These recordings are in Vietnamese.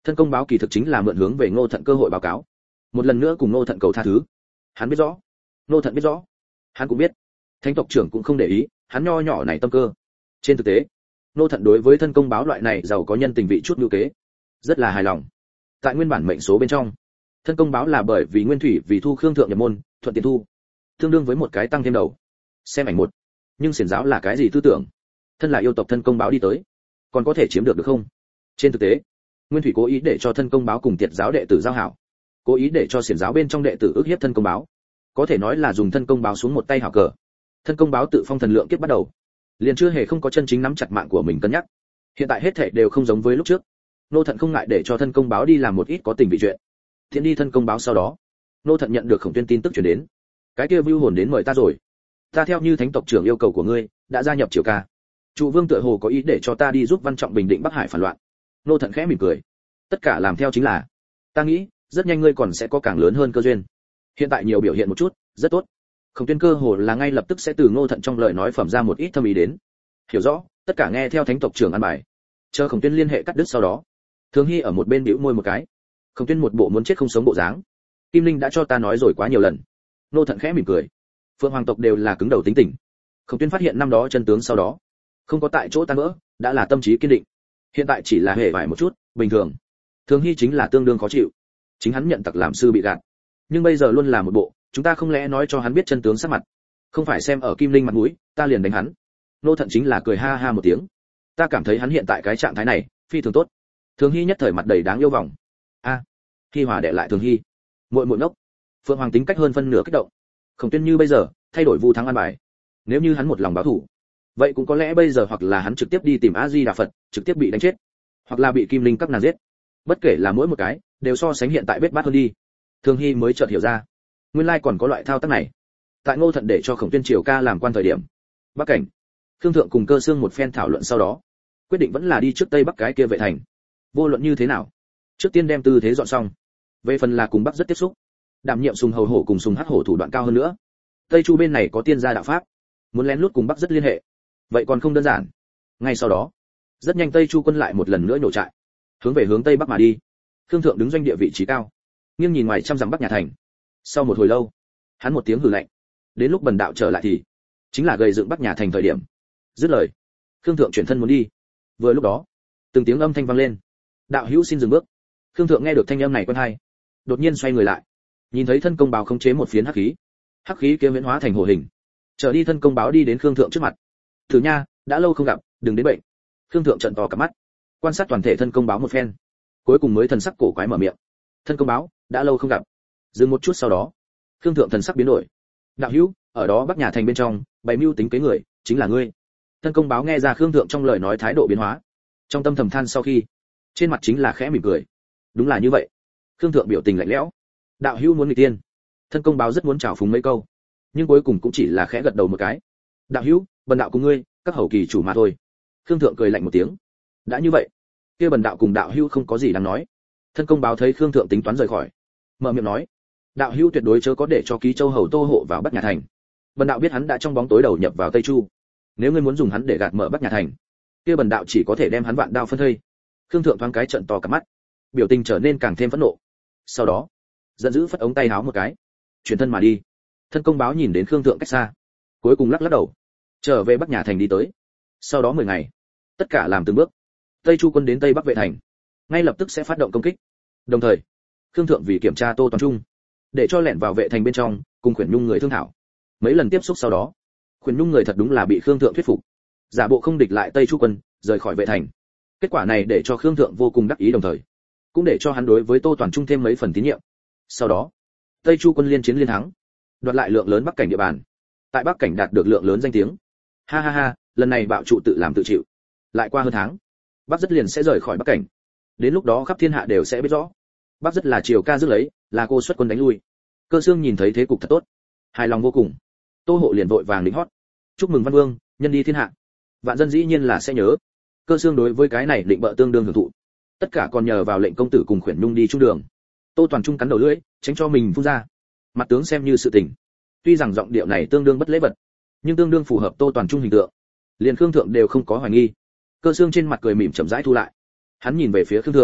Thân công báo kỳ thực chính là mượn hướng về Ngô Thận cơ hội báo cáo, một lần nữa cùng Ngô Thận cầu tha thứ. Hắn biết rõ, Ngô Thận biết rõ, hắn cũng biết, Thánh tộc trưởng cũng không để ý, hắn nho nhỏ này tâm cơ. Trên thực tế, Ngô Thận đối với thân công báo loại này giàu có nhân tình vị chút lưu kế, rất là hài lòng. Tại nguyên bản mệnh số bên trong, thân công báo là bởi vì Nguyên Thủy vì thu Khương thượng nhập môn, thuận tiện thu, tương đương với một cái tăng thêm đầu. Xem ảnh một. Nhưng xiển giáo là cái gì tư tưởng? Thân là yêu tộc thân công báo đi tới, còn có thể chiếm được không? Trên thực tế, Nguyên Thủy cố ý để cho thân công báo cùng Tiệt giáo đệ tử giao hảo, cố ý để cho xiển giáo bên trong đệ tử ức hiếp thân công báo, có thể nói là dùng thân công báo xuống một tay hảo cờ. Thân công báo tự phong thần lượng kiếp bắt đầu, liền chưa hề không có chân chính nắm chặt mạng của mình cân nhắc. Hiện tại hết thảy đều không giống với lúc trước. Nô Thận không ngại để cho thân công báo đi làm một ít có tình vị chuyện. Thiện đi thân công báo sau đó, Nô Thận nhận được Khổng Tuyên tin tức truyền đến. Cái kia Vưu Hồn đến mời ta rồi. Ta theo như Thánh tộc trưởng yêu cầu của ngươi, đã gia nhập Triều Ca. Trụ Vương tựa hồ có ý để cho ta đi giúp Văn Trọng bình định Bắc Hải phản loạn. Nô Thận khẽ mỉm cười. Tất cả làm theo chính là, ta nghĩ, rất nhanh ngươi còn sẽ có càng lớn hơn cơ duyên. Hiện tại nhiều biểu hiện một chút, rất tốt. Khổng Tuyên cơ hồ là ngay lập tức sẽ từ Ngô Thận trong lời nói phẩm ra một ít thâm ý đến. Hiểu rõ, tất cả nghe theo Thánh tộc trưởng an bài. Chờ Khổng Tuyên liên hệ cắt đứt sau đó, Thường Hy ở một bên bĩu môi một cái. Khổng Tuyên một bộ muốn chết không sống bộ dáng. Kim Linh đã cho ta nói rồi quá nhiều lần. Ngô Thận khẽ mỉm cười. Phượng Hoàng tộc đều là cứng đầu tính tình. Khổng Tuyên phát hiện năm đó chân tướng sau đó, không có tại chỗ tan vỡ, đã là tâm trí kiên định. Hiện tại chỉ là hề vải một chút, bình thường. Thường Hy chính là tương đương khó chịu. Chính hắn nhận tặc làm sư bị gạt, nhưng bây giờ luôn là một bộ, chúng ta không lẽ nói cho hắn biết chân tướng sắc mặt, không phải xem ở Kim Linh mặt mũi, ta liền đánh hắn. Nô Thận chính là cười ha ha một tiếng. Ta cảm thấy hắn hiện tại cái trạng thái này, phi thường tốt. Thường Hy nhất thời mặt đầy đáng yêu vòng. A, Hy Hòa đệ lại Thường Hy. Muội muội ngốc. Phượng Hoàng tính cách hơn phân nửa kích động. Khổng Tuyên như bây giờ, thay đổi Vu Thắng an bài. Nếu như hắn một lòng báo thù, vậy cũng có lẽ bây giờ hoặc là hắn trực tiếp đi tìm A Di Đà Phật, trực tiếp bị đánh chết, hoặc là bị Kim Linh các nàng giết. Bất kể là mỗi một cái, đều so sánh hiện tại bết bát hơn đi. Thường Hy mới chợt hiểu ra, nguyên lai còn có loại thao tác này. Tại Ngô Thận để cho Khổng Tuyên Triều Ca làm quan thời điểm, Bắc Cảnh, Khương Thượng cùng Cơ Xương một phen thảo luận sau đó, quyết định vẫn là đi trước Tây Bắc cái kia vệ thành. Vô luận như thế nào, trước tiên đem tư thế dọn xong. Về phần là cùng Bắc rất tiếp xúc, đảm nhiệm Sùng Hầu Hổ cùng Sùng Hắc Hổ thủ đoạn cao hơn nữa. Tây Chu bên này có tiên gia đạo pháp, muốn lén lút cùng Bắc rất liên hệ, vậy còn không đơn giản. Ngay sau đó, rất nhanh Tây Chu quân lại một lần nữa nổ trại, hướng về hướng Tây Bắc mà đi. Khương Thượng đứng doanh địa vị trí cao, nghiêng nhìn ngoài trăm dặm Bắc nhà thành. Sau một hồi lâu, hắn một tiếng hừ lạnh. Đến lúc Bần đạo trở lại thì chính là gây dựng Bắc nhà thành thời điểm. Dứt lời, Khương Thượng chuyển thân muốn đi. Vừa lúc đó, từng tiếng âm thanh vang lên. Đạo hữu xin dừng bước. Khương Thượng nghe được thanh âm này quen hay, đột nhiên xoay người lại, nhìn thấy thân công báo khống chế một phiến hắc khí kia huyễn hóa thành hồ hình, trở đi thân công báo đi đến Khương Thượng trước mặt. Thử nha, đã lâu không gặp, đừng đến bệnh. Khương Thượng trợn to cả mắt, quan sát toàn thể thân công báo một phen, cuối cùng mới thần sắc cổ quái mở miệng. Thân công báo, đã lâu không gặp. Dừng một chút sau đó, Khương Thượng thần sắc biến đổi. Đạo hữu, ở đó Bắc nhà thành bên trong, bày mưu tính kế người, chính là ngươi. Thân công báo nghe ra Khương Thượng trong lời nói thái độ biến hóa, trong tâm thầm than sau khi, trên mặt chính là khẽ mỉm cười. Đúng là như vậy. Khương Thượng biểu tình lạnh lẽo. Đạo hữu muốn nghịch tiên. Thân công báo rất muốn chào phúng mấy câu, nhưng cuối cùng cũng chỉ là khẽ gật đầu một cái. Đạo hữu, Bần đạo cùng ngươi, các hầu kỳ chủ mà thôi. Khương Thượng cười lạnh một tiếng. Đã như vậy, kia Bần đạo cùng đạo hữu không có gì đáng nói. Thân công báo thấy Khương Thượng tính toán rời khỏi, mở miệng nói. Đạo hữu tuyệt đối chớ có để cho ký châu hầu Tô Hộ vào Bắc nhà thành. Bần đạo biết hắn đã trong bóng tối đầu nhập vào Tây Chu. Nếu ngươi muốn dùng hắn để gạt mở Bắc nhà thành, kia Bần đạo chỉ có thể đem hắn vạn đao phân thây. Khương Thượng thoáng cái trợn to cả mắt, biểu tình trở nên càng thêm phẫn nộ. Sau đó, giận dữ phất ống tay áo một cái, chuyển thân mà đi. Thân công báo nhìn đến Khương Thượng cách xa, cuối cùng lắc lắc đầu, trở về Bắc nhà thành đi tới. Sau đó 10 ngày, tất cả làm từng bước. Tây Chu quân đến Tây Bắc vệ thành, ngay lập tức sẽ phát động công kích. Đồng thời, Khương Thượng vì kiểm tra Tô Toàn Trung, để cho lẻn vào vệ thành bên trong, cùng Khuyển Nhung người thương thảo. Mấy lần tiếp xúc sau đó, Khuyển Nhung người thật đúng là bị Khương Thượng thuyết phục, giả bộ không địch lại Tây Chu quân, rời khỏi vệ thành. Kết quả này để cho Khương Thượng vô cùng đắc ý, đồng thời cũng để cho hắn đối với Tô Toàn Trung thêm mấy phần tín nhiệm. Sau đó, Tây Chu quân liên chiến liên thắng, đoạt lại lượng lớn Bắc cảnh địa bàn. Tại Bắc cảnh đạt được lượng lớn danh tiếng. Ha ha ha, lần này bạo trụ tự làm tự chịu. Lại qua hơn tháng, Bắc rất liền sẽ rời khỏi Bắc cảnh. Đến lúc đó khắp thiên hạ đều sẽ biết rõ, Bắc rất là Triều Ca rước lấy, là cô xuất quân đánh lui. Cơ Xương nhìn thấy thế cục thật tốt, hài lòng vô cùng. Tô Hộ liền vội vàng đính hót, chúc mừng Văn Vương, nhân đi thiên hạ. Vạn dân dĩ nhiên là sẽ nhớ. Cơ Xương đối với cái này định bợ tương đương hưởng thụ. Tất cả còn nhờ vào lệnh công tử cùng Khuyển Nhung đi trung đường. Tô Toàn Trung cắn đầu lưỡi, tránh cho mình phun ra. Mặt tướng xem như sự tình. Tuy rằng giọng điệu này tương đương bất lễ vật, nhưng tương đương phù hợp Tô Toàn Trung hình tượng. Liền Khương Thượng đều không có hoài nghi. Cơ Xương trên mặt cười mỉm chậm rãi thu lại. Hắn nhìn về phía Khương Thượng.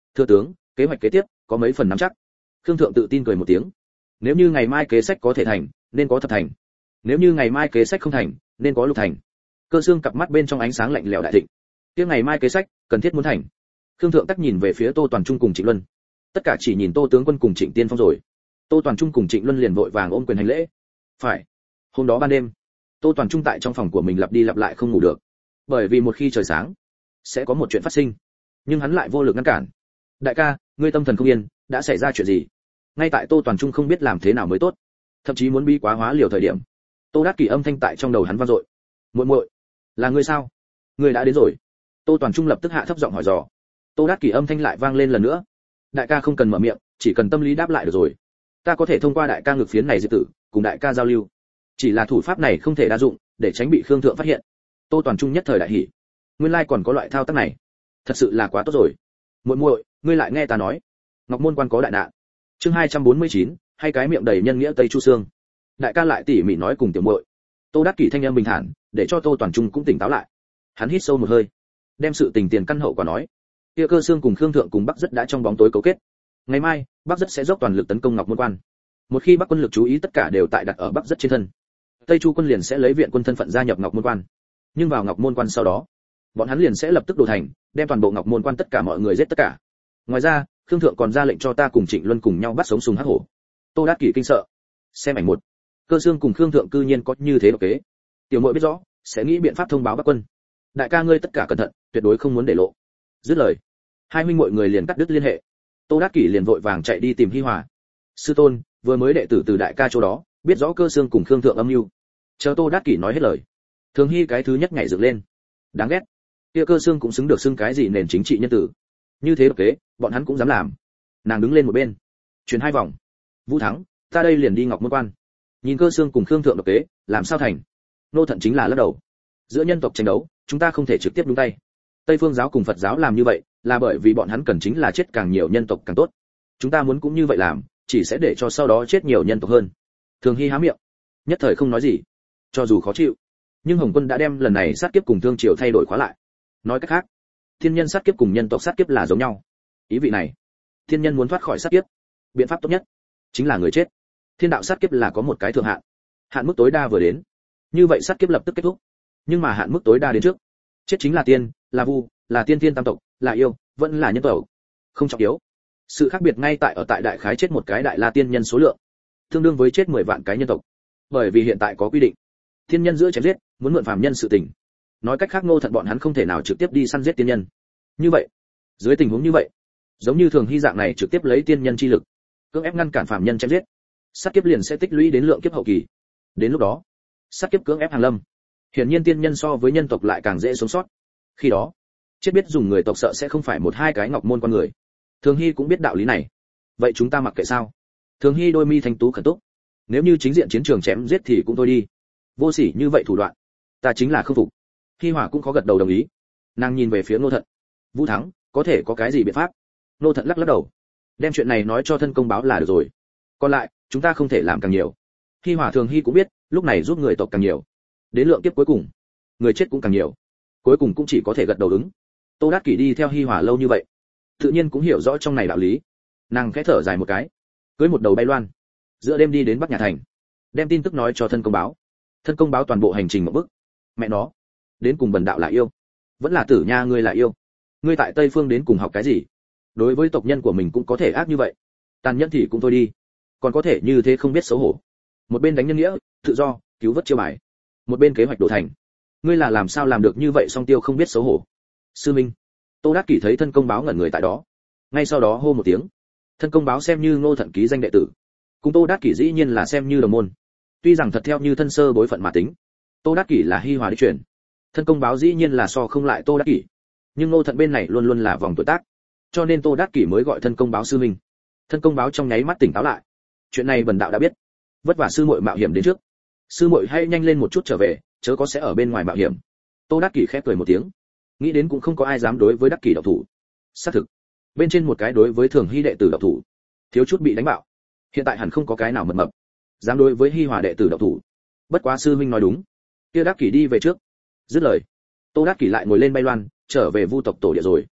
Thưa tướng, kế hoạch kế tiếp có mấy phần nắm chắc. Khương thượng tự tin cười một tiếng. Nếu như ngày mai kế sách có thể thành, nên có thập thành. Nếu như ngày mai kế sách không thành, nên có lục thành. Cơ Xương cặp mắt bên trong ánh sáng lạnh lẽo đại thịnh. Kia ngày mai kế sách, cần thiết muốn thành. Khương thượng tắc nhìn về phía Tô Toàn Trung cùng Trịnh Luân. Tất cả chỉ nhìn Tô tướng quân cùng Trịnh Tiên Phong rồi. Tô Toàn Trung cùng Trịnh Luân liền vội vàng ôm quyền hành lễ. Phải. Hôm đó ban đêm, Tô Toàn Trung tại trong phòng của mình lặp đi lặp lại không ngủ được. Bởi vì một khi trời sáng, sẽ có một chuyện phát sinh. Nhưng hắn lại vô lực ngăn cản. Đại ca, ngươi tâm thần không yên, đã xảy ra chuyện gì? Ngay tại Tô Toàn Trung không biết làm thế nào mới tốt, thậm chí muốn bi quá hóa liều thời điểm, Tô Đát Kỷ âm thanh tại trong đầu hắn vang dội. Muội muội, là ngươi sao? Ngươi đã đến rồi. Tô Toàn Trung lập tức hạ thấp giọng hỏi dò. Tô Đát Kỷ âm thanh lại vang lên lần nữa. Đại ca không cần mở miệng, chỉ cần tâm lý đáp lại được rồi. Ta có thể thông qua đại ca ngực phiến này diệt tử, cùng đại ca giao lưu. Chỉ là thủ pháp này không thể đa dụng, để tránh bị Khương thượng phát hiện. Tô Toàn Trung nhất thời đại hỉ. Nguyên lai còn có loại thao tác này, thật sự là quá tốt rồi. Muội muội, ngươi lại nghe ta nói, Ngọc Môn Quan có đại nạn. Chương 249, hay cái miệng đầy nhân nghĩa Tây Chu Sương. Đại ca lại tỉ mỉ nói cùng tiểu muội. Tô Đát Kỷ thanh âm bình thản, để cho Tô Toàn Trung cũng tỉnh táo lại. Hắn hít sâu một hơi, đem sự tình tiền căn hậu quả nói. Kia Cơ Xương cùng Khương thượng cùng Bắc Dất đã trong bóng tối cấu kết. Ngày mai, Bắc Dất sẽ dốc toàn lực tấn công Ngọc Môn Quan. Một khi Bắc quân lực chú ý tất cả đều tại đặt ở Bắc Dất trên thân, Tây Chu quân liền sẽ lấy viện quân thân phận gia nhập Ngọc Môn Quan. Nhưng vào Ngọc Môn Quan sau đó, bọn hắn liền sẽ lập tức đổ thành, đem toàn bộ Ngọc Môn Quan tất cả mọi người giết tất cả. Ngoài ra, Khương thượng còn ra lệnh cho ta cùng Trịnh Luân cùng nhau bắt sống Sùng Hắc Hổ. Tô Đát Kỷ kinh sợ. Xem ảnh một. Cơ Xương cùng Khương thượng cư nhiên có như thế độc kế. Tiểu muội biết rõ, sẽ nghĩ biện pháp thông báo Bắc quân. Đại ca ngươi tất cả cẩn thận, tuyệt đối không muốn để lộ. Dứt lời, hai huynh muội người liền cắt đứt liên hệ. Tô Đát Kỷ liền vội vàng chạy đi tìm Hi Hòa. Sư tôn, vừa mới đệ tử từ đại ca chỗ đó, biết rõ Cơ Xương cùng Khương thượng âm mưu. Chờ Tô Đát Kỷ nói hết lời, Thường Hy cái thứ nhất nhảy dựng lên. Đáng ghét. Kia Cơ Xương cũng xứng được xưng cái gì nền chính trị nhân tử. Như thế độc kế, bọn hắn cũng dám làm. Nàng đứng lên một bên, chuyển hai vòng. Vũ Thắng, ta đây liền đi Ngọc Môn Quan. Nhìn Cơ Xương cùng Khương thượng độc kế, làm sao thành? Nô Thận chính là lắc đầu. Giữa nhân tộc tranh đấu, chúng ta không thể trực tiếp nhúng tay. Tây Phương giáo cùng Phật giáo làm như vậy, là bởi vì bọn hắn cần chính là chết càng nhiều nhân tộc càng tốt. Chúng ta muốn cũng như vậy làm, chỉ sẽ để cho sau đó chết nhiều nhân tộc hơn. Thường Hy há miệng, nhất thời không nói gì. Cho dù khó chịu, nhưng Hồng Quân đã đem lần này sát kiếp cùng Thương Triều thay đổi khóa lại. Nói cách khác, thiên nhân sát kiếp cùng nhân tộc sát kiếp là giống nhau. Ý vị này, thiên nhân muốn thoát khỏi sát kiếp, biện pháp tốt nhất chính là người chết. Thiên đạo sát kiếp là có một cái thượng hạn, hạn mức tối đa vừa đến, như vậy sát kiếp lập tức kết thúc. Nhưng mà hạn mức tối đa đến trước, chết chính là tiên, là vu, là tiên thiên tam tộc, là yêu, vẫn là nhân tộc. Không trọng yếu. Sự khác biệt ngay tại đại khái chết một cái đại la tiên nhân số lượng, tương đương với chết 10 vạn cái nhân tộc. Bởi vì hiện tại có quy định, thiên nhân giữa chém giết, muốn mượn phàm nhân sự tình. Nói cách khác Ngô Thận bọn hắn không thể nào trực tiếp đi săn giết tiên nhân. Như vậy, dưới tình huống như vậy, giống như Thường Hy dạng này trực tiếp lấy tiên nhân chi lực, cưỡng ép ngăn cản phàm nhân chém giết, sát kiếp liền sẽ tích lũy đến lượng kiếp hậu kỳ. Đến lúc đó, sát kiếp cưỡng ép hàng lâm, hiển nhiên tiên nhân so với nhân tộc lại càng dễ sống sót. Khi đó, chết biết dùng người tộc sợ sẽ không phải một hai cái Ngọc Môn con người. Thường Hy cũng biết đạo lý này. Vậy chúng ta mặc kệ sao? Thường Hy đôi mi thanh tú khẩn túc. Nếu như chính diện chiến trường chém giết thì cũng thôi đi. Vô sỉ như vậy thủ đoạn, ta chính là không phục. Hi Hòa cũng có gật đầu đồng ý. Nàng nhìn về phía Ngô Thận. Vũ Thắng, có thể có cái gì biện pháp? Ngô Thận lắc lắc đầu. Đem chuyện này nói cho thân công báo là được rồi. Còn lại, chúng ta không thể làm càng nhiều. Hi Hòa Thường Hy cũng biết, lúc này giúp người tộc càng nhiều, đến lượng kiếp cuối cùng, người chết cũng càng nhiều. Cuối cùng cũng chỉ có thể gật đầu ứng. Tô Đát Kỷ đi theo Hi Hòa lâu như vậy, tự nhiên cũng hiểu rõ trong này đạo lý. Nàng khẽ thở dài một cái, cưỡi một đầu bay loan, giữa đêm đi đến Bắc Nhà Thành, đem tin tức nói cho thân công báo. Thân công báo toàn bộ hành trình một bước. Mẹ nó, đến cùng bần đạo là yêu, vẫn là Tử Nha ngươi là yêu. Ngươi tại Tây Phương đến cùng học cái gì? Đối với tộc nhân của mình cũng có thể ác như vậy, tàn nhẫn thì cũng thôi đi, còn có thể như thế không biết xấu hổ. Một bên đánh nhân nghĩa, tự do, cứu vớt chiêu bài, một bên kế hoạch đổ thành. Ngươi là làm sao làm được như vậy song tiêu không biết xấu hổ? Sư Minh. Tô Đát Kỷ thấy thân công báo ngẩn người tại đó, ngay sau đó hô một tiếng. Thân công báo xem như Ngô Thận ký danh đệ tử, cùng Tô Đát Kỷ dĩ nhiên là xem như đồng môn. Tuy rằng thật theo như thân sơ bối phận mà tính, Tô Đát Kỷ là Hi Hòa đi truyền, thân công báo dĩ nhiên là so không lại Tô Đát Kỷ, nhưng Ngô Thận bên này luôn luôn là vòng tuổi tác, cho nên Tô Đát Kỷ mới gọi thân công báo sư minh. Thân công báo trong nháy mắt tỉnh táo lại. Chuyện này bần đạo đã biết, vất vả sư muội mạo hiểm đến trước, sư muội hãy nhanh lên một chút trở về, chớ có sẽ ở bên ngoài mạo hiểm. Tô Đát Kỷ khẽ cười một tiếng, nghĩ đến cũng không có ai dám đối với Đắc Kỷ động thủ. Xác thực, bên trên một cái đối với Thường Hy đệ tử động thủ, thiếu chút bị đánh bạo. Hiện tại hẳn không có cái nào mập mập dám đối với Hi Hòa đệ tử động thủ. Bất quá sư huynh nói đúng, kia Đắc Kỷ đi về trước. Dứt lời, Tô Đát Kỷ lại ngồi lên bay loan, trở về Vu tộc tổ địa rồi.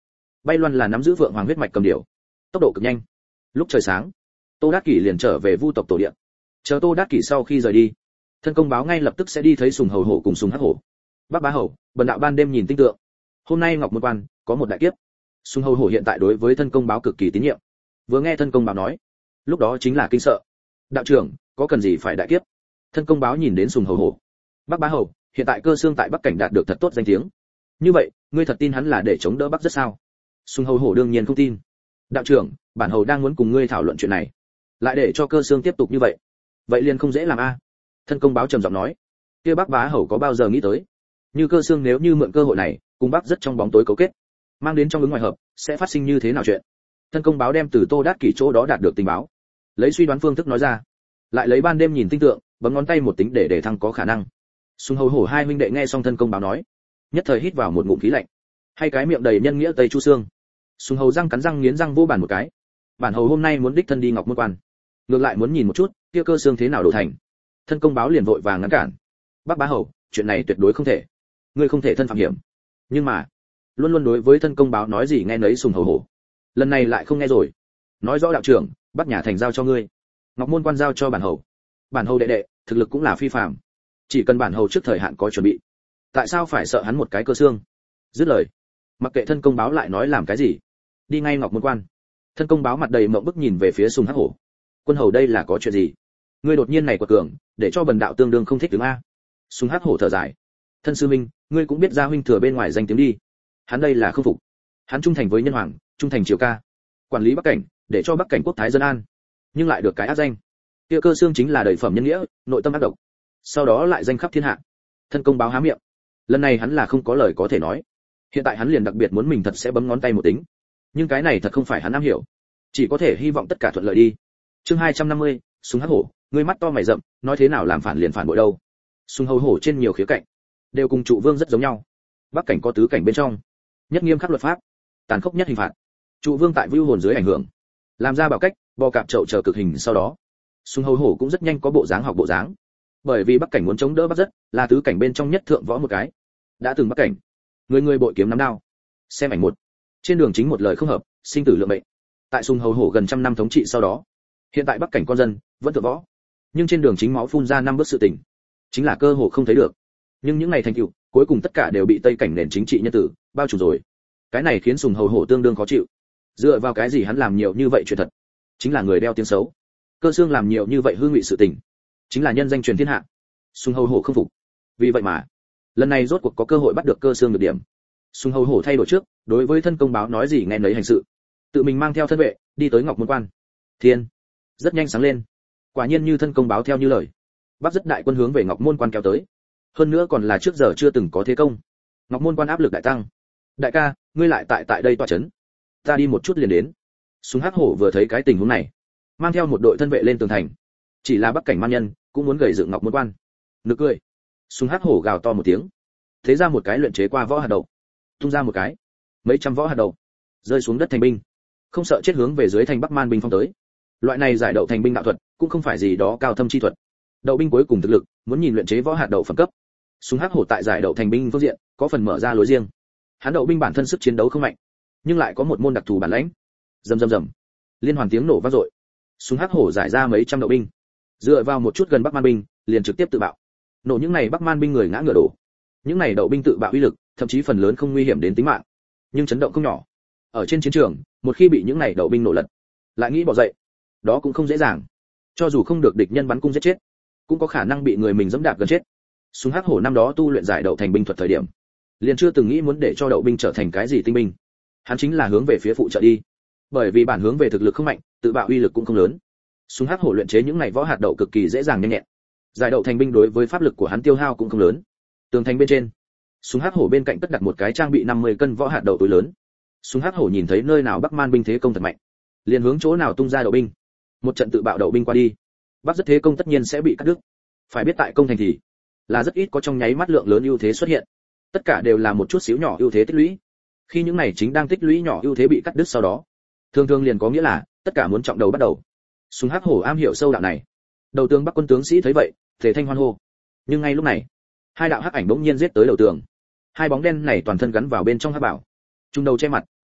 Bay Loan là nắm giữ vượng hoàng huyết mạch cầm điểu, tốc độ cực nhanh. Lúc trời sáng, Tô Đát Kỷ liền trở về Vu tộc tổ địa. Chờ Tô Đát Kỷ sau khi rời đi, thân công báo ngay lập tức sẽ đi thấy Sùng Hầu Hổ cùng Sùng Hắc Hổ. Bắc Bá Hầu, bần đạo ban đêm nhìn tinh tượng, hôm nay Ngọc Môn Quan có một đại kiếp. Sùng Hầu Hổ hiện tại đối với thân công báo cực kỳ tín nhiệm. Vừa nghe thân công báo nói, lúc đó chính là kinh sợ. Đạo trưởng, có cần gì phải đại kiếp? Thân công báo nhìn đến Sùng Hầu Hổ. Bắc Bá Hầu, hiện tại Cơ Xương tại Bắc cảnh đạt được thật tốt danh tiếng. Như vậy, ngươi thật tin hắn là để chống đỡ Bắc rất sao? Sùng Hầu Hổ đương nhiên không tin. Đạo trưởng, bản hầu đang muốn cùng ngươi thảo luận chuyện này, lại để cho Cơ Xương tiếp tục như vậy, vậy liền không dễ làm a. Thân công báo trầm giọng nói, kia Bắc Bá Hầu có bao giờ nghĩ tới, như Cơ Xương nếu như mượn cơ hội này cùng Bắc rất trong bóng tối cấu kết, mang đến trong ứng ngoài hợp, sẽ phát sinh như thế nào chuyện? Thân công báo đem từ Tô Đát Kỷ chỗ đó đạt được tình báo, lấy suy đoán phương thức nói ra, lại lấy ban đêm nhìn tinh tượng, bấm ngón tay một tính để thăng có khả năng. Sùng Hầu Hổ hai huynh đệ nghe xong thân công báo nói, nhất thời hít vào một ngụm khí lạnh, hay cái miệng đầy nhân nghĩa tây chu xương. Sùng Hầu răng cắn răng nghiến răng vô bàn một cái, bản hầu hôm nay muốn đích thân đi Ngọc Môn Quan, ngược lại muốn nhìn một chút kia Cơ Xương thế nào đổ thành. Thân công báo liền vội vàng ngăn cản, Bắc Bá Hầu, chuyện này tuyệt đối không thể, ngươi không thể thân phạm hiểm. Nhưng mà luôn luôn đối với thân công báo nói gì nghe nấy Sùng Hầu Hổ, lần này lại không nghe rồi, nói rõ đạo trưởng, Bắc nhà thành giao cho ngươi, Ngọc Môn Quan giao cho bản hầu đệ đệ thực lực cũng là phi phàm, chỉ cần bản hầu trước thời hạn có chuẩn bị, tại sao phải sợ hắn một cái Cơ Xương? Dứt lời, mặc kệ thân công báo lại nói làm cái gì, đi ngay Ngọc Môn Quan. Thân công báo mặt đầy mộng bức nhìn về phía Sùng Hắc Hổ, quân hầu đây là có chuyện gì? Ngươi đột nhiên này quật cường, để cho bần đạo tương đương không thích đứng a. Sùng Hắc Hổ thở dài, thân sư minh, ngươi cũng biết gia huynh thừa bên ngoài danh tiếng đi, hắn đây là không phục, hắn trung thành với nhân hoàng, trung thành triều ca, quản lý Bắc cảnh, để cho Bắc cảnh quốc thái dân an, nhưng lại được cái ác danh, kia Cơ Xương chính là đầy phẩm nhân nghĩa, nội tâm ác độc, sau đó lại danh khắp thiên hạ. Thân công báo há miệng, lần này hắn là không có lời có thể nói, hiện tại hắn liền đặc biệt muốn mình thật sẽ bấm ngón tay một tính, nhưng cái này thật không phải hắn am hiểu, chỉ có thể hy vọng tất cả thuận lợi đi. Chương 250, Sùng Hắc Hổ, ngươi mắt to mày rậm, nói thế nào làm phản liền phản bội đâu. Sùng Hầu Hổ trên nhiều khía cạnh đều cùng trụ vương rất giống nhau. Bắc cảnh có tứ cảnh bên trong, nhất nghiêm khắc luật pháp, tàn khốc nhất hình phạt. Trụ vương tại vưu hồn dưới ảnh hưởng, làm ra bảo cách, bò cạp chậu chờ cực hình sau đó. Sùng Hầu Hổ cũng rất nhanh có bộ dáng học bộ dáng. Bởi vì Bắc cảnh muốn chống đỡ Bắc rất, là tứ cảnh bên trong nhất thượng võ một cái. Đã từng Bắc cảnh, người bội kiếm nắm đao. Xem ảnh một. Trên đường chính một lời không hợp, sinh tử lượng mệnh. Tại Sùng Hầu Hổ gần trăm năm thống trị sau đó, hiện tại Bắc cảnh con dân vẫn thượng võ, nhưng trên đường chính máu phun ra năm bước sự tình, chính là cơ hội không thấy được. Nhưng những ngày thành tựu, cuối cùng tất cả đều bị Tây cảnh nền chính trị nhân tử bao trùm rồi. Cái này khiến Sùng Hầu Hổ tương đương khó chịu. Dựa vào cái gì hắn làm nhiều như vậy chuyện thật, chính là người đeo tiếng xấu. Cơ Xương làm nhiều như vậy hư ngụy sự tình, chính là nhân danh truyền thiên hạ. Sùng Hầu Hổ không phục. Vì vậy mà, lần này rốt cuộc có cơ hội bắt được Cơ Xương được điểm. Sùng Hầu Hổ thay đổi trước, đối với thân công báo nói gì nghe nấy hành sự, tự mình mang theo thân vệ đi tới Ngọc Môn Quan. Thiên rất nhanh sáng lên, quả nhiên như thân công báo theo như lời, Bắc rất đại quân hướng về Ngọc Môn Quan kéo tới, hơn nữa còn là trước giờ chưa từng có thế công. Ngọc Môn Quan áp lực đại tăng. Đại ca, ngươi lại tại đây tọa chấn, ta đi một chút liền đến. Sùng Hắc Hổ vừa thấy cái tình huống này, mang theo một đội thân vệ lên tường thành. Chỉ là Bắc cảnh man nhân cũng muốn gầy dựng Ngọc Môn Quan. Nực cười. Sùng Hắc Hổ gào to một tiếng, thế ra một cái luyện chế qua võ hạt đậu, tung ra một cái, mấy trăm võ hạt đậu rơi xuống đất thành binh, không sợ chết hướng về dưới thành Bắc man binh phong tới. Loại này giải đậu thành binh đạo thuật cũng không phải gì đó cao thâm chi thuật, đậu binh cuối cùng thực lực muốn nhìn luyện chế võ hạt đậu phẩm cấp. Sùng Hắc Hổ tại giải đậu thành binh phương diện có phần mở ra lối riêng. Hắn đậu binh bản thân sức chiến đấu không mạnh, nhưng lại có một môn đặc thù bản lĩnh. Rầm rầm rầm, liên hoàn tiếng nổ vang dội. Sùng Hắc Hổ giải ra mấy trăm đậu binh, dựa vào một chút gần Bắc man binh, liền trực tiếp tự bạo. Nổ những này Bắc man binh người ngã ngựa đổ. Những này đậu binh tự bạo uy lực, thậm chí phần lớn không nguy hiểm đến tính mạng, nhưng chấn động không nhỏ. Ở trên chiến trường, một khi bị những này đậu binh nổ lật, lại nghĩ bỏ dậy, đó cũng không dễ dàng. Cho dù không được địch nhân bắn cung giết chết, cũng có khả năng bị người mình giẫm đạp gần chết. Sùng Hắc Hổ năm đó tu luyện giải đậu thành binh thuật thời điểm, liền chưa từng nghĩ muốn để cho đậu binh trở thành cái gì tinh binh. Hắn chính là hướng về phía phụ trợ đi. Bởi vì bản hướng về thực lực không mạnh, tự bạo uy lực cũng không lớn. Sùng Hắc Hổ luyện chế những này võ hạt đậu cực kỳ dễ dàng nhanh nhẹn. Giải đậu thành binh đối với pháp lực của hắn tiêu hao cũng không lớn. Tường thành bên trên, Sùng Hắc Hổ bên cạnh cất đặt một cái trang bị 50 cân võ hạt đậu túi lớn. Sùng Hắc Hổ nhìn thấy nơi nào Bắc man binh thế công thật mạnh, liền hướng chỗ nào tung ra đậu binh. Một trận tự bạo đậu binh qua đi, Bắc rất thế công tất nhiên sẽ bị cắt đứt. Phải biết tại công thành thì là rất ít có trong nháy mắt lượng lớn ưu thế xuất hiện, tất cả đều là một chút xíu nhỏ ưu thế tích lũy. Khi những này chính đang tích lũy nhỏ ưu thế bị cắt đứt sau đó, thường thường liền có nghĩa là tất cả muốn trọng đầu bắt đầu. Sùng Hắc Hổ am hiểu sâu đạo này. Đầu tường Bắc quân tướng sĩ thấy vậy, thể thanh hoan hô. Nhưng ngay lúc này, hai đạo hắc ảnh bỗng nhiên giết tới đầu tường. Hai bóng đen này toàn thân gắn vào bên trong hắc bảo, trung đầu che mặt,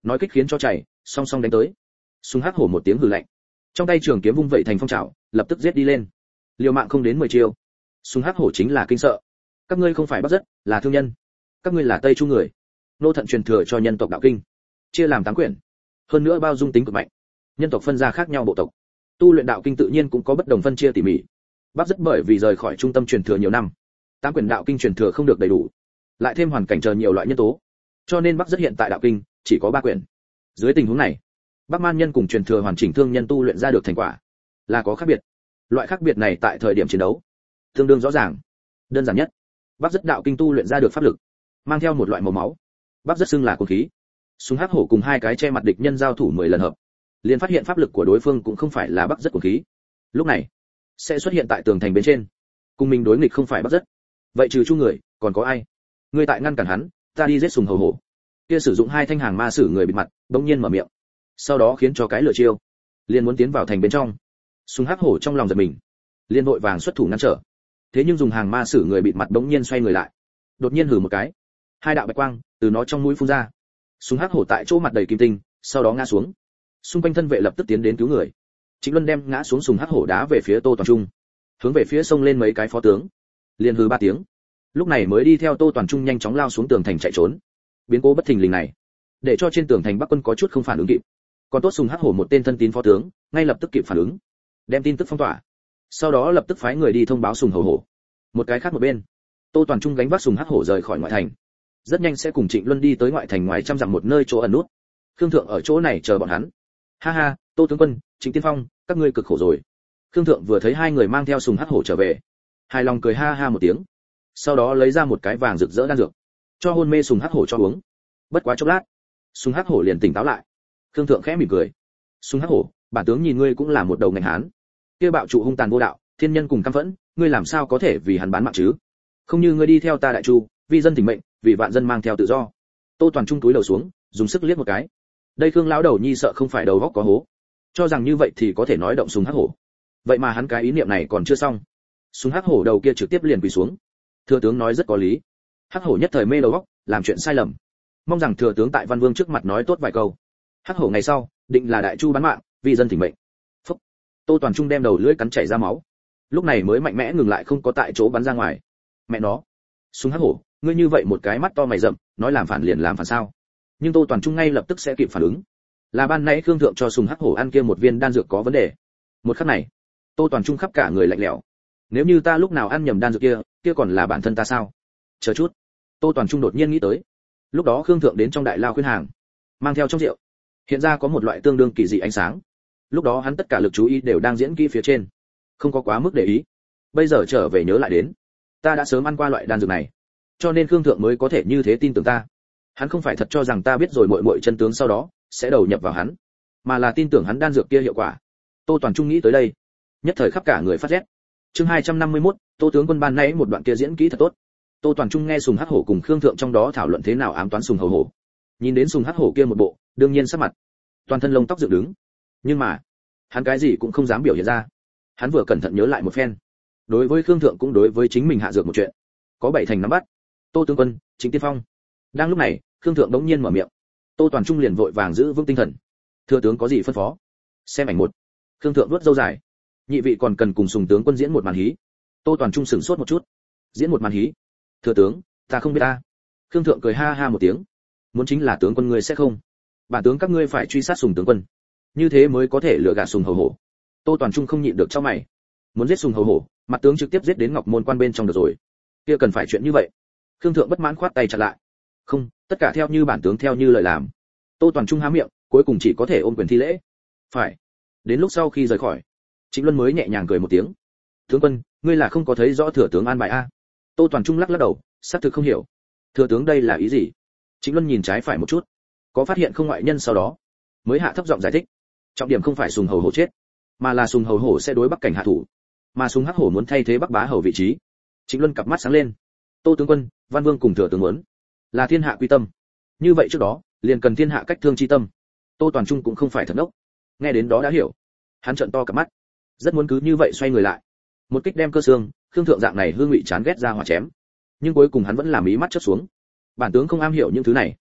nói kích khiến cho chảy, song song đánh tới. Sùng Hắc Hổ một tiếng hừ lạnh, trong tay trường kiếm vung vẩy thành phong trào, lập tức giết đi lên. Liều mạng không đến 10 chiêu. Sùng Hắc Hổ chính là kinh sợ. Các ngươi không phải Bắc Rất, là thương nhân. Các ngươi là Tây Chu người. Nô Thận truyền thừa cho nhân tộc đạo kinh, chia làm 8 quyển. Hơn nữa bao dung tính cực mạnh. Nhân tộc phân ra khác nhau bộ tộc. Tu luyện đạo kinh tự nhiên cũng có bất đồng phân chia tỉ mỉ. Bắc Rất bởi vì rời khỏi trung tâm truyền thừa nhiều năm, 8 quyển đạo kinh truyền thừa không được đầy đủ, lại thêm hoàn cảnh chờ nhiều loại nhân tố, cho nên Bắc Rất hiện tại đạo kinh chỉ có 3 quyển. Dưới tình huống này, Bắc Man nhân cùng truyền thừa hoàn chỉnh thương nhân tu luyện ra được thành quả là có khác biệt. Loại khác biệt này tại thời điểm chiến đấu tương đương rõ ràng. Đơn giản nhất, Bắc Rất đạo kinh tu luyện ra được pháp lực mang theo một loại màu máu, Bắc Rất xưng là cuồng khí. Sùng Hắc Hổ cùng hai cái che mặt địch nhân giao thủ 10 lần hợp, liền phát hiện pháp lực của đối phương cũng không phải là Bắc Rất cuồng khí. Lúc này sẽ xuất hiện tại tường thành bên trên, cùng mình đối nghịch không phải Bắc Rất. Vậy trừ Chu người, còn có ai? Ngươi tại ngăn cản hắn, ta đi giết Sùng Hầu Hổ. Kia sử dụng 2 thanh hàng ma sử người bịt mặt, bỗng nhiên mở miệng. Sau đó khiến cho cái lửa chiêu, liền muốn tiến vào thành bên trong. Sùng Hắc Hổ trong lòng giật mình, liền vội vàng xuất thủ ngăn trở. Thế nhưng dùng hàng ma sử người bịt mặt bỗng nhiên xoay người lại, đột nhiên hừ một cái, 2 đạo bạch quang từ nó trong mũi phun ra. Sùng Hắc Hổ tại chỗ mặt đầy kim tinh, sau đó ngã xuống. Xung quanh thân vệ lập tức tiến đến cứu người. Trịnh Luân đem ngã xuống Sùng Hắc Hổ đá về phía Tô Toàn Trung, hướng về phía sông lên mấy cái phó tướng, liền hừ 3 tiếng. Lúc này mới đi theo Tô Toàn Trung nhanh chóng lao xuống tường thành chạy trốn. Biến cố bất thình lình này, để cho trên tường thành Bắc quân có chút không phản ứng kịp. Còn tốt Sùng Hắc Hổ một tên thân tín phó tướng, ngay lập tức kịp phản ứng, đem tin tức phong tỏa. Sau đó lập tức phái người đi thông báo Sùng Hầu Hổ. Một cái khác một bên, Tô Toàn Trung gánh vác Sùng Hắc Hổ rời khỏi ngoại thành, rất nhanh sẽ cùng Trịnh Luân đi tới ngoại thành ngoài trăm dặm một nơi chỗ ẩn nút. Khương Thượng ở chỗ này chờ bọn hắn. Ha ha, Tô tướng quân, Trịnh Tiên Phong, các ngươi cực khổ rồi. Khương Thượng vừa thấy hai người mang theo Sùng Hắc Hổ trở về, hài lòng cười ha ha một tiếng. Sau đó lấy ra một cái vàng rực rỡ đan dược, cho hôn mê Sùng Hắc Hổ cho uống. Bất quá chốc lát, Sùng Hắc Hổ liền tỉnh táo lại. Khương Thượng khẽ mỉm cười. Sùng Hắc Hổ, bản tướng nhìn ngươi cũng là một đầu ngành hán. Kia bạo trụ hung tàn vô đạo, thiên nhân cùng căm phẫn, ngươi làm sao có thể vì hắn bán mạng chứ? Không như ngươi đi theo ta Đại Chu, vì dân tỉnh mệnh, vì vạn dân mang theo tự do. Tô Toàn Trung túi đầu xuống, dùng sức liếc một cái. Đây Khương lão đầu nhi sợ không phải đầu óc có hố, cho rằng như vậy thì có thể nói động Sùng Hắc Hổ. Vậy mà hắn cái ý niệm này còn chưa xong, Sùng Hắc Hổ đầu kia trực tiếp liền quỳ xuống. Thừa tướng nói rất có lý. Hắc Hổ nhất thời mê đầu óc, làm chuyện sai lầm. Mong rằng thừa tướng tại Văn Vương trước mặt nói tốt vài câu. Hắc Hổ ngày sau định là Đại Chu bán mạng, vì dân tỉnh mệnh. Phúc. Tô Toàn Trung đem đầu lưỡi cắn chảy ra máu, lúc này mới mạnh mẽ ngừng lại, không có tại chỗ bắn ra ngoài. Mẹ nó, Sùng Hắc Hổ, ngươi như vậy một cái mắt to mày rậm, nói làm phản liền làm phản sao? Nhưng Tô Toàn Trung ngay lập tức sẽ kịp phản ứng, là ban nãy Khương Thượng cho Sùng Hắc Hổ ăn kia một viên đan dược có vấn đề. Một khắc này, Tô Toàn Trung khắp cả người lạnh lẽo. Nếu như ta lúc nào ăn nhầm đan dược kia, kia còn là bản thân ta sao? Chờ chút. Tô Toàn Trung đột nhiên nghĩ tới, lúc đó Khương Thượng đến trong đại lao khuyên hàng, mang theo trong rượu, hiện ra có một loại tương đương kỳ dị ánh sáng. Lúc đó hắn tất cả lực chú ý đều đang diễn kỹ phía trên, không có quá mức để ý. Bây giờ trở về nhớ lại đến, ta đã sớm ăn qua loại đan dược này, cho nên Khương Thượng mới có thể như thế tin tưởng ta. Hắn không phải thật cho rằng ta biết rồi mọi chân tướng sau đó sẽ đầu nhập vào hắn, mà là tin tưởng hắn đan dược kia hiệu quả. Tô Toàn Trung nghĩ tới đây, nhất thời khắp cả người phát rét. Chương 251, Tô tướng quân ban nãy một đoạn kia diễn kỹ thật tốt. Tô Toàn Trung nghe Sùng Hắc Hổ cùng Khương Thượng trong đó thảo luận thế nào ám toán Sùng Hầu Hổ. Nhìn đến Sùng Hắc Hổ kia một bộ, đương nhiên sắc mặt, toàn thân lông tóc dựng đứng. Nhưng mà, hắn cái gì cũng không dám biểu hiện ra. Hắn vừa cẩn thận nhớ lại một phen, đối với Khương Thượng cũng đối với chính mình hạ dược một chuyện, có 7 thành nắm bắt. Tô tướng quân, Trịnh Tiên Phong. Đang lúc này, Khương Thượng đống nhiên mở miệng. Tô Toàn Trung liền vội vàng giữ vững tinh thần. Thưa tướng có gì phân phó? Xem ảnh 1. Khương Thượng vuốt râu dài. Nhị vị còn cần cùng Sùng tướng quân diễn một màn hí. Tô Toàn Trung sửng sốt một chút. Diễn một màn hí? Thưa tướng, ta không biết ta. Khương Thượng cười ha ha một tiếng. Muốn chính là tướng quân ngươi sẽ không. Bản tướng các ngươi phải truy sát Sùng tướng quân, như thế mới có thể lừa gạt Sùng Hầu Hổ. Tô Toàn Trung không nhịn được chau mày. Muốn giết Sùng Hầu Hổ, mặt tướng trực tiếp giết đến Ngọc Môn quan bên trong được rồi. Kia cần phải chuyện như vậy. Khương Thượng bất mãn khoát tay chặn lại. Không, tất cả theo như bản tướng theo như lời làm. Tô Toàn Trung há miệng, cuối cùng chỉ có thể ôm quyền thi lễ. Phải. Đến lúc sau khi rời khỏi, Trịnh Luân mới nhẹ nhàng cười một tiếng. Tướng quân, ngươi là không có thấy rõ thừa tướng an bài a? Tô Toàn Trung lắc lắc đầu, xác thực không hiểu. Thừa tướng đây là ý gì? Trịnh Luân nhìn trái phải một chút, có phát hiện không ngoại nhân sau đó, mới hạ thấp giọng giải thích. Trọng điểm không phải Sùng Hầu Hổ chết, mà là Sùng Hầu Hổ sẽ đối Bắc Cảnh hạ thủ, mà Sùng Hắc Hổ muốn thay thế Bắc Bá Hầu vị trí. Trịnh Luân cặp mắt sáng lên. Tô tướng quân, Văn Vương cùng thừa tướng muốn là thiên hạ quy tâm, như vậy trước đó liền cần thiên hạ cách thương chi tâm. Tô Toàn Trung cũng không phải thật ngốc, nghe đến đó đã hiểu. Hắn trợn to cặp mắt, rất muốn cứ như vậy xoay người lại, một kích đem cơ xương Khương Thượng dạng này hương ngụy chán ghét ra hỏa chém. Nhưng cuối cùng hắn vẫn làm ý mắt chớp xuống. Bản tướng không am hiểu những thứ này,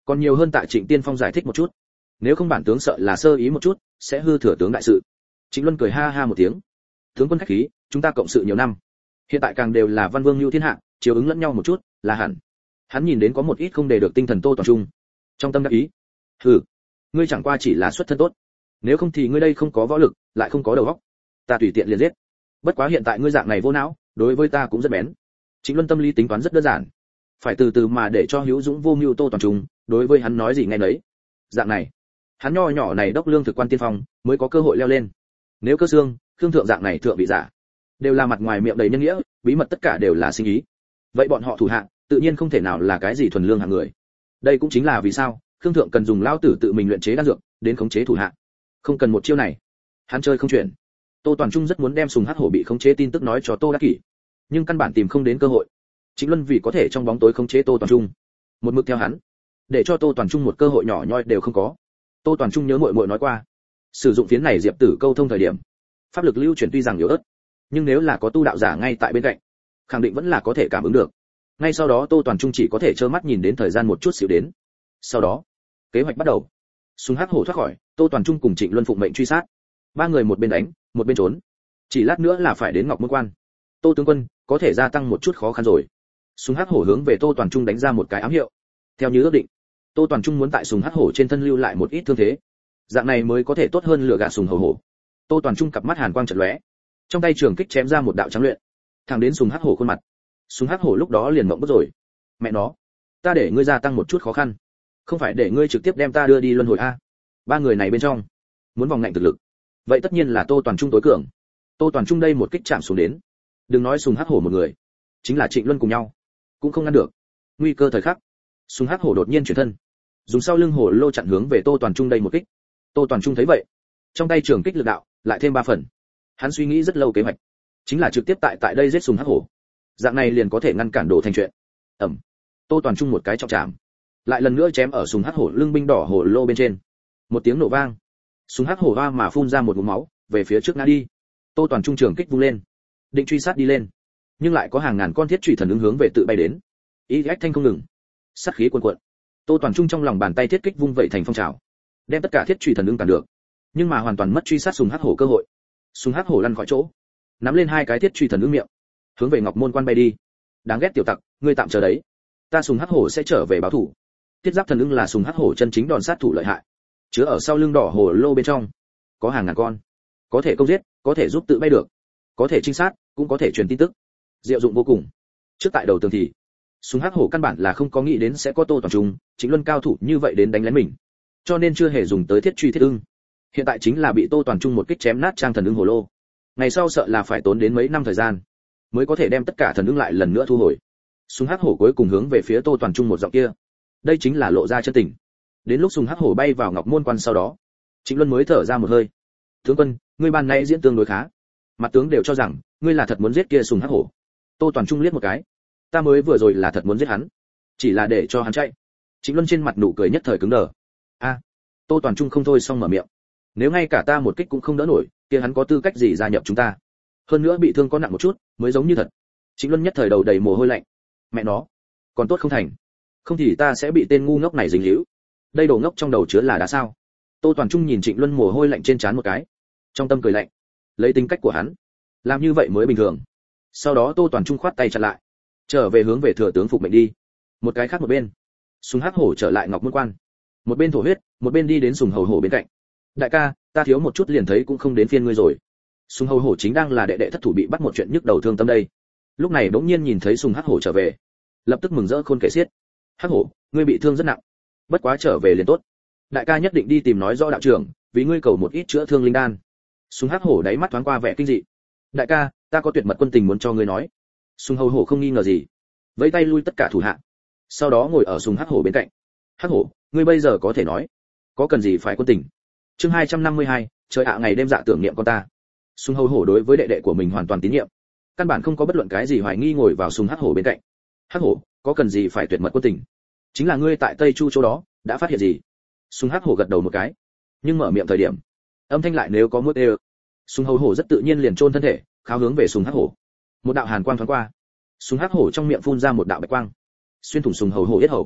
còn nhiều hơn Tạ Trịnh Tiên Phong giải thích một chút. Nếu không bản tướng sợ là sơ ý một chút, sẽ hư thừa tướng đại sự. Trịnh Luân cười ha ha một tiếng. Tướng quân khách khí, chúng ta cộng sự nhiều năm, hiện tại càng đều là văn vương lưu thiên hạ, chiếu ứng lẫn nhau một chút, là hẳn. Hắn nhìn đến có một ít không để được tinh thần Tô Toàn Trung, trong tâm đắc ý. Hừ, ngươi chẳng qua chỉ là xuất thân tốt, nếu không thì ngươi đây không có võ lực, lại không có đầu óc, ta tùy tiện liền giết. Bất quá hiện tại ngươi dạng này vô não, đối với ta cũng rất bén. Trịnh Luân tâm lý tính toán rất đơn giản, phải từ từ mà để cho Hữu Dũng vô mưu Tô Toàn Trung, đối với hắn nói gì nghe nấy. Dạng này, hắn nho nhỏ này đốc lương thực quan tiên phong, mới có cơ hội leo lên. Nếu Cơ Xương, Khương Thượng dạng này thượng vị giả, đều là mặt ngoài miệng đầy nhân nghĩa, bí mật tất cả đều là sinh ý. Vậy bọn họ thủ hạ, tự nhiên không thể nào là cái gì thuần lương hạng người. Đây cũng chính là vì sao Khương Thượng cần dùng lao tử tự mình luyện chế đan dược đến khống chế thủ hạ. Không cần một chiêu này, hắn chơi không chuyển. Tô Toàn Trung rất muốn đem Sùng Hắc Hổ bị khống chế tin tức nói cho Tô Đắc Kỷ, nhưng căn bản tìm không đến cơ hội. Trịnh Luân vì có thể trong bóng tối khống chế Tô Toàn Trung, một mực theo hắn, để cho Tô Toàn Trung một cơ hội nhỏ nhoi đều không có. Tô Toàn Trung nhớ muội muội nói qua, sử dụng phiến này diệp tử câu thông thời điểm, pháp lực lưu chuyển tuy rằng yếu ớt, nhưng nếu là có tu đạo giả ngay tại bên cạnh, khẳng định vẫn là có thể cảm ứng được. Ngay sau đó Tô Toàn Trung chỉ có thể trơ mắt nhìn đến thời gian một chút xíu đến. Sau đó, kế hoạch bắt đầu. Sùng Hắc Hổ thoát khỏi, Tô Toàn Trung cùng Trịnh Luân phụng mệnh truy sát. Ba người một bên đánh, một bên trốn. Chỉ lát nữa là phải đến Ngọc Môn Quan. Tô tướng quân, có thể gia tăng một chút khó khăn rồi. Sùng Hắc Hổ hướng về Tô Toàn Trung đánh ra một cái ám hiệu. Theo như ước định, Tô Toàn Trung muốn tại Sùng Hắc Hổ trên thân lưu lại một ít thương thế, dạng này mới có thể tốt hơn lừa gạt Sùng Hầu Hổ. Tô Toàn Trung cặp mắt hàn quang chợt lóe, trong tay trường kích chém ra một đạo trắng luyện, thẳng đến Sùng Hắc Hổ khuôn mặt. Sùng Hắc Hổ lúc đó liền mộng bức rồi. Mẹ nó, ta để ngươi gia tăng một chút khó khăn, không phải để ngươi trực tiếp đem ta đưa đi luân hồi a. Ba người này bên trong, muốn vòng ngạnh thực lực, vậy tất nhiên là Tô Toàn Trung tối cường. Tô Toàn Trung đây một kích chạm xuống đến, đừng nói Sùng Hắc Hổ một người, chính là Trịnh Luân cùng nhau, cũng không ngăn được. Nguy cơ thời khắc, Sùng Hắc Hổ đột nhiên chuyển thân, dùng sau lưng hổ lô chặn hướng về Tô Toàn Trung đây một kích. Tô Toàn Trung thấy vậy, trong tay trường kích lực đạo lại thêm 3 phần. Hắn suy nghĩ rất lâu kế hoạch, chính là trực tiếp tại đây giết Sùng Hắc Hổ, dạng này liền có thể ngăn cản đổ thành chuyện. Ẩm. Tô Toàn Trung một cái trọng chạm, lại lần nữa chém ở Sùng Hắc Hổ lưng binh đỏ hổ lô bên trên. Một tiếng nổ vang, Sùng Hắc Hổ va mà phun ra một ngụm máu, về phía trước ngã đi. Tô Toàn Trung trường kích vung lên, định truy sát đi lên, nhưng lại có hàng ngàn con thiết chủy thần ứng hướng về tự bay đến. Ý ách thanh không ngừng, sát khí cuồn cuộn. Tô Toàn Trung trong lòng bàn tay thiết kích vung vậy thành phong trào, đem tất cả thiết chủy thần ứng cản được, nhưng mà hoàn toàn mất truy sát Sùng Hắc Hổ cơ hội. Sùng Hắc Hổ lăn khỏi chỗ, nắm lên 2 cái thiết chủy thần ứng miệng, hướng về Ngọc Môn Quan bay đi. Đáng ghét tiểu tặc, ngươi tạm chờ đấy, ta Sùng Hắc Hổ sẽ trở về báo thù. Thiết giáp thần ứng là Sùng Hắc Hổ chân chính đòn sát thủ lợi hại, chứa ở sau lưng đỏ hổ lô bên trong, có hàng ngàn con, có thể công giết, có thể giúp tự bay được, có thể trinh sát, cũng có thể truyền tin tức, diệu dụng vô cùng. Trước tại đầu tường thì, Sùng Hắc Hổ căn bản là không có nghĩ đến sẽ có Tô Toàn Trung, Trịnh Luân cao thủ như vậy đến đánh lén mình, cho nên chưa hề dùng tới thiết truy thiết ưng. Hiện tại chính là bị Tô Toàn Trung một kích chém nát trang thần ưng hổ lô. Ngày sau sợ là phải tốn đến mấy năm thời gian, mới có thể đem tất cả thần ưng lại lần nữa thu hồi. Sùng Hắc Hổ cuối cùng hướng về phía Tô Toàn Trung một giọng kia, đây chính là lộ ra chân tình. Đến lúc Sùng Hắc Hổ bay vào Ngọc Môn Quan sau đó, Trịnh Luân mới thở ra một hơi. Tướng quân, ngươi ban nãy diễn tương đối khá, mặt tướng đều cho rằng ngươi là thật muốn giết kia Sùng Hắc Hổ. Tô Toàn Trung liếc một cái, ta mới vừa rồi là thật muốn giết hắn, chỉ là để cho hắn chạy. Trịnh Luân trên mặt nụ cười nhất thời cứng đờ. A, Tô Toàn Trung không thôi xong mở miệng, nếu ngay cả ta một kích cũng không đỡ nổi, kia hắn có tư cách gì gia nhập chúng ta? Hơn nữa bị thương có nặng một chút, mới giống như thật. Trịnh Luân nhất thời đầu đầy mồ hôi lạnh. Mẹ nó, còn tốt không thành, không thì ta sẽ bị tên ngu ngốc này dính líu. Đây đồ ngốc trong đầu chứa là đá sao? Tô Toàn Trung nhìn Trịnh Luân mồ hôi lạnh trên trán một cái, trong tâm cười lạnh. Lấy tính cách của hắn, làm như vậy mới bình thường. Sau đó Tô Toàn Trung khoát tay chặn lại, trở về hướng về thừa tướng phục mệnh đi. Một cái khác một bên, Sùng Hắc Hổ trở lại Ngọc Môn Quan, một bên thổ huyết, một bên đi đến Sùng Hầu Hổ bên cạnh. Đại ca, ta thiếu một chút liền thấy cũng không đến phiên ngươi rồi. Sùng Hầu Hổ chính đang là đệ đệ thất thủ bị bắt một chuyện nhức đầu thương tâm đây. Lúc này bỗng nhiên nhìn thấy Sùng Hắc Hổ trở về, lập tức mừng rỡ khôn kể xiết. Hắc Hổ, ngươi bị thương rất nặng, bất quá trở về liền tốt. Đại ca nhất định đi tìm nói rõ đạo trưởng, vì ngươi cầu một ít chữa thương linh đan. Sùng Hắc Hổ đáy mắt thoáng qua vẻ kinh dị. Đại ca, ta có tuyệt mật quân tình muốn cho ngươi nói. Sùng Hầu Hổ không nghi ngờ gì, vẫy tay lui tất cả thủ hạ, sau đó ngồi ở Sùng Hắc Hổ bên cạnh. Hắc Hổ, ngươi bây giờ có thể nói, có cần gì phải quân tình? Chương 252, trời ạ ngày đêm dạ tưởng niệm con ta. Sùng Hầu Hổ đối với đệ đệ của mình hoàn toàn tín nhiệm, căn bản không có bất luận cái gì hoài nghi, ngồi vào Sùng Hắc Hổ bên cạnh. Hắc Hổ, có cần gì phải tuyệt mật quân tình? Chính là ngươi tại Tây Chu chỗ đó đã phát hiện gì? Sùng Hắc Hổ gật đầu một cái, nhưng mở miệng thời điểm, âm thanh lại nếu có muốt ê. Sùng Hầu Hổ rất tự nhiên liền chôn thân thể, khao hướng về Sùng Hắc Hổ. Một đạo hàn quang thoáng qua, Sùng Hắc Hổ trong miệng phun ra một đạo bạch quang, xuyên thủng Sùng Hầu Hổ yết hầu.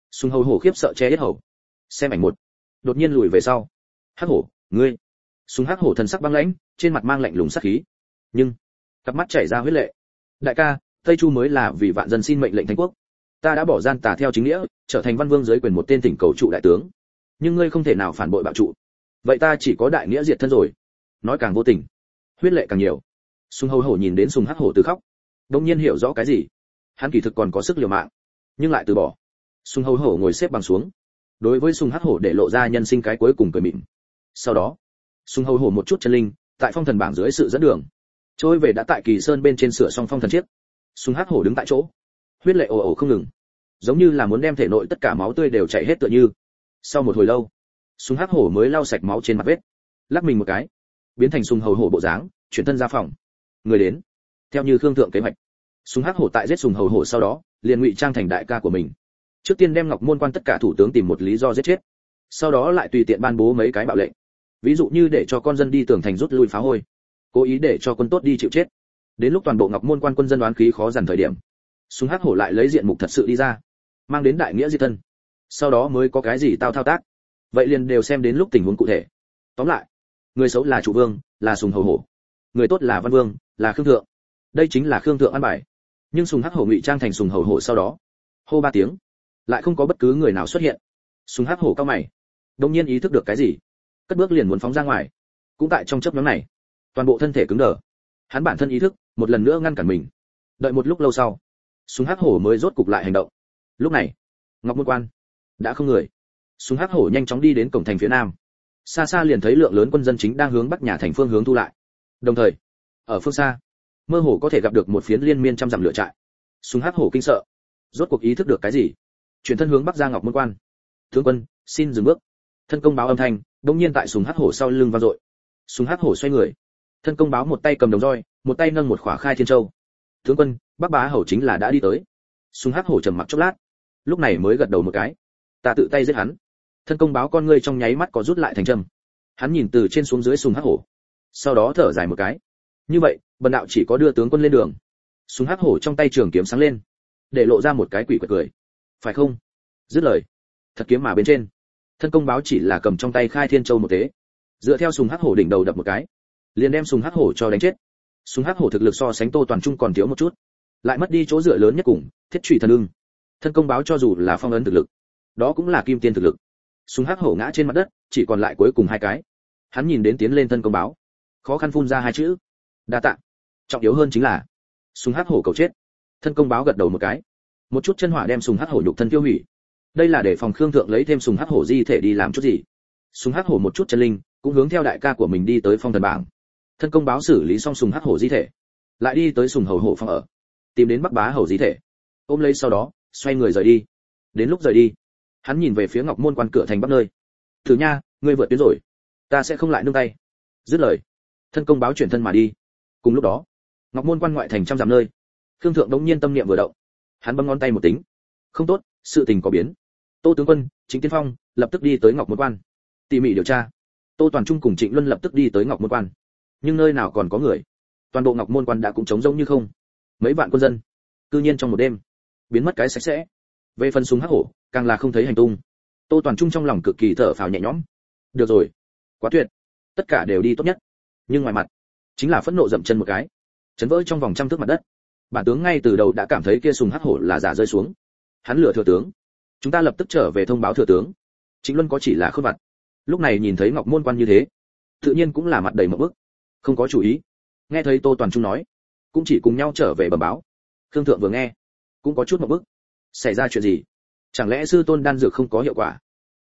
Sùng Hầu Hổ khiếp sợ che hết hầu. Xem ảnh một, đột nhiên lùi về sau. Hắc Hổ, ngươi. Sùng Hắc Hổ thần sắc băng lãnh, trên mặt mang lạnh lùng sát khí. Nhưng cặp mắt chảy ra huyết lệ. Đại ca, Tây Chu mới là vì vạn dân xin mệnh lệnh thánh quốc. Ta đã bỏ gian tà theo chính nghĩa, trở thành văn vương dưới quyền một tên thỉnh cầu trụ đại tướng. Nhưng ngươi không thể nào phản bội bạo trụ. Vậy ta chỉ có đại nghĩa diệt thân rồi. Nói càng vô tình, huyết lệ càng nhiều. Sùng Hầu Hổ nhìn đến Sùng Hắc Hổ từ khóc, đột nhiên hiểu rõ cái gì. Hắn kỳ thực còn có sức liều mạng, nhưng lại từ bỏ. Sùng Hầu Hổ ngồi xếp bằng xuống, đối với Sùng Hắc Hổ để lộ ra nhân sinh cái cuối cùng cười mỉm. Sau đó, Sùng Hầu Hổ một chút chân linh, tại phong thần bảng dưới sự dẫn đường, trôi về đã tại Kỳ Sơn bên trên sửa xong phong thần chiếc. Sùng Hắc Hổ đứng tại chỗ, huyết lệ ồ ồ không ngừng, giống như là muốn đem thể nội tất cả máu tươi đều chảy hết tựa như. Sau một hồi lâu, Sùng Hắc Hổ mới lau sạch máu trên mặt vết, lắc mình một cái, biến thành Sùng Hầu Hổ bộ dáng, chuyển thân ra phòng. Người đến, theo như Khương Thượng kế hoạch, Sùng Hắc Hổ tại giết Sùng Hầu Hổ sau đó, liền ngụy trang thành đại ca của mình. Trước tiên đem Ngọc Môn Quan tất cả thủ tướng tìm một lý do giết chết, sau đó lại tùy tiện ban bố mấy cái bạo lệnh, ví dụ như để cho con dân đi tường thành rút lui phá hôi, cố ý để cho quân tốt đi chịu chết. Đến lúc toàn bộ Ngọc Môn Quan quân dân đoán khí khó dằn thời điểm, Sùng Hắc Hổ lại lấy diện mục thật sự đi ra, mang đến đại nghĩa diệt thân. Sau đó mới có cái gì tao thao tác, vậy liền đều xem đến lúc tình huống cụ thể. Tóm lại, người xấu là Trụ Vương, là Sùng Hầu Hổ, người tốt là Văn Vương, là Khương Thượng. Đây chính là Khương Thượng an bài. Nhưng Sùng Hắc Hổ ngụy trang thành Sùng Hầu Hổ sau đó, hô 3 tiếng, lại không có bất cứ người nào xuất hiện. Sùng Hắc Hổ cao mày, đột nhiên ý thức được cái gì, cất bước liền muốn phóng ra ngoài. Cũng tại trong chớp nhoáng này, toàn bộ thân thể cứng đờ. Hắn bản thân ý thức một lần nữa ngăn cản mình. Đợi một lúc lâu sau, Sùng Hắc Hổ mới rốt cục lại hành động. Lúc này, Ngọc Môn Quan đã không người. Sùng Hắc Hổ nhanh chóng đi đến cổng thành phía nam. Xa xa liền thấy lượng lớn quân dân chính đang hướng bắc nhà thành phương hướng thu lại. Đồng thời, ở phương xa, mơ hồ có thể gặp được một phiến liên miên trăm dặm lửa trại. Sùng Hắc Hổ kinh sợ, rốt cuộc ý thức được cái gì, chuyển thân hướng bắc ra Ngọc Môn Quan. Tướng quân, xin dừng bước. Thân công báo âm thanh đột nhiên tại Sùng Hắc Hổ sau lưng vang dội. Sùng Hắc Hổ xoay người, thân công báo một tay cầm đồng roi, một tay nâng một khỏa khai thiên châu. Tướng quân, Bắc Bá Hầu chính là đã đi tới. Sùng Hắc Hổ trầm mặc chốc lát, lúc này mới gật đầu một cái. Ta tự tay giết hắn. Thân công báo con ngươi trong nháy mắt có rút lại thành trầm. Hắn nhìn từ trên xuống dưới Sùng Hắc Hổ, sau đó thở dài một cái. Như vậy, bần đạo chỉ có đưa tướng quân lên đường. Sùng Hắc Hổ trong tay trường kiếm sáng lên, để lộ ra một cái quỷ quật cười. Phải không? Dứt lời, thật kiếm mà bên trên, thân công báo chỉ là cầm trong tay khai thiên châu một thế, dựa theo Sùng Hắc Hổ đỉnh đầu đập một cái, liền đem Sùng Hắc Hổ cho đánh chết. Sùng Hắc Hổ thực lực so sánh Tô Toàn Trung còn thiếu một chút, lại mất đi chỗ dựa lớn nhất cùng thiết trụy thần ưng. Thân công báo cho dù là phong ấn thực lực, đó cũng là kim tiên thực lực. Sùng Hắc Hổ ngã trên mặt đất, chỉ còn lại cuối cùng 2 cái. Hắn nhìn đến tiến lên thân công báo, khó khăn phun ra 2 chữ: đa tạ. Trọng yếu hơn chính là Sùng Hắc Hổ cầu chết. Thân công báo gật đầu một cái, một chút chân hỏa đem Sùng Hắc Hổ nhục thân tiêu hủy. Đây là để phòng Khương Thượng lấy thêm Sùng Hắc Hổ di thể đi làm chút gì. Sùng Hắc Hổ một chút chân linh, cũng hướng theo đại ca của mình đi tới phong thần bảng. Thân công báo xử lý xong Sùng Hắc Hổ di thể, lại đi tới Sùng Hầu Hổ phòng ở, tìm đến Bắc Bá Hầu di thể, ôm lấy sau đó xoay người rời đi. Đến lúc rời đi, hắn nhìn về phía Ngọc Môn Quan cửa thành bắc nơi. Thử nha, ngươi vượt tuyến rồi, ta sẽ không lại nương tay. Dứt lời, thân công báo chuyển thân mà đi. Cùng lúc đó, Ngọc Môn Quan ngoại thành trăm dặm nơi, Khương Thượng đống nhiên tâm niệm vừa động, hắn bấm ngón tay một tính, không tốt, sự tình có biến. Tô tướng quân, Trịnh Tiên Phong lập tức đi tới Ngọc Môn Quan tỉ mỉ điều tra. Tô Toàn Trung cùng Trịnh Luân lập tức đi tới Ngọc Môn Quan, nhưng nơi nào còn có người, toàn bộ Ngọc Môn Quan đã cũng trống rỗng như không. Mấy vạn quân dân, cư nhiên trong một đêm biến mất cái sạch sẽ. Về phần Sùng Hắc Hổ, càng là không thấy hành tung. Tô Toàn Trung trong lòng cực kỳ thở phào nhẹ nhõm. Được rồi, quá tuyệt, tất cả đều đi tốt nhất. Nhưng ngoài mặt, chính là phẫn nộ dậm chân một cái, chấn vỡ trong vòng trăm thước mặt đất. Bản tướng ngay từ đầu đã cảm thấy kia Sùng Hắc Hổ là giả rơi xuống. Hắn lừa thừa tướng, chúng ta lập tức trở về thông báo thừa tướng. Trịnh Luân có chỉ là khôn vặt, lúc này nhìn thấy Ngọc Môn Quan như thế, tự nhiên cũng là mặt đầy mộng bức, không có chủ ý. Nghe thấy Tô Toàn Trung nói, cũng chỉ cùng nhau trở về bẩm báo. Khương Thượng vừa nghe, cũng có chút mộng bức. Xảy ra chuyện gì? Chẳng lẽ sư tôn đan dược không có hiệu quả?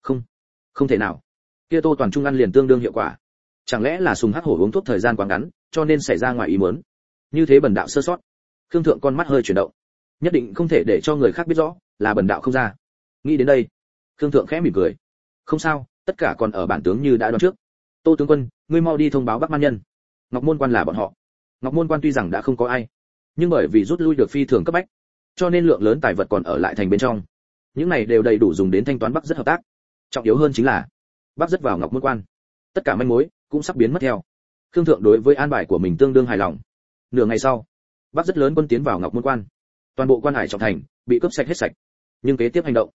Không thể nào. Kia Tô Toàn Trung ăn liền tương đương hiệu quả. Chẳng lẽ là Sùng Hắc Hổ uống thuốc thời gian quá ngắn, cho nên xảy ra ngoài ý muốn? Như thế bần đạo sơ sót. Khương Thượng con mắt hơi chuyển động, nhất định không thể để cho người khác biết rõ là bần đạo không ra. Nghĩ đến đây, Khương Thượng khẽ mỉm cười. Không sao, tất cả còn ở bản tướng như đã đoán trước. Tô tướng quân, ngươi mau đi thông báo Bắc Man nhân. Ngọc Môn Quan là bọn họ. Ngọc Môn Quan tuy rằng đã không có ai, nhưng bởi vì rút lui được phi thường cấp bách, cho nên lượng lớn tài vật còn ở lại thành bên trong. Những này đều đầy đủ dùng đến thanh toán Bắc rất hợp tác. Trọng yếu hơn chính là Bắc rất vào Ngọc Môn Quan, tất cả manh mối cũng sắp biến mất theo. Khương Thượng đối với an bài của mình tương đương hài lòng. Nửa ngày sau, Bắc rất lớn quân tiến vào Ngọc Môn Quan, toàn bộ quan hải trọng thành bị cướp sạch hết sạch. Nhưng kế tiếp hành động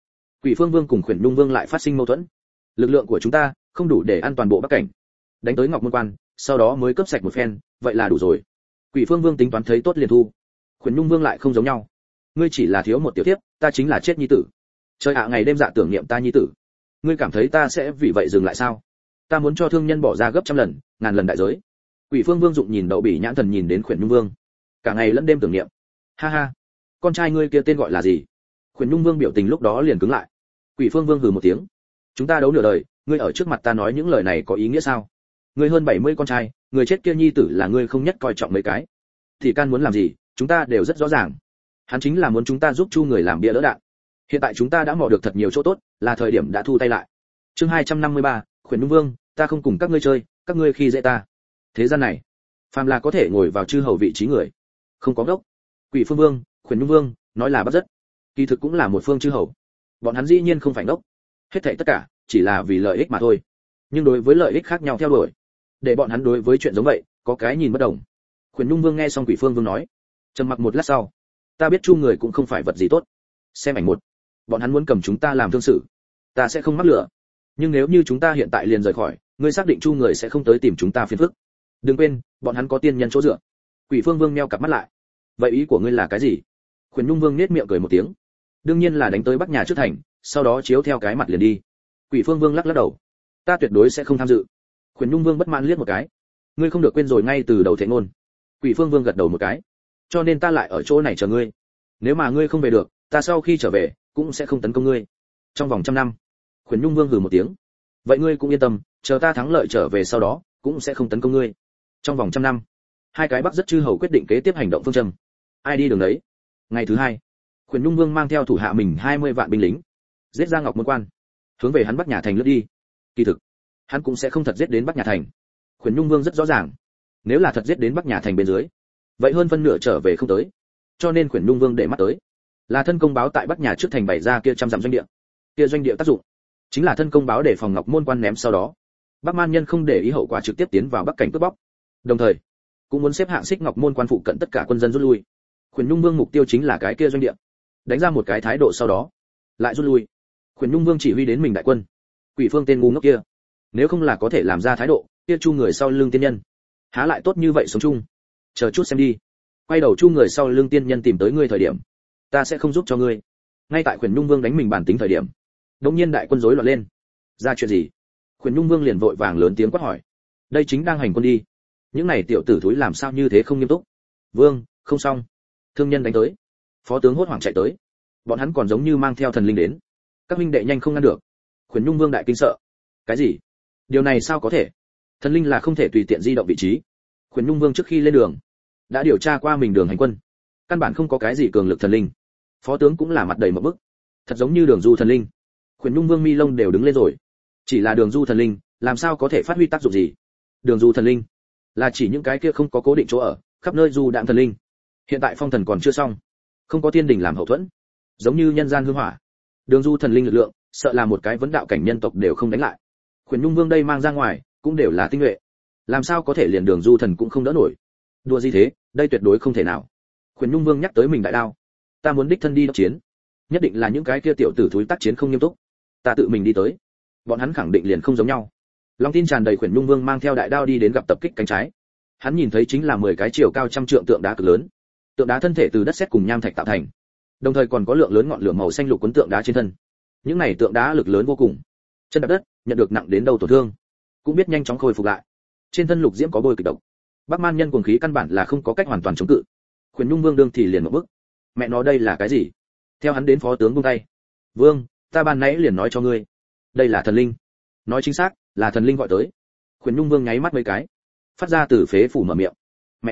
Quỷ Phương Vương cùng Khuyển Nhung Vương lại phát sinh mâu thuẫn. Lực lượng của chúng ta không đủ để an toàn bộ Bắc cảnh. Đánh tới Ngọc Môn Quan, sau đó mới cướp sạch một phen, vậy là đủ rồi. Quỷ Phương Vương tính toán thấy tốt liền thu. Khuyển Nhung Vương lại không giống nhau. Ngươi chỉ là thiếu một tiểu thiếp, ta chính là chết nhi tử. Trời ạ, ngày đêm dạ tưởng niệm ta nhi tử. Ngươi cảm thấy ta sẽ vì vậy dừng lại sao? Ta muốn cho thương nhân bỏ ra gấp trăm lần, ngàn lần đại giới. Quỷ Phương Vương dụng nhìn đậu bỉ nhãn thần nhìn đến Khuyển Nhung Vương, cả ngày lẫn đêm tưởng niệm. Ha ha, con trai ngươi kia tên gọi là gì? Khuyển Nhung Vương biểu tình lúc đó liền cứng lại. Quỷ Phương Vương hừ một tiếng. Chúng ta đấu nửa đời, ngươi ở trước mặt ta nói những lời này có ý nghĩa sao? Ngươi hơn 70 con trai, người chết kia nhi tử là ngươi không nhất coi trọng mấy cái. Thì can muốn làm gì, chúng ta đều rất rõ ràng. Hắn chính là muốn chúng ta giúp Chu người làm bia đỡ đạn. Hiện tại chúng ta đã mò được thật nhiều chỗ tốt, là thời điểm đã thu tay lại. Chương 253, Khuyển Nhung Vương, ta không cùng các ngươi chơi, các ngươi khi dễ ta. Thế gian này, phàm là có thể ngồi vào chư hầu vị trí người, không có ngốc. Quỷ Phương Vương, Khuyển Nhung Vương, nói là bắt rất, kỳ thực cũng là một phương chư hầu. Bọn hắn dĩ nhiên không phải ngốc. Hết thảy tất cả chỉ là vì lợi ích mà thôi. Nhưng đối với lợi ích khác nhau theo đuổi, để bọn hắn đối với chuyện giống vậy có cái nhìn bất đồng. Khuyển Nhung Vương nghe xong Quỷ Phương Vương nói, trầm mặc một lát sau, ta biết Chu người cũng không phải vật gì tốt. Xem ảnh một, bọn hắn muốn cầm chúng ta làm thương sự, ta sẽ không mắc lửa. Nhưng nếu như chúng ta hiện tại liền rời khỏi, ngươi xác định Chu người sẽ không tới tìm chúng ta phiền phức. Đừng quên, bọn hắn có tiên nhân chỗ dựa. Quỷ Phương Vương meo cặp mắt lại. Vậy ý của ngươi là cái gì? Khuyển Nhung Vương nhếch miệng cười một tiếng. Đương nhiên là đánh tới Bắc nhà trước thành, sau đó chiếu theo cái mặt liền đi. Quỷ Phương Vương lắc lắc đầu. Ta tuyệt đối sẽ không tham dự. Khuyển Nhung Vương bất mãn liếc một cái. Ngươi không được quên rồi ngay từ đầu thể ngôn. Quỷ Phương Vương gật đầu một cái. Cho nên ta lại ở chỗ này chờ ngươi. Nếu mà ngươi không về được, ta sau khi trở về cũng sẽ không tấn công ngươi. Trong vòng 100 năm. Khuyển Nhung Vương hừ một tiếng. Vậy ngươi cũng yên tâm, chờ ta thắng lợi trở về sau đó, cũng sẽ không tấn công ngươi. Trong vòng 100 năm. Hai cái Bắc rất chư hầu quyết định kế tiếp hành động phương châm. Ai đi đường đấy. Ngày thứ hai, Khuyển Nhung Vương mang theo thủ hạ mình 20 vạn binh lính, giết ra Ngọc Môn Quan, hướng về hắn Bắc nhà thành lướt đi. Kỳ thực, hắn cũng sẽ không thật giết đến Bắc nhà thành. Khuyển Nhung Vương rất rõ ràng, nếu là thật giết đến Bắc nhà thành bên dưới, vậy hơn phân nửa trở về không tới. Cho nên Khuyển Nhung Vương để mắt tới, là thân công báo tại Bắc nhà trước thành bày ra kia trăm dặm doanh địa. Kia doanh địa tác dụng, chính là thân công báo để phòng Ngọc Môn Quan ném sau đó, Bắc Man nhân không để ý hậu quả trực tiếp tiến vào Bắc cảnh cướp bóc. Đồng thời, cũng muốn xếp hạng xích Ngọc Môn Quan phụ cận tất cả quân dân rút lui. Khuyển Nhung Vương mục tiêu chính là cái kia doanh địa. Đánh ra một cái thái độ sau đó, lại rút lui. Khuyển Nhung Vương chỉ huy đến mình đại quân. Quỷ Phương tên ngu ngốc kia, nếu không là có thể làm ra thái độ, kia Chu người sau lưng tiên nhân, há lại tốt như vậy sống chung. Chờ chút xem đi. Quay đầu Chu người sau lưng tiên nhân tìm tới ngươi thời điểm, ta sẽ không giúp cho ngươi. Ngay tại Khuyển Nhung Vương đánh mình bản tính thời điểm, đột nhiên đại quân rối loạn lên. Ra chuyện gì? Khuyển Nhung Vương liền vội vàng lớn tiếng quát hỏi. Đây chính đang hành quân đi. Những này tiểu tử thúi làm sao như thế không nghiêm túc? Vương, không xong. Thương nhân đánh tới. Phó tướng hốt hoảng chạy tới. Bọn hắn còn giống như mang theo thần linh đến. Các huynh đệ nhanh không ngăn được. Khuyển Nhung Vương đại kinh sợ. Cái gì? Điều này sao có thể? Thần linh là không thể tùy tiện di động vị trí. Khuyển Nhung Vương trước khi lên đường đã điều tra qua mình đường hành quân, căn bản không có cái gì cường lực thần linh. Phó tướng cũng là mặt đầy một bức, thật giống như đường du thần linh. Khuyển Nhung Vương mi lông đều đứng lên rồi. Chỉ là đường du thần linh, làm sao có thể phát huy tác dụng gì? Đường du thần linh là chỉ những cái kia không có cố định chỗ ở, khắp nơi du đạm thần linh. Hiện tại phong thần còn chưa xong, không có tiên đình làm hậu thuẫn, giống như nhân gian hương hỏa. Đường du thần linh lực lượng, sợ là một cái vấn đạo cảnh nhân tộc đều không đánh lại. Khuyển Nhung Vương đây mang ra ngoài, cũng đều là tinh nhuệ, làm sao có thể liền đường du thần cũng không đỡ nổi? Đùa gì thế, đây tuyệt đối không thể nào. Khuyển Nhung Vương nhắc tới mình đại đao, ta muốn đích thân đi đốc chiến, nhất định là những cái kia tiểu tử thúi tác chiến không nghiêm túc, ta tự mình đi tới, bọn hắn khẳng định liền không giống nhau. Long tin tràn đầy Khuyển Nhung Vương mang theo đại đao đi đến gặp tập kích cánh trái. Hắn nhìn thấy chính là 10 cái chiều cao trăm trượng tượng đá cực lớn. Tượng đá thân thể từ đất sét cùng nham thạch tạo thành, đồng thời còn có lượng lớn ngọn lửa màu xanh lục cuốn tượng đá trên thân. Những này tượng đá lực lớn vô cùng, chân đạp đất, nhận được nặng đến đâu tổn thương, cũng biết nhanh chóng khôi phục lại. Trên thân lục diễm có bôi kịch độc, Bắc Man nhân cuồng khí căn bản là không có cách hoàn toàn chống cự. Khuyển Nhung Vương đương thì liền một bước, mẹ nó đây là cái gì? Theo hắn đến phó tướng buông tay. Vương, ta ban nãy liền nói cho ngươi, đây là thần linh. Nói chính xác, là thần linh gọi tới. Khuyển Nhung Vương nháy mắt mấy cái, phát ra từ phế phủ mở miệng.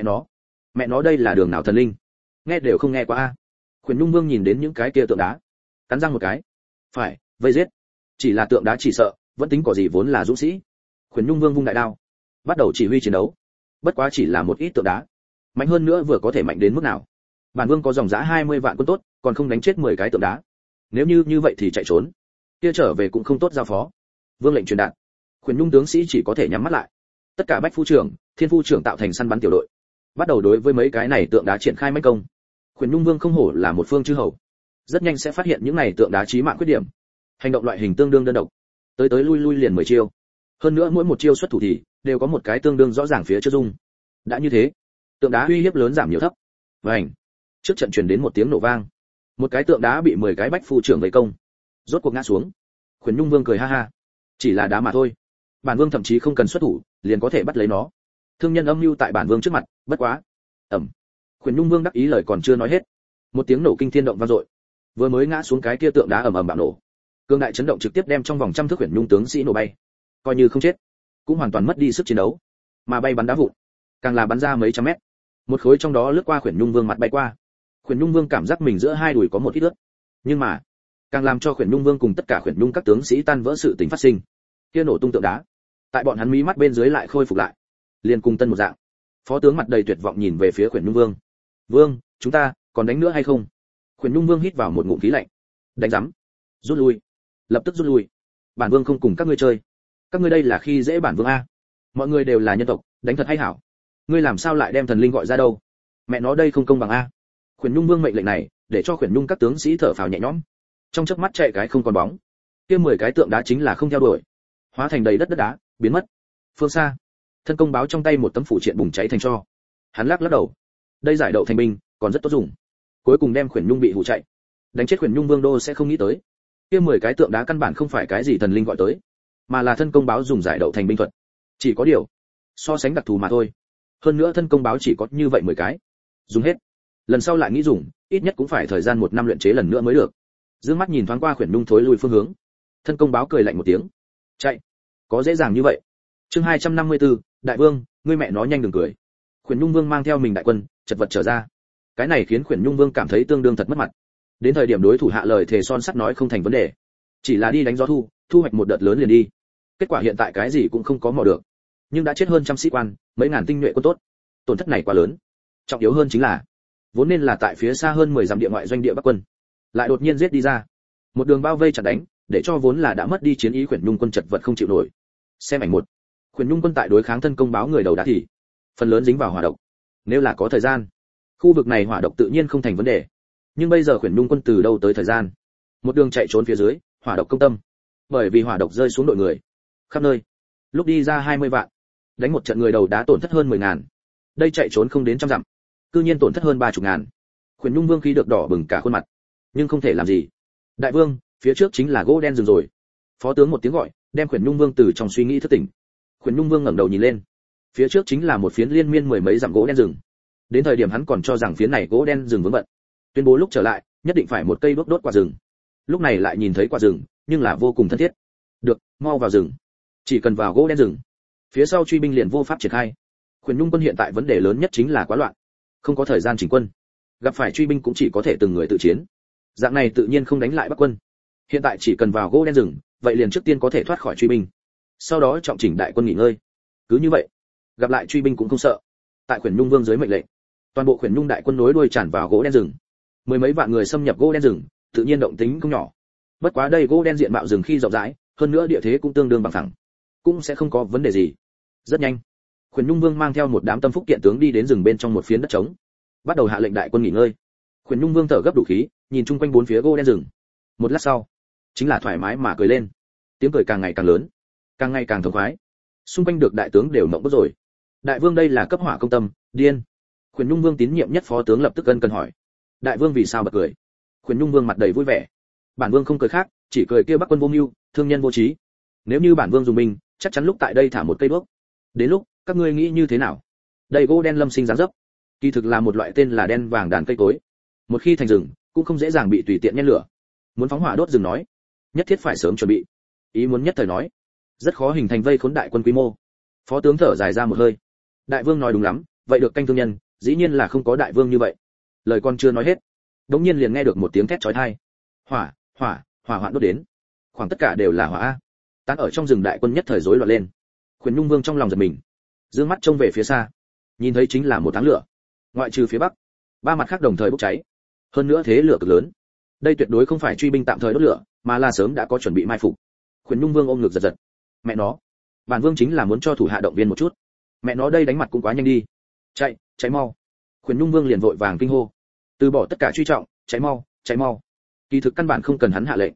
Mẹ nó đây là đường nào thần linh? Nghe đều không nghe qua a. Khuyển Nhung Vương nhìn đến những cái kia tượng đá, cắn răng một cái. Phải, vây giết. Chỉ là tượng đá chỉ sợ, vẫn tính có gì vốn là dũng sĩ. Khuyển Nhung Vương vung đại đao, bắt đầu chỉ huy chiến đấu. Bất quá chỉ là một ít tượng đá, mạnh hơn nữa vừa có thể mạnh đến mức nào? Bản Vương có dòng giá 20 vạn quân tốt, còn không đánh chết 10 cái tượng đá. Nếu như vậy thì chạy trốn, kia trở về cũng không tốt giao phó. Vương lệnh truyền đạt. Khuyển Nhung tướng sĩ chỉ có thể nhắm mắt lại. Tất cả bách phu trưởng, thiên phu trưởng tạo thành săn bắn tiểu đội, bắt đầu đối với mấy cái này tượng đá triển khai mãnh công. Khuyển Nhung Vương không hổ là một phương chư hầu, rất nhanh sẽ phát hiện những này tượng đá chí mạng khuyết điểm. Hành động loại hình tương đương đơn độc, tới tới lui lui liền 10 chiêu. Hơn nữa mỗi một chiêu xuất thủ thì đều có một cái tương đương rõ ràng phía trước dung. Đã như thế, tượng đá uy hiếp lớn giảm nhiều thấp. Vành. Trước trận truyền đến một tiếng nổ vang. Một cái tượng đá bị 10 cái bách phu trưởng vây công, rốt cuộc ngã xuống. Khuyển Nhung Vương cười ha ha, chỉ là đá mà thôi. Bản Vương thậm chí không cần xuất thủ, liền có thể bắt lấy nó. Thương nhân âm mưu tại Bản Vương trước mặt, bất quá. Ầm. Khuyển Nhung Vương đắc ý lời còn chưa nói hết, một tiếng nổ kinh thiên động vang dội. Vừa mới ngã xuống cái kia tượng đá ầm ầm bạo nổ. Cương đại chấn động trực tiếp đem trong vòng trăm thước Khuyển Nhung tướng sĩ nổ bay. Coi như không chết, cũng hoàn toàn mất đi sức chiến đấu. Mà bay bắn đá vụn, càng là bắn ra mấy trăm mét. Một khối trong đó lướt qua Khuyển Nhung Vương mặt bay qua. Khuyển Nhung Vương cảm giác mình giữa hai đùi có một ít ướt. Nhưng mà, càng làm cho Khuyển Nhung Vương cùng tất cả Khuyển Nhung các tướng sĩ tan vỡ sự tình phát sinh. Kia nổ tung tượng đá, tại bọn hắn mí mắt bên dưới lại khôi phục lại, liền cùng tân một dạng. Phó tướng mặt đầy tuyệt vọng nhìn về phía Khuyển Nhung Vương. "Vương, chúng ta còn đánh nữa hay không?" Khuyển Nhung Vương hít vào một ngụm khí lạnh. "Đánh rắm, rút lui, lập tức rút lui. Bản Vương không cùng các ngươi chơi. Các ngươi đây là khi dễ bản Vương a. Mọi người đều là nhân tộc, đánh thật hay hảo. Ngươi làm sao lại đem thần linh gọi ra đâu? Mẹ nó đây không công bằng a." Khuyển Nhung Vương mệnh lệnh này, để cho Khuyển Nhung các tướng sĩ thở phào nhẹ nhõm. Trong chớp mắt chạy cái không còn bóng. Kia 10 cái tượng đá chính là không theo đuổi, hóa thành đầy đất đất đá, biến mất. Phương xa, thân công báo trong tay một tấm phủ triện bùng cháy thành tro. Hắn lắc lắc đầu. Đây giải đậu thành binh, còn rất tốt dùng. Cuối cùng đem Khuyển Nhung bị hù chạy. Đánh chết Khuyển Nhung Vương đô sẽ không nghĩ tới. Kia 10 cái tượng đá căn bản không phải cái gì thần linh gọi tới, mà là thân công báo dùng giải đậu thành binh thuật. Chỉ có điều, so sánh đặc thù mà thôi. Hơn nữa thân công báo chỉ có như vậy 10 cái. Dùng hết. Lần sau lại nghĩ dùng, ít nhất cũng phải thời gian 1 năm luyện chế lần nữa mới được. Dương mắt nhìn thoáng qua Khuyển Nhung thối lui phương hướng. Thân công báo cười lạnh một tiếng. Chạy, có dễ dàng như vậy? Chương 254, Đại Vương, ngươi mẹ nó nhanh đừng cười. Khuyển Nhung Vương mang theo mình đại quân, chật vật trở ra. Cái này khiến Khuyển Nhung Vương cảm thấy tương đương thật mất mặt. Đến thời điểm đối thủ hạ lời thề son sắt nói không thành vấn đề, chỉ là đi đánh gió thu hoạch một đợt lớn liền đi. Kết quả hiện tại cái gì cũng không có mò được, nhưng đã chết hơn trăm sĩ quan, mấy ngàn tinh nhuệ quân tốt. Tổn thất này quá lớn. Trọng yếu hơn chính là, vốn nên là tại phía xa hơn 10 dặm địa ngoại doanh địa Bắc quân, lại đột nhiên giết đi ra, một đường bao vây chặt đánh, để cho vốn là đã mất đi chiến ý Khuyển Nhung quân chật vật không chịu nổi. Xem ảnh 1. Khuyển Nhung quân tại đối kháng thân công báo người đầu đá thì phần lớn dính vào hỏa độc. Nếu là có thời gian, khu vực này hỏa độc tự nhiên không thành vấn đề. Nhưng bây giờ Khuyển Nhung quân từ đâu tới thời gian? Một đường chạy trốn phía dưới, hỏa độc công tâm. Bởi vì hỏa độc rơi xuống đội người khắp nơi. Lúc đi ra 20 vạn, đánh một trận người đầu đá tổn thất hơn 10.000. Đây chạy trốn không đến trăm dặm, cư nhiên tổn thất hơn 30.000. Khuyển Nhung Vương khí được đỏ bừng cả khuôn mặt, nhưng không thể làm gì. Đại Vương, phía trước chính là gỗ đen rừng rồi. Phó tướng một tiếng gọi, đem Khuyển Nhung Vương từ trong suy nghĩ thức tỉnh. Khuyển Nhung Vương ngẩng đầu nhìn lên, phía trước chính là một phiến liên miên 10 mấy dặm gỗ đen rừng. Đến thời điểm hắn còn cho rằng phiến này gỗ đen rừng vướng bận, tuyên bố lúc trở lại nhất định phải một cây đốt quả rừng. Lúc này lại nhìn thấy quả rừng, nhưng là vô cùng thân thiết. Được, mau vào rừng. Chỉ cần vào gỗ đen rừng, phía sau truy binh liền vô pháp triển khai. Khuyển Nhung quân hiện tại vấn đề lớn nhất chính là quá loạn, không có thời gian chỉnh quân, gặp phải truy binh cũng chỉ có thể từng người tự chiến. Dạng này tự nhiên không đánh lại Bắc quân. Hiện tại chỉ cần vào gỗ đen rừng, vậy liền trước tiên có thể thoát khỏi truy binh, sau đó trọng chỉnh đại quân nghỉ ngơi. Cứ như vậy, gặp lại truy binh cũng không sợ. Tại Khuyển Nhung Vương dưới mệnh lệnh, toàn bộ Khuyển Nhung đại quân nối đuôi tràn vào gỗ đen rừng. 10 mấy vạn người xâm nhập gỗ đen rừng, tự nhiên động tính không nhỏ. Bất quá đây gỗ đen diện mạo rừng khi rộng rãi, hơn nữa địa thế cũng tương đương bằng phẳng, cũng sẽ không có vấn đề gì. Rất nhanh, Khuyển Nhung Vương mang theo một đám tâm phúc kiện tướng đi đến rừng bên trong một phiến đất trống, bắt đầu hạ lệnh đại quân nghỉ ngơi. Khuyển Nhung Vương thở gấp đủ khí, nhìn chung quanh bốn phía gỗ đen rừng. Một lát sau, chính là thoải mái mà cười lên. Tiếng cười càng ngày càng lớn, càng ngày càng thống khoái. Xung quanh được đại tướng đều mộng bức rồi. Đại Vương đây là cấp hỏa công tâm, điên. Khuyển Nhung Vương tín nhiệm nhất phó tướng lập tức ân cần hỏi. Đại Vương vì sao bật cười? Khuyển Nhung Vương mặt đầy vui vẻ. Bản Vương không cười khác, chỉ cười kia Bắc quân vô mưu, thương nhân vô trí. Nếu như bản Vương dùng mình, chắc chắn lúc tại đây thả một cây đuốc. Đến lúc, các ngươi nghĩ như thế nào? Đây gỗ đen lâm sinh dáng dấp, kỳ thực là một loại tên là đen vàng đàn cây cối. Một khi thành rừng, cũng không dễ dàng bị tùy tiện nhen lửa. Muốn phóng hỏa đốt rừng nói, nhất thiết phải sớm chuẩn bị. Ý muốn nhất thời nói, rất khó hình thành vây khốn đại quân quy mô. Phó tướng thở dài ra một hơi. Đại Vương nói đúng lắm, vậy được canh thương nhân, dĩ nhiên là không có đại vương như vậy. Lời con chưa nói hết, đống nhiên liền nghe được một tiếng thét chói tai. Hỏa, hỏa, hỏa hoạn đốt đến. Khoảng tất cả đều là hỏa a. Tán ở trong rừng đại quân nhất thời rối loạn lên. Khuyển Nhung Vương trong lòng giật mình, dương mắt trông về phía xa, nhìn thấy chính là một đám lửa. Ngoại trừ phía bắc, ba mặt khác đồng thời bốc cháy. Hơn nữa thế lửa cực lớn. Đây tuyệt đối không phải truy binh tạm thời đốt lửa, mà là sớm đã có chuẩn bị mai phục. Khuyển Nhung Vương ôm ngực giật giật. Mẹ nó, bản Vương chính là muốn cho thủ hạ động viên một chút. Mẹ nó đây đánh mặt cũng quá nhanh đi. Chạy, cháy mau. Khuyển Nhung Vương liền vội vàng kinh hô, từ bỏ tất cả truy trọng, cháy mau, cháy mau. Kỳ thực căn bản không cần hắn hạ lệnh,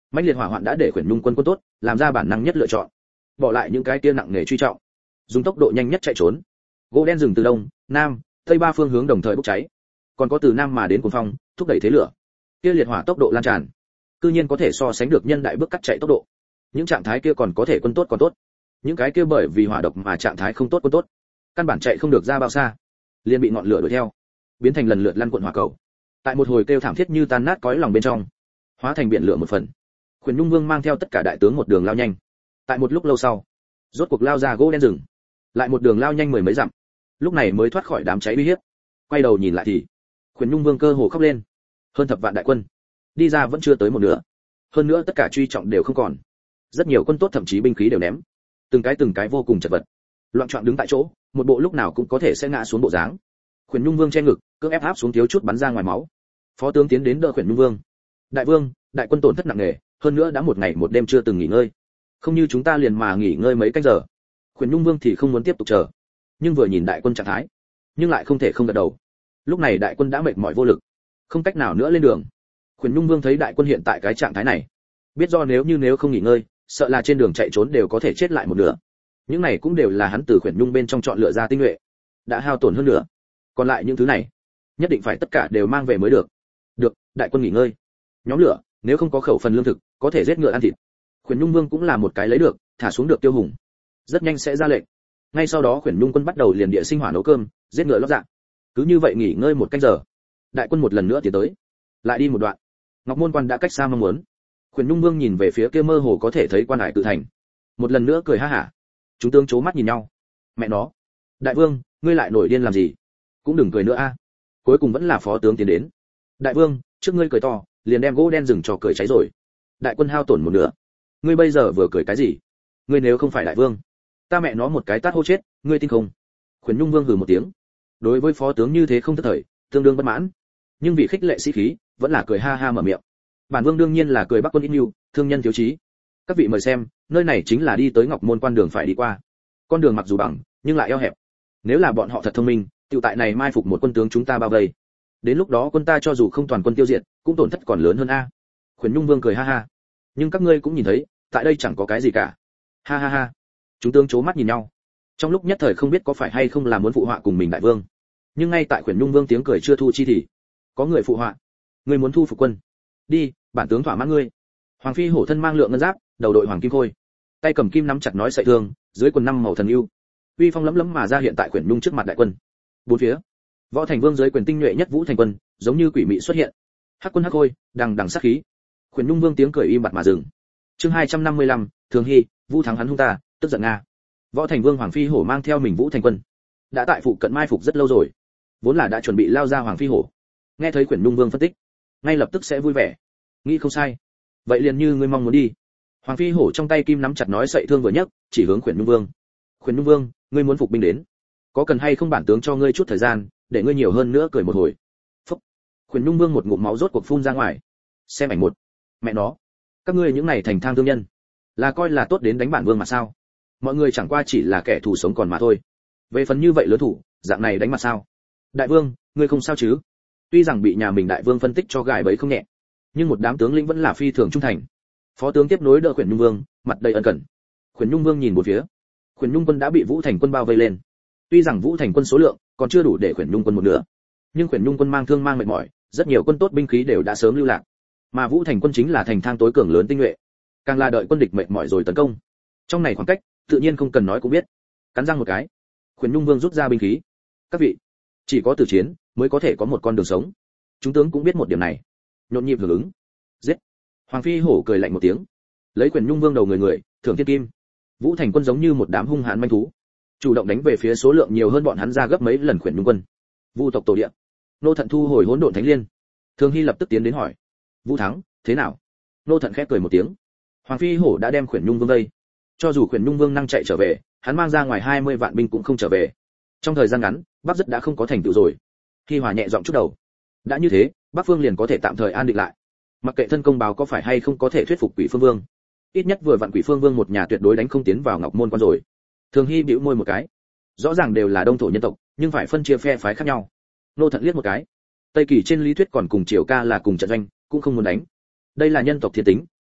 mãnh liệt hỏa hoạn đã để Khuyển Nhung quân quân tốt làm ra bản năng nhất lựa chọn, bỏ lại những cái kia nặng nghề truy trọng, dùng tốc độ nhanh nhất chạy trốn. Gỗ đen rừng từ đông, nam, tây ba phương hướng đồng thời bốc cháy, còn có từ nam mà đến cuồng phong thúc đẩy thế lửa. Kia liệt hỏa tốc độ lan tràn, cư nhiên có thể so sánh được nhân đại bước cắt chạy tốc độ. Những trạng thái kia còn có thể quân tốt còn tốt, những cái kia bởi vì hỏa độc mà trạng thái không tốt quân tốt, căn bản chạy không được ra bao xa, liền bị ngọn lửa đuổi theo, biến thành lần lượt lăn cuộn hỏa cầu. Tại một hồi kêu thảm thiết như tan nát cõi lòng bên trong, hóa thành biển lửa một phần. Khuyển Nhung Vương mang theo tất cả đại tướng một đường lao nhanh. Tại một lúc lâu sau, rốt cuộc lao ra gỗ đen rừng, lại một đường lao nhanh mười mấy dặm, lúc này mới thoát khỏi đám cháy uy hiếp. Quay đầu nhìn lại thì, Khuyển Nhung Vương cơ hồ khóc lên. Hơn thập vạn đại quân, đi ra vẫn chưa tới một nửa. Hơn nữa tất cả truy trọng đều không còn. Rất nhiều quân tốt thậm chí binh khí đều ném. Từng cái vô cùng chật vật. Loạn choạng đứng tại chỗ, một bộ lúc nào cũng có thể sẽ ngã xuống bộ dáng. Khuyển Nhung Vương che ngực, cưỡng ép áp xuống thiếu chút bắn ra ngoài máu. Phó tướng tiến đến đỡ Khuyển Nhung Vương. Đại vương, đại quân tổn thất nặng nề, hơn nữa đã một ngày một đêm chưa từng nghỉ ngơi. Không như chúng ta liền mà nghỉ ngơi mấy canh giờ. Khuyển Nhung Vương thì không muốn tiếp tục chờ, nhưng vừa nhìn đại quân trạng thái, nhưng lại không thể không gật đầu. Lúc này đại quân đã mệt mỏi vô lực, không cách nào nữa lên đường. Khuyển Nhung Vương thấy đại quân hiện tại cái trạng thái này, biết do nếu không nghỉ ngơi, sợ là trên đường chạy trốn đều có thể chết lại một nửa. Những này cũng đều là hắn từ Khuyển Nhung bên trong chọn lựa ra tinh nhuệ, đã hao tổn hơn nữa. Còn lại những thứ này, nhất định phải tất cả đều mang về mới được. Được, đại quân nghỉ ngơi. Nhóm lửa, nếu không có khẩu phần lương thực, có thể giết ngựa ăn thịt. Khuyển Nhung Vương cũng là một cái lấy được, thả xuống được tiêu hùng. Rất nhanh sẽ ra lệnh. Ngay sau đó Khuyển Nhung quân bắt đầu liền địa sinh hỏa nấu cơm, giết ngựa lót dạ. Cứ như vậy nghỉ ngơi một canh giờ, đại quân một lần nữa tiến tới. Lại đi một đoạn, Ngọc Môn Quan đã cách xa mong muốn. Khuyển Nhung Vương nhìn về phía kia mơ hồ có thể thấy quan hải tự thành, một lần nữa cười ha hả. Chúng tướng chố mắt nhìn nhau. Mẹ nó, đại vương, ngươi lại nổi điên làm gì? Cũng đừng cười nữa a. Cuối cùng vẫn là phó tướng tiến đến. Đại vương, trước ngươi cười to, liền đem gỗ đen rừng cho cười cháy rồi. Đại quân hao tổn một nửa. Ngươi bây giờ vừa cười cái gì? Ngươi nếu không phải đại vương, ta mẹ nó một cái tát hô chết, ngươi tin không? Khuyển Nhung Vương hừ một tiếng. Đối với phó tướng như thế không thất thời, tương đương bất mãn. Nhưng vì khích lệ sĩ khí, vẫn là cười ha ha mở miệng. Bản vương đương nhiên là cười Bắc quân ít nhu, thương nhân thiếu chí. Các vị mời xem, nơi này chính là đi tới Ngọc Môn Quan đường phải đi qua. Con đường mặc dù bằng, nhưng lại eo hẹp. Nếu là bọn họ thật thông minh, tiểu tại này mai phục một quân tướng chúng ta bao vây. Đến lúc đó quân ta cho dù không toàn quân tiêu diệt, cũng tổn thất còn lớn hơn a. Khuyển Nhung Vương cười ha ha. Nhưng các ngươi cũng nhìn thấy, tại đây chẳng có cái gì cả. Ha ha ha. Chúng tướng chố mắt nhìn nhau. Trong lúc nhất thời không biết có phải hay không là muốn phụ họa cùng mình đại vương. Nhưng ngay tại Khuyển Nhung Vương tiếng cười chưa thu chi thì, có người phụ họa. Ngươi muốn thu phục quân? Đi, bản tướng thỏa mãn ngươi. Hoàng phi hổ thân mang lượng ngân giáp, đầu đội hoàng kim khôi, tay cầm kim nắm chặt nói sợi thương, dưới quần năm màu thần ưu, uy phong lẫm lẫm mà ra hiện tại Khuyển Nhung trước mặt đại quân. Bốn phía, Võ Thành Vương dưới quyền tinh nhuệ nhất Vũ Thành quân, giống như quỷ mị xuất hiện. Hắc quân hắc khôi, đằng đằng sát khí. Khuyển Nhung Vương tiếng cười im bặt mà dừng. Chương 255, Thường Hy, Vu thắng hắn hung ta, tức giận nga. Võ Thành Vương Hoàng phi hổ mang theo mình Vũ Thành quân, đã tại phụ cận mai phục rất lâu rồi, vốn là đã chuẩn bị lao ra Hoàng phi hổ. Nghe thấy Khuyển Nhung Vương phân tích, ngay lập tức sẽ vui vẻ. Nghĩ không sai, vậy liền như ngươi mong muốn đi. Hoàng phi hổ trong tay kim nắm chặt nói sợi thương vừa nhấc, chỉ hướng Khuyển Nhung Vương. Khuyển Nhung Vương, ngươi muốn phục binh đến, có cần hay không bản tướng cho ngươi chút thời gian, để ngươi nhiều hơn nữa cười một hồi. Phúc. Khuyển Nhung Vương một ngụm máu rốt cuộc phun ra ngoài. Xem ảnh một. Mẹ nó, các ngươi những này thành thang thương nhân, là coi là tốt đến đánh bản vương mà sao? Mọi người chẳng qua chỉ là kẻ thù sống còn mà thôi. Về phần như vậy lớn thủ, dạng này đánh mặt sao? Đại vương, ngươi không sao chứ? Tuy rằng bị nhà mình đại vương phân tích cho gài bẫy không nhẹ, nhưng một đám tướng lĩnh vẫn là phi thường trung thành. Phó tướng tiếp nối đỡ Khuyển Nhung Vương, mặt đầy ân cần. Khuyển Nhung Vương nhìn một phía. Khuyển Nhung quân đã bị Vũ Thành quân bao vây lên. Tuy rằng Vũ Thành quân số lượng còn chưa đủ để Khuyển Nhung quân một nửa, nhưng Khuyển Nhung quân mang thương mang mệt mỏi, rất nhiều quân tốt binh khí đều đã sớm lưu lạc. Mà Vũ Thành quân chính là thành thang tối cường lớn tinh nhuệ, càng là đợi quân địch mệt mỏi rồi tấn công. Trong này khoảng cách, tự nhiên không cần nói cũng biết. Cắn răng một cái, Khuyển Nhung Vương rút ra binh khí. Các vị, chỉ có tử chiến mới có thể có một con đường sống. Chúng tướng cũng biết một điểm này, nhộn nhịp hưởng ứng. Giết! Hoàng phi hổ cười lạnh một tiếng, lấy Khuyển Nhung Vương đầu người, thưởng thiên kim. Vũ Thành quân giống như một đám hung hãn manh thú, chủ động đánh về phía số lượng nhiều hơn bọn hắn ra gấp mấy lần Khuyển Nhung quân. Vu tộc tổ địa, nô thận thu hồi hỗn độn thánh liên. Thường Hy lập tức tiến đến hỏi, Vũ thắng, thế nào? Nô thận khẽ cười một tiếng. Hoàng phi hổ đã đem Khuyển Nhung Vương vây, cho dù Khuyển Nhung Vương năng chạy trở về, hắn mang ra ngoài 20 vạn binh cũng không trở về. Trong thời gian ngắn, Bắc rất đã không có thành tựu rồi. Khi Hòa nhẹ giọng chút đầu, đã như thế, Bắc phương liền có thể tạm thời an định lại. Mặc kệ thân công báo có phải hay không có thể thuyết phục Quỷ Phương Vương, ít nhất vừa vặn Quỷ Phương Vương một nhà tuyệt đối đánh không tiến vào Ngọc Môn Quan rồi. Thường Hy bĩu môi một cái, rõ ràng đều là đông thổ nhân tộc, nhưng phải phân chia phe phái khác nhau. Nô thận liếc một cái, Tây Kỳ trên lý thuyết còn cùng Triều Ca là cùng trận doanh, cũng không muốn đánh. Đây là nhân tộc thiên tính,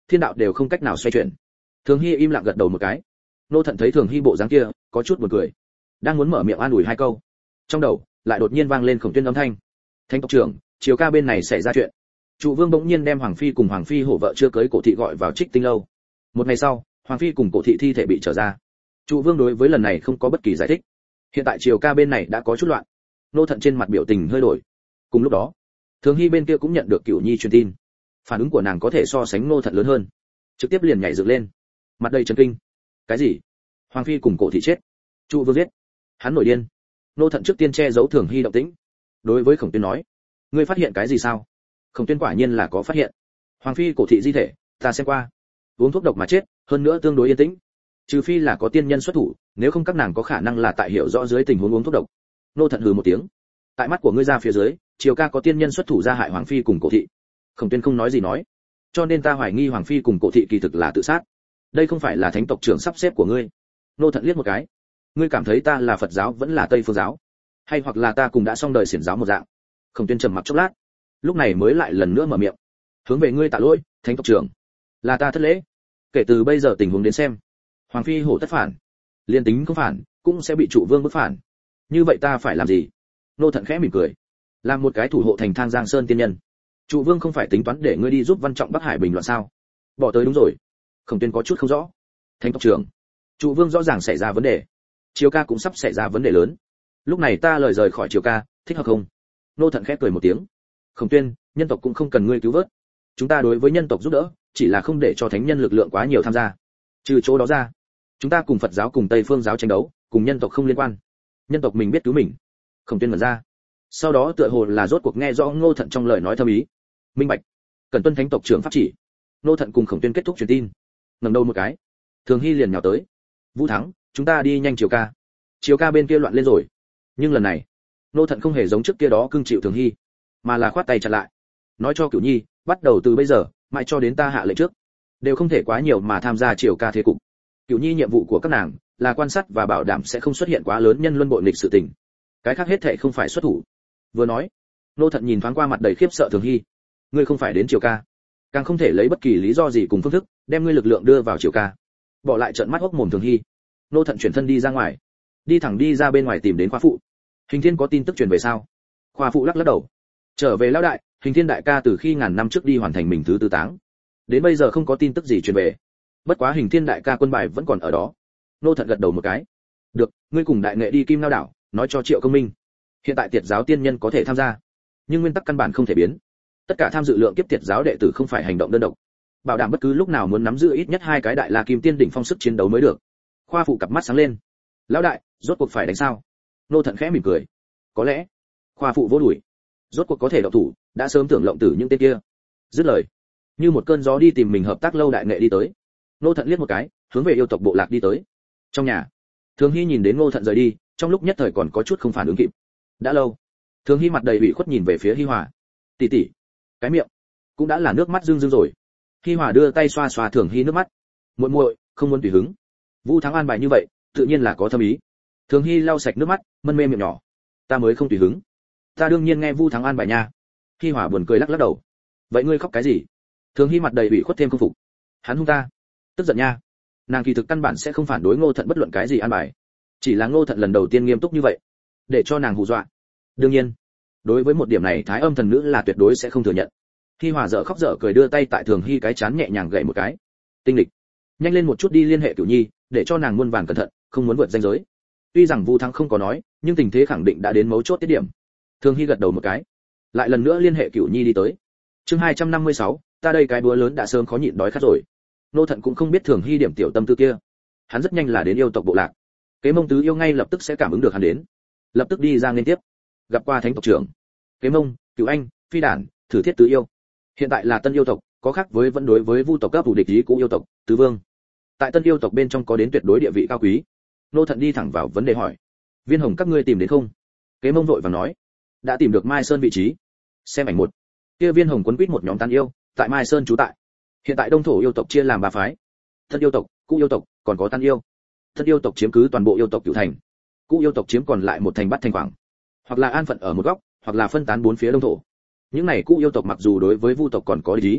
thiên đạo đều không cách nào xoay chuyển. Thường Hy im lặng gật đầu một cái. Nô Thận thấy Thường Hy bộ dáng kia, có chút buồn cười, đang muốn mở miệng an ủi hai câu, trong đầu lại đột nhiên vang lên Khổng Tuyên âm thanh. Thánh tộc trưởng, chiều ca bên này xảy ra chuyện. Trụ Vương bỗng nhiên đem Hoàng phi cùng Hoàng phi hổ vợ chưa cưới Cổ thị gọi vào Trích Tinh lâu. Một ngày sau, Hoàng phi cùng Cổ thị thi thể bị trở ra. Trụ Vương đối với lần này không có bất kỳ giải thích. Hiện tại chiều ca bên này đã có chút loạn. Nô Thận trên mặt biểu tình hơi đổi. Cùng lúc đó, Thường Hy bên kia cũng nhận được Cửu Nhi truyền tin. Phản ứng của nàng có thể so sánh Nô Thận lớn hơn, trực tiếp liền nhảy dựng lên, mặt đầy chấn kinh. Cái gì? Hoàng phi cùng Cổ thị chết? Trụ Vương giết? Hắn nổi điên. Nô Thận trước tiên che giấu Thường Hy động tĩnh, đối với Khổng Tuyên nói: ngươi phát hiện cái gì sao? Khổng Tuyên quả nhiên là có phát hiện. Hoàng phi Cổ thị di thể, ta xem qua, uống thuốc độc mà chết, hơn nữa tương đối yên tĩnh. Trừ phi là có tiên nhân xuất thủ, nếu không các nàng có khả năng là tại hiểu rõ dưới tình huống uống thuốc độc. Nô Thận hừ một tiếng. Tại mắt của ngươi ra phía dưới, chiều ca có tiên nhân xuất thủ ra hại Hoàng phi cùng Cổ thị. Khổng Tuyên không nói gì nói. Cho nên ta hoài nghi Hoàng phi cùng Cổ thị kỳ thực là tự sát. Đây không phải là thánh tộc trưởng sắp xếp của ngươi. Nô Thận liếc một cái. Ngươi cảm thấy ta là Phật giáo vẫn là Tây phương giáo, hay hoặc là ta cùng đã xong đời xiển giáo một dạng? Khổng Tuyên trầm mặc chốc lát, lúc này mới lại lần nữa mở miệng. Hướng về ngươi tạ lỗi, thánh tộc trưởng, là ta thất lễ. Kể từ bây giờ tình huống đến xem, Hoàng phi hổ tất phản, liên tính không phản cũng sẽ bị Trụ Vương bức phản. Như vậy ta phải làm gì? Nô Thận khẽ mỉm cười. Làm một cái thủ hộ thành Thang Giang Sơn tiên nhân, Trụ Vương không phải tính toán để ngươi đi giúp Văn Trọng Bắc Hải bình loạn sao? Bỏ tới đúng rồi. Khổng Tuyên có chút không rõ. Thánh tộc trưởng, Trụ Vương rõ ràng xảy ra vấn đề, Chiều ca cũng sắp xảy ra vấn đề lớn. Lúc này ta lời rời khỏi Chiều ca, thích hợp không? Nô Thận khẽ cười một tiếng. Khổng Tuyên, nhân tộc cũng không cần ngươi cứu vớt. Chúng ta đối với nhân tộc giúp đỡ, chỉ là không để cho thánh nhân lực lượng quá nhiều tham gia. Trừ chỗ đó ra, chúng ta cùng Phật giáo cùng Tây phương giáo tranh đấu, cùng nhân tộc không liên quan. Nhân tộc mình biết cứu mình. Khổng Tuyên mở ra. Sau đó tựa hồ là rốt cuộc nghe rõ Ngô Thận trong lời nói thâm ý. Minh bạch, cần tuân thánh tộc trưởng pháp chỉ. Ngô Thận cùng Khổng Tuyên kết thúc truyền tin. Ngẩng đầu một cái, Thường Hy liền nhào tới. Vũ Thắng, chúng ta đi nhanh Chiều ca. Chiều ca bên kia loạn lên rồi. Nhưng lần này, Ngô Thận không hề giống trước kia đó cưng chịu Thường Hy, mà là khoát tay chặn lại, nói cho Cửu Nhi, bắt đầu từ bây giờ, mãi cho đến ta hạ lệnh trước, đều không thể quá nhiều mà tham gia Chiều ca thế cục. Cửu Nhi nhiệm vụ của các nàng là quan sát và bảo đảm sẽ không xuất hiện quá lớn nhân luân bội nghịch sự tình. Cái khác hết thảy không phải xuất thủ. Vừa nói, Ngô Thận nhìn thoáng qua mặt đầy khiếp sợ Thường Hy. Ngươi không phải đến Chiều ca, càng không thể lấy bất kỳ lý do gì cùng phương thức đem ngươi lực lượng đưa vào Chiều ca. Bỏ lại trợn mắt hốc mồm Thường Hy, Ngô Thận chuyển thân đi ra ngoài, đi thẳng đi ra bên ngoài tìm đến Khoa phụ. Hình Thiên có tin tức truyền về sao? Khoa phụ lắc lắc đầu. Trở về lão đại, Hình Thiên đại ca từ khi ngàn năm trước đi hoàn thành mình thứ tư táng, đến bây giờ không có tin tức gì truyền về. Bất quá Hình Thiên đại ca quân bài vẫn còn ở đó. Ngô Thận gật đầu một cái. Được, ngươi cùng đại nghệ đi Kim Lao đảo, nói cho Triệu Công Minh. Hiện tại Tiệt giáo tiên nhân có thể tham gia, nhưng nguyên tắc căn bản không thể biến. Tất cả tham dự lượng kiếp Tiệt giáo đệ tử không phải hành động đơn độc, bảo đảm bất cứ lúc nào muốn nắm giữ ít nhất 2 cái đại la kim tiên đỉnh phong sức chiến đấu mới được. Khoa phụ cặp mắt sáng lên. Lão đại, rốt cuộc phải đánh sao? Ngô Thận khẽ mỉm cười. Có lẽ. Khoa phụ vỗ đùi. Rốt cuộc có thể động thủ, đã sớm tưởng lộng tử những tên kia. Dứt lời, như một cơn gió đi tìm mình hợp tác lâu đại nghệ đi tới. Ngô Thận liếc một cái, hướng về yêu tộc bộ lạc đi tới. Trong nhà, Thường Hy nhìn đến Ngô Thận rời đi, trong lúc nhất thời còn có chút không phản ứng kịp. Đã lâu, Thường Hy mặt đầy ủy khuất nhìn về phía Hi Hòa. Tỷ tỷ, cái miệng cũng đã là nước mắt rưng rưng rồi. Hi Hòa đưa tay xoa xoa Thường Hy nước mắt. Muội muội, không muốn tùy hứng. Vũ Thắng an bài như vậy, tự nhiên là có thâm ý. Thường Hy lau sạch nước mắt, mân mê miệng nhỏ. Ta mới không tùy hứng. Ta đương nhiên nghe Vu Thắng an bài nha. Hi Hòa buồn cười lắc lắc đầu. Vậy ngươi khóc cái gì? Thường Hy mặt đầy ủy khuất thêm không phục. Hắn hung ta, tức giận nha. Nàng kỳ thực căn bản sẽ không phản đối Ngô Thận bất luận cái gì an bài, chỉ là Ngô Thận lần đầu tiên nghiêm túc như vậy, để cho nàng hù dọa. Đương nhiên, đối với một điểm này Thái Âm thần nữ là tuyệt đối sẽ không thừa nhận. Hi Hòa dở khóc dở cười đưa tay tại Thường Hy cái chán nhẹ nhàng gậy một cái. Tinh lịch, nhanh lên một chút đi liên hệ Cửu Nhi, để cho nàng muôn vàn cẩn thận, không muốn vượt ranh giới. Tuy rằng Vu Thắng không có nói, nhưng tình thế khẳng định đã đến mấu chốt tiết điểm. Thường Hy gật đầu một cái, lại lần nữa liên hệ Cửu Nhi đi tới. Chương 256, ta đây cái búa lớn đã sớm khó nhịn đói khát rồi. Nô Thận cũng không biết Thường Hy điểm tiểu tâm tư kia, hắn rất nhanh là đến yêu tộc bộ lạc. Kế Mông tứ yêu ngay lập tức sẽ cảm ứng được hắn đến, lập tức đi ra liên tiếp, gặp qua thánh tộc trưởng. Kế Mông, Cửu Anh, Phi Đản, Thử Thiết tứ yêu. Hiện tại là tân yêu tộc, có khác với vẫn đối với Vu tộc cấp thủ địch ý cũ yêu tộc, tứ vương. Tại tân yêu tộc bên trong có đến tuyệt đối địa vị cao quý. Nô Thận đi thẳng vào vấn đề hỏi, Viên Hồng các ngươi tìm đến không? Kế Mông vội vàng nói, đã tìm được Mai Sơn vị trí. Xem ảnh một. Kia Viên Hồng quấn quýt một nhóm tán yêu, tại Mai Sơn trú tại. Hiện tại đông thổ yêu tộc chia làm 3 phái, tân yêu tộc, cũ yêu tộc, còn có tân yêu. Tân yêu tộc chiếm cứ toàn bộ yêu tộc Cửu Thành, cũ yêu tộc chiếm còn lại một thành Bát Thành khoảng, hoặc là an phận ở một góc, hoặc là phân tán bốn phía đông thổ. Những này cũ yêu tộc mặc dù đối với Vu tộc còn có lý,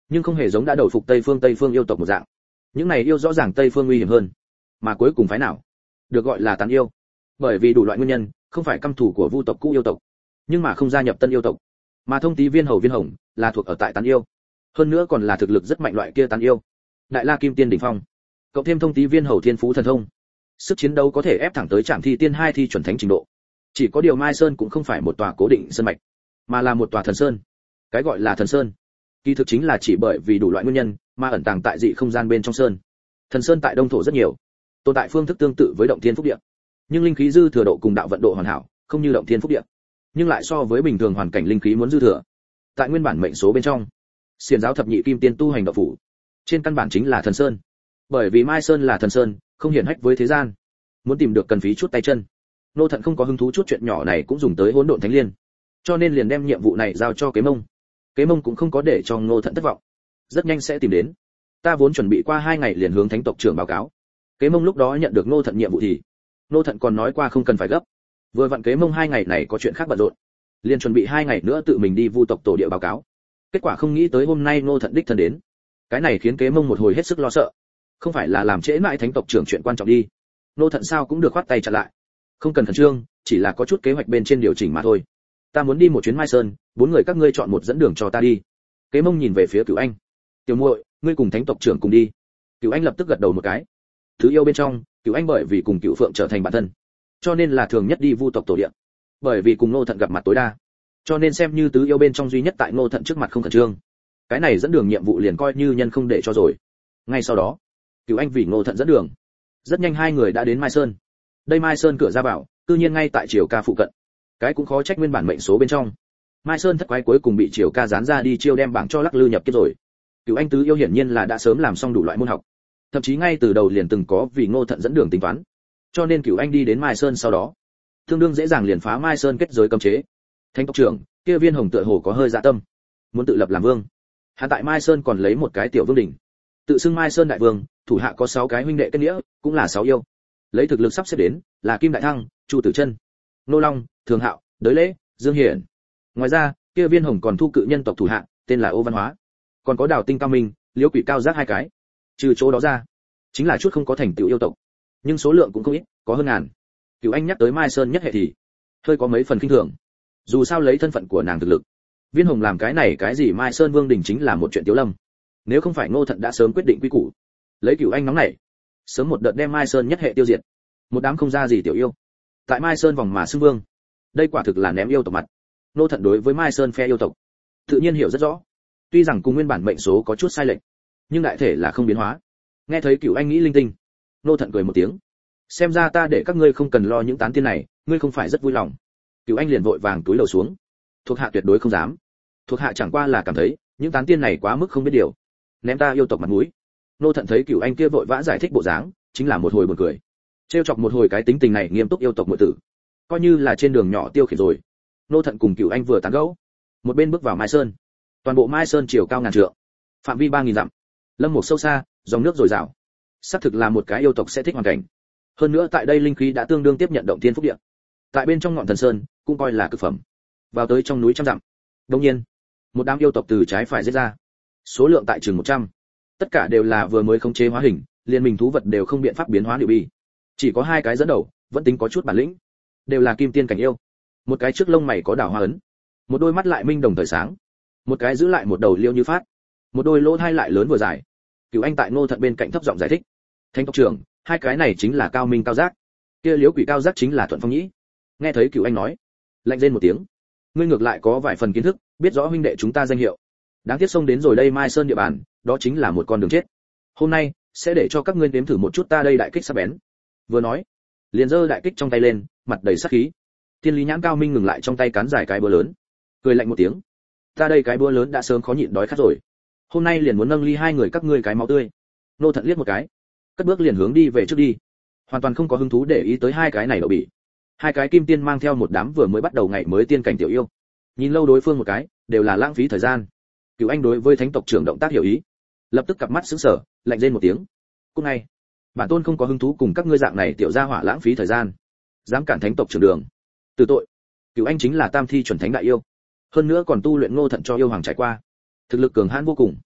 nhưng không hề giống đã đầu phục Tây Phương yêu tộc một dạng. Những này yêu rõ ràng Tây Phương nguy hiểm hơn, mà cuối cùng phái nào được gọi là tán yêu, bởi vì đủ loại nguyên nhân, không phải căm thù của Vu tộc cũ yêu tộc, nhưng mà không gia nhập tân yêu tộc, mà thông tí viên hồng là thuộc ở tại tán yêu, hơn nữa còn là thực lực rất mạnh loại kia tán yêu, đại la kim tiên đỉnh phong, cộng thêm thông tí viên hầu thiên phú thần thông, sức chiến đấu có thể ép thẳng tới trạm thi tiên 2 thi chuẩn thánh trình độ. Chỉ có điều Mai Sơn cũng không phải một tòa cố định sơn mạch, mà là một tòa thần sơn. Cái gọi là thần sơn, kỳ thực chính là chỉ bởi vì đủ loại nguyên nhân mà ẩn tàng tại dị không gian bên trong sơn. Thần sơn tại đông thổ rất nhiều, tồn tại phương thức tương tự với động thiên phúc địa, nhưng linh khí dư thừa độ cùng đạo vận độ hoàn hảo, không như động thiên phúc địa, nhưng lại so với bình thường hoàn cảnh linh khí muốn dư thừa. Tại nguyên bản mệnh số bên trong, xiển giáo thập nhị kim tiên tu hành đạo phủ, trên căn bản chính là thần sơn. Bởi vì Mai Sơn là thần sơn, không hiển hách với thế gian, muốn tìm được cần phí chút tay chân. Nô Thận không có hứng thú chút chuyện nhỏ này cũng dùng tới Hỗn Độn Thánh Liên, cho nên liền đem nhiệm vụ này giao cho Kế Mông. Kế Mông cũng không có để cho Nô Thận thất vọng, rất nhanh sẽ tìm đến. Ta vốn chuẩn bị qua 2 ngày liền hướng Thánh tộc trưởng báo cáo. Kế Mông lúc đó nhận được Nô Thận nhiệm vụ thì Nô Thận còn nói qua không cần phải gấp. Vừa vặn Kế Mông 2 ngày này có chuyện khác bận rộn, liền chuẩn bị 2 ngày nữa tự mình đi Vu tộc tổ địa báo cáo. Kết quả không nghĩ tới hôm nay Nô Thận đích thân đến. Cái này khiến Kế Mông một hồi hết sức lo sợ. Không phải là làm trễ mãi Thánh tộc trưởng chuyện quan trọng đi. Nô Thận sao cũng được khoát tay chặn lại. Không cần khẩn trương, chỉ là có chút kế hoạch bên trên điều chỉnh mà thôi. Ta muốn đi một chuyến Mai Sơn, 4 người các ngươi chọn một dẫn đường cho ta đi. Kế Mông nhìn về phía Cửu Anh. Tiểu muội, ngươi cùng Thánh tộc trưởng cùng đi. Cửu Anh lập tức gật đầu một cái. Thứ yêu bên trong, Cửu Anh bởi vì cùng Cửu Phượng trở thành bạn thân, cho nên là thường nhất đi Vu tộc tổ địa. Bởi vì cùng Ngô Thận gặp mặt tối đa, cho nên xem như tứ yêu bên trong duy nhất tại Ngô Thận trước mặt không khẩn trương. Cái này dẫn đường nhiệm vụ liền coi như nhân không để cho rồi. Ngay sau đó, Cửu Anh vì Ngô Thận dẫn đường. Rất nhanh hai người đã đến Mai Sơn. Đây Mai Sơn cửa ra vào, tự nhiên ngay tại Triều Ca phụ cận. Cái cũng khó trách nguyên bản mệnh số bên trong. Mai Sơn thất quái cuối cùng bị Triều Ca dán ra đi chiêu đem bảng cho lắc lư nhập kết rồi. Cửu Anh tứ yêu hiển nhiên là đã sớm làm xong đủ loại môn học, thậm chí ngay từ đầu liền từng có vì Ngô Thận dẫn đường tính toán. Cho nên Cửu Anh đi đến Mai Sơn sau đó, tương đương dễ dàng liền phá Mai Sơn kết giới cấm chế. Thánh tộc trưởng, kia Viên Hồng tựa hồ có hơi dạ tâm, muốn tự lập làm vương. Hắn tại Mai Sơn còn lấy một cái tiểu vương đỉnh, tự xưng Mai Sơn đại vương, thủ hạ có 6 cái huynh đệ kết nghĩa, cũng là 6 yêu. Lấy thực lực sắp xếp đến, là Kim Đại Thăng, Chu Tử Chân, Nô Long, Thường Hạo, Đới Lễ, Dương Hiển. Ngoài ra, kia Viên Hồng còn thu cự nhân tộc thủ hạ, tên là Ô Văn Hóa. Còn có Đào Tinh Cao Minh, Liễu Quỷ Cao Giác 2 cái. Trừ chỗ đó ra, chính là chút không có thành tựu yêu tộc, nhưng số lượng cũng không ít, có hơn ngàn. Cửu Anh nhắc tới Mai Sơn nhất hệ thì hơi có mấy phần kinh thường. Dù sao lấy thân phận của nàng thực lực, Viên Hồng làm cái này cái gì Mai Sơn Vương đỉnh chính là một chuyện tiểu lâm. Nếu không phải Ngô Thận đã sớm quyết định quy củ, lấy Cửu Anh nóng này, sớm một đợt đem Mai Sơn nhất hệ tiêu diệt. Một đám không ra gì tiểu yêu, tại Mai Sơn vòng mà xưng vương, đây quả thực là ném yêu tộc mặt. Ngô Thận đối với Mai Sơn phe yêu tộc, tự nhiên hiểu rất rõ. Tuy rằng cùng nguyên bản mệnh số có chút sai lệch, nhưng đại thể là không biến hóa. Nghe thấy Cửu Anh nghĩ linh tinh, Ngô Thận cười một tiếng. Xem ra ta để các ngươi không cần lo những tán tiên này, ngươi không phải rất vui lòng. Cửu Anh liền vội vàng túi lầu xuống. Thuộc hạ tuyệt đối không dám. Thuộc hạ chẳng qua là cảm thấy, những tán tiên này quá mức không biết điều, ném ta yêu tộc mặt mũi. Ngô Thận thấy Cửu Anh kia vội vã giải thích bộ dáng, chính là một hồi buồn cười. Trêu chọc một hồi cái tính tình này nghiêm túc yêu tộc muội tử, coi như là trên đường nhỏ tiêu khiển rồi. Ngô Thận cùng Cửu Anh vừa tán gẫu, một bên bước vào Mai Sơn. Toàn bộ Mai Sơn chiều cao ngàn trượng, phạm vi 3000 dặm, lâm một sâu xa, dòng nước dồi dào. Xác thực là một cái yêu tộc sẽ thích hoàn cảnh. Hơn nữa tại đây linh khí đã tương đương tiếp nhận động thiên phúc địa. Tại bên trong ngọn thần sơn cũng coi là cực phẩm. Vào tới trong núi trăm dặm, đương nhiên, một đám yêu tộc từ trái phải giết ra, số lượng tại chừng 100. Tất cả đều là vừa mới khống chế hóa hình, liên minh thú vật đều không biện pháp biến hóa liệu bi. Chỉ có 2 cái dẫn đầu, vẫn tính có chút bản lĩnh, đều là kim tiên cảnh yêu. Một cái trước lông mày có đảo hoa ấn, một đôi mắt lại minh đồng thời sáng, một cái giữ lại một đầu liêu như phát, một đôi lỗ hai lại lớn vừa dài. Cửu Anh tại Ngô Thận bên cạnh thấp giọng giải thích. Thánh tộc trưởng, 2 cái này chính là Cao Minh Cao Giác, kia Liễu Quỷ Cao Giác chính là Thuận Phong Nhĩ. Nghe thấy Cửu Anh nói, lạnh rên một tiếng. Ngươi ngược lại có vài phần kiến thức, biết rõ huynh đệ chúng ta danh hiệu. Đáng tiếc xông đến rồi đây Mai Sơn địa bàn, đó chính là một con đường chết. Hôm nay sẽ để cho các ngươi nếm thử một chút ta đây đại kích sắc bén. Vừa nói, liền giơ đại kích trong tay lên, mặt đầy sát khí. Thiên Lý Nhãn Cao Minh ngừng lại trong tay cán dài cái búa lớn, cười lạnh một tiếng. Ta đây cái búa lớn đã sớm khó nhịn đói khát rồi. Hôm nay liền muốn nâng ly 2 người các ngươi cái máu tươi. Nô Thận liếc một cái, cất bước liền hướng đi về trước đi, hoàn toàn không có hứng thú để ý tới 2 cái này đậu bỉ. 2 cái kim tiên mang theo một đám vừa mới bắt đầu ngày mới tiên cảnh tiểu yêu, nhìn lâu đối phương một cái, đều là lãng phí thời gian. Cửu Anh đối với Thánh tộc trưởng động tác hiểu ý, lập tức cặp mắt sững sờ, lạnh rên một tiếng. Cút ngay, bản tôn không có hứng thú cùng các ngươi dạng này tiểu gia hỏa lãng phí thời gian, dám cản Thánh tộc trưởng đường, từ tội. Cửu Anh chính là tam thi chuẩn thánh đại yêu, hơn nữa còn tu luyện Ngô Thận cho yêu hoàng trải qua, thực lực cường hãn vô cùng.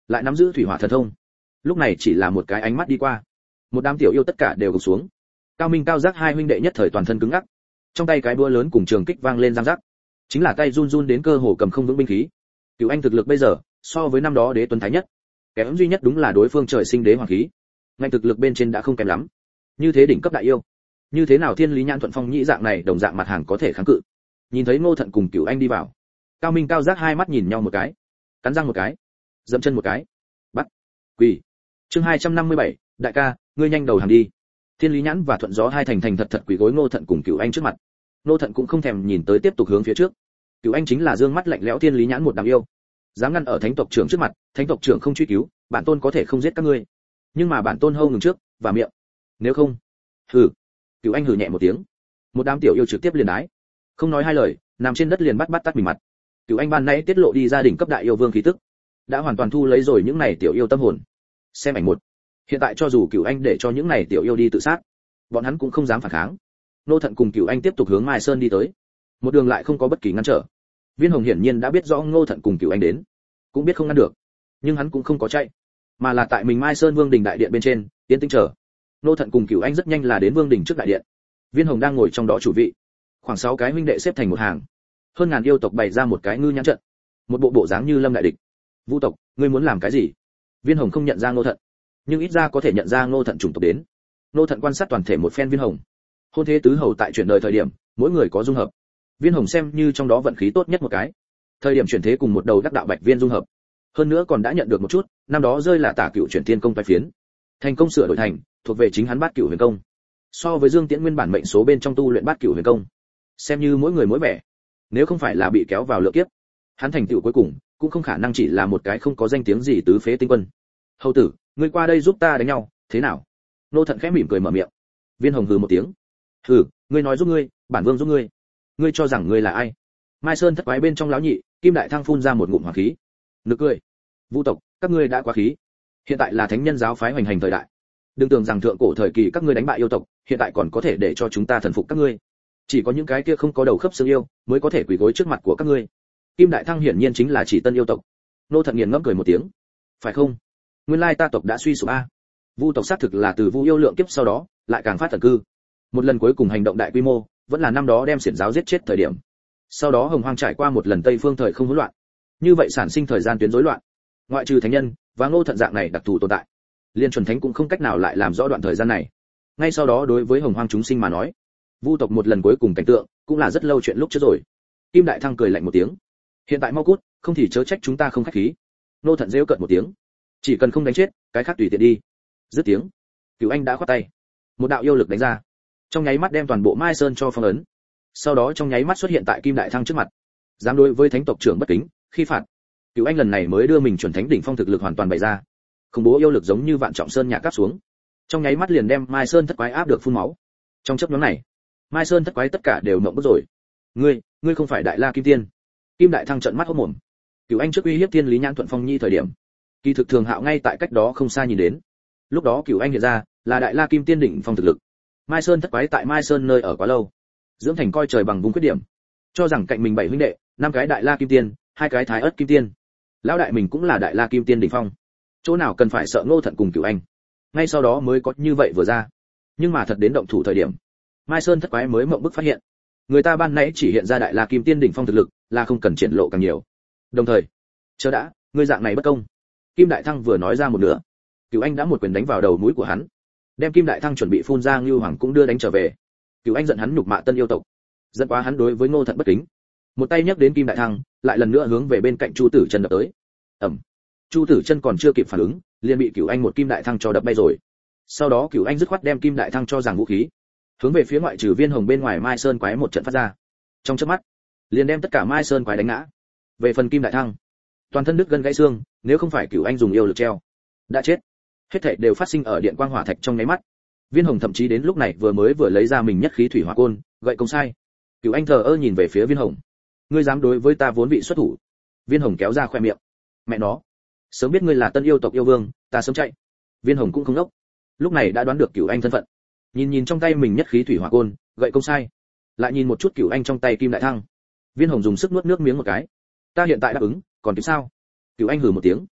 lại nắm giữ thủy hỏa thần thông. Lúc này chỉ là một cái ánh mắt đi qua, một đám tiểu yêu tất cả đều gục xuống. Cao Minh Cao Giác hai huynh đệ nhất thời toàn thân cứng ngắc, trong tay cái búa lớn cùng trường kích vang lên răng rắc, chính là tay run run đến cơ hồ cầm không vững binh khí. Cửu Anh thực lực bây giờ so với năm đó Đế Tuấn Thái nhất, kém duy nhất đúng là đối phương trời sinh đế hoàng khí. Ngành thực lực bên trên đã không kém lắm. Như thế đỉnh cấp đại yêu, như thế nào Thiên Lý Nhãn Thuận Phong Nhĩ dạng này đồng dạng mặt hàng có thể kháng cự. Nhìn thấy Ngô Thận cùng Cửu Anh đi vào, Cao Minh Cao Giác hai mắt nhìn nhau một cái, cắn răng một cái, dậm chân một cái, bắt, quỳ. Chương 257, đại ca, ngươi nhanh đầu hàng đi. Thiên Lý Nhãn và Thuận Gió hai thành thành thật thật quỳ gối Ngô Thận cùng Cửu Anh trước mặt. Ngô Thận cũng không thèm nhìn tới tiếp tục hướng phía trước. Cửu Anh chính là dương mắt lạnh lẽo Thiên Lý Nhãn một đám yêu, dám ngăn ở thánh tộc trưởng trước mặt, thánh tộc trưởng không truy cứu, bản tôn có thể không giết các ngươi, nhưng mà bản tôn hâu ngừng trước và miệng, nếu không, hừ. Cửu Anh hừ nhẹ một tiếng, một đám tiểu yêu trực tiếp liền đái, không nói hai lời, nằm trên đất liền bắt tắt mình mặt. Cửu Anh ban nãy tiết lộ đi gia đình cấp đại yêu vương khí tức, đã hoàn toàn thu lấy rồi những này tiểu yêu tâm hồn. Xem ảnh một. Hiện tại cho dù Cửu Anh để cho những này tiểu yêu đi tự sát, bọn hắn cũng không dám phản kháng. Nô Thận cùng Cửu Anh tiếp tục hướng Mai Sơn đi tới, một đường lại không có bất kỳ ngăn trở. Viên Hồng hiển nhiên đã biết rõ Ngô Thận cùng Cửu Anh đến, cũng biết không ngăn được, nhưng hắn cũng không có chạy, mà là tại mình Mai Sơn Vương đình đại điện bên trên, tiến tĩnh chờ. Ngô Thận cùng Cửu Anh rất nhanh là đến Vương đình trước đại điện. Viên Hồng đang ngồi trong đó chủ vị, khoảng 6 cái huynh đệ xếp thành một hàng, hơn ngàn yêu tộc bày ra một cái ngư nhãn trận, một bộ dáng như lâm đại địch. Vu tộc, ngươi muốn làm cái gì? Viên Hồng không nhận ra Ngô Thận, nhưng ít ra có thể nhận ra Ngô Thận chủng tộc đến. Ngô Thận quan sát toàn thể một phen Viên Hồng. Hôn thế tứ hầu tại chuyển đời thời điểm, mỗi người có dung hợp. Viên Hồng xem như trong đó vận khí tốt nhất một cái. Thời điểm chuyển thế cùng một đầu đắc đạo bạch viên dung hợp. Hơn nữa còn đã nhận được một chút, năm đó rơi là Tả Cựu chuyển thiên công toái phiến. Thành công sửa đổi thành, thuộc về chính hắn Bát Cựu huyền công. So với Dương Tiễn nguyên bản mệnh số bên trong tu luyện Bát Cựu huyền công, xem như mỗi người mỗi vẻ. Nếu không phải là bị kéo vào lựa kiếp, hắn thành tựu cuối cùng cũng không khả năng chỉ là một cái không có danh tiếng gì tứ phế tinh quân. Hầu tử, ngươi qua đây giúp ta đánh nhau, thế nào? Nô Thận khẽ mỉm cười mở miệng. Viên Hồng hừ một tiếng. Hừ, ngươi nói giúp ngươi, bản vương giúp ngươi. Ngươi cho rằng ngươi là ai? Mai Sơn thất quái bên trong lão nhị, Kim Đại Thăng phun ra một ngụm hỏa khí. Nực cười. Vu tộc, các ngươi đã quá khí. Hiện tại là thánh nhân giáo phái hoành hành thời đại. Đừng tưởng rằng thượng cổ thời kỳ các ngươi đánh bại yêu tộc, hiện tại còn có thể để cho chúng ta thần phục các ngươi. Chỉ có những cái kia không có đầu khớp xương yêu mới có thể quỳ gối trước mặt của các ngươi. Kim Đại Thăng hiển nhiên chính là chỉ tân yêu tộc. Nô Thận nghiền ngẫm cười một tiếng. Phải không? Nguyên lai ta tộc đã suy sụp a. Vu tộc xác thực là từ Vu yêu lượng kiếp sau đó, lại càng phát thần cư. Một lần cuối cùng hành động đại quy mô, vẫn là năm đó đem xiển giáo giết chết thời điểm. Sau đó Hồng Hoang trải qua một lần Tây Phương thời không hỗn loạn. Như vậy sản sinh thời gian tuyến rối loạn. Ngoại trừ thánh nhân và Ngô Thận dạng này đặc thù tồn tại, liên chuẩn thánh cũng không cách nào lại làm rõ đoạn thời gian này. Ngay sau đó đối với Hồng Hoang chúng sinh mà nói, Vu tộc một lần cuối cùng cảnh tượng, cũng là rất lâu chuyện lúc trước rồi. Kim Đại Thăng cười lạnh một tiếng. Hiện tại mau cút, không thì chớ trách chúng ta không khách khí. Ngô Thận rêu cợt một tiếng. Chỉ cần không đánh chết, cái khác tùy tiện đi. Dứt tiếng, Cửu Anh đã khoát tay, một đạo yêu lực đánh ra, trong nháy mắt đem toàn bộ Mai Sơn cho phong ấn. Sau đó trong nháy mắt xuất hiện tại Kim Đại Thăng trước mặt, dám đối với thánh tộc trưởng bất kính, khi phạt. Cửu Anh lần này mới đưa mình chuẩn thánh đỉnh phong thực lực hoàn toàn bày ra, khủng bố yêu lực giống như vạn trọng sơn nhạc cáp xuống, trong nháy mắt liền đem Mai Sơn thất quái áp được phun máu. Trong chớp nhoáng này, Mai Sơn thất quái tất cả đều ngậm bức rồi. Ngươi không phải Đại La Kim Tiên? Kim Đại Thăng trợn mắt hốt mồm. Cửu Anh trước uy hiếp Thiên Lý Nhãn Thuận Phong Nhi thời điểm, kỳ thực Thường Hạo ngay tại cách đó không xa nhìn đến. Lúc đó Cửu Anh hiện ra là Đại La Kim Tiên đỉnh phong thực lực. Mai Sơn thất quái tại Mai Sơn nơi ở quá lâu, dưỡng thành coi trời bằng vùng khuyết điểm, cho rằng cạnh mình 7 huynh đệ, 5 cái Đại La Kim Tiên, 2 cái Thái Ức Kim Tiên, lão đại mình cũng là Đại La Kim Tiên đỉnh phong, chỗ nào cần phải sợ Ngô Thận cùng Cửu Anh. Ngay sau đó mới có như vậy vừa ra. Nhưng mà thật đến động thủ thời điểm, Mai Sơn thất quái mới mộng bức phát hiện, người ta ban nãy chỉ hiện ra Đại La Kim Tiên đỉnh phong thực lực, là không cần triển lộ càng nhiều. Đồng thời, chờ đã, ngươi dạng này bất công. Kim Đại Thăng vừa nói ra một nửa, Cửu Anh đã một quyền đánh vào đầu mũi của hắn, đem Kim Đại Thăng chuẩn bị phun ra Ngưu Hoàng cũng đưa đánh trở về. Cửu Anh giận hắn nhục mạ tân yêu tộc, giận quá hắn đối với Ngô Thận bất kính, một tay nhấc đến Kim Đại Thăng, lại lần nữa hướng về bên cạnh Chu Tử Chân đập tới. Ầm. Chu Tử Chân còn chưa kịp phản ứng, liền bị Cửu Anh một Kim Đại Thăng cho đập bay rồi. Sau đó Cửu Anh dứt khoát đem Kim Đại Thăng cho giằng vũ khí, hướng về phía ngoại trừ Viên Hồng bên ngoài Mai Sơn quái một trận phát ra. Trong chớp mắt, liền đem tất cả Mai Sơn quái đánh ngã. Về phần Kim Đại Thăng, toàn thân đứt gân gãy xương, nếu không phải Cửu Anh dùng yêu lực treo, đã chết. Hết thảy đều phát sinh ở điện quang hỏa thạch trong nháy mắt. Viên Hồng thậm chí đến lúc này vừa lấy ra mình nhất khí thủy hỏa côn, gậy công sai. Cửu Anh thờ ơ nhìn về phía Viên Hồng. Ngươi dám đối với ta vốn bị xuất thủ? Viên Hồng kéo ra khoe miệng. Mẹ nó, sớm biết ngươi là tân yêu tộc yêu vương, ta sớm chạy. Viên Hồng cũng không ngốc, lúc này đã đoán được Cửu Anh thân phận. Nhìn trong tay mình nhất khí thủy hỏa côn, gậy công sai, lại nhìn một chút Cửu Anh trong tay Kim Đại Thăng. Viên Hồng dùng sức nuốt nước miếng một cái. Ta hiện tại đáp ứng, còn kịp sao? Cửu Anh hừ một tiếng.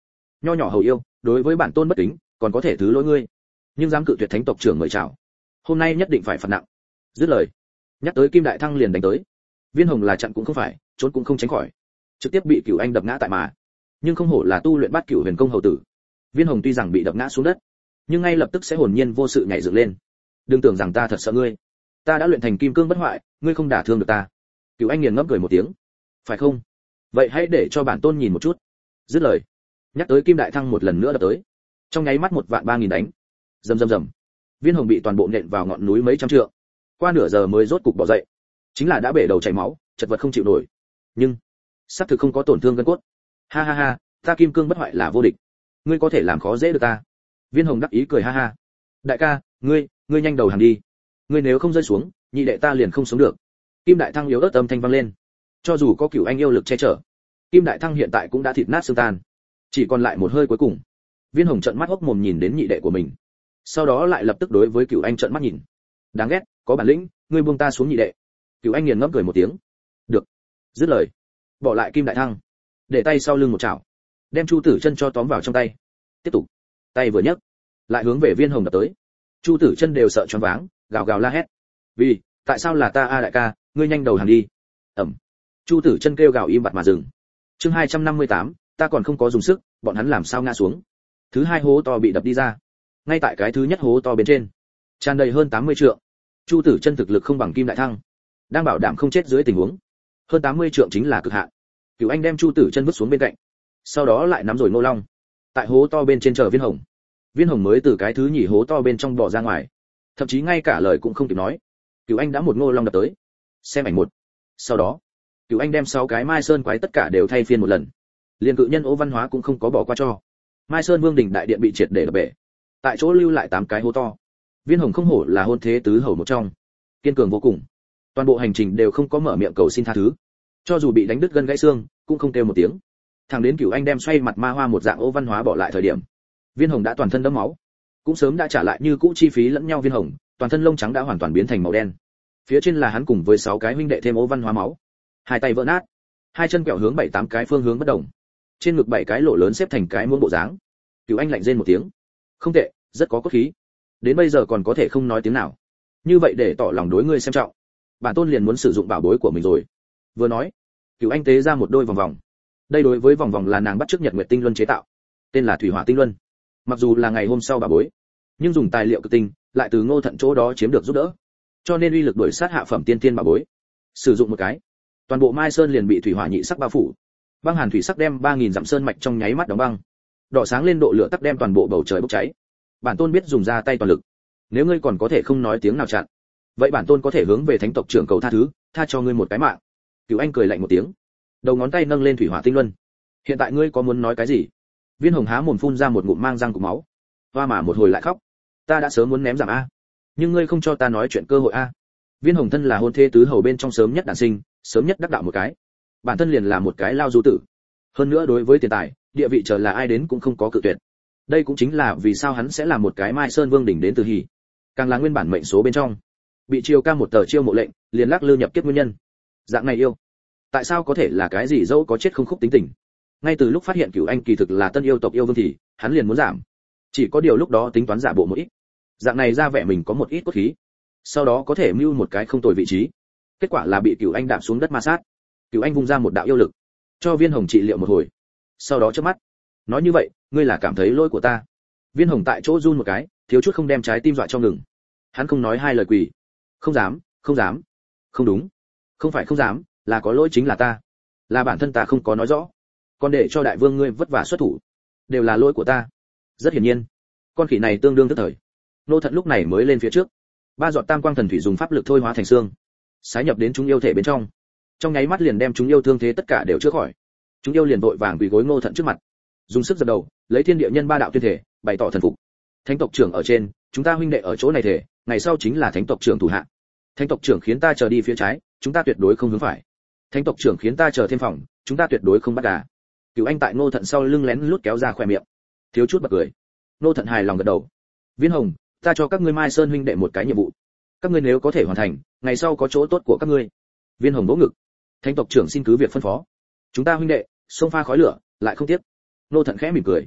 Nho nhỏ hầu yêu, đối với bản tôn bất kính, còn có thể thứ lỗi ngươi, nhưng dám cự tuyệt thánh tộc trưởng mời chào, hôm nay nhất định phải phạt nặng. Dứt lời, nhắc tới Kim Đại Thăng liền đánh tới. Viên Hồng là chặn cũng không phải, trốn cũng không tránh khỏi, trực tiếp bị Cửu Anh đập ngã tại mà. Nhưng không hổ là tu luyện Bát Cửu Huyền Công hầu tử. Viên Hồng tuy rằng bị đập ngã xuống đất, nhưng ngay lập tức sẽ hồn nhiên vô sự nhảy dựng lên. Đừng tưởng rằng ta thật sợ ngươi, ta đã luyện thành kim cương bất hoại, ngươi không đả thương được ta. Cửu Anh nghiền ngẫm cười một tiếng. Phải không? Vậy hãy để cho bản tôn nhìn một chút. Dứt lời, nhắc tới Kim Đại Thăng một lần nữa đập tới. Trong nháy mắt 1.3000 đánh. Rầm rầm rầm. Viên Hồng bị toàn bộ nện vào ngọn núi mấy trăm trượng. Qua nửa giờ mới rốt cục bỏ dậy. Chính là đã bể đầu chảy máu, chật vật không chịu nổi. Nhưng xác thực không có tổn thương gân cốt. Ha ha ha, ta kim cương bất hoại là vô địch. Ngươi có thể làm khó dễ được ta. Viên Hồng đắc ý cười ha ha. Đại ca, ngươi nhanh đầu hàng đi. Ngươi nếu không rơi xuống, nhị đệ ta liền không sống được. Kim Đại Thăng yếu ớt âm thanh vang lên. Cho dù có Cửu Anh yêu lực che chở, Kim Đại Thăng hiện tại cũng đã thịt nát xương tan, chỉ còn lại một hơi cuối cùng. Viên Hồng trợn mắt hốc mồm nhìn đến nhị đệ của mình, sau đó lại lập tức đối với Cửu Anh trợn mắt nhìn. Đáng ghét, có bản lĩnh, ngươi buông ta xuống nhị đệ. Cửu Anh nghiền ngẫm cười một tiếng. Được. Dứt lời, bỏ lại Kim Đại Thăng, để tay sau lưng một chảo, đem Chu Tử Chân cho tóm vào trong tay. Tiếp tục, tay vừa nhấc, lại hướng về Viên Hồng đập tới. Chu Tử Chân đều sợ choáng váng, gào gào la hét. Vì, tại sao là ta a đại ca, ngươi nhanh đầu hàng đi. Ẩm. Chu Tử Chân kêu gào im bặt mà dừng. Chương 258, ta còn không có dùng sức, bọn hắn làm sao ngã xuống. Thứ hai hố to bị đập đi ra. Ngay tại cái thứ nhất hố to bên trên, tràn đầy hơn 80 trượng. Chu Tử Chân thực lực không bằng Kim Đại Thăng, đang bảo đảm không chết dưới tình huống. Hơn 80 trượng chính là cực hạn. Cửu Anh đem Chu Tử Chân vứt xuống bên cạnh, sau đó lại nắm rồi Ngô Long, tại hố to bên trên chờ Viên Hồng. Viên Hồng mới từ cái thứ nhì hố to bên trong bò ra ngoài, thậm chí ngay cả lời cũng không kịp nói. Cửu Anh đã một Ngô Long đập tới. Xem ảnh một. Sau đó, Cửu Anh đem 6 cái Mai Sơn quái tất cả đều thay phiên một lần. Liên cự nhân Ô Văn Hóa cũng không có bỏ qua cho. Mai Sơn Vương đỉnh đại điện bị triệt để đập bể. Tại chỗ lưu lại 8 cái hố to. Viên Hồng không hổ là hôn thế tứ hầu một trong, kiên cường vô cùng. Toàn bộ hành trình đều không có mở miệng cầu xin tha thứ, cho dù bị đánh đứt gân gãy xương, cũng không kêu một tiếng. Thằng đến Cửu Anh đem xoay mặt ma hoa một dạng Ô Văn Hóa bỏ lại thời điểm, Viên Hồng đã toàn thân đẫm máu, cũng sớm đã trả lại như cũ chi phí lẫn nhau. Viên Hồng, toàn thân lông trắng đã hoàn toàn biến thành màu đen. Phía trên là hắn cùng với 6 cái huynh đệ thêm Ô Văn Hóa máu. Hai tay vỡ nát, hai chân quẹo hướng 7-8 cái phương hướng bất đồng. Trên ngực 7 cái lỗ lớn xếp thành cái muỗng bộ dáng. Cửu Anh lạnh rên một tiếng. Không tệ, rất có cốt khí. Đến bây giờ còn có thể không nói tiếng nào. Như vậy để tỏ lòng đối ngươi xem trọng, bản tôn liền muốn sử dụng bảo bối của mình rồi. Vừa nói, Cửu Anh tế ra một đôi vòng vòng. Đây đối với vòng vòng là nàng bắt chước Nhật Nguyệt Tinh Luân chế tạo, tên là Thủy Hỏa Tinh Luân. Mặc dù là ngày hôm sau bảo bối, nhưng dùng tài liệu cực tinh, lại từ Ngô Thận chỗ đó chiếm được giúp đỡ, cho nên uy lực đuổi sát hạ phẩm tiên tiên bảo bối. Sử dụng một cái, toàn bộ Mai Sơn liền bị thủy hỏa nhị sắc bao phủ. Băng hàn thủy sắc đem 3000 dặm sơn mạch trong nháy mắt đóng băng. Đỏ sáng lên độ lửa tắc đem toàn bộ bầu trời bốc cháy. Bản tôn biết dùng ra tay toàn lực. Nếu ngươi còn có thể không nói tiếng nào chặn, vậy bản tôn có thể hướng về thánh tộc trưởng cầu tha thứ, tha cho ngươi một cái mạng. Cửu Anh cười lạnh một tiếng, đầu ngón tay nâng lên thủy hỏa tinh luân. Hiện tại ngươi có muốn nói cái gì? Viên Hồng há mồm phun ra một ngụm mang răng cục máu, hoa mà một hồi lại khóc. Ta đã sớm muốn ném giảm a, nhưng ngươi không cho ta nói chuyện cơ hội a. Viên Hồng thân là hôn thê tứ hầu bên trong sớm nhất đản sinh, sớm nhất đắc đạo một cái. Bản thân liền là một cái lao du tử. Hơn nữa đối với tiền tài, địa vị chờ là ai đến cũng không có cự tuyệt. Đây cũng chính là vì sao hắn sẽ là một cái Mai Sơn Vương đỉnh đến từ hỉ. Càng là nguyên bản mệnh số bên trong, bị chiêu ca một tờ chiêu mộ lệnh, liền lắc lư nhập kiếp nguyên nhân. Dạng này yêu, tại sao có thể là cái gì dẫu có chết không khúc tính tình. Ngay từ lúc phát hiện Cửu Anh kỳ thực là tân yêu tộc yêu vương thì, hắn liền muốn giảm. Chỉ có điều lúc đó tính toán giả bộ một ít. Dạng này ra vẻ mình có một ít cốt khí, sau đó có thể mưu một cái không tồi vị trí. Kết quả là bị Cửu Anh đạp xuống đất ma sát. Cửu Anh vung ra một đạo yêu lực, cho Viên Hồng trị liệu một hồi. Sau đó chớp mắt, nói như vậy, ngươi là cảm thấy lỗi của ta. Viên Hồng tại chỗ run một cái, thiếu chút không đem trái tim dọa cho ngừng. Hắn không nói hai lời quỳ. Không dám, không dám. Không đúng, không phải không dám, là có lỗi chính là ta. Là bản thân ta không có nói rõ. Còn để cho đại vương ngươi vất vả xuất thủ, đều là lỗi của ta. Rất hiển nhiên, con khỉ này tương đương tức thời. Nô Thận lúc này mới lên phía trước. 3 giọt tam quang thần thủy dùng pháp lực thôi hóa thành xương, sái nhập đến chúng yêu thể bên trong. Trong nháy mắt liền đem chúng yêu thương thế tất cả đều chữa khỏi. Chúng yêu liền vội vàng quỳ gối Ngô Thận trước mặt, dùng sức giật đầu, lấy thiên địa nhân ba đạo tuyên thể, bày tỏ thần phục. Thánh tộc trưởng ở trên, chúng ta huynh đệ ở chỗ này thể, ngày sau chính là thánh tộc trưởng thủ hạ. Thánh tộc trưởng khiến ta chờ đi phía trái, chúng ta tuyệt đối không hướng phải. Thánh tộc trưởng khiến ta chờ thêm phòng, chúng ta tuyệt đối không bắt gà. Cửu Anh tại Ngô Thận sau lưng lén lút kéo ra khóe miệng, thiếu chút bật cười. Ngô Thận hài lòng gật đầu. Viên Hồng, ta cho các ngươi Mai Sơn huynh đệ một cái nhiệm vụ, các ngươi nếu có thể hoàn thành, ngày sau có chỗ tốt của các ngươi. Viên Hồng vỗ ngực. Thánh tộc trưởng xin cứ việc phân phó. Chúng ta huynh đệ, xông pha khói lửa, lại không tiếc. Ngô Thận khẽ mỉm cười.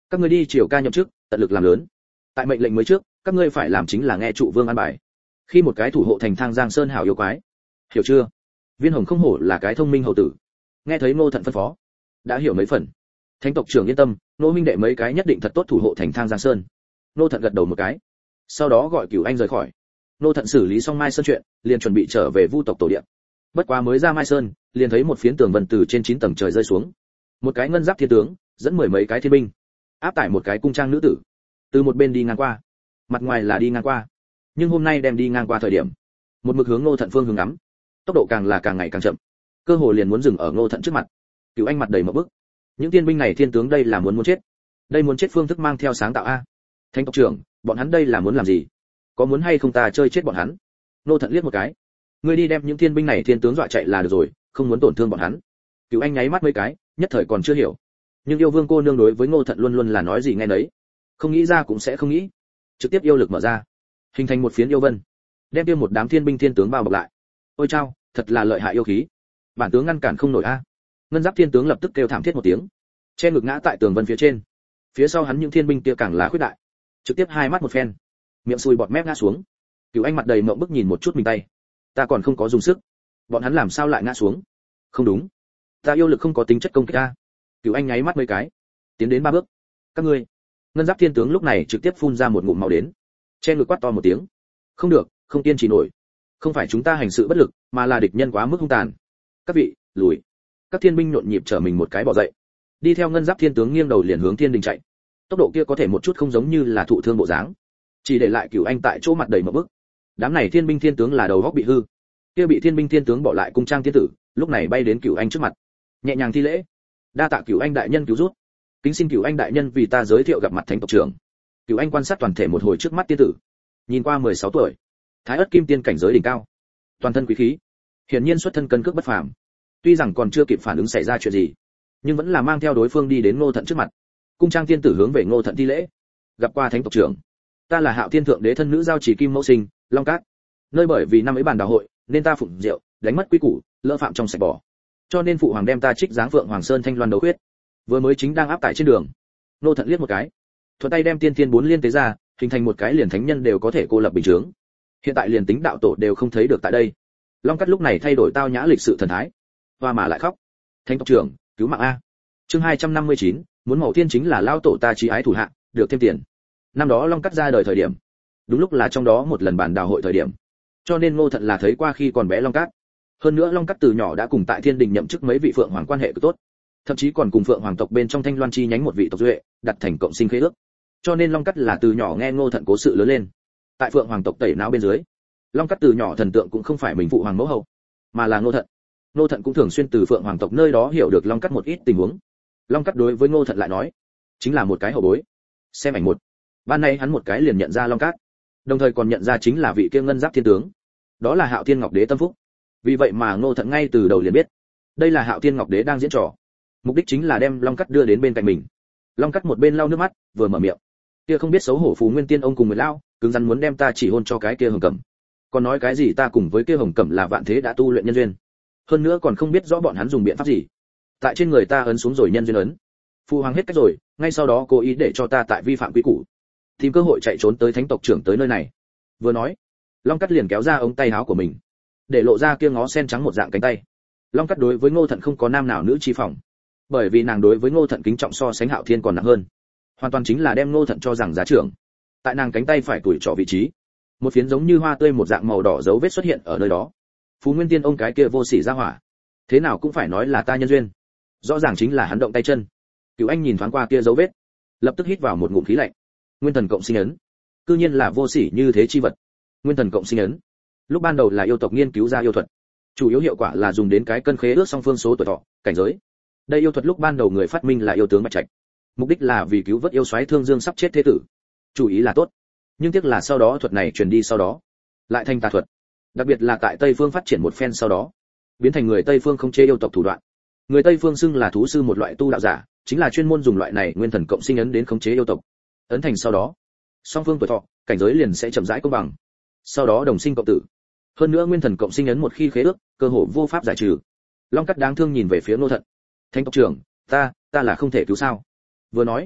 Các ngươi đi triều ca nhậm chức, tận lực làm lớn. Tại mệnh lệnh mới trước, các ngươi phải làm chính là nghe trụ vương an bài. Khi một cái thủ hộ thành thang giang sơn hảo yêu quái, hiểu chưa? Viên Hồng không hổ là cái thông minh hầu tử. Nghe thấy Ngô Thận phân phó, đã hiểu mấy phần. Thánh tộc trưởng yên tâm, Ngô minh đệ mấy cái nhất định thật tốt thủ hộ thành thang giang sơn. Ngô Thận gật đầu một cái, sau đó gọi Cửu Anh rời khỏi. Ngô Thận xử lý xong Mai Sơn chuyện, liền chuẩn bị trở về Vu tộc tổ địa. Bất quá mới ra Mai Sơn, liền thấy một phiến tường vân từ trên 9 tầng trời rơi xuống. Một cái ngân giáp thiên tướng, dẫn 10 mấy cái thiên binh, áp tải một cái cung trang nữ tử, từ một bên đi ngang qua. Mặt ngoài là đi ngang qua, nhưng hôm nay đem đi ngang qua thời điểm, một mực hướng Ngô Thận phương hướng ngắm, tốc độ càng ngày càng chậm, cơ hồ liền muốn dừng ở Ngô Thận trước mặt. Cửu Anh mặt đầy mộng bức. Những tiên binh này thiên tướng đây là muốn chết. Đây muốn chết phương thức mang theo sáng tạo a. Thánh tộc trưởng, bọn hắn đây là muốn làm gì? Có muốn hay không ta chơi chết bọn hắn? Ngô Thận liếc một cái. Ngươi đi đem những tiên binh này thiên tướng dọa chạy là được rồi, không muốn tổn thương bọn hắn. Cửu Anh nháy mắt mấy cái, nhất thời còn chưa hiểu. Nhưng yêu vương cô nương đối với Ngô Thận luôn luôn là nói gì nghe nấy, không nghĩ ra cũng sẽ không nghĩ, trực tiếp yêu lực mở ra, hình thành một phiến yêu vân, đem kia một đám thiên binh thiên tướng bao bọc lại. Ôi chao, thật là lợi hại yêu khí, bản tướng ngăn cản không nổi a. Ngân giáp thiên tướng lập tức kêu thảm thiết một tiếng, che ngực ngã tại tường vân phía trên. Phía sau hắn những thiên binh kia càng là khuyết đại, trực tiếp hai mắt một phen, miệng sùi bọt mép ngã xuống. Cửu Anh mặt đầy mộng bức nhìn một chút mình tay, ta còn không có dùng sức, bọn hắn làm sao lại ngã xuống? Không đúng, ta yêu lực không có tính chất công kích a. Cửu Anh nháy mắt mấy cái, tiến đến 3 bước. Các ngươi. Ngân giáp thiên tướng lúc này trực tiếp phun ra một ngụm máu đến, che ngực quát to một tiếng. Không được, không kiên trì nổi. Không phải chúng ta hành sự bất lực, mà là địch nhân quá mức hung tàn. Các vị, lùi. Các thiên binh nhộn nhịp trở mình một cái bỏ dậy, đi theo ngân giáp thiên tướng nghiêng đầu liền hướng thiên đình chạy. Tốc độ kia có thể một chút không giống như là thụ thương bộ dáng, chỉ để lại Cửu Anh tại chỗ mặt đầy một bức. Đám này thiên binh thiên tướng là đầu góc bị hư. Kia bị thiên binh thiên tướng bỏ lại cung trang thiên tử, lúc này bay đến Cửu Anh trước mặt, nhẹ nhàng thi lễ. Đa tạ Cửu Anh đại nhân cứu giúp. Kính xin Cửu Anh đại nhân vì ta giới thiệu gặp mặt thánh tộc trưởng. Cửu Anh quan sát toàn thể một hồi trước mắt tiên tử, nhìn qua 16 tuổi, thái ất kim tiên cảnh giới đỉnh cao, toàn thân quý khí, hiển nhiên xuất thân cân cước bất phàm. Tuy rằng còn chưa kịp phản ứng xảy ra chuyện gì, nhưng vẫn là mang theo đối phương đi đến Ngô Thận trước mặt. Cung trang tiên tử hướng về Ngô Thận thi lễ. Gặp qua thánh tộc trưởng, ta là Hạo Thiên thượng đế thân nữ giao chỉ kim mẫu sinh, Long Cát. Nơi bởi vì năm ấy bàn đào hội, nên ta phụng rượu, đánh mất quy củ, lỡ phạm trong sạch bỏ. Cho nên phụ hoàng đem ta trích dáng Phượng Hoàng Sơn Thanh Loan đấu huyết. Vừa mới chính đang áp tải trên đường. Ngô Thận liếc một cái, thuận tay đem tiên thiên 4 liên tế ra, hình thành một cái liền thánh nhân đều có thể cô lập bình chứng. Hiện tại liền tính đạo tổ đều không thấy được tại đây. Long Cát lúc này thay đổi tao nhã lịch sự thần thái, hoa mà lại khóc. Thánh tộc trưởng, cứu mạng a. Chương 259, muốn mẫu tiên chính là lao tổ ta chí ái thủ hạ, được thêm tiền. Năm đó Long Cát ra đời thời điểm, đúng lúc là trong đó một lần bàn đào hội thời điểm, cho nên Ngô Thận là thấy qua khi còn bé Long Cát. Hơn nữa Long Cát từ nhỏ đã cùng tại Thiên Đình nhậm chức mấy vị phượng hoàng quan hệ cực tốt, thậm chí còn cùng phượng hoàng tộc bên trong Thanh Loan chi nhánh một vị tộc duệ đặt thành cộng sinh khế ước. Cho nên Long Cát là từ nhỏ nghe Ngô Thận cố sự lớn lên. Tại phượng hoàng tộc tẩy não bên dưới, Long Cát từ nhỏ thần tượng cũng không phải mình phụ hoàng mẫu hậu, mà là Ngô Thận. Ngô Thận cũng thường xuyên từ phượng hoàng tộc nơi đó hiểu được Long Cát một ít tình huống. Long Cát đối với Ngô Thận lại nói, chính là một cái hậu bối. Xem ảnh một, ban nay hắn một cái liền nhận ra Long Cát, đồng thời còn nhận ra chính là vị kia ngân giáp thiên tướng, đó là Hạo Thiên Ngọc Đế tâm phúc. Vì vậy mà Ngô Thận ngay từ đầu liền biết, đây là Hạo Thiên Ngọc Đế đang diễn trò, mục đích chính là đem Long Cát đưa đến bên cạnh mình. Long Cát một bên lau nước mắt, vừa mở miệng, kia không biết xấu hổ Phù Nguyên Tiên ông cùng người lao, cứng rắn muốn đem ta chỉ hôn cho cái kia Hồng Cẩm. Còn nói cái gì ta cùng với kia Hồng Cẩm là vạn thế đã tu luyện nhân duyên, hơn nữa còn không biết rõ bọn hắn dùng biện pháp gì, tại trên người ta ấn xuống rồi nhân duyên ấn. Phu hoàng hết cách rồi, ngay sau đó cố ý để cho ta tại vi phạm quy củ, tìm cơ hội chạy trốn tới thánh tộc trưởng tới nơi này. Vừa nói, Long Cát liền kéo ra ống tay áo của mình, để lộ ra kia ngó sen trắng một dạng cánh tay. Long Cát đối với Ngô Thận không có nam nào nữ chi phòng, bởi vì nàng đối với Ngô Thận kính trọng so sánh Hạo Thiên còn nặng hơn, hoàn toàn chính là đem Ngô Thận cho rằng giá trưởng. Tại nàng cánh tay phải tuổi trỏ vị trí, một phiến giống như hoa tươi một dạng màu đỏ dấu vết xuất hiện ở nơi đó. Phú Nguyên Tiên ông cái kia vô sỉ ra hỏa, thế nào cũng phải nói là ta nhân duyên, rõ ràng chính là hắn động tay chân. Cửu Anh nhìn thoáng qua kia dấu vết, lập tức hít vào một ngụm khí lạnh. Nguyên thần cộng sinh ấn, cư nhiên là vô sỉ như thế chi vật. Nguyên thần cộng sinh ấn, lúc ban đầu là yêu tộc nghiên cứu ra yêu thuật, chủ yếu hiệu quả là dùng đến cái cân khế ước song phương số tuổi thọ, cảnh giới. Đây yêu thuật lúc ban đầu người phát minh là yêu tướng Bạch Trạch, mục đích là vì cứu vớt yêu soái Thương Dương sắp chết thế tử. Chủ ý là tốt, nhưng tiếc là sau đó thuật này truyền đi sau đó, lại thành tà thuật. Đặc biệt là tại Tây phương phát triển một phen sau đó, biến thành người Tây phương không chế yêu tộc thủ đoạn. Người Tây phương xưng là thú sư một loại tu đạo giả, chính là chuyên môn dùng loại này nguyên thần cộng sinh ấn đến khống chế yêu tộc. Ấn thành sau đó, song phương tuổi thọ, cảnh giới liền sẽ chậm rãi công bằng, sau đó đồng sinh cộng tử. Hơn nữa nguyên thần cộng sinh ấn một khi khế ước, cơ hội vô pháp giải trừ. Long Cát đáng thương nhìn về phía Ngô Thận. Thánh tộc trưởng, ta là không thể cứu sao? Vừa nói,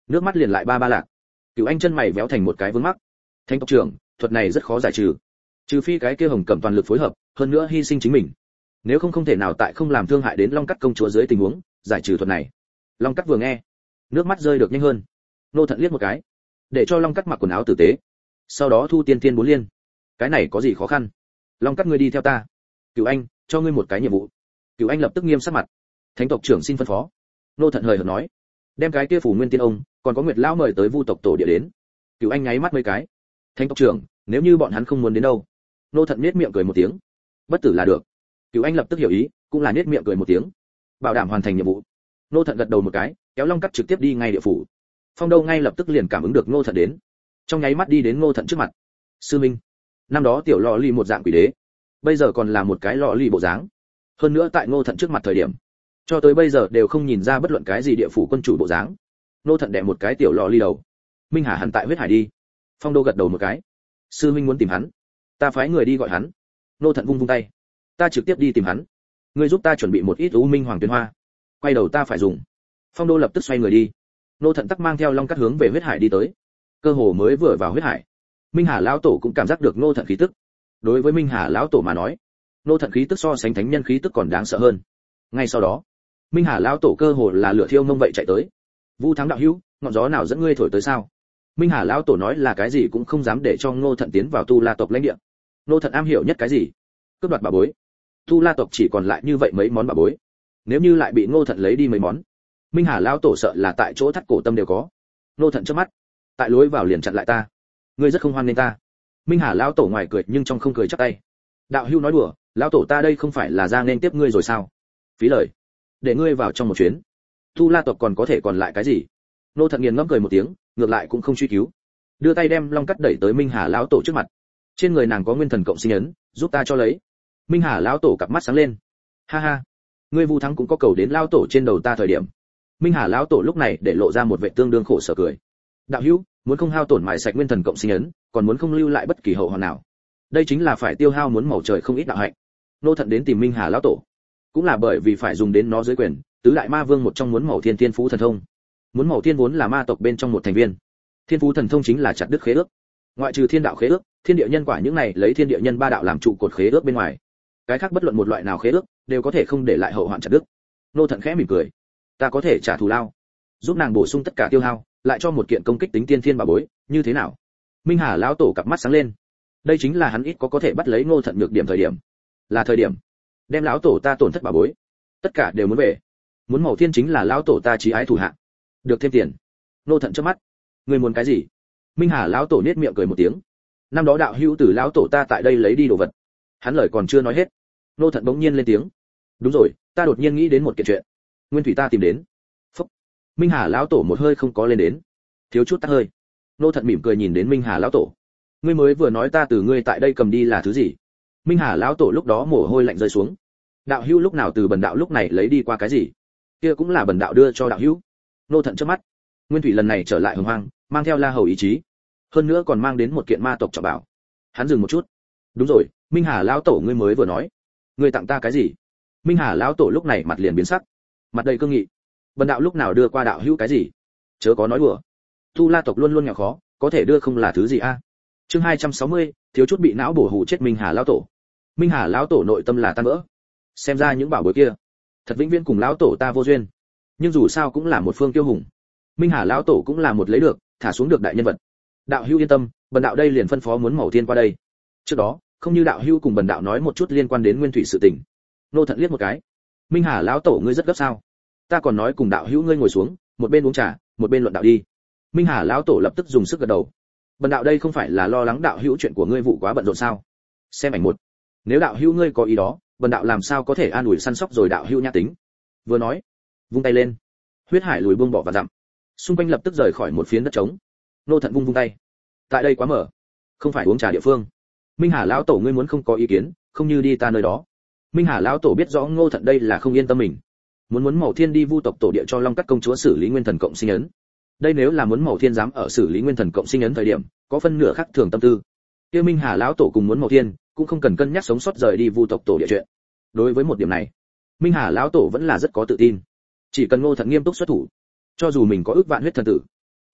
nước mắt liền lại ba ba lạc. Cửu Anh chân mày véo thành một cái vướng mắc. Thánh tộc trưởng, thuật này rất khó giải trừ, trừ phi cái kia Hồng Cẩm toàn lực phối hợp, hơn nữa hy sinh chính mình, nếu không thể nào tại không làm thương hại đến Long Cắt công chúa dưới tình huống giải trừ thuật này. Long Cắt vừa nghe, nước mắt rơi được nhanh hơn. Nô Thận liếc một cái, để cho Long Cắt mặc quần áo tử tế, sau đó thu tiên tiên bốn liên. Cái này có gì khó khăn? Long Cắt ngươi đi theo ta. Cửu Anh, cho ngươi một cái nhiệm vụ. Cửu Anh lập tức nghiêm sắc mặt. Thánh tộc trưởng xin phân phó. Nô Thận hời hợt nói, đem cái kia phủ nguyên tiên ông, còn có Nguyệt lão mời tới Vu tộc tổ địa đến. Cửu Anh nháy mắt mấy cái. Thánh tộc trưởng, nếu như bọn hắn không muốn đến đâu? Nô Thận nhếch miệng cười một tiếng. Bất tử là được. Cửu Anh lập tức hiểu ý, cũng là nhếch miệng cười một tiếng. Bảo đảm hoàn thành nhiệm vụ. Nô Thận gật đầu một cái, kéo Long Cắt trực tiếp đi ngay địa phủ. Phong Đâu ngay lập tức liền cảm ứng được Nô Thận đến, trong nháy mắt đi đến Nô Thận trước mặt. Sư minh, năm đó tiểu lọ lì một dạng quỷ đế, bây giờ còn là một cái lọ lì bộ dáng. Hơn nữa tại Nô Thận trước mặt thời điểm, cho tới bây giờ đều không nhìn ra bất luận cái gì địa phủ quân chủ bộ dáng. Nô Thận đè một cái tiểu lọ lì đầu. Minh Hà hẳn tại huyết hải đi. Phong Đô gật đầu một cái. Sư minh muốn tìm hắn, ta phái người đi gọi hắn. Nô Thận vung vung tay, ta trực tiếp đi tìm hắn. Ngươi giúp ta chuẩn bị một ít u minh hoàng tuyến hoa, quay đầu ta phải dùng. Phong Đô lập tức xoay người đi. Nô Thận tắc mang theo Long Cắt hướng về huyết hải đi tới. Cơ hồ mới vừa vào huyết hải, Minh Hà lão tổ cũng cảm giác được Nô Thận khí tức. Đối với Minh Hà lão tổ mà nói, Nô Thận khí tức so sánh thánh nhân khí tức còn đáng sợ hơn. Ngay sau đó, Minh Hà lão tổ cơ hồ là lửa thiêu ngông vậy chạy tới. Vu Thắng đạo hữu, ngọn gió nào dẫn ngươi thổi tới sao? Minh Hà lão tổ nói là cái gì cũng không dám để cho Nô Thận tiến vào Tu La tộc lãnh địa. Nô Thận am hiểu nhất cái gì? Cướp đoạt bảo bối. Tu La tộc chỉ còn lại như vậy mấy món bảo bối. Nếu như lại bị Nô Thận lấy đi mấy món, Minh Hà lão tổ sợ là tại chỗ thắt cổ tâm đều có. Nô Thận chớp mắt, tại lối vào liền chặn lại ta. Ngươi rất không hoan nghênh ta. Minh Hà lão tổ ngoài cười nhưng trong không cười chắp tay. Đạo hữu nói đùa, lão tổ ta đây không phải là ra nên tiếp ngươi rồi sao? Phí lời. Để ngươi vào trong một chuyến. Tu La tộc còn có thể còn lại cái gì? Nô Thận nghiền ngẫm cười một tiếng, ngược lại cũng không truy cứu. Đưa tay đem Long Cắt đẩy tới Minh Hà lão tổ trước mặt. Trên người nàng có nguyên thần cộng sinh ấn, giúp ta cho lấy. Minh Hà lão tổ cặp mắt sáng lên. Ha ha, ngươi Vu Thắng cũng có cầu đến lão tổ trên đầu ta thời điểm. Minh Hà lão tổ lúc này để lộ ra một vẻ tương đương khổ sở cười. Đạo hữu, muốn không hao tổn mài sạch nguyên thần cộng sinh ấn, còn muốn không lưu lại bất kỳ hậu hoạn nào. Đây chính là phải tiêu hao muốn màu trời không ít đạo hạnh. Nô Thận đến tìm Minh Hà lão tổ, cũng là bởi vì phải dùng đến nó dưới quyền, tứ đại ma vương một trong muốn màu thiên tiên phú thần thông. Muốn màu thiên vốn là ma tộc bên trong một thành viên. Thiên phú thần thông chính là chặt đứt khế ước. Ngoại trừ thiên đạo khế ước, thiên địa nhân quả những này lấy thiên địa nhân ba đạo làm trụ cột khế ước bên ngoài, cái khác bất luận một loại nào khế ước đều có thể không để lại hậu hoạn chặt đứt. Nô Thận khẽ mỉm cười, ta có thể trả thù lao, giúp nàng bổ sung tất cả tiêu hao, lại cho một kiện công kích tính tiên thiên bảo bối, như thế nào? Minh Hà lão tổ cặp mắt sáng lên. Đây chính là hắn ít có thể bắt lấy Nô Thận nhược điểm thời điểm. Là thời điểm đem lão tổ ta tổn thất bảo bối, tất cả đều muốn về. Muốn màu thiên chính là lão tổ ta chí ái thủ hạ. Được thêm tiền. Nô Thận chớp mắt. Ngươi muốn cái gì? Minh Hà lão tổ nết miệng cười một tiếng. Năm đó đạo hữu từ lão tổ ta tại đây lấy đi đồ vật. Hắn lời còn chưa nói hết, Nô Thận bỗng nhiên lên tiếng. Đúng rồi, ta đột nhiên nghĩ đến một kiện chuyện. Nguyên thủy ta tìm đến. Phúc. Minh Hà lão tổ một hơi không có lên đến, thiếu chút tắt hơi. Nô Thận mỉm cười nhìn đến Minh Hà lão tổ. Ngươi mới vừa nói ta từ ngươi tại đây cầm đi là thứ gì? Minh Hà lão tổ lúc đó mồ hôi lạnh rơi xuống. Đạo hữu lúc nào từ bần đạo lúc này lấy đi qua cái gì? Kia cũng là bần đạo đưa cho đạo hữu. Nô Thận chớp mắt. Nguyên thủy lần này trở lại Hồng Hoang, mang theo La Hầu ý chí, hơn nữa còn mang đến một kiện ma tộc trọng bảo. Hắn dừng một chút. Đúng rồi, Minh Hà lão tổ ngươi mới vừa nói, ngươi tặng ta cái gì? Minh Hà lão tổ lúc này mặt liền biến sắc, mặt đầy cương nghị. Bần đạo lúc nào đưa qua đạo hữu cái gì? Chớ có nói đùa. Tu La tộc luôn luôn nghèo khó, có thể đưa không là thứ gì a? Chương 260, thiếu chút bị não bổ hù chết Minh Hà lão tổ. Minh Hà lão tổ nội tâm là tan vỡ. Xem ra những bảo bối kia, thật vĩnh viễn cùng lão tổ ta vô duyên. Nhưng dù sao cũng là một phương kiêu hùng. Minh Hà lão tổ cũng là một lấy được, thả xuống được đại nhân vật. Đạo hữu yên tâm, bần đạo đây liền phân phó muốn màu tiên qua đây. Trước đó, không như đạo hữu cùng bần đạo nói một chút liên quan đến nguyên thủy sự tình. Nô Thận liếc một cái. Minh Hà lão tổ ngươi rất gấp sao? Ta còn nói cùng đạo hữu ngươi ngồi xuống, một bên uống trà, một bên luận đạo đi. Minh Hà lão tổ lập tức dùng sức gật đầu. Bần đạo đây không phải là lo lắng đạo hữu chuyện của ngươi vụ quá bận rộn sao? Xem ảnh một. Nếu đạo hữu ngươi có ý đó, bần đạo làm sao có thể an ủi săn sóc rồi đạo hữu nhã tính. Vừa nói, vung tay lên. Huyết hải lùi buông bỏ và dặm. Xung quanh lập tức rời khỏi một phiến đất trống. Nô Thận vung vung tay. Tại đây quá mở, không phải uống trà địa phương. Minh Hà lão tổ ngươi muốn không có ý kiến, không như đi ta nơi đó. Minh Hà lão tổ biết rõ Ngô Thận đây là không yên tâm mình, muốn Mậu Thiên đi Vu tộc tổ địa cho Long Cắt công chúa xử lý nguyên thần cộng sinh ấn. Đây nếu là muốn Mậu Thiên dám ở xử lý nguyên thần cộng sinh ấn thời điểm, có phân nửa khác thường tâm tư. Kia Minh Hà lão tổ cùng muốn Mậu Thiên, cũng không cần cân nhắc sống sót rời đi Vu tộc tổ địa chuyện. Đối với một điểm này, Minh Hà lão tổ vẫn là rất có tự tin. Chỉ cần Ngô Thận nghiêm túc xuất thủ, cho dù mình có ước vạn huyết thần tử,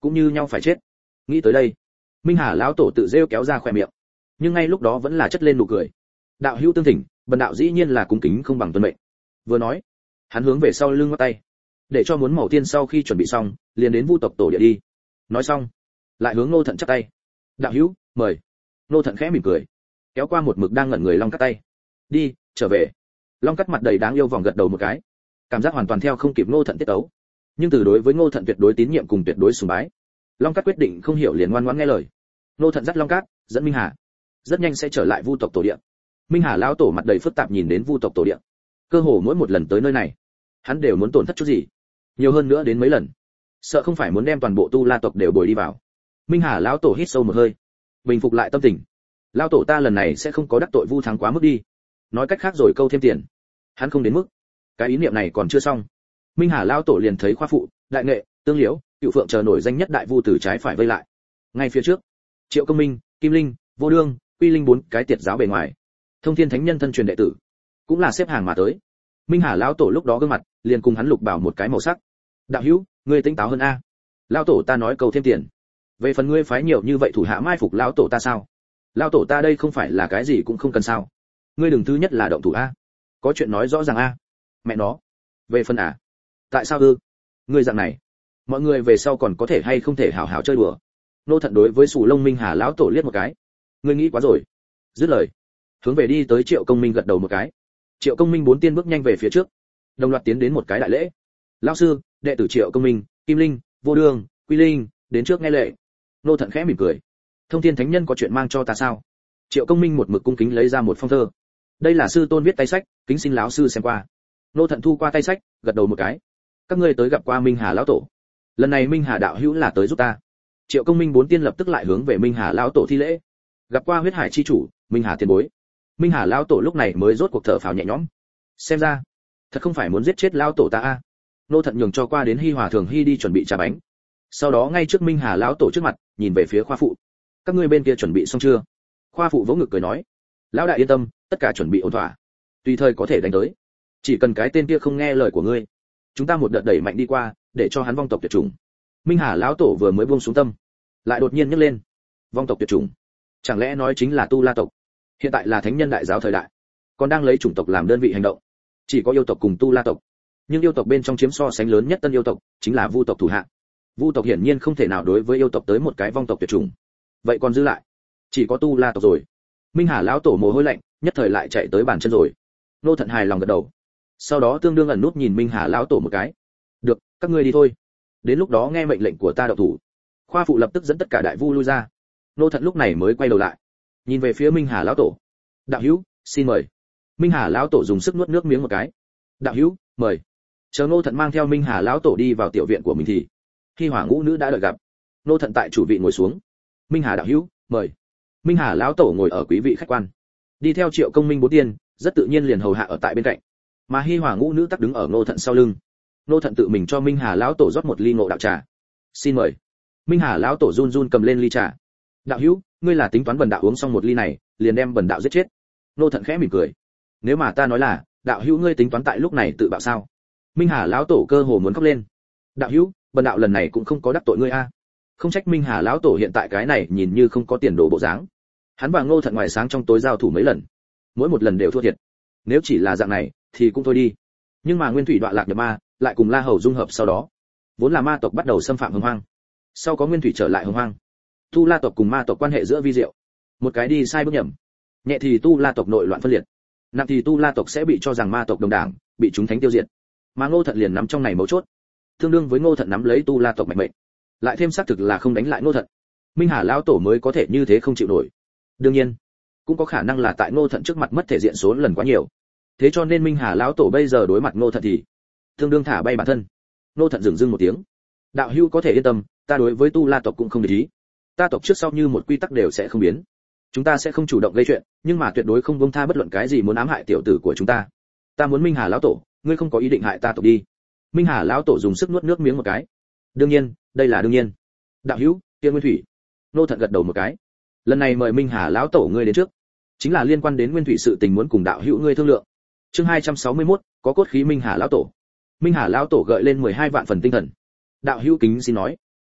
cũng như nhau phải chết. Nghĩ tới đây, Minh Hà lão tổ tự rêu kéo ra khóe miệng, nhưng ngay lúc đó vẫn là chất lên nụ cười. Đạo hữu tương thỉnh, bần đạo dĩ nhiên là cung kính không bằng tuân mệnh. Vừa nói, hắn hướng về sau lưng ngắt tay, để cho muốn màu tiên sau khi chuẩn bị xong, liền đến Vu tộc tổ địa đi. Nói xong, lại hướng Ngô Thận chắp tay. Đạo hữu, mời. Ngô Thận khẽ mỉm cười, kéo qua một mực đang ngẩn người Long Cắt tay. Đi, trở về. Long Cắt mặt đầy đáng yêu vòng gật đầu một cái, cảm giác hoàn toàn theo không kịp Ngô Thận tiết tấu, nhưng từ đối với Ngô Thận tuyệt đối tín nhiệm cùng tuyệt đối sùng bái, Long Cắt quyết định không hiểu liền ngoan ngoãn nghe lời. Ngô Thận dắt Long Cắt dẫn Minh Hà, rất nhanh sẽ trở lại Vu tộc tổ địa. Minh Hà lão tổ mặt đầy phức tạp nhìn đến Vu tộc tổ địa, cơ hồ mỗi một lần tới nơi này, hắn đều muốn tổn thất chút gì, nhiều hơn nữa đến mấy lần, sợ không phải muốn đem toàn bộ Tu La tộc đều bồi đi vào. Minh Hà lão tổ hít sâu một hơi, bình phục lại tâm tình. Lão tổ ta lần này sẽ không có đắc tội Vu Thắng quá mức đi. Nói cách khác rồi câu thêm tiền, hắn không đến mức. Cái ý niệm này còn chưa xong, Minh Hà lão tổ liền thấy Khoa phụ, Đại Nghệ, Tương Liễu, Cựu Phượng chờ nổi danh nhất đại vu từ trái phải vây lại. Ngay phía trước, Triệu Công Minh, Kim Linh, Vô Đương, Quy Linh bốn cái tiệt giáo bề ngoài, Thông Thiên Thánh Nhân thân truyền đệ tử, cũng là xếp hàng mà tới. Minh Hà lão tổ lúc đó gương mặt liền cùng hắn lục bảo một cái màu sắc. Đạo hữu, ngươi tỉnh táo hơn a. Lão tổ ta nói cầu thêm tiền. Về phần ngươi phái nhiều như vậy thủ hạ mai phục lão tổ ta sao? Lão tổ ta đây không phải là cái gì cũng không cần sao? Ngươi đừng thứ nhất là động thủ a. Có chuyện nói rõ ràng a. Mẹ nó. Về phần à? Tại sao ư? Ngươi dạng này, mọi người về sau còn có thể hay không thể hảo hảo chơi đùa? Nô Thận đối với Sù Lông Minh Hà lão tổ liếc một cái. Ngươi nghĩ quá rồi. Dứt lời, hướng về đi tới Triệu Công Minh gật đầu một cái. Triệu Công Minh bốn tiên bước nhanh về phía trước, đồng loạt tiến đến một cái đại lễ. Lão sư, đệ tử Triệu Công Minh, Kim Linh, Vô Đương, Quy Linh, đến trước nghe lễ. Nô Thận khẽ mỉm cười. Thông Thiên Thánh Nhân có chuyện mang cho ta sao? Triệu Công Minh một mực cung kính lấy ra một phong thơ. Đây là sư tôn viết tay sách, kính xin lão sư xem qua. Nô Thận thu qua tay sách, gật đầu một cái. Các ngươi tới gặp qua Minh Hà lão tổ. Lần này Minh Hà đạo hữu là tới giúp ta. Triệu Công Minh bốn tiên lập tức lại hướng về Minh Hà lão tổ thi lễ. Gặp qua huyết hải chi chủ, Minh Hà tiền bối. Minh Hà lão tổ lúc này mới rốt cuộc thở phào nhẹ nhõm. Xem ra, thật không phải muốn giết chết lão tổ ta a. Nô Thận nhường cho qua đến Hi Hòa Thường Hi đi chuẩn bị trà bánh. Sau đó ngay trước Minh Hà lão tổ trước mặt, nhìn về phía Khoa phụ. Các ngươi bên kia chuẩn bị xong chưa? Khoa phụ vỗ ngực cười nói, lão đại yên tâm, tất cả chuẩn bị ổn thỏa, tùy thời có thể đánh tới. Chỉ cần cái tên kia không nghe lời của ngươi, chúng ta một đợt đẩy mạnh đi qua, để cho hắn vong tộc tuyệt chủng. Minh Hà lão tổ vừa mới buông xuống tâm, lại đột nhiên nhấc lên, vong tộc tuyệt chủng, chẳng lẽ nói chính là Tu La tộc? Hiện tại là thánh nhân đại giáo thời đại, còn đang lấy chủng tộc làm đơn vị hành động, chỉ có yêu tộc cùng Tu La tộc. Nhưng yêu tộc bên trong chiếm so sánh lớn nhất tân yêu tộc chính là Vu tộc thủ hạ. Vu tộc hiển nhiên không thể nào đối với yêu tộc tới một cái vong tộc tuyệt chủng. Vậy còn dư lại, chỉ có Tu La tộc rồi. Minh Hà lão tổ mồ hôi lạnh, nhất thời lại chạy tới bàn chân rồi. Nô Thận hài lòng gật đầu. Sau đó tương đương ẩn nút nhìn Minh Hà lão tổ một cái. Được, các ngươi đi thôi. Đến lúc đó nghe mệnh lệnh của ta động thủ. Khoa phụ lập tức dẫn tất cả đại vu lui ra. Nô Thận lúc này mới quay đầu lại, nhìn về phía Minh Hà lão tổ. Đạo hữu, xin mời. Minh Hà lão tổ dùng sức nuốt nước miếng một cái. Đạo hữu, mời. Chờ Nô Thận mang theo Minh Hà lão tổ đi vào tiểu viện của mình thì Hi Hòa ngũ nữ đã đợi gặp. Nô Thận tại chủ vị ngồi xuống. Minh Hà đạo hữu, mời. Minh Hà lão tổ ngồi ở quý vị khách quan, đi theo Triệu Công Minh bốn tiên, rất tự nhiên liền hầu hạ ở tại bên cạnh. Mà Hi Hòa ngũ nữ tắc đứng ở Nô Thận sau lưng. Nô Thận tự mình cho Minh Hà lão tổ rót một ly ngộ đạo trà. Xin mời. Minh Hà lão tổ run run cầm lên ly trà. Đạo hữu, ngươi là tính toán bần đạo uống xong một ly này, liền đem bần đạo giết chết? Nô Thận khẽ mỉm cười. Nếu mà ta nói là, đạo hữu ngươi tính toán tại lúc này tự bạo sao? Minh Hà lão tổ cơ hồ muốn khóc lên. Đạo hữu, bần đạo lần này cũng không có đắc tội ngươi a. Không trách Minh Hà lão tổ hiện tại cái này nhìn như không có tiền đồ bộ dáng. Hắn và Ngô Thận ngoài sáng trong tối giao thủ mấy lần, mỗi một lần đều thua thiệt. Nếu chỉ là dạng này thì cũng thôi đi. Nhưng mà Nguyên Thủy Đoạ Lạc nhập ma, lại cùng La Hầu dung hợp sau đó, vốn là ma tộc bắt đầu xâm phạm Hồng Hoang. Sau có Nguyên Thủy trở lại Hồng Hoang, Tu La tộc cùng ma tộc quan hệ giữa vi diệu. Một cái đi sai bước nhầm, nhẹ thì Tu La tộc nội loạn phân liệt, nặng thì Tu La tộc sẽ bị cho rằng ma tộc đồng đảng, bị chúng thánh tiêu diệt. Mà Ngô Thận liền nắm trong này mấu chốt, tương đương với Ngô Thận nắm lấy Tu La tộc mệnh mệnh, lại thêm xác thực là không đánh lại Ngô Thận, Minh Hà lão tổ mới có thể như thế không chịu nổi. Đương nhiên, cũng có khả năng là tại Ngô Thận trước mặt mất thể diện số lần quá nhiều. Thế cho nên Minh Hà lão tổ bây giờ đối mặt Ngô Thận thì tương đương thả bay bản thân. Ngô Thận dừng dưng một tiếng. Đạo hữu có thể yên tâm, ta đối với Tu La tộc cũng không để ý. Ta tộc trước sau như một quy tắc đều sẽ không biến. Chúng ta sẽ không chủ động gây chuyện, nhưng mà tuyệt đối không buông tha bất luận cái gì muốn ám hại tiểu tử của chúng ta. Ta muốn Minh Hà lão tổ, ngươi không có ý định hại ta tộc đi. Minh Hà lão tổ dùng sức nuốt nước miếng một cái. Đương nhiên, đây là đương nhiên. Đạo hữu, Tiên Nguyên Thủy. Ngô Thận gật đầu một cái. Lần này mời Minh Hà lão tổ ngươi đến trước, chính là liên quan đến Nguyên Thủy sự tình muốn cùng đạo hữu ngươi thương lượng. Chương 261, có cốt khí Minh Hà lão tổ. Minh Hà lão tổ gợi lên 12 vạn phần tinh thần. Đạo hữu kính xin nói.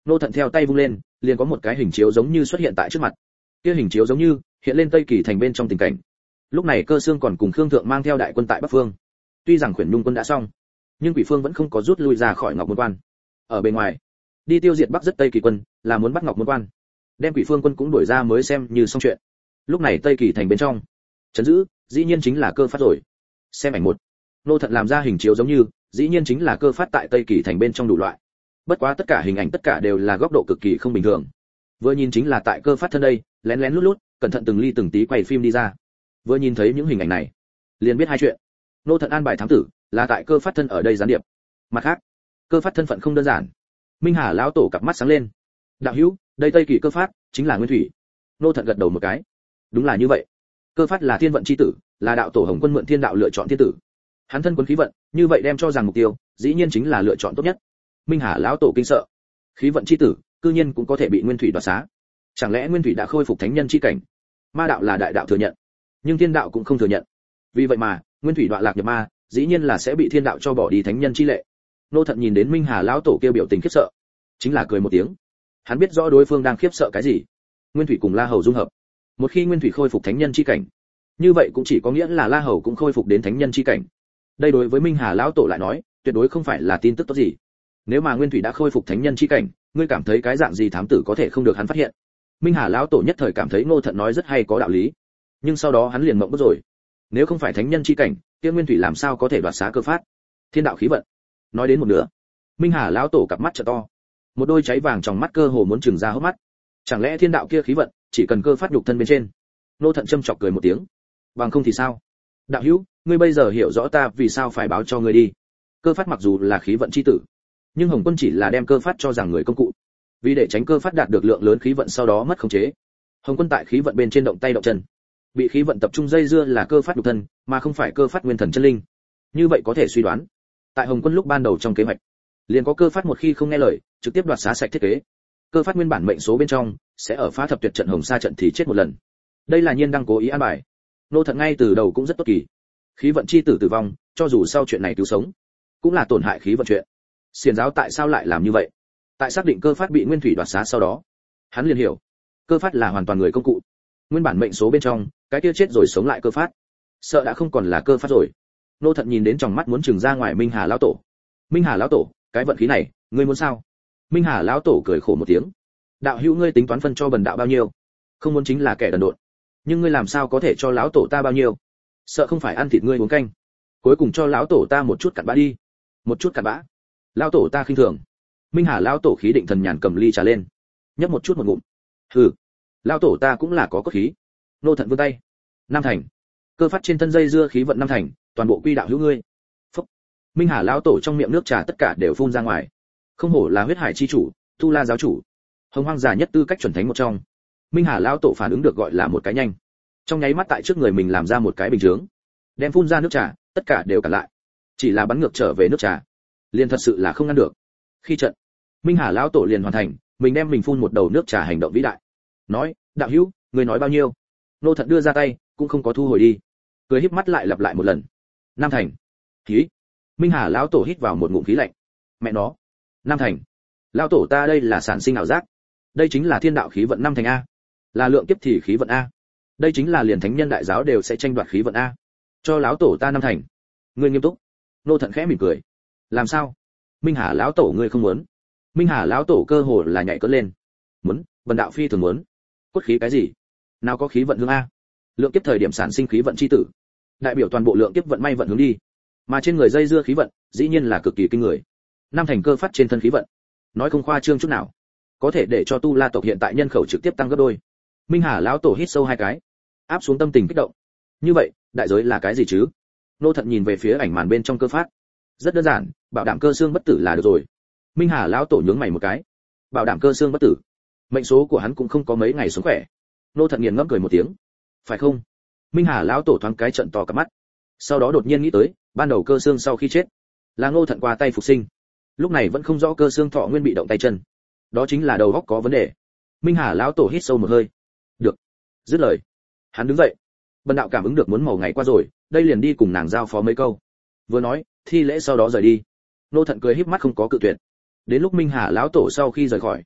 Nô Thận theo tay vung lên, liền có một cái hình chiếu giống như xuất hiện tại trước mặt. Kia hình chiếu giống như hiện lên Tây Kỳ thành bên trong tình cảnh. Lúc này Cơ Xương còn cùng Khương Thượng mang theo đại quân tại Bắc Phương. Tuy rằng Khuyển Nhung quân đã xong, nhưng Quỷ Phương vẫn không có rút lui ra khỏi Ngọc Môn Quan. Ở bên ngoài, đi tiêu diệt Bắc rất Tây Kỳ quân, là muốn bắt Ngọc Môn Quan. Đem Quỷ Phương quân cũng đuổi ra mới xem như xong chuyện. Lúc này Tây Kỳ thành bên trong, trấn giữ, dĩ nhiên chính là Cơ Phát rồi. Xem ảnh một. Nô Thận làm ra hình chiếu giống như, dĩ nhiên chính là Cơ Phát tại Tây Kỳ thành bên trong đủ loại. Bất quá tất cả hình ảnh tất cả đều là góc độ cực kỳ không bình thường. Vừa nhìn chính là tại Cơ Phát thân đây, lén lén lút lút, cẩn thận từng ly từng tí quay phim đi ra. Vừa nhìn thấy những hình ảnh này, liền biết hai chuyện. Nô Thận an bài thám tử, là tại Cơ Phát thân ở đây gián điệp. Mặt khác, Cơ Phát thân phận không đơn giản. Minh Hà lão tổ cặp mắt sáng lên. Đạo hữu, đây Tây Kỳ Cơ Phát chính là Nguyên Thủy. Nô Thận gật đầu một cái. Đúng là như vậy. Cơ Phát là thiên vận chi tử, là đạo tổ Hồng Quân mượn thiên đạo lựa chọn thiên tử. Hắn thân quân khí vận, như vậy đem cho rằng mục tiêu, dĩ nhiên chính là lựa chọn tốt nhất. Minh Hà lão tổ kinh sợ. Khí vận chi tử, cư nhiên cũng có thể bị Nguyên Thủy đoạt xá. Chẳng lẽ Nguyên Thủy đã khôi phục thánh nhân chi cảnh? Ma đạo là đại đạo thừa nhận, nhưng thiên đạo cũng không thừa nhận. Vì vậy mà, Nguyên Thủy đoạn lạc nhập ma, dĩ nhiên là sẽ bị thiên đạo cho bỏ đi thánh nhân chi lệ. Nô Thận nhìn đến Minh Hà lão tổ kêu biểu tình khiếp sợ, chính là cười một tiếng. Hắn biết rõ đối phương đang khiếp sợ cái gì. Nguyên Thủy cùng La Hầu dung hợp. Một khi Nguyên Thủy khôi phục thánh nhân chi cảnh, như vậy cũng chỉ có nghĩa là La Hầu cũng khôi phục đến thánh nhân chi cảnh. Đây đối với Minh Hà lão tổ lại nói, tuyệt đối không phải là tin tức tốt gì. Nếu mà Nguyên Thủy đã khôi phục thánh nhân chi cảnh, ngươi cảm thấy cái dạng gì thám tử có thể không được hắn phát hiện? Minh Hà lão tổ nhất thời cảm thấy Ngô Thận nói rất hay có đạo lý, nhưng sau đó hắn liền mộng bức rồi. Nếu không phải thánh nhân chi cảnh, kia Nguyên Thủy làm sao có thể đoạt xá Cơ Phát? Thiên đạo khí vận. Nói đến một nửa, Minh Hà lão tổ cặp mắt trợ to, một đôi cháy vàng trong mắt cơ hồ muốn trừng ra hốc mắt. Chẳng lẽ thiên đạo kia khí vận chỉ cần Cơ Phát nhục thân bên trên? Ngô Thận châm chọc cười một tiếng. Bằng không thì sao? Đạo hữu, ngươi bây giờ hiểu rõ ta vì sao phải báo cho ngươi đi. Cơ Phát mặc dù là khí vận chi tử, nhưng Hồng Quân chỉ là đem Cơ Phát cho rằng người công cụ. Vì để tránh Cơ Phát đạt được lượng lớn khí vận sau đó mất khống chế, Hồng Quân tại khí vận bên trên động tay động chân, bị khí vận tập trung dây dưa là Cơ Phát nhục thân, mà không phải Cơ Phát nguyên thần chân linh. Như vậy có thể suy đoán, tại Hồng Quân lúc ban đầu trong kế hoạch, liền có Cơ Phát một khi không nghe lời, trực tiếp đoạt xá sạch thiết kế. Cơ Phát nguyên bản mệnh số bên trong sẽ ở phá thập tuyệt trận Hồng Sa trận thì chết một lần. Đây là Nhiên đang cố ý an bài. Nô Thận ngay từ đầu cũng rất tốt kỳ. Khí vận chi tử tử vong, cho dù sau chuyện này cứu sống, cũng là tổn hại khí vận chuyện. Xiển giáo tại sao lại làm như vậy? Tại xác định Cơ Phát bị Nguyên Thủy đoạt xá sau đó, hắn liền hiểu, Cơ Phát là hoàn toàn người công cụ. Nguyên bản mệnh số bên trong, cái kia chết rồi sống lại Cơ Phát, sợ đã không còn là Cơ Phát rồi. Nô Thận nhìn đến trong mắt muốn trừng ra ngoài Minh Hà lão tổ. Minh Hà lão tổ, cái vận khí này, ngươi muốn sao? Minh Hà lão tổ cười khổ một tiếng. Đạo hữu ngươi tính toán phân cho bần đạo bao nhiêu? Không muốn chính là kẻ đần độn. Nhưng ngươi làm sao có thể cho lão tổ ta bao nhiêu? Sợ không phải ăn thịt ngươi uống canh. Cuối cùng cho lão tổ ta một chút cặn bã đi. Một chút cặn bã. Lão tổ ta khinh thường. Minh Hà lão tổ khí định thần nhàn cầm ly trà lên, nhấp một chút một ngụm. Hừ, lão tổ ta cũng là có cốt khí. Nô Thận vươn tay. Nam thành. Cơ Phát trên thân dây dưa khí vận năm thành, toàn bộ quy đạo hữu ngươi. Phúc. Minh Hà lão tổ trong miệng nước trà tất cả đều phun ra ngoài. Không hổ là huyết hải chi chủ, Tu La giáo chủ, Hồng Hoang giả nhất tư cách chuẩn thánh một trong. Minh Hà lão tổ phản ứng được gọi là một cái nhanh. Trong nháy mắt tại trước người mình làm ra một cái bình chướng, đem phun ra nước trà, tất cả đều cản lại. Chỉ là bắn ngược trở về nước trà, liền thật sự là không ngăn được. Khi trận, Minh Hà lão tổ liền hoàn thành, mình đem mình phun một đầu nước trà hành động vĩ đại. Nói, đạo hữu, người nói bao nhiêu? Nô Thận đưa ra tay, cũng không có thu hồi đi, cười híp mắt lại lặp lại một lần. Nam thành. Khí. Minh Hà lão tổ hít vào một ngụm khí lạnh. Mẹ nó, Nam thành. Lão tổ ta đây là sản sinh ảo giác. Đây chính là thiên đạo khí vận năm thành a, là lượng kiếp thì khí vận a. Đây chính là liền thánh nhân đại giáo đều sẽ tranh đoạt khí vận a. Cho lão tổ ta năm thành. Ngươi nghiêm túc? Nô Thận khẽ mỉm cười. Làm sao? Minh Hà lão tổ ngươi không muốn? Minh Hà lão tổ cơ hồ là nhảy cất lên. Muốn, bần đạo phi thường muốn. Cốt khí cái gì? Nào có khí vận hướng a? Lượng kiếp thời điểm sản sinh khí vận chi tử, đại biểu toàn bộ lượng kiếp vận may vận hướng đi, mà trên người dây dưa khí vận, dĩ nhiên là cực kỳ kinh người. Năm thành Cơ Phát trên thân khí vận, nói không khoa trương chút nào, có thể để cho Tu La tộc hiện tại nhân khẩu trực tiếp tăng gấp đôi. Minh Hà lão tổ hít sâu hai cái, áp xuống tâm tình kích động. Như vậy, đại giới là cái gì chứ? Nô Thận nhìn về phía ảnh màn bên trong Cơ Phát. Rất đơn giản, bảo đảm cơ xương bất tử là được rồi. Minh Hà lão tổ nhướng mày một cái. Bảo đảm cơ xương bất tử, mệnh số của hắn cũng không có mấy ngày sống khỏe. Nô Thận nghiền ngẫm cười một tiếng. Phải không? Minh Hà lão tổ thoáng cái trận to cả mắt. Sau đó đột nhiên nghĩ tới, ban đầu cơ xương sau khi chết, là Ngô Thận qua tay phục sinh. Lúc này vẫn không rõ cơ xương thọ nguyên bị động tay chân, đó chính là đầu óc có vấn đề. Minh Hà lão tổ hít sâu một hơi. Được. Dứt lời, hắn đứng dậy. Bần đạo cảm ứng được muốn màu ngày qua rồi, đây liền đi cùng nàng giao phó mấy câu. Vừa nói, thi lễ sau đó rời đi. Nô Thận cười híp mắt không có cự tuyệt. Đến lúc Minh Hà lão tổ sau khi rời khỏi,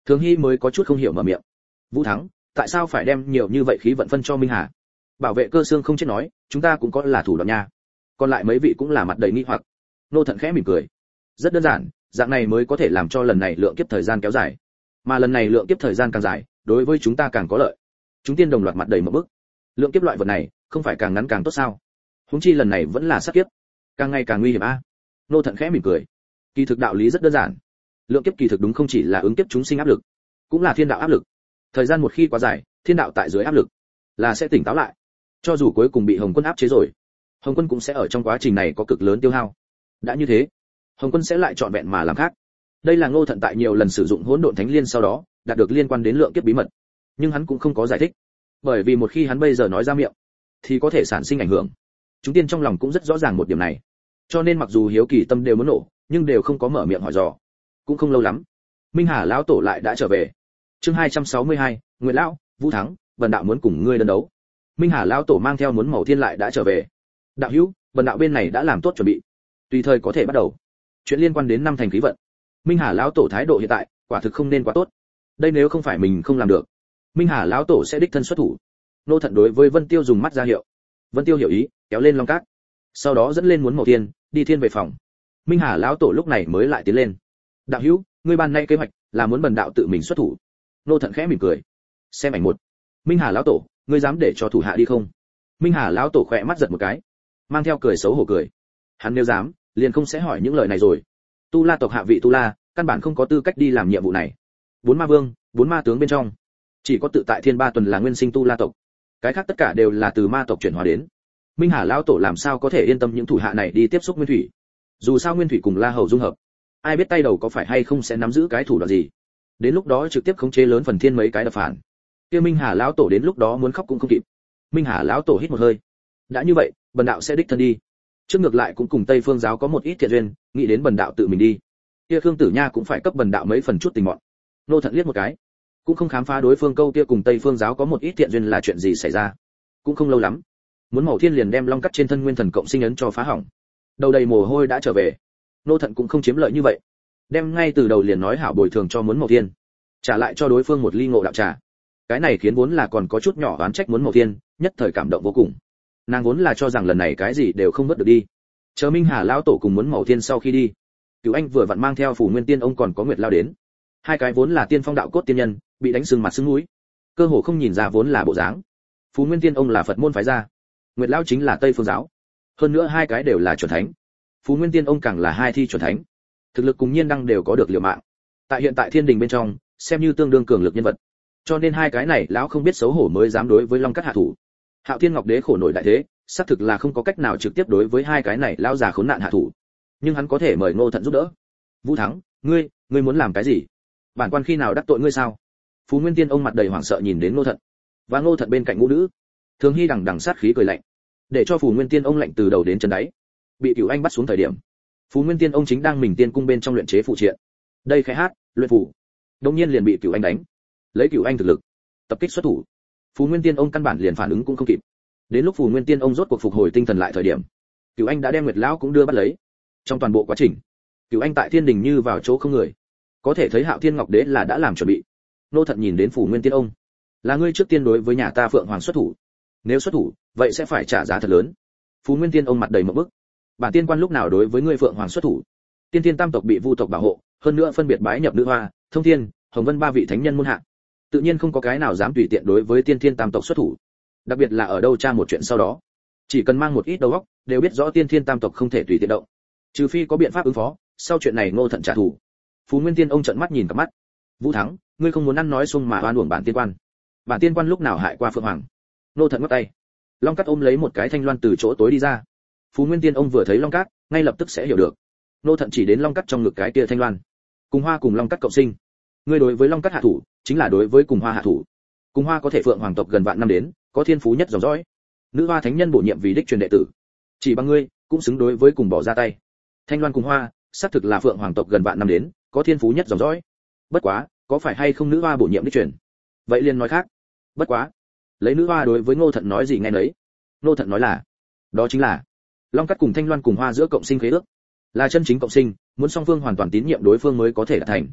Thường Hy mới có chút không hiểu mở miệng. Vũ Thắng, tại sao phải đem nhiều như vậy khí vận phân cho Minh Hà? Bảo vệ cơ xương không chết nói, chúng ta cũng có là thủ đoạn nha. Còn lại mấy vị cũng là mặt đầy nghi hoặc. Nô Thận khẽ mỉm cười. Rất đơn giản, dạng này mới có thể làm cho lần này lượng kiếp thời gian kéo dài. Mà lần này lượng kiếp thời gian càng dài, đối với chúng ta càng có lợi. Chúng tiên đồng loạt mặt đầy một bức. Lượng kiếp loại vật này, không phải càng ngắn càng tốt sao? Huống chi lần này vẫn là sát kiếp, càng ngày càng nguy hiểm a. Nô Thận khẽ mỉm cười. Kỳ thực đạo lý rất đơn giản. Lượng kiếp kỳ thực đúng không chỉ là ứng kiếp chúng sinh áp lực, cũng là thiên đạo áp lực. Thời gian một khi quá dài, thiên đạo tại dưới áp lực là sẽ tỉnh táo lại. Cho dù cuối cùng bị Hồng Quân áp chế rồi, Hồng Quân cũng sẽ ở trong quá trình này có cực lớn tiêu hao. Đã như thế, Hồng Quân sẽ lại chọn vẹn mà làm khác. Đây là Ngô Thận tại nhiều lần sử dụng Hỗn Độn Thánh Liên sau đó, đạt được liên quan đến lượng kiếp bí mật. Nhưng hắn cũng không có giải thích, bởi vì một khi hắn bây giờ nói ra miệng, thì có thể sản sinh ảnh hưởng. Chúng tiên trong lòng cũng rất rõ ràng một điểm này, cho nên mặc dù hiếu kỳ tâm đều muốn nổ, nhưng đều không có mở miệng hỏi dò. Cũng không lâu lắm, Minh Hà lão tổ lại đã trở về. Chương 262, Nguyệt lão, Vũ Thắng, Vân đạo muốn cùng ngươi đơn đấu. Minh Hà lão tổ mang theo muốn Màu Thiên lại đã trở về. Đạo hữu, Vân đạo bên này đã làm tốt chuẩn bị, tùy thời có thể bắt đầu. Chuyện liên quan đến năm thành khí vận. Minh Hà lão tổ thái độ hiện tại, quả thực không nên quá tốt. Đây nếu không phải mình không làm được, Minh Hà lão tổ sẽ đích thân xuất thủ. Nô Thận đối với Vân Tiêu dùng mắt ra hiệu. Vân Tiêu hiểu ý, kéo lên long cát, sau đó dẫn lên muốn Màu Thiên, đi thiên về phòng. Minh Hà lão tổ lúc này mới lại tiến lên. Đạo hữu, ngươi ban nay kế hoạch là muốn bần đạo tự mình xuất thủ. Nô Thận khẽ mỉm cười. Xem ảnh một. Minh Hà lão tổ, ngươi dám để cho thủ hạ đi không? Minh Hà lão tổ khẽ mắt giật một cái, mang theo cười xấu hổ cười. Hắn nếu dám, liền không sẽ hỏi những lời này rồi. Tu La tộc hạ vị Tu La, căn bản không có tư cách đi làm nhiệm vụ này. Bốn ma vương, bốn ma tướng bên trong, chỉ có tự tại Thiên Ba Tuần là nguyên sinh Tu La tộc, cái khác tất cả đều là từ ma tộc chuyển hóa đến. Minh Hà lão tổ làm sao có thể yên tâm những thủ hạ này đi tiếp xúc Nguyên Thủy? Dù sao Nguyên Thủy cùng La Hầu dung hợp, ai biết tay đầu có phải hay không sẽ nắm giữ cái thủ đoạn gì. Đến lúc đó trực tiếp khống chế lớn phần thiên mấy cái đập phản. Kia Minh Hà lão tổ đến lúc đó muốn khóc cũng không kịp. Minh Hà lão tổ hít một hơi. Đã như vậy, bần đạo sẽ đích thân đi. Trước ngược lại cũng cùng Tây Phương giáo có một ít thiện duyên, nghĩ đến bần đạo tự mình đi. Kia Khương Tử Nha cũng phải cấp bần đạo mấy phần chút tình mọn. Nô Thận liếc một cái, cũng không khám phá đối phương câu kia cùng Tây Phương giáo có một ít thiện duyên là chuyện gì xảy ra. Cũng không lâu lắm, muốn Màu Thiên liền đem long cắt trên thân Nguyên Thần cộng sinh ấn cho phá hỏng. Đầu đầy mồ hôi đã trở về. Nô Thận cũng không chiếm lợi như vậy, đem ngay từ đầu liền nói hảo bồi thường cho muốn Màu Thiên, trả lại cho đối phương một ly ngộ đạo trà. Cái này khiến vốn là còn có chút nhỏ oán trách muốn Màu Thiên, nhất thời cảm động vô cùng. Nàng vốn là cho rằng lần này cái gì đều không mất được đi. Chờ Minh Hà lão tổ cùng muốn Màu Thiên sau khi đi, Cửu Anh vừa vặn mang theo Phù Nguyên Tiên ông còn có Nguyệt Lao đến. Hai cái vốn là tiên phong đạo cốt tiên nhân, bị đánh sưng mặt sưng mũi, cơ hồ không nhìn ra vốn là bộ dáng. Phù Nguyên Tiên ông là Phật môn phái ra, Nguyệt Lao chính là Tây Phương giáo. Hơn nữa hai cái đều là chuẩn thánh. Phù Nguyên Tiên ông càng là hai thi chuẩn thánh. Thực lực cùng Nhiên Đăng đều có được liều mạng. Tại hiện tại Thiên Đình bên trong, xem như tương đương cường lực nhân vật. Cho nên hai cái này lão không biết xấu hổ mới dám đối với Long Cắt hạ thủ. Hạo Thiên Ngọc Đế khổ nổi đại thế, xác thực là không có cách nào trực tiếp đối với hai cái này lão già khốn nạn hạ thủ. Nhưng hắn có thể mời Ngô Thận giúp đỡ. Vũ Thắng, ngươi muốn làm cái gì? Bản quan khi nào đắc tội ngươi sao? Phú Nguyên Tiên ông mặt đầy hoảng sợ nhìn đến Ngô Thận, và Ngô Thận bên cạnh ngũ nữ. Thường Hy đằng đằng sát khí cười lạnh, để cho Phù Nguyên Tiên ông lạnh từ đầu đến chân đáy. Bị Cửu Anh bắt xuống thời điểm, Phú Nguyên Tiên ông chính đang mình tiên cung bên trong luyện chế phụ triện. Đây khẽ hát, luyện phù. Đột nhiên liền bị Cửu Anh đánh. Lấy Cửu Anh thực lực, tập kích xuất thủ. Phú Nguyên Tiên ông căn bản liền phản ứng cũng không kịp. Đến lúc Phù Nguyên Tiên ông rốt cuộc phục hồi tinh thần lại thời điểm, Cửu Anh đã đem Nguyệt lão cũng đưa bắt lấy. Trong toàn bộ quá trình, Cửu Anh tại Thiên Đình như vào chỗ không người. Có thể thấy Hạo Thiên Ngọc Đế là đã làm chuẩn bị. Nô Thận nhìn đến Phù Nguyên Tiên ông, là ngươi trước tiên đối với nhà ta Phượng Hoàng xuất thủ. Nếu xuất thủ, vậy sẽ phải trả giá thật lớn. Phù Nguyên Tiên ông mặt đầy một bức. Bản tiên quan lúc nào đối với ngươi Phượng Hoàng xuất thủ? Tiên Thiên Tam tộc bị Vu tộc bảo hộ, hơn nữa phân biệt bái nhập Nữ Hoa, Thông Thiên, Hồng Vân ba vị thánh nhân môn hạ. Tự nhiên không có cái nào dám tùy tiện đối với Tiên Thiên Tam tộc xuất thủ. Đặc biệt là ở đâu tra một chuyện sau đó, chỉ cần mang một ít đầu óc, đều biết rõ Tiên Thiên Tam tộc không thể tùy tiện động. Trừ phi có biện pháp ứng phó, sau chuyện này Ngô Thận trả thù. Phú Nguyên Tiên ông trợn mắt nhìn cả mắt. Vũ Thắng, ngươi không muốn ăn nói xung mà oan uổng bản tiên quan. Bản tiên quan lúc nào hại qua Phượng Hoàng? Ngô Thận ngắt tay. Long Cát ôm lấy một cái thanh loan từ chỗ tối đi ra. Phú Nguyên Tiên ông vừa thấy Long Cát, ngay lập tức sẽ hiểu được. Ngô Thận chỉ đến Long Cát trong ngực cái kia thanh loan. Cùng Hoa cùng Long Cát cộng sinh. Ngươi đối với Long Cát hạ thủ, chính là đối với cùng Hoa hạ thủ. Cùng Hoa có thể Phượng Hoàng tộc gần vạn năm đến, có thiên phú nhất dòng dõi. Nữ Hoa thánh nhân bổ nhiệm vì đích truyền đệ tử. Chỉ bằng ngươi, cũng xứng đối với cùng bỏ ra tay. Thanh loan cùng Hoa, xác thực là Phượng Hoàng tộc gần vạn năm đến, có thiên phú nhất dòng dõi. Bất quá, có phải hay không Nữ Hoa bổ nhiệm đích truyền? Vậy liền nói khác. Bất quá, lấy Nữ Hoa đối với Ngô Thận nói gì nghe nấy. Ngô Thận nói là, đó chính là Long Cát cùng Thanh Loan cùng Hoa giữa cộng sinh khế ước, là chân chính cộng sinh, muốn song phương hoàn toàn tín nhiệm đối phương mới có thể đạt thành.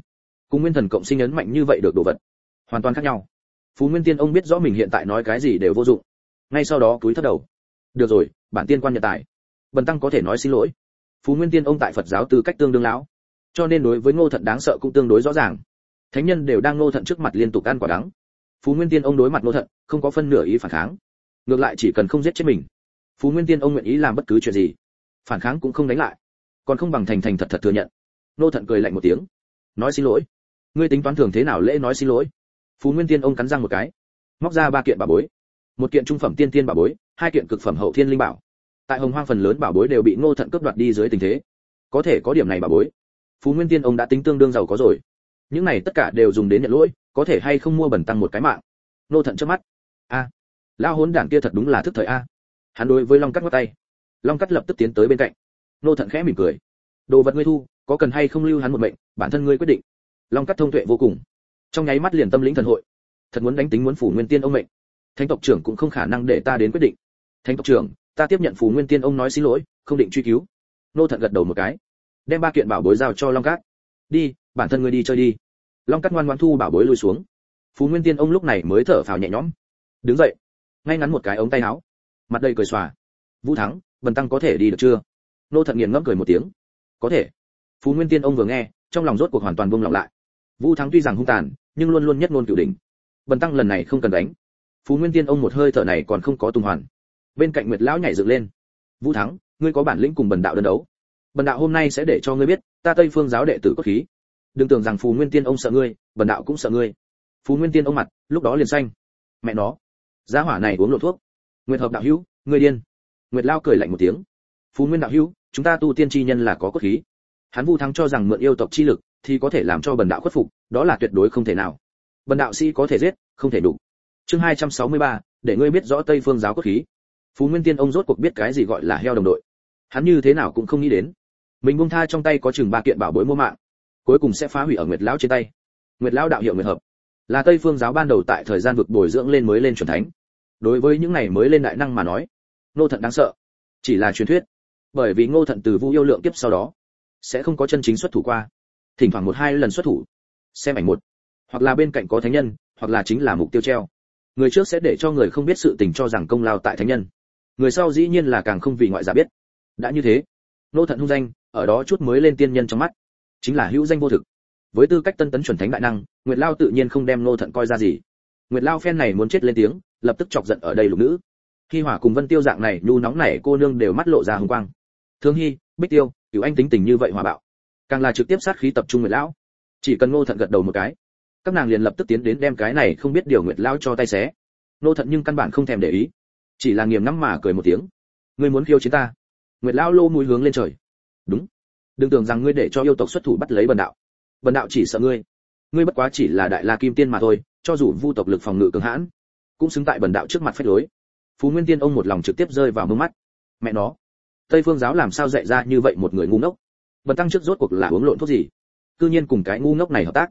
cùng nguyên thần cộng sinh ấn mạnh như vậy được đồ vật hoàn toàn khác nhau. Phú Nguyên Tiên ông biết rõ mình hiện tại nói cái gì đều vô dụng, ngay sau đó cúi thấp đầu. Được rồi, bản tiên quan nhận tài. Bần tăng có thể nói xin lỗi. Phú Nguyên Tiên ông tại Phật giáo tư cách tương đương lão, cho nên đối với Ngô Thận đáng sợ cũng tương đối rõ ràng. Thánh nhân đều đang Ngô Thận trước mặt liên tục ăn quả đắng. Phú Nguyên Tiên ông đối mặt Ngô Thận không có phân nửa ý phản kháng, ngược lại chỉ cần không giết chết mình, Phú Nguyên Tiên ông nguyện ý làm bất cứ chuyện gì, phản kháng cũng không đánh lại, còn không bằng thành thành thật thật thừa nhận. Ngô Thận cười lạnh một tiếng, nói xin lỗi. Ngươi tính toán thường thế nào lễ nói xin lỗi? Phú Nguyên Tiên ông cắn răng một cái, móc ra 3 kiện bảo bối, một kiện trung phẩm tiên tiên bảo bối, 2 kiện cực phẩm hậu thiên linh bảo. Tại Hồng Hoang phần lớn bảo bối đều bị Ngô Thận cướp đoạt đi dưới tình thế, có thể có điểm này bảo bối, Phú Nguyên Tiên ông đã tính tương đương giàu có rồi. Những này tất cả đều dùng đến nhận lỗi, có thể hay không mua bẩn tăng một cái mạng. Ngô Thận chớp mắt, a, lão hỗn đản kia thật đúng là thức thời a. Hắn đối với Long Cắt ngoắc tay, Long Cắt lập tức tiến tới bên cạnh. Ngô Thận khẽ mỉm cười, đồ vật ngươi thu, có cần hay không lưu hắn một mệnh, bản thân ngươi quyết định. Long Cắt thông tuệ vô cùng, trong nháy mắt liền tâm lĩnh thần hội, thật muốn đánh tính muốn Phù Nguyên Tiên ông mệnh, Thánh tộc trưởng cũng không khả năng để ta đến quyết định. Thánh tộc trưởng, ta tiếp nhận Phù Nguyên Tiên ông nói xin lỗi, không định truy cứu. Ngô Thận gật đầu một cái, đem 3 kiện bảo bối giao cho Long Cát. Đi, bản thân ngươi đi chơi đi. Long Cát ngoan ngoãn thu bảo bối lui xuống. Phù Nguyên Tiên ông lúc này mới thở phào nhẹ nhõm, đứng dậy, ngay ngắn một cái ống tay áo, mặt đầy cười xòa. Vũ Thắng, bần tăng có thể đi được chưa? Ngô Thận nghiền ngẫm cười một tiếng, có thể. Phù Nguyên Tiên ông vừa nghe, trong lòng rốt cuộc hoàn toàn buông lỏng lại. Vũ Thắng tuy rằng hung tàn, nhưng luôn luôn nhất ngôn cửu đỉnh. Bần tăng lần này không cần đánh. Phú Nguyên Tiên ông một hơi thở này còn không có tung hoàn. Bên cạnh Nguyệt lão nhảy dựng lên. Vũ Thắng, ngươi có bản lĩnh cùng bần đạo đơn đấu. Bần đạo hôm nay sẽ để cho ngươi biết, ta Tây Phương giáo đệ tử cốt khí. Đừng tưởng rằng Phú Nguyên Tiên ông sợ ngươi, bần đạo cũng sợ ngươi. Phú Nguyên Tiên ông mặt, lúc đó liền xanh. Mẹ nó, giá hỏa này uống lộ thuốc. Nguyệt Hợp đạo hữu, ngươi điên. Nguyệt lão cười lạnh một tiếng. Phú Nguyên đạo hữu, chúng ta tu tiên chi nhân là có cốt khí. Hắn Vũ Thắng cho rằng mượn yêu tộc chi lực thì có thể làm cho bần đạo khuất phục, đó là tuyệt đối không thể nào. Bần đạo sĩ có thể giết, không thể đủ. Chương 263, để ngươi biết rõ Tây Phương giáo cốt khí. Phú Nguyên Tiên ông rốt cuộc biết cái gì gọi là heo đồng đội. Hắn như thế nào cũng không nghĩ đến, mình buông tha trong tay có chừng 3 kiện bảo bối mua mạng, cuối cùng sẽ phá hủy ở Nguyệt lão trên tay. Nguyệt lão đạo hiệu Nguyệt Hợp, là Tây Phương giáo ban đầu tại thời gian vực bồi dưỡng lên mới lên chuẩn thánh. Đối với những này mới lên đại năng mà nói, Ngô Thận đáng sợ, chỉ là truyền thuyết. Bởi vì Ngô Thận từ Vu Yêu lượng kiếp sau đó, sẽ không có chân chính xuất thủ qua, thỉnh thoảng 1-2 lần xuất thủ, xem ảnh một, hoặc là bên cạnh có thánh nhân, hoặc là chính là mục tiêu treo. Người trước sẽ để cho người không biết sự tình cho rằng công lao tại thánh nhân, người sau dĩ nhiên là càng không vì ngoại giả biết. Đã như thế, Ngô Thận hung danh ở đó chút mới lên tiên nhân trong mắt chính là hữu danh vô thực. Với tư cách tân tấn chuẩn thánh đại năng, Nguyệt Lao tự nhiên không đem Ngô Thận coi ra gì. Nguyệt Lao phen này muốn chết lên tiếng, lập tức chọc giận ở đây lục nữ. Hi Hỏa cùng Vân Tiêu dạng này nhu nóng này cô nương đều mắt lộ ra hung quang. Thương Hi, Bích Tiêu, Cửu Anh tính tình như vậy hòa bạo, càng là trực tiếp sát khí tập trung Nguyệt Lão. Chỉ cần Ngô Thận gật đầu một cái, các nàng liền lập tức tiến đến đem cái này không biết điều Nguyệt Lão cho tay xé. Ngô Thận nhưng căn bản không thèm để ý, chỉ là nghiền ngẫm mà cười một tiếng. Ngươi muốn khiêu chiến ta? Nguyệt Lão lô mũi hướng lên trời. Đúng, đừng tưởng rằng ngươi để cho yêu tộc xuất thủ bắt lấy bần đạo chỉ sợ ngươi bất quá chỉ là đại la kim tiên mà thôi, cho dù vu tộc lực phòng ngự cường hãn, cũng xứng tại bần đạo trước mặt phách lối. Phú Nguyên Tiên ông một lòng trực tiếp rơi vào mông mắt. Mẹ nó, Tây Phương giáo làm sao dạy ra như vậy một người ngu ngốc? Bần tăng trước rốt cuộc là uống lộn thuốc gì? Cư nhiên cùng cái ngu ngốc này hợp tác.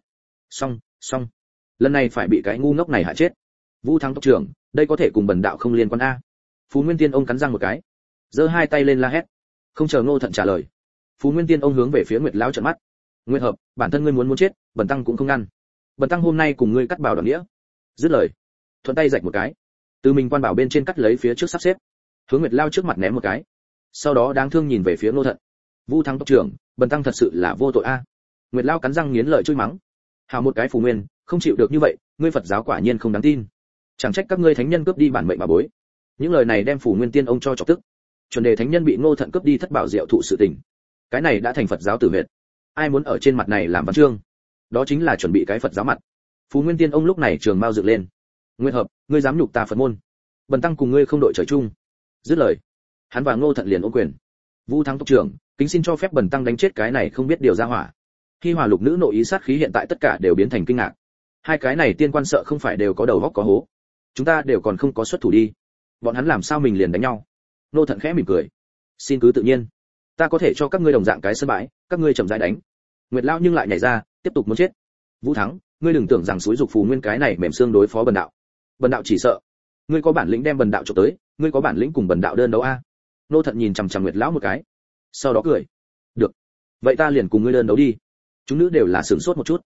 Xong, lần này phải bị cái ngu ngốc này hại chết. Vũ Thắng tộc trưởng, đây có thể cùng bần đạo không liên quan a. Phú Nguyên Tiên ông cắn răng một cái, giơ 2 tay lên la hét. Không chờ Ngô Thận trả lời, Phú Nguyên Tiên ông hướng về phía Nguyệt Lão trợn mắt. Nguyệt Hợp, bản thân ngươi muốn chết, bần tăng cũng không ngăn. Bần tăng hôm nay cùng ngươi cắt bảo đoạn nghĩa. Dứt lời, thuận tay rạch một cái, từ mình quan bảo bên trên cắt lấy phía trước sắp xếp, hướng Nguyệt Lão trước mặt ném một cái. Sau đó đáng thương nhìn về phía Ngô Thận. Vũ Thắng tộc trưởng, bần tăng thật sự là vô tội a. Nguyệt Lão cắn răng nghiến lợi chửi mắng. Hào một cái Phù Nguyên, không chịu được như vậy, ngươi Phật giáo quả nhiên không đáng tin. Chẳng trách các ngươi thánh nhân cướp đi bản mệnh bảo bối. Những lời này đem Phù Nguyên Tiên ông cho chọc tức. Chuẩn đề thánh nhân bị Ngô Thận cướp đi thất bảo diệu thụ sự tình, cái này đã thành Phật giáo tử huyệt. Ai muốn ở trên mặt này làm văn chương, đó chính là chuẩn bị cái Phật giáo mặt. Phú Nguyên Tiên ông lúc này trường mao dựng lên. Nguyệt Hợp, ngươi dám nhục ta Phật môn, bần tăng cùng ngươi không đội trời chung. Dứt lời, hắn và Ngô Thận liền ôm quyền. Vũ Thắng tộc trưởng, kính xin cho phép bần tăng đánh chết cái này không biết điều ra hỏa. Khi Hòa lục nữ nội ý sát khí hiện tại tất cả đều biến thành kinh ngạc. Hai cái này tiên quan sợ không phải đều có đầu óc có hố. Chúng ta đều còn không có xuất thủ đi, bọn hắn làm sao mình liền đánh nhau? Ngô Thận khẽ mỉm cười. Xin cứ tự nhiên, ta có thể cho các ngươi đồng dạng cái sân bãi, các ngươi chậm rãi đánh. Nguyệt Lão nhưng lại nhảy ra, tiếp tục muốn chết. Vũ Thắng, ngươi đừng tưởng rằng suối dục Phù Nguyên cái này mềm xương đối phó bần đạo chỉ sợ ngươi có bản lĩnh đem bần đạo chụp tới, ngươi có bản lĩnh cùng bần đạo đơn đấu a. Ngô Thận nhìn chằm chằm Nguyệt Lão một cái, sau đó cười. Được, vậy ta liền cùng ngươi đơn đấu đi. Chúng nữ đều là sửng sốt một chút,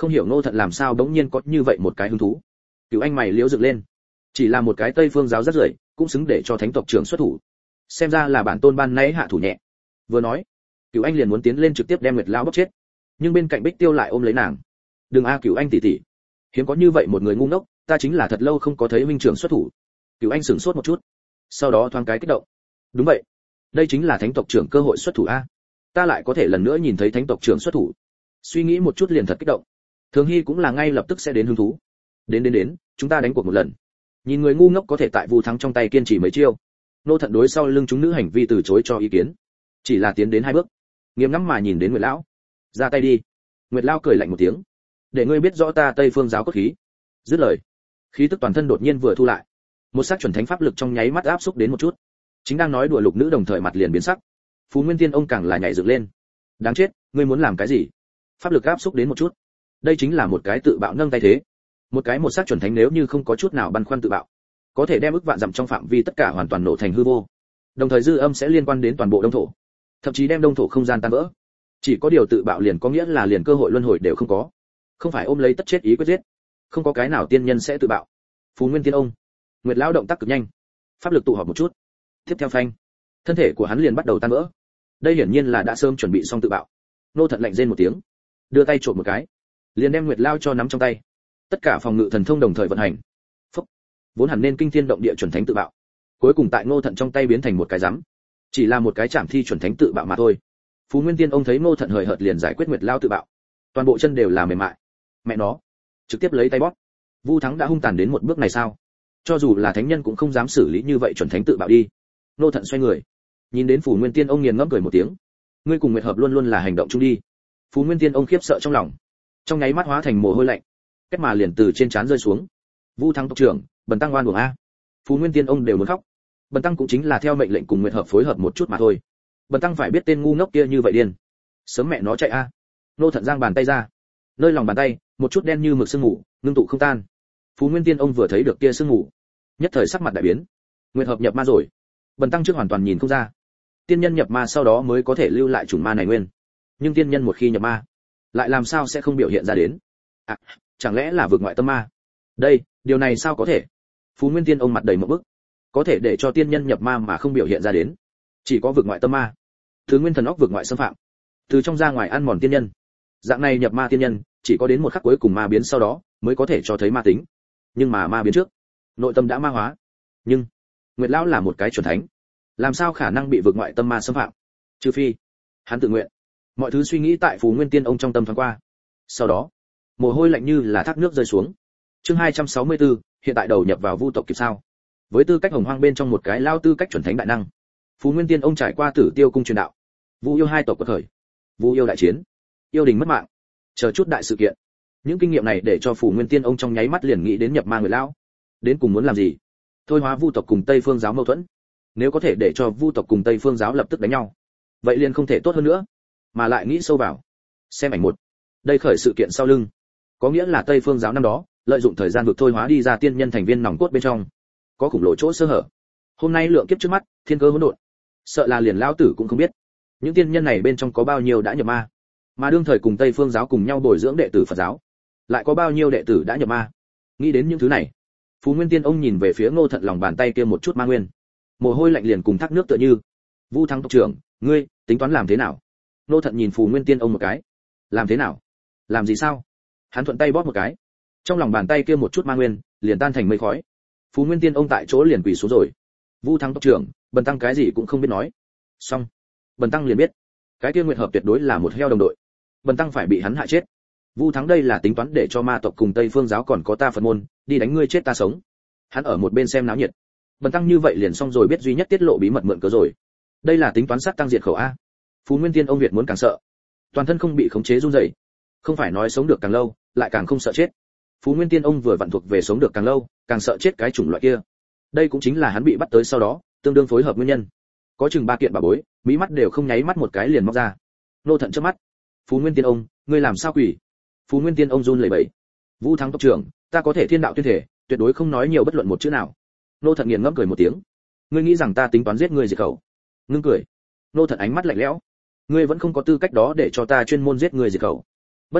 Không hiểu Ngô Thận làm sao bỗng nhiên có như vậy một cái hứng thú. Cửu Anh mày liễu dựng lên, chỉ là một cái Tây Phương giáo rất rưởi, cũng xứng để cho thánh tộc trưởng xuất thủ. Xem ra là bản tôn ban nãy hạ thủ nhẹ. Vừa nói, Cửu Anh liền muốn tiến lên trực tiếp đem Nguyệt lão bóp chết, nhưng bên cạnh Bích Tiêu lại ôm lấy nàng. Đừng a Cửu Anh tỷ tỷ, hiếm có như vậy một người ngu ngốc, ta chính là thật lâu không có thấy huynh trưởng xuất thủ. Cửu Anh sửng sốt một chút, sau đó thoáng cái kích động. Đúng vậy, đây chính là thánh tộc trưởng cơ hội xuất thủ a, ta lại có thể lần nữa nhìn thấy thánh tộc trưởng xuất thủ. Suy nghĩ một chút liền thật kích động. Thường Hy cũng là ngay lập tức sẽ đến hứng thú. Đến, chúng ta đánh cuộc một lần. Nhìn người ngu ngốc có thể tại Vu Thắng trong tay kiên trì mấy chiêu. Nô Thận đối sau lưng chúng nữ hành vi từ chối cho ý kiến, chỉ là tiến đến 2 bước, nghiêm ngắm mà nhìn đến Nguyệt lão. Ra tay đi. Nguyệt lão cười lạnh một tiếng, để ngươi biết rõ ta Tây Phương giáo cốt khí. Dứt lời, khí tức toàn thân đột nhiên vừa thu lại, một sắc chuẩn thánh pháp lực trong nháy mắt áp xúc đến một chút. Chính đang nói đùa Lục nữ đồng thời mặt liền biến sắc. Phú Nguyên Tiên ông càng là nhảy dựng lên. Đáng chết, ngươi muốn làm cái gì? Pháp lực áp xúc đến một chút. Đây chính là một cái tự bạo nâng tay thế. Một sắc chuẩn thánh nếu như không có chút nào băn khoăn tự bạo, có thể đem ức vạn dặm trong phạm vi tất cả hoàn toàn nổ thành hư vô. Đồng thời dư âm sẽ liên quan đến toàn bộ đông thổ, thậm chí đem đông thổ không gian tan vỡ. Chỉ có điều tự bạo liền có nghĩa là liền cơ hội luân hồi đều không có. Không phải ôm lấy tất chết ý quyết giết. Không có cái nào tiên nhân sẽ tự bạo. Phú Nguyên Tiên ông, Nguyệt lão động tác cực nhanh, pháp lực tụ họp một chút. Tiếp theo phanh, thân thể của hắn liền bắt đầu tan vỡ. Đây hiển nhiên là đã sớm chuẩn bị xong tự bạo. Nô Thận lạnh rên một tiếng, đưa tay trộm một cái, liền đem Nguyệt lao cho nắm trong tay. Tất cả phòng ngự thần thông đồng thời vận hành. Phốc. Vốn hẳn nên kinh thiên động địa chuẩn thánh tự bạo, cuối cùng tại Ngô Thận trong tay biến thành một cái rắm, chỉ là một cái chạm thi chuẩn thánh tự bạo mà thôi. Phú Nguyên Tiên ông thấy Ngô Thận hời hợt liền giải quyết Nguyệt lao tự bạo, toàn bộ chân đều là mềm mại. Mẹ nó, trực tiếp lấy tay bóp. Vu Thắng đã hung tàn đến một bước này sao? Cho dù là thánh nhân cũng không dám xử lý như vậy chuẩn thánh tự bạo đi. Ngô Thận xoay người, nhìn đến Phù Nguyên Tiên ông nghiền ngẫm cười một tiếng. Ngươi cùng Nguyệt hợp luôn luôn là hành động chung đi. Phú Nguyên Tiên ông khiếp sợ trong lòng, trong nháy mắt hóa thành mồ hôi lạnh, kết mà liền từ trên trán rơi xuống. Vu Thắng tộc trưởng, bần tăng oan uổng a. Phú Nguyên Tiên ông đều muốn khóc. Bần tăng cũng chính là theo mệnh lệnh cùng Nguyệt hợp phối hợp một chút mà thôi. Bần tăng phải biết tên ngu ngốc kia như vậy điên, sớm mẹ nó chạy a. Nô Thận giang bàn tay ra, nơi lòng bàn tay một chút đen như mực sương mù ngưng tụ không tan. Phú Nguyên Tiên ông vừa thấy được kia sương mù, nhất thời sắc mặt đại biến. Nguyệt hợp nhập ma rồi. Bần tăng trước hoàn toàn nhìn không ra. Tiên nhân nhập ma sau đó mới có thể lưu lại chủng ma này nguyên, nhưng tiên nhân một khi nhập ma, lại làm sao sẽ không biểu hiện ra đến? À, chẳng lẽ là vượt ngoại tâm ma? Đây, điều này sao có thể? Phú Nguyên Tiên ông mặt đầy một bức, có thể để cho tiên nhân nhập ma mà không biểu hiện ra đến, chỉ có vượt ngoại tâm ma. Thứ nguyên thần óc vượt ngoại xâm phạm, từ trong ra ngoài ăn mòn tiên nhân. Dạng này nhập ma tiên nhân, chỉ có đến một khắc cuối cùng ma biến sau đó mới có thể cho thấy ma tính. Nhưng mà ma biến trước, nội tâm đã ma hóa. Nhưng Nguyệt lão là một cái chuẩn thánh, làm sao khả năng bị vượt ngoại tâm ma xâm phạm? Trừ phi hắn tự nguyện. Mọi thứ suy nghĩ tại Phú Nguyên Tiên ông trong tâm thoáng qua. Sau đó, mồ hôi lạnh như là thác nước rơi xuống. Chương 264, hiện tại đầu nhập vào Vu tộc kịp sao? Với tư cách Hồng Hoang bên trong một cái lao tư cách chuẩn thánh đại năng, Phú Nguyên Tiên ông trải qua Tử Tiêu cung truyền đạo, Vu yêu 2 tộc của khởi, Vu yêu đại chiến, yêu đình mất mạng, chờ chút đại sự kiện. Những kinh nghiệm này để cho Phú Nguyên Tiên ông trong nháy mắt liền nghĩ đến nhập ma người lão. Đến cùng muốn làm gì? Thôi hóa Vu tộc cùng Tây Phương giáo mâu thuẫn. Nếu có thể để cho Vu tộc cùng Tây Phương giáo lập tức đánh nhau, vậy liền không thể tốt hơn nữa. Mà lại nghĩ sâu vào, xem ảnh 1. Đây khởi sự kiện sau lưng, có nghĩa là Tây Phương giáo năm đó lợi dụng thời gian vực thôi hóa đi ra tiên nhân thành viên nòng cốt bên trong, có khủng lồ chỗ sơ hở. Hôm nay lượng kiếp trước mắt, thiên cơ hỗn độn, sợ là liền lão tử cũng không biết những tiên nhân này bên trong có bao nhiêu đã nhập ma, mà đương thời cùng Tây Phương giáo cùng nhau bồi dưỡng đệ tử Phật giáo, lại có bao nhiêu đệ tử đã nhập ma. Nghĩ đến những thứ này, Phú Nguyên Tiên ông nhìn về phía Ngô Thận lòng bàn tay kia một chút ma nguyên, mồ hôi lạnh liền cùng thác nước tựa như. Vu Thắng tộc trưởng, ngươi tính toán làm thế nào? Ngô Thận nhìn Phú Nguyên Tiên ông một cái. Làm thế nào? Làm gì sao? Hắn thuận tay bóp một cái, trong lòng bàn tay kia một chút ma nguyên liền tan thành mây khói. Phú Nguyên Tiên ông tại chỗ liền quỳ xuống rồi. Vu Thắng tộc trưởng, bần tăng cái gì cũng không biết nói. Xong, bần tăng liền biết, cái kia Nguyệt hợp tuyệt đối là một heo đồng đội. Bần tăng phải bị hắn hại chết. Vu Thắng đây là tính toán để cho ma tộc cùng Tây Phương giáo còn có ta Phật môn đi đánh ngươi chết ta sống. Hắn ở một bên xem náo nhiệt. Bần tăng như vậy liền xong rồi, biết duy nhất tiết lộ bí mật mượn cớ rồi. Đây là tính toán sát tăng diệt khẩu a. Phú Nguyên Tiên ông Việt muốn càng sợ, toàn thân không bị khống chế run rẩy. Không phải nói sống được càng lâu, lại càng không sợ chết. Phú Nguyên Tiên ông vừa vặn thuộc về sống được càng lâu, càng sợ chết cái chủng loại kia. Đây cũng chính là hắn bị bắt tới sau đó, tương đương phối hợp nguyên nhân. Có chừng 3 kiện bà bối, mỹ mắt đều không nháy mắt một cái liền móc ra. Nô Thận chớp mắt. Phú Nguyên Tiên ông, ngươi làm sao quỷ? Phú Nguyên Tiên ông run lẩy bẩy. Vu Thắng tộc trưởng, ta có thể thiên đạo tuyên thể, tuyệt đối không nói nhiều bất luận một chữ nào. Nô Thận nghiền ngẫm cười một tiếng. Ngươi nghĩ rằng ta tính toán giết ngươi diệt khẩu? Ngưng cười. Nô Thận ánh mắt lạnh lẽo. Ngươi vẫn không có tư cách đó để cho ta chuyên môn giết ngươi diệt khẩu. Bất quá,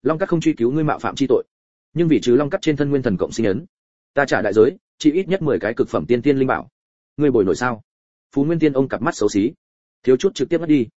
Long Cắt không truy cứu ngươi mạo phạm chi tội, nhưng vì trừ Long Cắt trên thân nguyên thần cộng sinh ấn, ta trả đại giới, chỉ ít nhất 10 cái cực phẩm tiên tiên linh bảo. Ngươi bồi nổi sao? Phú Nguyên Tiên ông cặp mắt xấu xí, thiếu chút trực tiếp mất đi.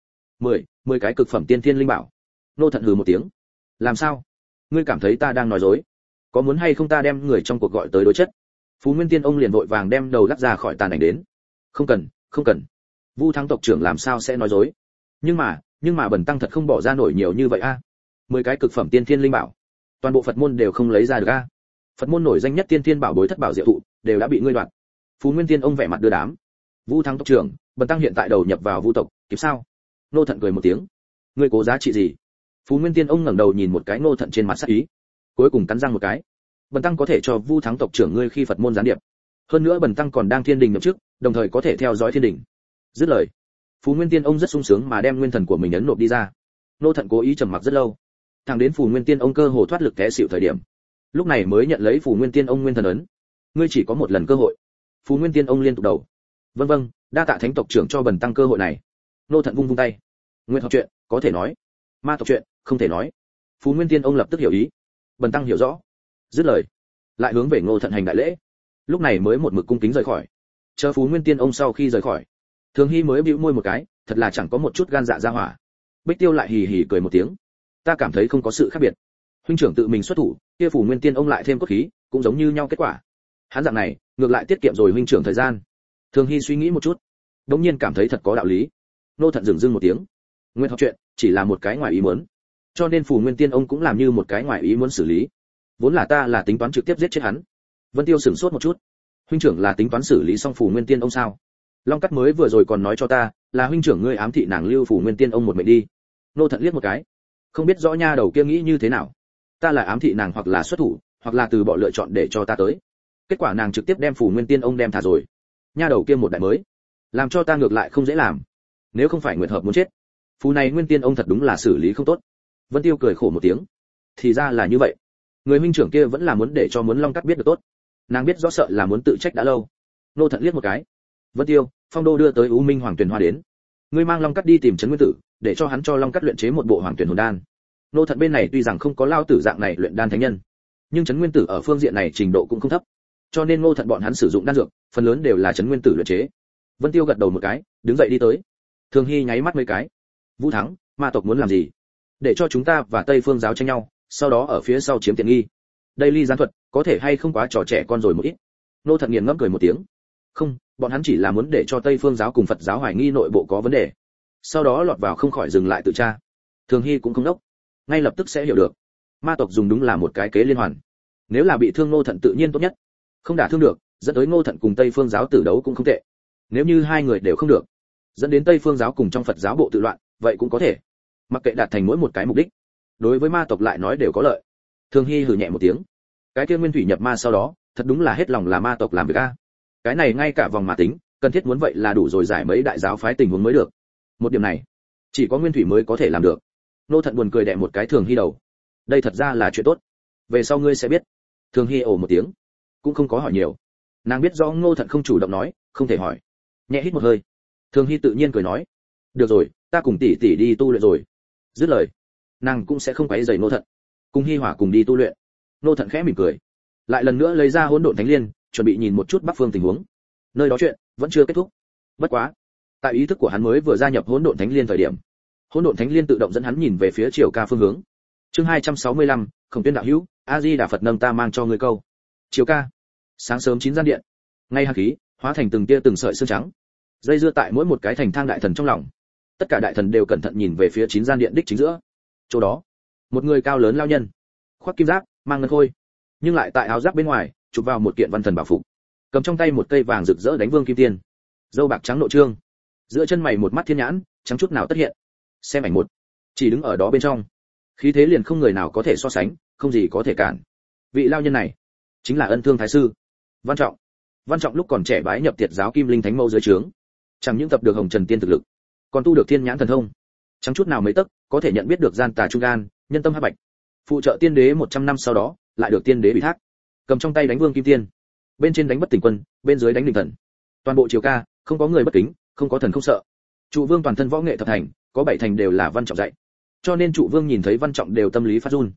10 cái cực phẩm tiên tiên linh bảo. Nô Thận hừ một tiếng. Làm sao? Ngươi cảm thấy ta đang nói dối? Có muốn hay không ta đem người trong cuộc gọi tới đối chất? Phú Nguyên Tiên ông liền vội vàng đem đầu lắc ra khỏi tàn ảnh đến. Không cần, không cần. Vu Thắng tộc trưởng làm sao sẽ nói dối? Nhưng mà bần tăng thật không bỏ ra nổi nhiều như vậy a. 10 cái cực phẩm tiên thiên linh bảo, toàn bộ Phật môn đều không lấy ra được a. Phật môn nổi danh nhất tiên thiên bảo bối thất bảo diệu thụ, đều đã bị ngươi đoạt. Phú Nguyên Tiên ông vẻ mặt đưa đám. Vu Thắng tộc trưởng, bần tăng hiện tại đầu nhập vào Vu tộc, kịp sao? Nô Thận cười một tiếng. Ngươi cố giá trị gì? Phú Nguyên Tiên ông ngẩng đầu nhìn một cái Nô Thận trên mặt sắc ý, cuối cùng cắn răng một cái. Bần tăng có thể cho Vu Thắng tộc trưởng ngươi khi Phật môn gián điệp. Hơn nữa bần tăng còn đang thiên đình nhậm chức, đồng thời có thể theo dõi thiên đình. Dứt lời, Phú Nguyên Tiên ông rất sung sướng mà đem nguyên thần của mình ấn nộp đi ra. Nô Thận cố ý trầm mặc rất lâu, thẳng đến Phù Nguyên Tiên ông cơ hồ thoát lực té xỉu thời điểm, lúc này mới nhận lấy Phù Nguyên Tiên ông nguyên thần ấn. Ngươi chỉ có một lần cơ hội. Phú Nguyên Tiên ông liên tục đầu. Vâng vâng, đa tạ thánh tộc trưởng cho bần tăng cơ hội này. Nô Thận vung vung tay. Nguyên học chuyện có thể nói, ma tộc chuyện không thể nói. Phú Nguyên Tiên ông lập tức hiểu ý. Bần tăng hiểu rõ. Dứt lời, lại hướng về Ngô Thận hành đại lễ. Lúc này mới một mực cung kính rời khỏi. Chờ Phú Nguyên Tiên ông sau khi rời khỏi, Thường Hy mới bĩu môi một cái, thật là chẳng có một chút gan dạ ra hỏa. Bích Tiêu lại hì hì cười một tiếng. Ta cảm thấy không có sự khác biệt. Huynh trưởng tự mình xuất thủ, kia Phù Nguyên Tiên ông lại thêm cốt khí, cũng giống như nhau kết quả. Hắn dạng này, ngược lại tiết kiệm rồi huynh trưởng thời gian. Thường Hy suy nghĩ một chút, đống nhiên cảm thấy thật có đạo lý. Nô Thận dừng dưng một tiếng. Nguyên học chuyện chỉ là một cái ngoài ý muốn, cho nên Phù Nguyên Tiên ông cũng làm như một cái ngoài ý muốn xử lý. Vốn là ta là tính toán trực tiếp giết chết hắn. Vân Tiêu sửng sốt một chút. Huynh trưởng là tính toán xử lý xong Phù Nguyên Tiên ông sao? Long Cắt mới vừa rồi còn nói cho ta, là huynh trưởng ngươi ám thị nàng lưu Phù Nguyên Tiên ông một mệnh đi. Nô Thận liếc một cái, không biết rõ nha đầu kia nghĩ như thế nào. Ta là ám thị nàng hoặc là xuất thủ, hoặc là từ bỏ lựa chọn để cho ta tới. Kết quả nàng trực tiếp đem Phù Nguyên Tiên ông đem thả rồi. Nha đầu kia một đại mới, làm cho ta ngược lại không dễ làm. Nếu không phải Nguyệt Hợp muốn chết, Phù này Nguyên Tiên ông thật đúng là xử lý không tốt. Vân Tiêu cười khổ một tiếng. Thì ra là như vậy. Người huynh trưởng kia vẫn là muốn để cho muốn Long Cắt biết được tốt. Nàng biết rõ sợ là muốn tự trách đã lâu. Nô Thận liếc một cái. Vân Tiêu, Phong Đô đưa tới U Minh Hoàng Tuyền Hoa đến. Ngươi mang Long Cắt đi tìm Trấn Nguyên Tử, để cho hắn cho Long Cắt luyện chế một bộ Hoàng Tuyền Hồn Đan. Nô Thận bên này tuy rằng không có lao tử dạng này luyện đan thánh nhân, nhưng Trấn Nguyên Tử ở phương diện này trình độ cũng không thấp. Cho nên Nô Thận bọn hắn sử dụng đan dược, phần lớn đều là Trấn Nguyên Tử luyện chế. Vân Tiêu gật đầu một cái, đứng dậy đi tới. Thường Hy nháy mắt mấy cái. Vũ Thắng, ma tộc muốn làm gì? Để cho chúng ta và Tây Phương giáo tranh nhau, sau đó ở phía sau chiếm tiện nghi. Đây ly gián thuật, có thể hay không quá trò trẻ con rồi một ít. Nô Thận nghiền ngẫm cười một tiếng. Không, bọn hắn chỉ là muốn để cho Tây Phương giáo cùng Phật giáo hoài nghi nội bộ có vấn đề, sau đó lọt vào không khỏi dừng lại tự tra. Thường Hy cũng không đốc, ngay lập tức sẽ hiểu được. Ma tộc dùng đúng là một cái kế liên hoàn. Nếu là bị thương Ngô Thận tự nhiên tốt nhất, không đả thương được, dẫn tới Ngô Thận cùng Tây Phương giáo tử đấu cũng không tệ. Nếu như hai người đều không được, dẫn đến Tây Phương giáo cùng trong Phật giáo bộ tự loạn, vậy cũng có thể. Mặc kệ đạt thành mỗi một cái mục đích, đối với ma tộc lại nói đều có lợi. Thường Hy hừ nhẹ một tiếng. Cái kia Nguyên Thủy nhập ma sau đó, thật đúng là hết lòng là ma tộc làm việc a. Cái này ngay cả vòng mà tính, cần thiết muốn vậy là đủ rồi giải mấy đại giáo phái tình huống mới được. Một điểm này, chỉ có Nguyên Thủy mới có thể làm được. Nô Thận buồn cười đè một cái Thường Hy đầu. Đây thật ra là chuyện tốt. Về sau ngươi sẽ biết. Thường Hy ồ một tiếng, cũng không có hỏi nhiều. Nàng biết rõ Ngô Thận không chủ động nói, không thể hỏi. Nhẹ hít một hơi, Thường Hy tự nhiên cười nói, được rồi, ta cùng tỷ tỷ đi tu luyện rồi. Dứt lời, nàng cũng sẽ không quấy rầy Ngô Thận, cùng Hy Hỏa cùng đi tu luyện. Ngô Thận khẽ mỉm cười, lại lần nữa lấy ra Hỗn Độn Thánh Liên, chuẩn bị nhìn một chút Bắc Phương tình huống. Nơi đó chuyện vẫn chưa kết thúc. Bất quá, tại ý thức của hắn mới vừa gia nhập Hỗn Độn Thánh Liên thời điểm, Hỗn Độn Thánh Liên tự động dẫn hắn nhìn về phía Triều Ca phương hướng. Chương 265, Khổng Tuyên đạo hữu, A Di Đà Phật nâng ta mang cho ngươi câu. Triều Ca. Sáng sớm 9 gian điện, ngay hắc khí hóa thành từng tia từng sợi xương trắng, dây dưa tại mỗi một cái thành thang đại thần trong lòng. Tất cả đại thần đều cẩn thận nhìn về phía 9 gian điện đích chính giữa. Chỗ đó, một người cao lớn lao nhân, khoác kim giáp, mang ngân khôi, nhưng lại tại áo giáp bên ngoài chụp vào một kiện văn thần bảo phục, cầm trong tay một cây vàng rực rỡ đánh vương kim tiên, râu bạc trắng nội trương, giữa chân mày một mắt thiên nhãn, trắng chút nào tất hiện. Xem ảnh một, chỉ đứng ở đó bên trong, khí thế liền không người nào có thể so sánh, không gì có thể cản. Vị lao nhân này chính là Ân Thương Thái sư Văn Trọng. Văn Trọng lúc còn trẻ bái nhập Tiệt giáo Kim Linh Thánh Mâu dưới trướng, chẳng những tập được Hồng Trần Tiên thực lực, còn tu được Thiên Nhãn thần thông, chẳng chút nào mấy tấc, có thể nhận biết được gian tà trung gan, nhân tâm hắc bạch. Phụ trợ tiên đế 100 năm sau đó, lại được tiên đế ủy thác, cầm trong tay đánh vương kim tiên, bên trên đánh bất tỉnh quân, bên dưới đánh đình thần. Toàn bộ Triều Ca, không có người bất kính, không có thần không sợ. Trụ Vương toàn thân võ nghệ thập thành, có 7 thành đều là Văn Trọng dạy. Cho nên Trụ Vương nhìn thấy Văn Trọng đều tâm lý phát run.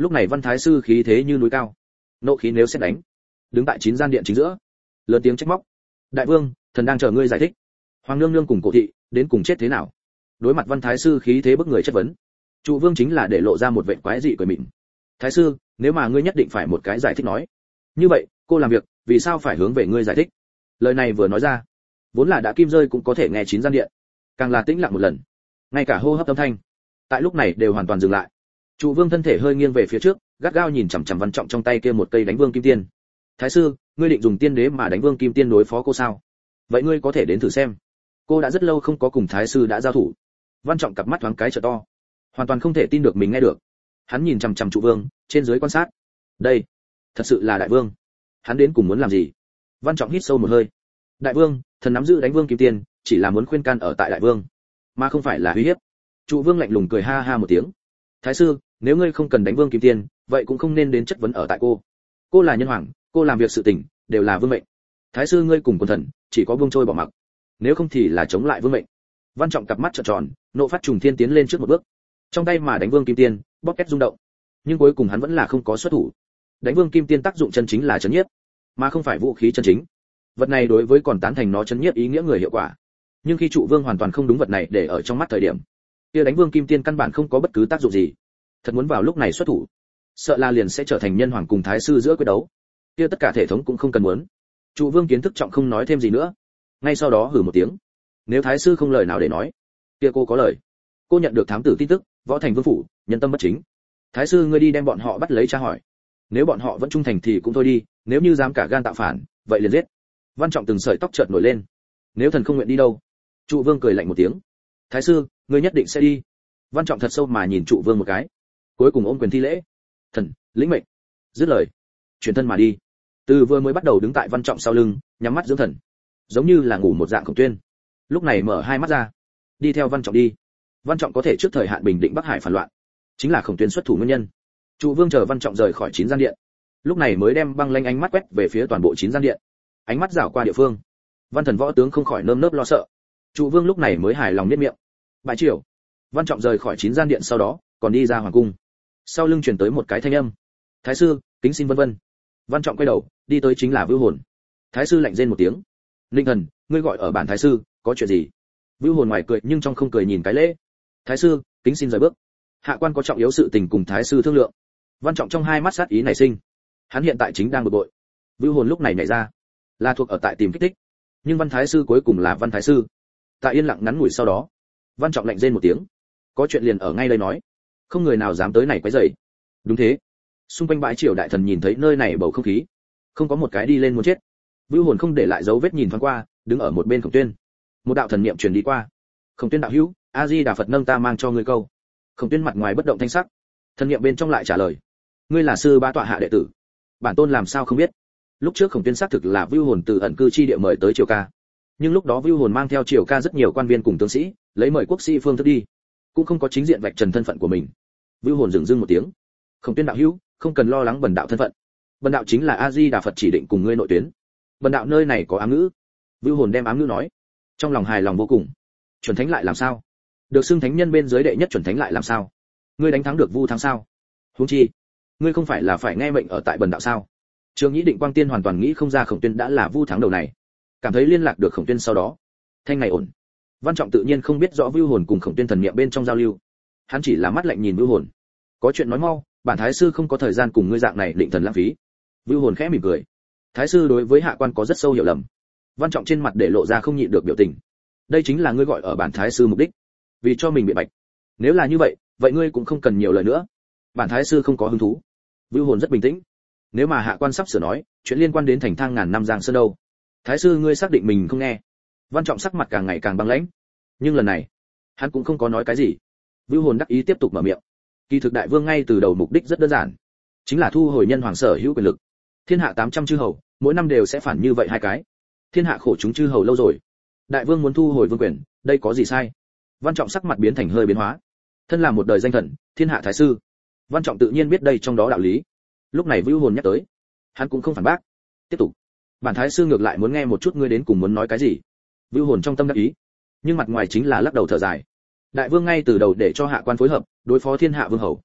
Lúc này Văn Thái sư khí thế như núi cao, nộ khí nếu xét đánh, đứng tại 9 gian điện chính giữa, lớn tiếng trách móc: "Đại vương, thần đang chờ ngươi giải thích. Hoàng nương nương cùng Cổ thị, đến cùng chết thế nào?" Đối mặt Văn Thái sư khí thế bức người chất vấn, Trụ Vương chính là để lộ ra một vẻ quái dị cười mỉm: "Thái sư, nếu mà ngươi nhất định phải một cái giải thích nói, như vậy, cô làm việc, vì sao phải hướng về ngươi giải thích?" Lời này vừa nói ra, vốn là đã kim rơi cũng có thể nghe 9 gian điện, càng là tĩnh lặng một lần, ngay cả hô hấp âm thanh, tại lúc này đều hoàn toàn dừng lại. Trụ Vương thân thể hơi nghiêng về phía trước, gắt gao nhìn chằm chằm Văn Trọng trong tay kia một cây đánh vương kim tiên. "Thái sư, ngươi định dùng tiên đế mà đánh vương kim tiên đối phó cô sao? Vậy ngươi có thể đến thử xem. Cô đã rất lâu không có cùng thái sư đã giao thủ." Văn Trọng cặp mắt thoáng cái trợ to, hoàn toàn không thể tin được mình nghe được. Hắn nhìn chằm chằm Trụ Vương, trên dưới quan sát. Đây, thật sự là đại vương. Hắn đến cùng muốn làm gì? Văn Trọng hít sâu một hơi. "Đại vương, thần nắm giữ đánh vương kim tiên, chỉ là muốn khuyên can ở tại đại vương, mà không phải là uy hiếp." Trụ Vương lạnh lùng cười ha ha một tiếng. "Thái sư, nếu ngươi không cần đánh vương kim tiên, vậy cũng không nên đến chất vấn ở tại cô. Cô là nhân hoàng, cô làm việc sự tình đều là vương mệnh. Thái sư ngươi cùng quần thần, chỉ có buông trôi bỏ mặc, nếu không thì là chống lại vương mệnh." Văn Trọng cặp mắt trợn tròn, nộ phát trùng thiên tiến lên trước một bước, trong tay mà đánh vương kim tiên, bóp két rung động, nhưng cuối cùng hắn vẫn là không có xuất thủ. Đánh vương kim tiên tác dụng chân chính là chấn nhiếp, mà không phải vũ khí chân chính. Vật này đối với còn tán thành nó chấn nhiếp ý nghĩa người hiệu quả, nhưng khi Trụ Vương hoàn toàn không đúng vật này để ở trong mắt thời điểm, kia đánh vương kim tiên căn bản không có bất cứ tác dụng gì. Thật muốn vào lúc này xuất thủ, sợ là liền sẽ trở thành nhân hoàng cùng thái sư giữa quyết đấu, kia tất cả thể thống cũng không cần muốn. Trụ Vương kiến thức trọng không nói thêm gì nữa, ngay sau đó hừ một tiếng: "Nếu thái sư không lời nào để nói, kia cô có lời. Cô nhận được thám tử tin tức, võ thành vương phủ nhân tâm bất chính, thái sư ngươi đi đem bọn họ bắt lấy tra hỏi. Nếu bọn họ vẫn trung thành thì cũng thôi đi, nếu như dám cả gan tạo phản, vậy liền giết." Văn Trọng từng sợi tóc chợt nổi lên: "Nếu thần không nguyện đi đâu?" Trụ Vương cười lạnh một tiếng: "Thái sư, ngươi nhất định sẽ đi." Văn Trọng thật sâu mà nhìn Trụ Vương một cái, cuối cùng ôm quyền thi lễ: "Thần lĩnh mệnh." Dứt lời, chuyển thân mà đi. Từ vừa mới bắt đầu đứng tại Văn Trọng sau lưng, nhắm mắt dưỡng thần, giống như là ngủ một dạng Khổng Tuyên, lúc này mở hai mắt ra, đi theo Văn Trọng đi. Văn Trọng có thể trước thời hạn bình định Bắc Hải phản loạn, chính là Khổng Tuyên xuất thủ nguyên nhân. Trụ Vương chờ Văn Trọng rời khỏi 9 gian điện, lúc này mới đem băng lanh ánh mắt quét về phía toàn bộ 9 gian điện. Ánh mắt dạo qua địa phương, Văn Thần võ tướng không khỏi nơm nớp lo sợ. Trụ Vương lúc này mới hài lòng niết miệng. Bãi triều. Văn Trọng rời khỏi 9 gian điện sau đó, còn đi ra hoàng cung. Sau lưng truyền tới một cái thanh âm: "Thái sư, kính xin vân vân." Văn Trọng quay đầu, đi tới chính là Vưu Hồn. Thái sư lạnh rên một tiếng: "Linh thần, ngươi gọi ở bản thái sư, có chuyện gì?" Vưu Hồn ngoài cười nhưng trong không cười nhìn cái lễ: "Thái sư, kính xin rời bước. Hạ quan có trọng yếu sự tình cùng thái sư thương lượng." Văn Trọng trong hai mắt sát ý nảy sinh. Hắn hiện tại chính đang bực bội. Vưu Hồn lúc này nhảy ra, là thuộc ở tại tìm kích thích, nhưng Văn thái sư cuối cùng là Văn thái sư. Tại yên lặng ngắn ngủi sau đó, Văn Trọng lạnh rên một tiếng: "Có chuyện liền ở ngay đây nói, không người nào dám tới này quấy rầy." Đúng thế. Xung quanh bãi triều đại thần nhìn thấy nơi này bầu không khí, không có một cái đi lên muốn chết. Vưu Hồn không để lại dấu vết nhìn thoáng qua, đứng ở một bên Khổng Tuyên. Một đạo thần niệm truyền đi qua: "Khổng Tuyên đạo hữu, A Di Đà Phật nâng ta mang cho ngươi câu." Khổng Tuyên mặt ngoài bất động thanh sắc, thần niệm bên trong lại trả lời: "Ngươi là sư bá tọa hạ đệ tử, bản tôn làm sao không biết." Lúc trước Khổng Tuyên xác thực là Vưu Hồn từ ẩn cư chi địa mời tới triều ca, nhưng lúc đó Vưu Hồn mang theo triều ca rất nhiều quan viên cùng tướng sĩ, lấy mời quốc sĩ phương thức đi, cũng không có chính diện vạch trần thân phận của mình. Vưu Hồn dừng dưng một tiếng: "Khổng Tuyên đạo hữu, không cần lo lắng bần đạo thân phận. Bần đạo chính là A Di Đà Phật chỉ định cùng ngươi nội tuyến. Bần đạo nơi này có ám ngữ." Vưu Hồn đem ám ngữ nói, trong lòng hài lòng vô cùng. Chuẩn thánh lại làm sao? Được xưng thánh nhân bên dưới đệ nhất chuẩn thánh lại làm sao? Ngươi đánh thắng được Vu thắng sao? Huống chi, ngươi không phải là phải nghe mệnh ở tại bần đạo sao? Trương Nhĩ Định Quang Tiên hoàn toàn nghĩ không ra Khổng Tuyên đã là Vu thắng đầu này, cảm thấy liên lạc được Khổng Tuyên sau đó, thanh này ổn. Văn Trọng tự nhiên không biết rõ Vưu Hồn cùng Khổng Tuyên thần niệm bên trong giao lưu, hắn chỉ là mắt lạnh nhìn Vưu Hồn: "Có chuyện nói mau, bản thái sư không có thời gian cùng ngươi dạng này định thần lãng phí." Vưu Hồn khẽ mỉm cười: "Thái sư đối với hạ quan có rất sâu hiểu lầm." Văn Trọng trên mặt để lộ ra không nhịn được biểu tình: "Đây chính là ngươi gọi ở bản thái sư mục đích, vì cho mình bị bạch. Nếu là như vậy, vậy ngươi cũng không cần nhiều lời nữa. Bản thái sư không có hứng thú." Vưu Hồn rất bình tĩnh: "Nếu mà hạ quan sắp sửa nói, chuyện liên quan đến thành thang ngàn năm giang sơn đâu? Thái sư ngươi xác định mình không nghe?" Văn Trọng sắc mặt càng ngày càng băng lãnh, nhưng lần này, hắn cũng không có nói cái gì. Vưu Hồn đắc ý tiếp tục mở miệng: "Kỳ thực đại vương ngay từ đầu mục đích rất đơn giản, chính là thu hồi nhân hoàng sở hữu quyền lực. Thiên hạ 800 chư hầu, mỗi năm đều sẽ phản như vậy hai cái. Thiên hạ khổ chúng chư hầu lâu rồi. Đại vương muốn thu hồi vương quyền, đây có gì sai?" Văn Trọng sắc mặt biến thành hơi biến hóa. Thân là một đời danh thần, thiên hạ thái sư, Văn Trọng tự nhiên biết đây trong đó đạo lý. Lúc này Vưu Hồn nhắc tới, hắn cũng không phản bác, tiếp tục: "Bản thái sư ngược lại muốn nghe một chút ngươi đến cùng muốn nói cái gì." Vưu Hồn trong tâm đắc ý, nhưng mặt ngoài chính là lắc đầu thở dài. Đại vương ngay từ đầu để cho hạ quan phối hợp đối phó thiên hạ vương hầu,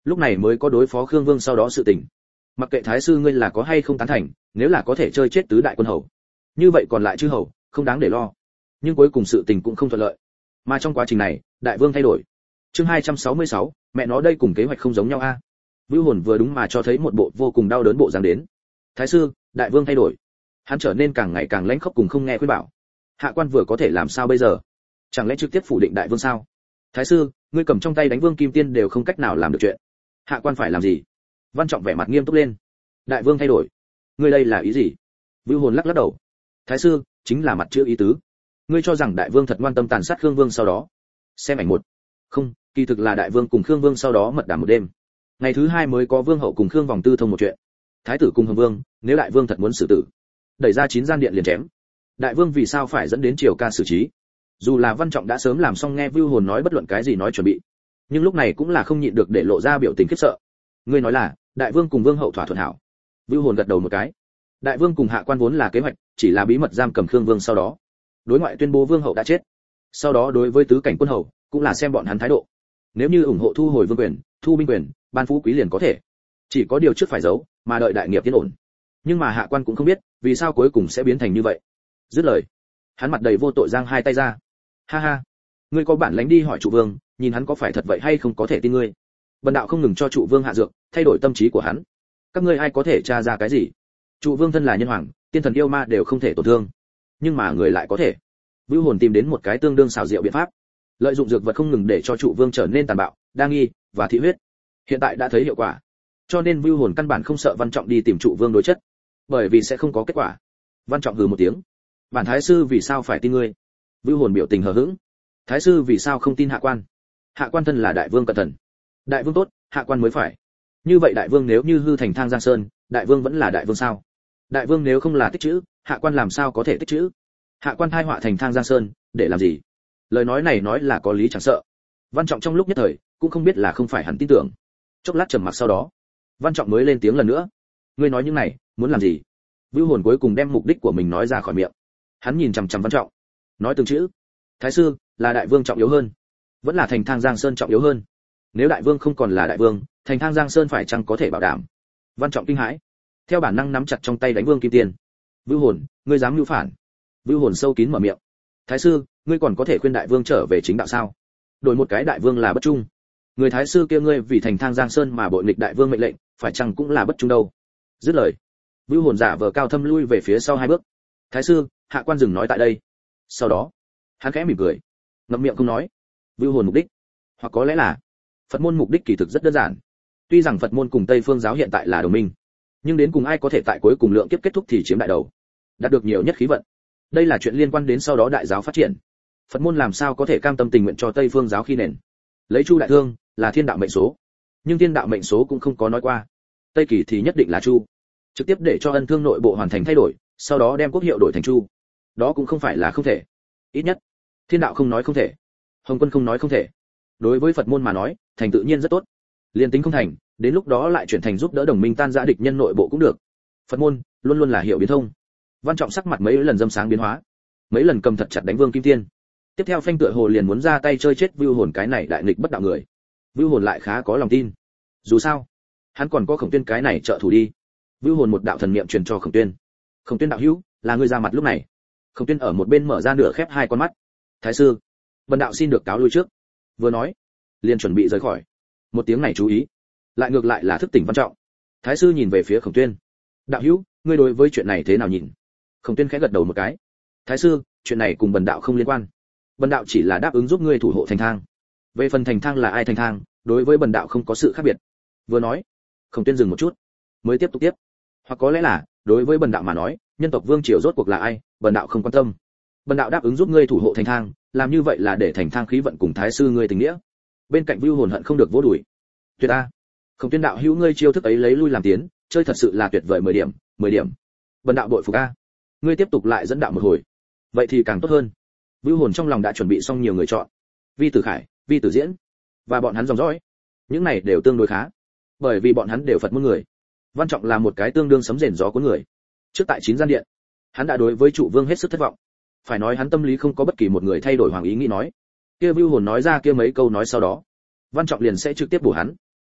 lúc này mới có đối phó Khương Vương sau đó sự tình. Mặc kệ thái sư ngươi là có hay không tán thành, nếu là có thể chơi chết tứ đại quân hầu, như vậy còn lại chư hầu không đáng để lo. Nhưng cuối cùng sự tình cũng không thuận lợi, mà trong quá trình này đại vương thay đổi. Chương 266, mẹ nó đây cùng kế hoạch không giống nhau a. Vưu Hồn vừa đúng mà cho thấy một bộ vô cùng đau đớn bộ dáng đến. Thái sư, đại vương thay đổi. Hắn trở nên càng ngày càng lãnh khốc cùng không nghe khuyên bảo. Hạ quan vừa có thể làm sao bây giờ? Chẳng lẽ trực tiếp phủ định đại vương sao? Thái sư, ngươi cầm trong tay đánh vương kim tiên đều không cách nào làm được chuyện. Hạ quan phải làm gì? Văn Trọng vẻ mặt nghiêm túc lên. Đại vương thay đổi. Ngươi đây là ý gì? Vưu Hồn lắc lắc đầu. Thái sư, chính là mặt chữ ý tứ. Ngươi cho rằng đại vương thật ngoan tâm tàn sát Khương Vương sau đó. Xem ảnh một. Không, kỳ thực là đại vương cùng Khương Vương sau đó mật đàm một đêm. Ngày thứ hai mới có vương hậu cùng Khương vòng tư thông một chuyện. Thái tử cùng Hồng Vương, nếu đại vương thật muốn xử tử, đẩy ra 9 gian điện liền chém. Đại vương vì sao phải dẫn đến triều ca xử trí? Dù là Văn Trọng đã sớm làm xong nghe Vưu Hồn nói bất luận cái gì nói chuẩn bị, nhưng lúc này cũng là không nhịn được để lộ ra biểu tình khiếp sợ. Ngươi nói là đại vương cùng vương hậu thỏa thuận hảo? Vưu Hồn gật đầu một cái. Đại vương cùng hạ quan vốn là kế hoạch, chỉ là bí mật giam cầm Khương Vương sau đó, đối ngoại tuyên bố vương hậu đã chết. Sau đó đối với tứ cảnh quân hầu, cũng là xem bọn hắn thái độ. Nếu như ủng hộ thu hồi vương quyền, thu binh quyền, ban phú quý liền có thể. Chỉ có điều trước phải giấu, mà đợi đại nghiệp tiến ổn. Nhưng mà hạ quan cũng không biết, vì sao cuối cùng sẽ biến thành như vậy. Dứt lời, hắn mặt đầy vô tội giang hai tay ra. Ha ha, ngươi có bản lĩnh đi hỏi trụ vương, nhìn hắn có phải thật vậy hay không có thể tin ngươi. Bần đạo không ngừng cho trụ vương hạ dược, thay đổi tâm trí của hắn. Các ngươi ai có thể tra ra cái gì? Trụ vương thân là nhân hoàng, tiên thần yêu ma đều không thể tổn thương, nhưng mà người lại có thể. Vưu Hồn tìm đến một cái tương đương xảo diệu biện pháp, lợi dụng dược vật không ngừng để cho trụ vương trở nên tàn bạo, đa nghi và thị huyết. Hiện tại đã thấy hiệu quả, cho nên Vưu Hồn căn bản không sợ Văn Trọng đi tìm trụ vương đối chất, bởi vì sẽ không có kết quả. Văn Trọng hừ một tiếng. Bản thái sư vì sao phải tin ngươi? Vưu Hồn biểu tình hờ hững. Thái sư vì sao không tin hạ quan? Hạ quan thân là đại vương cẩn thận. Đại vương tốt, hạ quan mới phải. Như vậy đại vương nếu như hư thành Thang Giang Sơn, đại vương vẫn là đại vương sao? Đại vương nếu không là tích chữ, hạ quan làm sao có thể tích chữ? Hạ quan thai họa thành Thang Giang Sơn, để làm gì? Lời nói này nói là có lý chẳng sợ. Văn Trọng trong lúc nhất thời cũng không biết là không phải hắn tin tưởng. Chốc lát trầm mặc sau đó, Văn Trọng mới lên tiếng lần nữa. Ngươi nói những này, muốn làm gì? Vưu Hồn cuối cùng đem mục đích của mình nói ra khỏi miệng. Hắn nhìn chằm chằm Văn Trọng, nói từng chữ. Thái sư, là đại vương trọng yếu hơn, vẫn là thành Thang Giang Sơn trọng yếu hơn? Nếu đại vương không còn là đại vương, thành Thang Giang Sơn phải chăng có thể bảo đảm? Văn Trọng kinh hãi, theo bản năng nắm chặt trong tay đánh vương kim tiền. Vưu Hồn, ngươi dám mưu phản? Vưu Hồn sâu kín mở miệng. Thái sư, ngươi còn có thể khuyên đại vương trở về chính đạo sao? Đổi một cái đại vương là bất trung. Người thái sư kia ngươi vì thành Thang Giang Sơn mà bội nghịch đại vương mệnh lệnh, phải chăng cũng là bất trung đâu? Dứt lời, Vưu Hồn giả vờ cao thâm lui về phía sau 2 bước. Thái sư, hạ quan dừng nói tại đây. Sau đó, hắn khẽ mỉm cười, ngậm miệng không nói. Vưu Hồn mục đích, hoặc có lẽ là Phật môn mục đích kỳ thực rất đơn giản. Tuy rằng Phật môn cùng Tây Phương giáo hiện tại là đồng minh, nhưng đến cùng ai có thể tại cuối cùng lượng kiếp kết thúc thì chiếm đại đầu, đạt được nhiều nhất khí vận. Đây là chuyện liên quan đến sau đó đại giáo phát triển. Phật môn làm sao có thể cam tâm tình nguyện cho Tây Phương giáo khi nền. Lấy Chu đại thương là thiên đạo mệnh số, nhưng thiên đạo mệnh số cũng không có nói qua Tây Kỳ thì nhất định là Chu, trực tiếp để cho Ân Thương nội bộ hoàn thành thay đổi, sau đó đem quốc hiệu đổi thành Chu. Đó cũng không phải là không thể. Ít nhất thiên đạo không nói không thể, Hồng Quân không nói không thể. Đối với Phật môn mà nói, thành tự nhiên rất tốt. Liên tính không thành, đến lúc đó lại chuyển thành giúp đỡ đồng minh tan rã địch nhân nội bộ cũng được. Phật môn luôn luôn là hiệu biến thông. Văn Trọng sắc mặt mấy lần dâm sáng biến hóa, mấy lần cầm thật chặt đánh Vương Kim Tiên. Tiếp theo phanh tựa hồ liền muốn ra tay chơi chết Vưu Hồn cái này đại nghịch bất đạo người. Vưu Hồn lại khá có lòng tin. Dù sao, hắn còn có Khổng Tuyên cái này trợ thủ đi. Vưu Hồn một đạo thần niệm truyền cho Khổng Tuyên. Khổng Tuyên đạo hữu, là ngươi ra mặt lúc này. Khổng Tuyên ở một bên mở ra nửa khép 2 con mắt. Thái sư, bần đạo xin được cáo lui trước. Vừa nói, liền chuẩn bị rời khỏi. Một tiếng này chú ý, lại ngược lại là thức tỉnh Văn Trọng. Thái sư nhìn về phía Khổng Tuyên. Đạo hữu, ngươi đối với chuyện này thế nào nhìn? Khổng Tuyên khẽ gật đầu một cái. Thái sư, chuyện này cùng bần đạo không liên quan. Bần đạo chỉ là đáp ứng giúp ngươi thủ hộ thành Thang. Về phần thành Thang là ai thành Thang, đối với bần đạo không có sự khác biệt. Vừa nói, Khổng Tuyên dừng một chút, mới tiếp tục tiếp. Hoặc có lẽ là, đối với bần đạo mà nói, nhân tộc vương triều rốt cuộc là ai, bần đạo không quan tâm. Bần đạo đáp ứng giúp ngươi thủ hộ thành Thang, làm như vậy là để thành Thang khí vận cùng thái sư ngươi tình nghĩa. Bên cạnh Vưu Hồn hận không được vỗ đùi. Tuyệt a. Khổng Tuyên đạo hữu ngươi chiêu thức ấy lấy lui làm tiến, chơi thật sự là tuyệt vời 10 điểm, 10 điểm. Bần đạo bội phục a. Ngươi tiếp tục lại dẫn đạo một hồi. Vậy thì càng tốt hơn. Vưu Hồn trong lòng đã chuẩn bị xong nhiều người chọn. Vi Tử Khải, Vi Tử Diễn và bọn hắn dòng dõi. Những này đều tương đối khá, bởi vì bọn hắn đều Phật môn người. Văn Trọng là một cái tương đương sấm rền gió cuốn người. Trước tại 9 gian điện, hắn đã đối với trụ vương hết sức thất vọng. Phải nói hắn tâm lý không có bất kỳ một người thay đổi hoàng ý nghĩ nói. Kia Vưu Hồn nói ra kia mấy câu nói sau đó, Văn Trọng liền sẽ trực tiếp bổ hắn.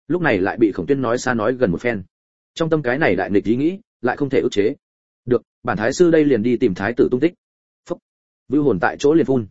lúc này lại bị Khổng Tuyên nói xa nói gần một phen. Trong tâm cái này đại nghịch ý nghĩ, lại không thể ức chế. Được, bản thái sư đây liền đi tìm thái tử tung tích. Phúc. Vưu Hồn tại chỗ liền phun.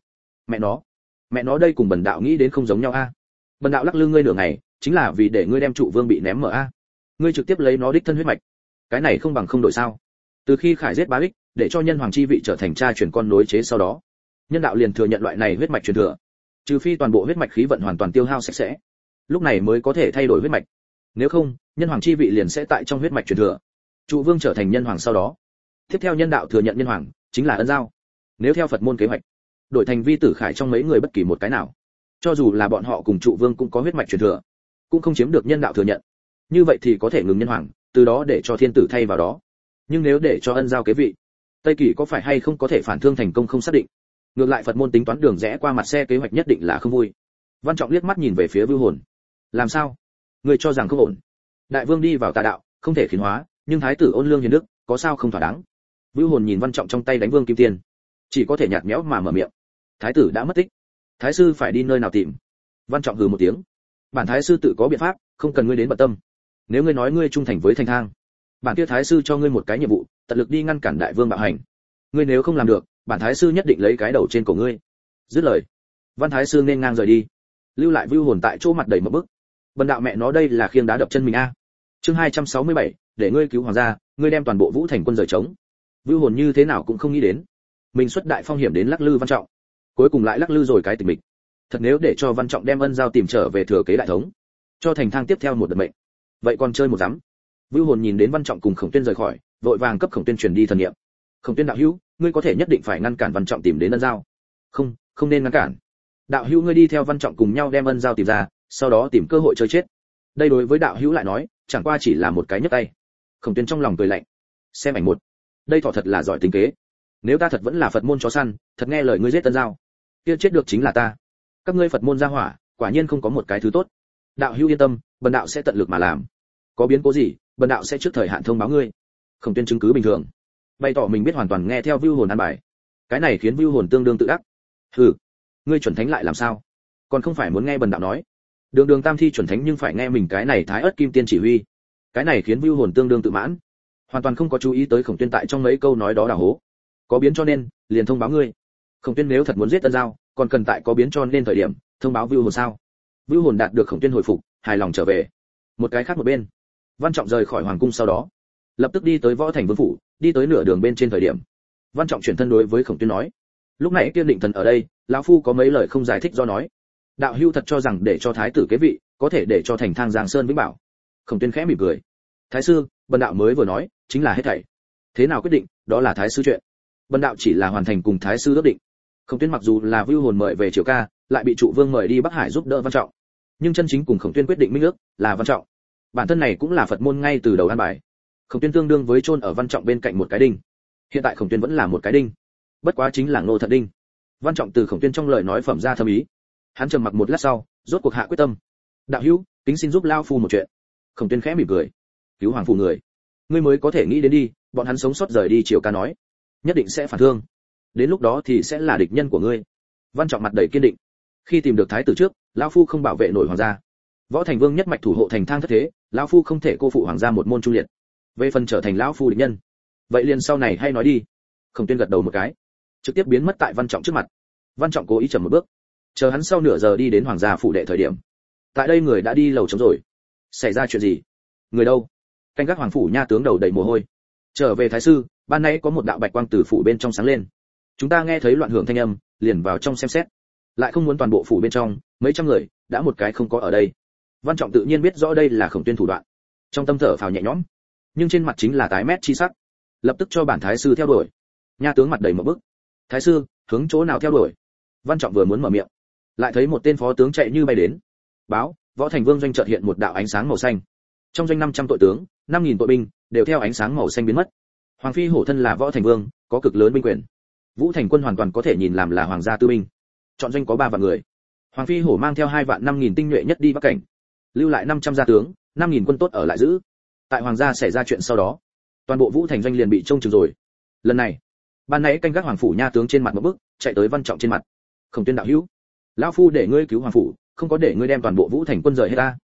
Mẹ nó đây cùng bần đạo nghĩ đến không giống nhau a. Bần đạo lắc lư ngươi nửa ngày, chính là vì để ngươi đem trụ vương bị ném mở a. Ngươi trực tiếp lấy nó đích thân huyết mạch. Cái này không bằng không đổi sao? Từ khi Khải giết Bá Ích, để cho nhân hoàng chi vị trở thành cha truyền con nối chế sau đó, nhân đạo liền thừa nhận loại này huyết mạch truyền thừa. Trừ phi toàn bộ huyết mạch khí vận hoàn toàn tiêu hao sạch sẽ, lúc này mới có thể thay đổi huyết mạch. Nếu không, nhân hoàng chi vị liền sẽ tại trong huyết mạch truyền thừa. Trụ vương trở thành nhân hoàng sau đó, tiếp theo nhân đạo thừa nhận nhân hoàng, chính là ân giao. Nếu theo Phật môn kế hoạch, đổi thành vi tử Khải trong mấy người bất kỳ một cái nào, cho dù là bọn họ cùng trụ vương cũng có huyết mạch truyền thừa, cũng không chiếm được nhân đạo thừa nhận. Như vậy thì có thể ngừng nhân hoàng, từ đó để cho thiên tử thay vào đó. Nhưng nếu để cho ân giao kế vị, Tây Kỳ có phải hay không có thể phản thương thành công không xác định. Ngược lại Phật môn tính toán đường rẽ qua mặt xe kế hoạch nhất định là không vui. Văn Trọng liếc mắt nhìn về phía Vưu Hồn. Làm sao? Người cho rằng không ổn? Đại vương đi vào tà đạo, không thể khiến hóa, nhưng thái tử ôn lương hiền đức, có sao không thỏa đáng? Vưu Hồn nhìn Văn Trọng trong tay đánh vương kim tiền, chỉ có thể nhạt nhẽo mà mở miệng. Thái tử đã mất tích, thái sư phải đi nơi nào tìm? Văn Trọng hừ một tiếng. Bản thái sư tự có biện pháp, không cần ngươi đến bận tâm. Nếu ngươi nói ngươi trung thành với Thanh Thang, bản kia thái sư cho ngươi một cái nhiệm vụ, tận lực đi ngăn cản đại vương bạo hành. Ngươi nếu không làm được, bản thái sư nhất định lấy cái đầu trên cổ ngươi. Dứt lời, Văn thái sư nên ngang rời đi, lưu lại Vưu Hồn tại chỗ mặt đầy một bức. Bần đạo mẹ nó đây là khiêng đá đập chân mình a. Chương 267, để ngươi cứu hoàng gia, ngươi đem toàn bộ Vũ Thành quân rời trống. Vưu Hồn như thế nào cũng không nghĩ đến, mình xuất đại phong hiểm đến lắc lư Văn Trọng, cuối cùng lại lắc lư rồi cái tình mình. Thật nếu để cho Văn Trọng đem ân giao tìm trở về thừa kế đại thống, cho Thành Thang tiếp theo một đợt mệnh, vậy còn chơi một dám. Vưu Hồn nhìn đến Văn Trọng cùng Khổng Tuyên rời khỏi, vội vàng cấp Khổng Tuyên truyền đi thần niệm. Khổng Tuyên đạo hữu, ngươi có thể nhất định phải ngăn cản Văn Trọng tìm đến ân giao. Không nên ngăn cản. Đạo hữu ngươi đi theo Văn Trọng cùng nhau đem ân giao tìm ra, sau đó tìm cơ hội chơi chết. Đây đối với đạo hữu lại nói, chẳng qua chỉ là một cái nhấc tay. Khổng Tuyên trong lòng cười lạnh. Xem ảnh một. Đây thỏ thật là giỏi tính kế. Nếu ta thật vẫn là Phật môn chó săn, thật nghe lời ngươi giết ân giao, kia chết được chính là ta. Các ngươi Phật môn gia hỏa, quả nhiên không có một cái thứ tốt. Đạo hữu yên tâm, bần đạo sẽ tận lực mà làm. Có biến cố gì, bần đạo sẽ trước thời hạn thông báo ngươi. Khổng Tuyên chứng cứ bình thường, bày tỏ mình biết hoàn toàn nghe theo Vưu Hồn an bài. Cái này khiến Vưu Hồn tương đương tự đắc. Hừ, ngươi chuẩn thánh lại làm sao? Còn không phải muốn nghe bần đạo nói. Đường tam thi chuẩn thánh nhưng phải nghe mình cái này thái ớt kim tiên chỉ huy. Cái này khiến Vưu Hồn tương đương tự mãn, hoàn toàn không có chú ý tới Khổng Tuyên tại trong mấy câu nói đó đào hố. Có biến cho nên, liền thông báo ngươi. Khổng Tuyên nếu thật muốn giết Ân Giao, còn cần tại có biến cho nên thời điểm, thông báo Vưu Hồn sao? Vưu Hồn đạt được Khổng Tuyên hồi phục, hài lòng trở về. Một cái khác một bên, Văn Trọng rời khỏi hoàng cung sau đó, lập tức đi tới Võ Thành Vương phủ, đi tới nửa đường bên trên thời điểm, Văn Trọng chuyển thân đối với Khổng Tuyên nói: lúc nãy Kiên Định Thần ở đây, lão phu có mấy lời không giải thích do nói. Đạo hữu thật cho rằng để cho thái tử kế vị, có thể để cho Thành Thang Giang Sơn vĩnh bảo? Khổng Tuyên khẽ mỉm cười: thái sư, bần đạo mới vừa nói, chính là hết thảy. Thế nào quyết định, đó là thái sư chuyện. Bần đạo chỉ là hoàn thành cùng thái sư ước định. Khổng Tuyên mặc dù là Vưu Hồn mời về Triều Ca, lại bị trụ vương mời đi Bắc Hải giúp đỡ Văn Trọng, nhưng chân chính cùng Khổng Tuyên quyết định minh ước là Văn Trọng. Bản thân này cũng là Phật môn ngay từ đầu an bài. Khổng Tuyên tương đương với chôn ở Văn Trọng bên cạnh một cái đinh. Hiện tại Khổng Tuyên vẫn là một cái đinh, bất quá chính là Ngô Thật Đinh. Văn Trọng từ Khổng Tuyên trong lời nói phẩm ra thâm ý. Hắn trầm mặc một lát sau, rốt cuộc hạ quyết tâm. Đạo hữu, kính xin giúp lao phu một chuyện. Khổng Tuyên khẽ mỉm cười: cứu hoàng phủ người, ngươi mới có thể nghĩ đến đi, bọn hắn sống sót rời đi Triều Ca nói, nhất định sẽ phản thương. Đến lúc đó thì sẽ là địch nhân của ngươi. Văn Trọng mặt đầy kiên định. Khi tìm được thái tử trước, lão phu không bảo vệ nổi hoàng gia. Võ Thành Vương nhất mạch thủ hộ Thành Thang thất thế, lão phu không thể cô phụ hoàng gia một môn trung liệt. Về phần trở thành lão phu địch nhân, vậy liền sau này hay nói đi. Khổng Tuyên gật đầu một cái, trực tiếp biến mất tại Văn Trọng trước mặt. Văn Trọng cố ý chậm một bước, chờ hắn sau nửa giờ đi đến hoàng gia phủ đệ thời điểm. Tại đây người đã đi lầu trống rồi. Xảy ra chuyện gì? Người đâu? Canh gác hoàng phủ nha tướng đầu đầy mồ hôi. Trở về thái sư, ban nãy có một đạo bạch quang từ phủ bên trong sáng lên. Chúng ta nghe thấy loạn hưởng thanh âm, liền vào trong xem xét. Lại không muốn toàn bộ phủ bên trong, mấy trăm người, đã một cái không có ở đây. Văn Trọng tự nhiên biết rõ đây là Khổng Tuyên thủ đoạn, trong tâm thở phào nhẹ nhõm, nhưng trên mặt chính là tái mét chi sắc. Lập tức cho bản thái sư theo đuổi. Nha tướng mặt đầy một bức. Thái sư, hướng chỗ nào theo đuổi? Văn Trọng vừa muốn mở miệng, lại thấy một tên phó tướng chạy như bay đến. Báo, Võ Thành Vương doanh chợt hiện một đạo ánh sáng màu xanh. Trong doanh 500 tội tướng, 5000 tội binh, đều theo ánh sáng màu xanh biến mất. Hoàng phi hổ thân là Võ Thành Vương, có cực lớn binh quyền. Vũ Thành quân hoàn toàn có thể nhìn làm là hoàng gia tư binh. Chọn doanh có 3 vạn người. Hoàng phi hổ mang theo 2 vạn 5000 tinh nhuệ nhất đi Bắc cảnh, lưu lại 500 gia tướng, 5000 quân tốt ở lại giữ. Tại hoàng gia xảy ra chuyện sau đó, toàn bộ Vũ Thành doanh liền bị trông chừng rồi. Lần này, ban nãy canh gác hoàng phủ nha tướng trên mặt một bước, chạy tới Văn Trọng trên mặt. Khổng Tuyên đạo hữu, lão phu để ngươi cứu hoàng phủ, không có để ngươi đem toàn bộ Vũ Thành quân rời hết ta.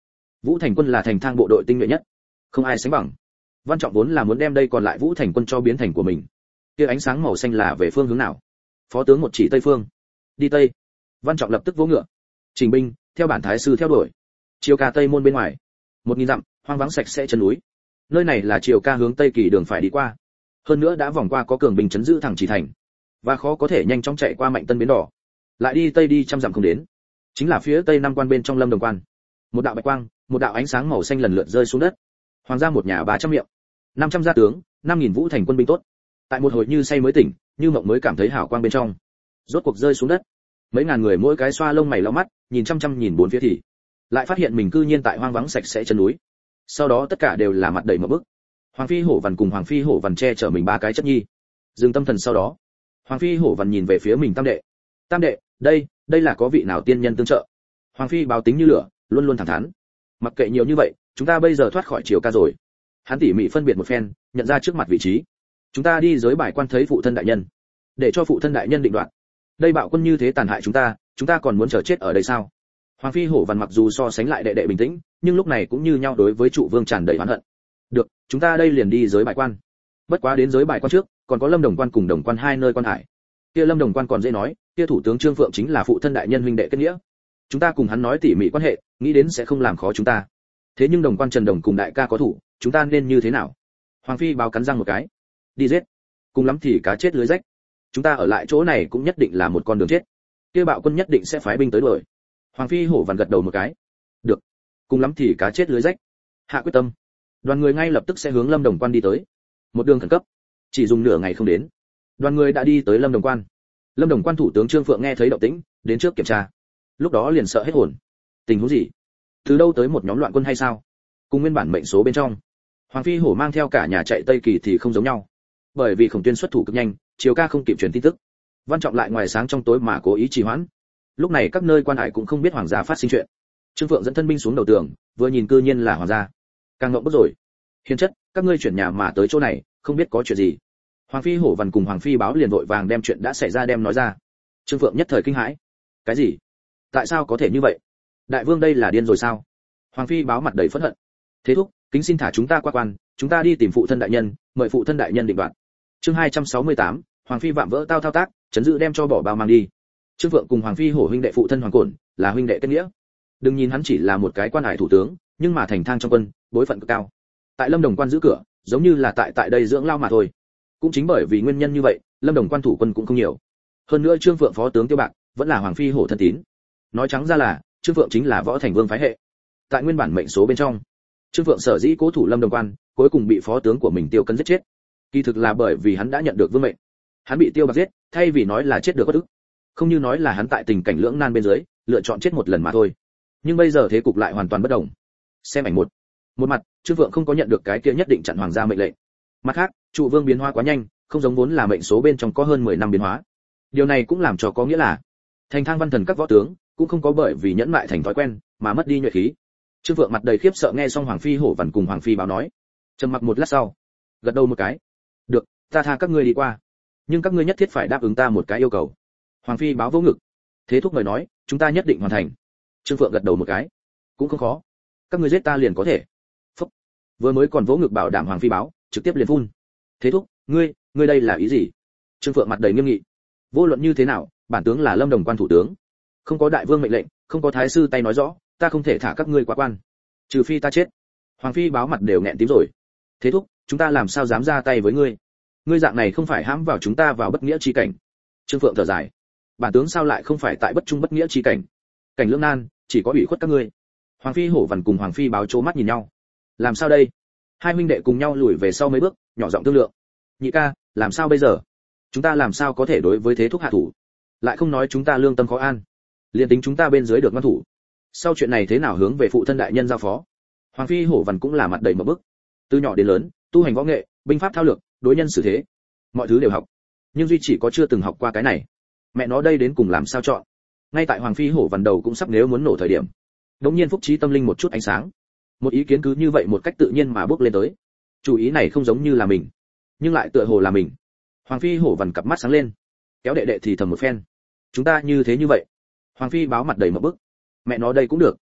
Vũ Thành Quân là thành thang bộ đội tinh nhuệ nhất, không ai sánh bằng. Văn Trọng vốn là muốn đem đây còn lại Vũ Thành Quân cho biến thành của mình. Kia ánh sáng màu xanh là về phương hướng nào? Phó tướng một chỉ tây phương. Đi tây. Văn Trọng lập tức vỗ ngựa. Trình binh, theo bản thái sư theo đuổi. Chiều ca tây môn bên ngoài. 1000 dặm, hoang vắng sạch sẽ chân núi. Nơi này là chiều ca hướng tây kỳ đường phải đi qua. Hơn nữa đã vòng qua có cường binh trấn giữ thẳng chỉ thành, và khó có thể nhanh chóng chạy qua Mạnh Tân bến đỏ. Lại đi tây đi trăm dặm không đến. Chính là phía tây năm quan bên trong Lâm Đồng quan. Một đạo bạch quang, một đạo ánh sáng màu xanh lần lượt rơi xuống đất. Hoàng gia một nhà 300 miệng, 500 gia tướng, 5000 Vũ Thành quân binh tốt. Tại một hồi như say mới tỉnh, như mộng mới cảm thấy hào quang bên trong. Rốt cuộc rơi xuống đất. Mấy ngàn người mỗi cái xoa lông mày lau mắt, nhìn chăm chăm nhìn bốn phía thì lại phát hiện mình cư nhiên tại hoang vắng sạch sẽ chân núi. Sau đó tất cả đều là mặt đầy ngộp bức. Hoàng phi hổ vằn cùng Hoàng phi hổ vằn che chở mình ba cái chất nhi. Dừng tâm thần sau đó, Hoàng phi hổ vằn nhìn về phía mình tam đệ. Tam đệ, đây là có vị nào tiên nhân tương trợ? Hoàng phi báo tính như lửa, luôn luôn thẳng thắn. Mặc kệ nhiều như vậy, chúng ta bây giờ thoát khỏi triều ca rồi. Hắn tỉ mỉ phân biệt một phen, nhận ra trước mặt vị trí. Chúng ta đi giới bài quan thấy phụ thân đại nhân, để cho phụ thân đại nhân định đoạt. Đây bạo quân như thế tàn hại chúng ta còn muốn chờ chết ở đây sao? Hoàng phi hổ vằn mặc dù so sánh lại đệ đệ bình tĩnh, nhưng lúc này cũng như nhau đối với trụ vương tràn đầy oán hận. Được, chúng ta đây liền đi giới bài quan. Bất quá đến giới bài quan trước, còn có Lâm Đồng quan cùng Đồng quan hai nơi quan hải. Kia Lâm Đồng quan còn dễ nói, kia thủ tướng Trương Phượng chính là phụ thân đại nhân huynh đệ kết nghĩa. Chúng ta cùng hắn nói tỉ mỉ quan hệ, nghĩ đến sẽ không làm khó chúng ta. Thế nhưng Đồng quan Trần Đồng cùng đại ca có thủ, chúng ta nên như thế nào? Hoàng phi báo cắn răng một cái. Đi giết. Cùng lắm thì cá chết lưới rách. Chúng ta ở lại chỗ này cũng nhất định là một con đường chết. Kia bạo quân nhất định sẽ phái binh tới đuổi. Hoàng phi hổ vằn gật đầu một cái. Được. Cùng lắm thì cá chết lưới rách. Hạ quyết tâm. Đoàn người ngay lập tức sẽ hướng Lâm Đồng quan đi tới. Một đường khẩn cấp, chỉ dùng nửa ngày không đến, đoàn người đã đi tới Lâm Đồng quan. Lâm Đồng quan thủ tướng Trương Phượng nghe thấy động tĩnh, đến trước kiểm tra. Lúc đó liền sợ hết hồn. Tình huống gì? Từ đâu tới một nhóm loạn quân hay sao? Cùng nguyên bản mệnh số bên trong, Hoàng phi hổ mang theo cả nhà chạy Tây Kỳ thì không giống nhau. Bởi vì Khổng Tuyên xuất thủ cực nhanh, chiều ca không kịp truyền tin tức. Văn Trọng lại ngoài sáng trong tối mà cố ý trì hoãn. Lúc này các nơi quan hải cũng không biết hoàng gia phát sinh chuyện. Trương Phượng dẫn thân binh xuống đầu tường, vừa nhìn cư nhiên là hoàng gia. Càng ngộng bức rồi. Hiền chất, các ngươi chuyển nhà mà tới chỗ này, không biết có chuyện gì. Hoàng phi hổ vằn cùng Hoàng phi báo liền vội vàng đem chuyện đã xảy ra đem nói ra. Trương Phượng nhất thời kinh hãi. Cái gì? Tại sao có thể như vậy? Đại vương đây là điên rồi sao? Hoàng phi báo mặt đầy phẫn hận. Thế thúc, kính xin thả chúng ta qua quan, chúng ta đi tìm phụ thân đại nhân, mời phụ thân đại nhân định đoạt. Chương 268, Hoàng phi vạm vỡ thao tác, chấn giữ đem cho bỏ bao mang đi. Trương Phượng cùng Hoàng phi hổ huynh đệ phụ thân Hoàng Cổn, là huynh đệ kết nghĩa. Đừng nhìn hắn chỉ là một cái quan hải thủ tướng, nhưng mà thành thang trong quân, bối phận cực cao. Tại Lâm Đồng quan giữ cửa, giống như là tại đây dưỡng lao mà thôi. Cũng chính bởi vì nguyên nhân như vậy, Lâm Đồng quan thủ quân cũng không nhiều. Hơn nữa Trương Phượng phó tướng Tiêu Bạc, vẫn là Hoàng phi hổ thân tín. Nói trắng ra là, Trương Phượng chính là Võ Thành Vương phái hệ. Tại nguyên bản mệnh số bên trong, Trương Phượng sở dĩ cố thủ Lâm Đồng quan, cuối cùng bị phó tướng của mình Tiêu Cấn giết chết. Kỳ thực là bởi vì hắn đã nhận được vương mệnh. Hắn bị Tiêu Bạc giết, thay vì nói là chết được bất ức, không như nói là hắn tại tình cảnh lưỡng nan bên dưới, lựa chọn chết một lần mà thôi. Nhưng bây giờ thế cục lại hoàn toàn bất đồng. Xem ảnh một mặt, Trương Phượng không có nhận được cái kia nhất định chặn hoàng gia mệnh lệnh. Mặt khác, trụ vương biến hóa quá nhanh, không giống vốn là mệnh số bên trong có hơn 10 năm biến hóa. Điều này cũng làm cho có nghĩa là thành thang văn thần các võ tướng cũng không có bởi vì nhẫn mại thành thói quen mà mất đi nhuệ khí. Trương Phượng mặt đầy khiếp sợ nghe xong Hoàng phi hổ vằn cùng Hoàng phi báo nói, trầm mặc một lát sau, gật đầu một cái. Được, ta tha các ngươi đi qua, nhưng các ngươi nhất thiết phải đáp ứng ta một cái yêu cầu. Hoàng phi báo vỗ ngực. Thế thúc mời nói, chúng ta nhất định hoàn thành. Trương Phượng gật đầu một cái. Cũng không khó, các ngươi giết ta liền có thể. Phúc. Vừa mới còn vỗ ngực bảo đảm Hoàng phi báo, trực tiếp liền phun. Thế thúc, ngươi đây là ý gì? Trương Phượng mặt đầy nghiêm nghị. Vô luận như thế nào, bản tướng là Lâm Đồng quan thủ tướng, không có đại vương mệnh lệnh, không có thái sư tay nói rõ, ta không thể thả các ngươi qua quan, trừ phi ta chết. Hoàng phi báo mặt đều nghẹn tím rồi. Thế thúc, chúng ta làm sao dám ra tay với ngươi? Ngươi dạng này không phải hãm vào chúng ta vào bất nghĩa chi cảnh. Trương Phượng thở dài. Bản tướng sao lại không phải tại bất trung bất nghĩa chi cảnh? Cảnh lưỡng nan, chỉ có ủy khuất các ngươi. Hoàng phi hổ vằn cùng Hoàng phi báo trố mắt nhìn nhau. Làm sao đây? Hai huynh đệ cùng nhau lùi về sau mấy bước, nhỏ giọng thương lượng. Nhị ca, làm sao bây giờ? Chúng ta làm sao có thể đối với thế thúc hạ thủ? Lại không nói chúng ta lương tâm khó an, liền tính chúng ta bên dưới được ngoan thủ, sau chuyện này thế nào hướng về phụ thân đại nhân giao phó? Hoàng phi hổ vằn cũng là mặt đầy mở bức. Từ nhỏ đến lớn, tu hành võ nghệ, binh pháp thao lược, đối nhân xử thế, mọi thứ đều học, nhưng duy chỉ có chưa từng học qua cái này. Mẹ nó đây đến cùng làm sao chọn? Ngay tại Hoàng phi hổ vằn đầu cũng sắp nếu muốn nổ thời điểm, đống nhiên phúc trí tâm linh một chút ánh sáng, một ý kiến cứ như vậy một cách tự nhiên mà bước lên tới. Chủ ý này không giống như là mình, nhưng lại tựa hồ là mình. Hoàng phi hổ vằn cặp mắt sáng lên, kéo đệ đệ thì thầm một phen. Chúng ta như thế như vậy. Hoàng phi báo mặt đầy một bức. Mẹ nó đây cũng được.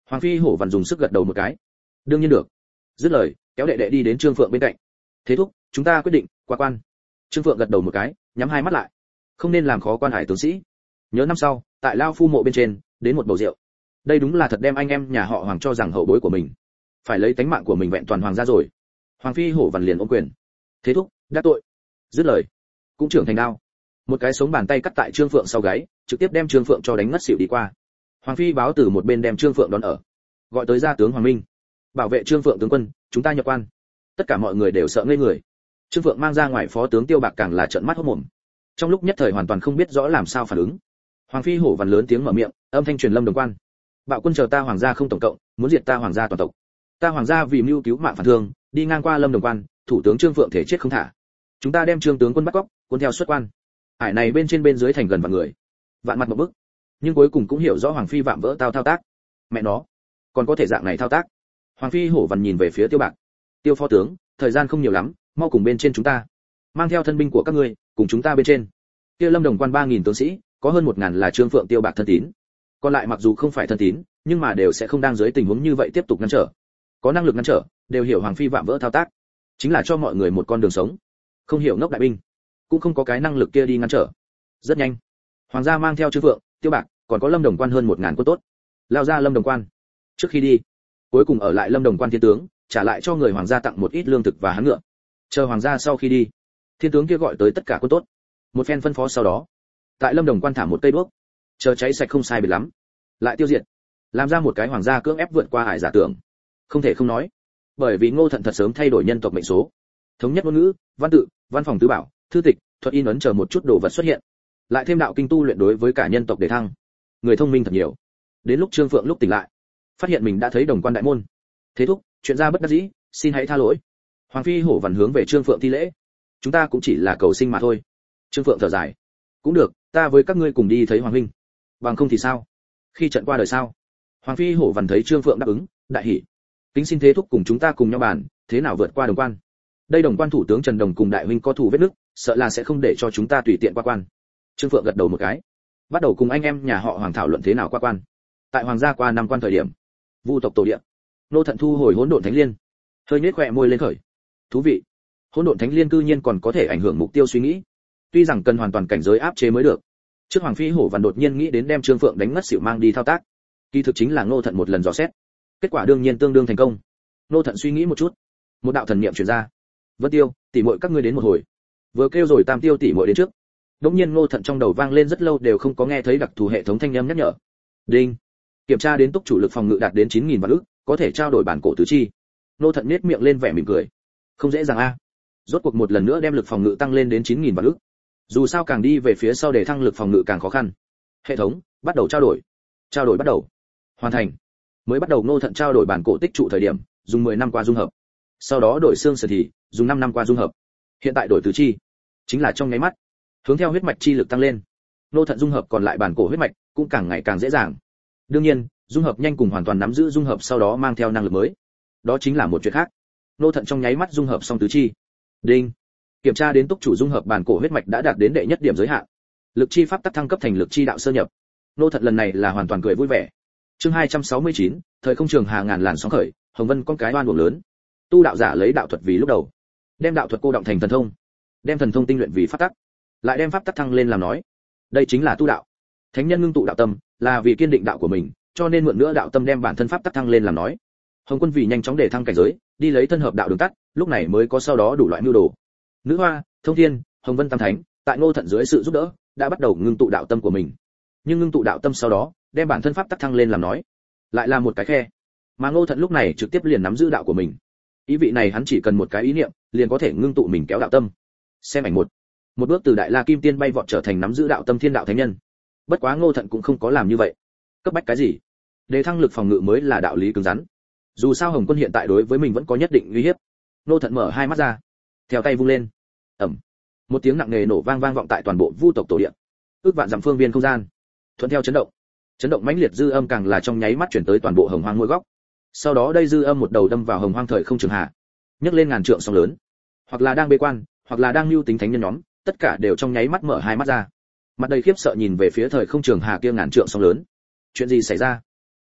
Hoàng phi hổ vằn dùng sức gật đầu một cái. Đương nhiên được. Dứt lời, kéo đệ đệ đi đến Trương Phượng bên cạnh. Thế thúc, chúng ta quyết định qua quan. Trương Phượng gật đầu một cái, nhắm hai mắt lại. Không nên làm khó quan hải tướng sĩ. Nhớ năm sau, tại Lao Phu mộ bên trên, đến một bầu rượu. Đây đúng là thật đem anh em nhà họ Hoàng cho rằng hậu bối của mình. Phải lấy tánh mạng của mình vẹn toàn hoàng gia rồi. Hoàng phi hổ vằn liền ôm quyền. Thế thúc, đắc tội. Dứt lời, cũng trưởng thành đao. Một cái sống bàn tay cắt tại Trương Phượng sau gáy, trực tiếp đem Trương Phượng cho đánh ngất xỉu đi qua. Hoàng phi báo từ một bên đem Trương Phượng đón ở, gọi tới gia tướng Hoàng Minh. Bảo vệ Trương Phượng tướng quân, chúng ta nhập quan. Tất cả mọi người đều sợ ngây người. Trương Phượng mang ra ngoài phó tướng Tiêu Bạc càng là trợn mắt hốt mồm. Trong lúc nhất thời hoàn toàn không biết rõ làm sao phản ứng. Hoàng phi hổ vằn lớn tiếng mở miệng, âm thanh truyền lâm đồng quan. Bạo quân chờ ta hoàng gia không tổng cộng, muốn diệt ta hoàng gia toàn tộc. Ta hoàng gia vì mưu cứu mạng phản thương, đi ngang qua lâm đồng quan, thủ tướng Trương Phượng thể chết không thả. Chúng ta đem Trương tướng quân bắt cóc, cuốn theo xuất quan. Hải này bên trên bên dưới thành gần vạn người. Vạn mặt một bức. Nhưng cuối cùng cũng hiểu rõ Hoàng phi vạm vỡ thao tác. Mẹ nó, còn có thể dạng này thao tác. Hoàng phi hổ vằn nhìn về phía Tiêu Bạc. Tiêu phó tướng, thời gian không nhiều lắm, mau cùng bên trên chúng ta. Mang theo thân binh của các ngươi, cùng chúng ta bên trên. Kia lâm đồng quan 3000 tướng sĩ, có hơn 1000 là Trương Phượng Tiêu Bạc thân tín. Còn lại mặc dù không phải thân tín, nhưng mà đều sẽ không đang dưới tình huống như vậy tiếp tục ngăn trở. Có năng lực ngăn trở, đều hiểu Hoàng phi vạm vỡ thao tác, chính là cho mọi người một con đường sống. Không hiểu ngốc đại binh, cũng không có cái năng lực kia đi ngăn trở. Rất nhanh, hoàng gia mang theo Trương Phượng, Tiêu Bạc, còn có lâm đồng quan hơn 1000 quân tốt, lao ra lâm đồng quan. Trước khi đi, cuối cùng ở lại lâm đồng quan thiên tướng, trả lại cho người hoàng gia tặng một ít lương thực và hán ngựa. Chờ hoàng gia sau khi đi, thiên tướng kia gọi tới tất cả quân tốt, một phen phân phó sau đó, tại lâm đồng quan thả một cây đuốc, chờ cháy sạch không sai biệt lắm, lại tiêu diệt, làm ra một cái hoàng gia cưỡng ép vượt qua hải giả tưởng. Không thể không nói, bởi vì Ngô Thận thật sớm thay đổi nhân tộc mệnh số, thống nhất ngôn ngữ, văn tự, văn phòng tứ bảo, thư tịch, thuật in ấn chờ một chút đồ vật xuất hiện, lại thêm đạo kinh tu luyện đối với cả nhân tộc để thăng, người thông minh thật nhiều. Đến lúc Trương Phượng lúc tỉnh lại, phát hiện mình đã thấy đồng quan đại môn. Thế thúc, chuyện ra bất đắc dĩ, xin hãy tha lỗi. Hoàng phi hổ vằn hướng về Trương Phượng thi lễ. Chúng ta cũng chỉ là cầu sinh mà thôi. Trương Phượng thở dài. Cũng được, ta với các ngươi cùng đi thấy hoàng huynh. Bằng không thì sao? Khi trận qua đời sao? Hoàng phi hổ vằn thấy Trương Phượng đáp ứng, đại hỉ. Kính xin thế thúc cùng chúng ta cùng nhau bàn, thế nào vượt qua đồng quan. Đây đồng quan thủ tướng Trần Đồng cùng đại huynh có thủ vết nứt, sợ là sẽ không để cho chúng ta tùy tiện qua quan. Trương Phượng gật đầu một cái, bắt đầu cùng anh em nhà họ Hoàng thảo luận thế nào qua quan. Tại hoàng gia qua năm quan thời điểm, vu tộc tổ địa, Nô Thận thu hồi hỗn độn thánh liên, hơi nhếch khóe môi lên khởi. Thú vị, hỗn độn thánh liên cư nhiên còn có thể ảnh hưởng mục tiêu suy nghĩ. Tuy rằng cần hoàn toàn cảnh giới áp chế mới được. Trước Hoàng phi hổ vằn đột nhiên nghĩ đến đem Trương Phượng đánh ngất xỉu mang đi thao tác, kỳ thực chính là Nô Thận một lần dò xét, kết quả đương nhiên tương đương thành công. Nô Thận suy nghĩ một chút, một đạo thần niệm truyền ra. Vân Tiêu, tỷ muội các ngươi đến một hồi. Vừa kêu rồi Tam Tiêu tỷ muội đến trước. Đống nhiên Nô Thận trong đầu vang lên rất lâu đều không có nghe thấy đặc thù hệ thống thanh âm nhắc nhở. Đinh. Kiểm tra đến túc chủ lực phòng ngự đạt đến 9000 vạn ức, có thể trao đổi bản cổ tứ chi. Nô Thận nhếch miệng lên vẻ mỉm cười. Không dễ dàng a. Rốt cuộc một lần nữa đem lực phòng ngự tăng lên đến 9000 vạn ức. Dù sao càng đi về phía sau để thăng lực phòng ngự càng khó khăn. Hệ thống, bắt đầu trao đổi. Trao đổi bắt đầu. Hoàn thành. Mới bắt đầu Nô Thận trao đổi bản cổ tích trụ thời điểm, dùng 10 năm qua dung hợp. Sau đó đổi xương sườn thì dùng 5 năm qua dung hợp. Hiện tại đổi tứ chi, chính là trong nháy mắt. Hướng theo huyết mạch chi lực tăng lên, Nô Thận dung hợp còn lại bản cổ huyết mạch cũng càng ngày càng dễ dàng. Đương nhiên, dung hợp nhanh cùng hoàn toàn nắm giữ dung hợp sau đó mang theo năng lực mới, đó chính là một chuyện khác. Nô Thận trong nháy mắt dung hợp xong tứ chi. Đinh. Kiểm tra đến túc chủ dung hợp bản cổ huyết mạch đã đạt đến đệ nhất điểm giới hạn. Lực chi pháp tắc thăng cấp thành lực chi đạo sơ nhập. Nô Thận lần này là hoàn toàn cười vui vẻ. Chương 269, thời không trường hà ngàn làn sóng khởi, Hồng Vân con cái oan uổng lớn. Tu đạo giả lấy đạo thuật vì lúc đầu, đem đạo thuật cô động thành thần thông, đem thần thông tinh luyện vì pháp tắc, lại đem pháp tắc thăng lên làm nói. Đây chính là tu đạo. Thánh nhân ngưng tụ đạo tâm, là vì kiên định đạo của mình, cho nên mượn nữa đạo tâm đem bản thân pháp tắc thăng lên làm nói. Hồng Quân vì nhanh chóng để thăng cảnh giới, đi lấy thân hợp đạo đường tắt, lúc này mới có sau đó đủ loại mưu đồ. Nữ Hoa, Thông Thiên, Hồng Vân Tam Thánh, tại Ngô Thận dưới sự giúp đỡ, đã bắt đầu ngưng tụ đạo tâm của mình. Nhưng ngưng tụ đạo tâm sau đó, đem bản thân pháp tắc thăng lên làm nói, lại là một cái khe. Mà Ngô Thận lúc này trực tiếp liền nắm giữ đạo của mình. Ý vị này hắn chỉ cần một cái ý niệm, liền có thể ngưng tụ mình kéo đạo tâm. Xem ảnh một. Một bước từ Đại La Kim Tiên bay vọt trở thành nắm giữ đạo tâm thiên đạo thánh nhân. Bất quá Ngô Thận cũng không có làm như vậy. Cấp bách cái gì? Đề thăng lực phòng ngự mới là đạo lý cứng rắn. Dù sao Hồng Quân hiện tại đối với mình vẫn có nhất định uy hiếp. Ngô Thận mở hai mắt ra, theo tay vung lên. Ầm. Một tiếng nặng nề nổ vang vọng tại toàn bộ Vu tộc tổ địa. Ước vạn dặm phương viên không gian thuận theo chấn động mãnh liệt dư âm càng là trong nháy mắt chuyển tới toàn bộ Hồng Hoang mỗi góc. Sau đó đây dư âm một đầu đâm vào Hồng Hoang thời không trường hạ, nhấc lên ngàn trượng sóng lớn. Hoặc là đang bế quan, hoặc là đang lưu tính thánh nhân nhóm, tất cả đều trong nháy mắt mở hai mắt ra, mặt đầy khiếp sợ nhìn về phía thời không trường hà kia ngàn trượng sóng lớn. Chuyện gì xảy ra?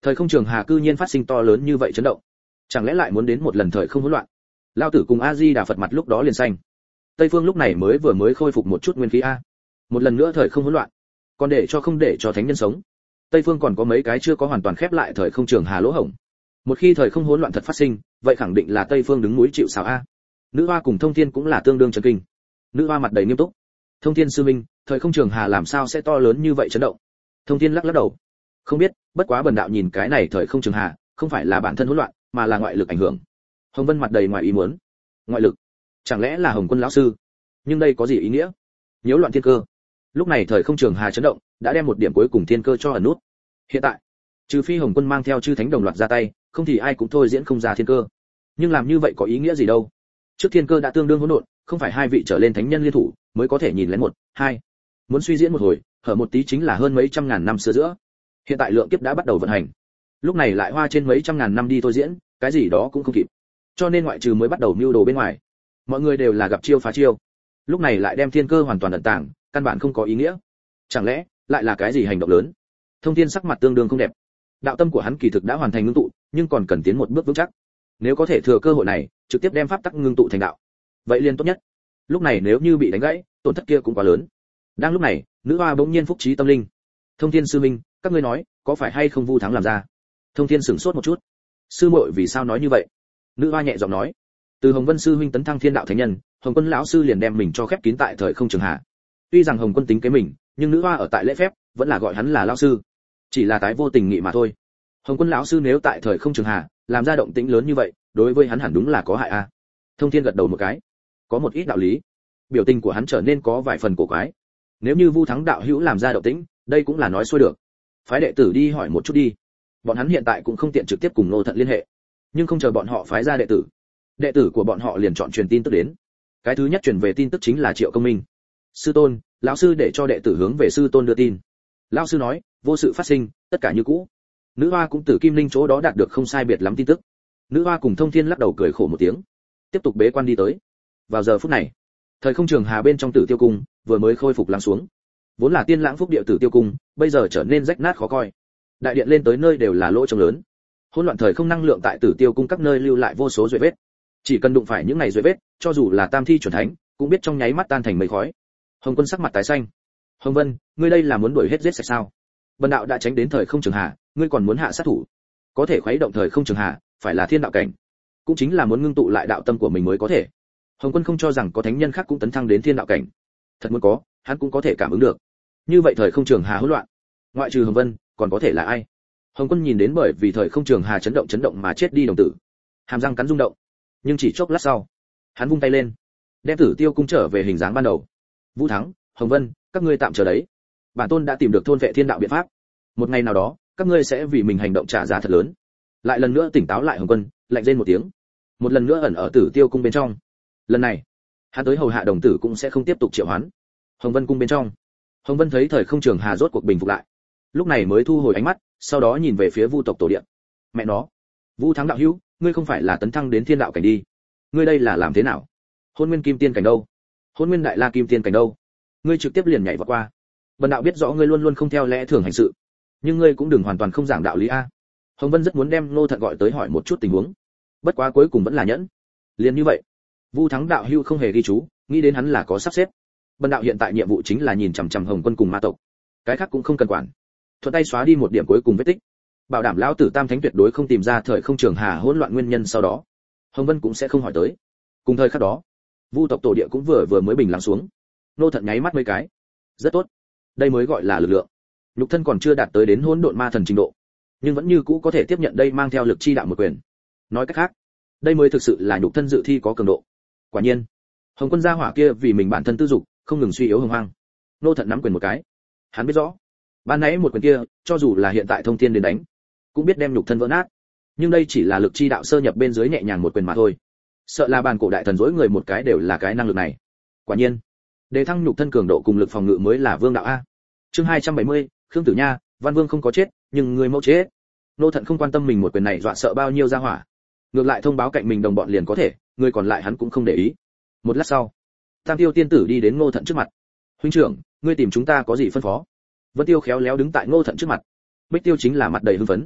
Thời không trường hà cư nhiên phát sinh to lớn như vậy chấn động, chẳng lẽ lại muốn đến một lần thời không hỗn loạn? Lao tử cùng A Di Đà Phật mặt lúc đó liền xanh. Tây phương lúc này vừa mới khôi phục một chút nguyên khí a. Một lần nữa thời không hỗn loạn, còn không để cho thánh nhân sống. Tây phương còn có mấy cái chưa có hoàn toàn khép lại thời không trường hà lỗ hổng. Một khi thời không hỗn loạn thật phát sinh, vậy khẳng định là Tây phương đứng núi chịu sào a. Nữ hoa cùng Thông Thiên cũng là tương đương chấn kinh. Nữ hoa mặt đầy nghiêm túc. Thông Thiên sư minh, thời không trường hà làm sao sẽ to lớn như vậy chấn động? Thông Thiên lắc lắc đầu. Không biết, bất quá bần đạo nhìn cái này thời không trường hà, không phải là bản thân hỗn loạn, mà là ngoại lực ảnh hưởng. Hồng Vân mặt đầy ngoài ý muốn. Ngoại lực? Chẳng lẽ là Hồng Quân lão sư? Nhưng đây có gì ý nghĩa? Nhiễu loạn thiên cơ. Lúc này thời không trường hà chấn động, đã đem một điểm cuối cùng thiên cơ cho ẩn nút. Hiện tại, trừ phi Hồng Quân mang theo chư thánh đồng loạt ra tay, không thì ai cũng thôi diễn không ra thiên cơ. Nhưng làm như vậy có ý nghĩa gì đâu? Trước thiên cơ đã tương đương hỗn độn, không phải hai vị trở lên thánh nhân liên thủ mới có thể nhìn lén một, hai. Muốn suy diễn một hồi, hở một tí chính là hơn mấy trăm ngàn năm xưa giữa. Hiện tại lượng kiếp đã bắt đầu vận hành. Lúc này lại hoa trên mấy trăm ngàn năm đi thôi diễn, cái gì đó cũng không kịp. Cho nên ngoại trừ mới bắt đầu mưu đồ bên ngoài, mọi người đều là gặp chiêu phá chiêu. Lúc này lại đem thiên cơ hoàn toàn ẩn tàng, căn bản không có ý nghĩa. Chẳng lẽ lại là cái gì hành động lớn? Thông Thiên sắc mặt tương đương không đẹp. Đạo tâm của hắn kỳ thực đã hoàn thành ngưng tụ, nhưng còn cần tiến một bước vững chắc. Nếu có thể thừa cơ hội này, trực tiếp đem pháp tắc ngưng tụ thành đạo, vậy liền tốt nhất. Lúc này nếu như bị đánh gãy, tổn thất kia cũng quá lớn. Đang lúc này, nữ hoa bỗng nhiên phúc trí tâm linh. Thông Thiên sư minh, các ngươi nói, có phải hay không Vu Thắng làm ra? Thông Thiên sửng sốt một chút. Sư muội vì sao nói như vậy? Nữ hoa nhẹ giọng nói, từ Hồng Vân sư huynh tấn thăng thiên đạo thánh nhân, Hồng Quân lão sư liền đem mình cho khép kín tại thời không trường hạ. Tuy rằng Hồng Quân tính kế mình, nhưng nữ hoa ở tại lễ phép, vẫn là gọi hắn là lão sư. Chỉ là tái vô tình nghị mà thôi. Hồng Quân lão sư nếu tại thời không trường hạ, làm ra động tĩnh lớn như vậy, đối với hắn hẳn đúng là có hại a. Thông Thiên gật đầu một cái, có một ít đạo lý. Biểu tình của hắn trở nên có vài phần cổ quái. Nếu như Vu Thắng đạo hữu làm ra động tĩnh, đây cũng là nói xuôi được. Phái đệ tử đi hỏi một chút đi. Bọn hắn hiện tại cũng không tiện trực tiếp cùng Ngô Thận liên hệ, nhưng không chờ bọn họ phái ra đệ tử của bọn họ liền chọn truyền tin tức đến. Cái thứ nhất truyền về tin tức chính là Triệu Công Minh. Sư tôn, lão sư để cho đệ tử hướng về sư tôn đưa tin. Lão sư nói, vô sự phát sinh, tất cả như cũ. Nữ hoa cũng từ Kim Linh chỗ đó đạt được không sai biệt lắm tin tức. Nữ hoa cùng Thông Thiên lắc đầu cười khổ một tiếng, tiếp tục bế quan đi tới. Vào giờ phút này, thời không trường hà bên trong Tử Tiêu cung vừa mới khôi phục lắng xuống. Vốn là tiên lãng phúc địa Tử Tiêu cung, bây giờ trở nên rách nát khó coi. Đại điện lên tới nơi đều là lỗ trống lớn. Hỗn loạn thời không năng lượng tại Tử Tiêu cung các nơi lưu lại vô số ruyệt vết. Chỉ cần đụng phải những này ruyệt vết, cho dù là tam thi chuẩn thánh, cũng biết trong nháy mắt tan thành mây khói. Hồng Quân sắc mặt tái xanh. Hồng Vân, ngươi đây là muốn đuổi hết giết sạch sao? Bần đạo đã tránh đến thời không trường hà, ngươi còn muốn hạ sát thủ? Có thể khuấy động thời không trường hà, phải là thiên đạo cảnh, cũng chính là muốn ngưng tụ lại đạo tâm của mình mới có thể. Hồng Quân không cho rằng có thánh nhân khác cũng tấn thăng đến thiên đạo cảnh. Thật muốn có, hắn cũng có thể cảm ứng được. Như vậy thời không trường hà hỗn loạn, ngoại trừ Hồng Vân, còn có thể là ai? Hồng Quân nhìn đến bởi vì thời không trường hà chấn động mà chết đi đồng tử, hàm răng cắn rung động. Nhưng chỉ chốc lát sau, hắn vung tay lên, đem Tử Tiêu cung trở về hình dáng ban đầu. Vũ Thắng, Hồng Vân, các ngươi tạm chờ đấy. Bản tôn đã tìm được thôn vệ thiên đạo biện pháp. Một ngày nào đó, các ngươi sẽ vì mình hành động trả giá thật lớn. Lại lần nữa tỉnh táo lại Hồng Quân, lạnh rên một tiếng. Một lần nữa ẩn ở Tử Tiêu cung bên trong. Lần này, hắn tới hầu hạ đồng tử cũng sẽ không tiếp tục triệu hoán. Hồng Vân cung bên trong, Hồng Vân thấy thời không trường hà rốt cuộc bình phục lại, lúc này mới thu hồi ánh mắt, sau đó nhìn về phía Vu tộc tổ điện. Mẹ nó, Vu Thắng đạo hữu, ngươi không phải là tấn thăng đến thiên đạo cảnh đi? Ngươi đây là làm thế nào? Hôn Nguyên Kim Tiên cảnh đâu? Hôn Nguyên Đại La Kim Tiên cảnh đâu? Ngươi trực tiếp liền nhảy vào qua. Bần đạo biết rõ ngươi luôn luôn không theo lẽ thường hành sự, nhưng ngươi cũng đừng hoàn toàn không giảng đạo lý a. Hồng Vân rất muốn đem Ngô Thận gọi tới hỏi một chút tình huống, bất quá cuối cùng vẫn là nhẫn. Liền như vậy, Vu Thắng đạo hữu không hề ghi chú, nghĩ đến hắn là có sắp xếp. Bần đạo hiện tại nhiệm vụ chính là nhìn chằm chằm Hồng Quân cùng ma tộc, cái khác cũng không cần quản. Thuận tay xóa đi một điểm cuối cùng vết tích, bảo đảm lão tử Tam Thánh tuyệt đối không tìm ra thời không trường hà hỗn loạn nguyên nhân, sau đó Hồng Vân cũng sẽ không hỏi tới. Cùng thời khắc đó, Vu tộc tổ địa cũng vừa mới bình lắng xuống. Nô Thận nháy mắt mấy cái. Rất tốt, đây mới gọi là lực lượng. Nhục thân còn chưa đạt tới đến hỗn độn ma thần trình độ, nhưng vẫn như cũ có thể tiếp nhận đây mang theo lực chi đạo một quyền. Nói cách khác, đây mới thực sự là nhục thân dự thi có cường độ. Quả nhiên, Hồng Quân gia hỏa kia vì mình bản thân tư dục, không ngừng suy yếu hồng hoang. Nô Thận nắm quyền một cái, hắn biết rõ, ban nãy một quyền kia, cho dù là hiện tại Thông Thiên đến đánh, cũng biết đem nhục thân vỡ nát. Nhưng đây chỉ là lực chi đạo sơ nhập bên dưới nhẹ nhàng một quyền mà thôi. Sợ là bàn cổ đại thần dỗi người một cái đều là cái năng lực này. Quả nhiên, đề thăng nhục thân cường độ cùng lực phòng ngự mới là vương đạo a. Chương 270, Khương Tử Nha, Văn Vương không có chết, nhưng người mẫu chết. Nô Thận không quan tâm mình một quyền này dọa sợ bao nhiêu gia hỏa, ngược lại thông báo cạnh mình đồng bọn liền có thể, người còn lại hắn cũng không để ý. Một lát sau, Tam Tiêu tiên tử đi đến Ngô Thận trước mặt. Huynh trưởng, ngươi tìm chúng ta có gì phân phó? Vân Tiêu khéo léo đứng tại Ngô Thận trước mặt. Bích Tiêu chính là mặt đầy hưng phấn.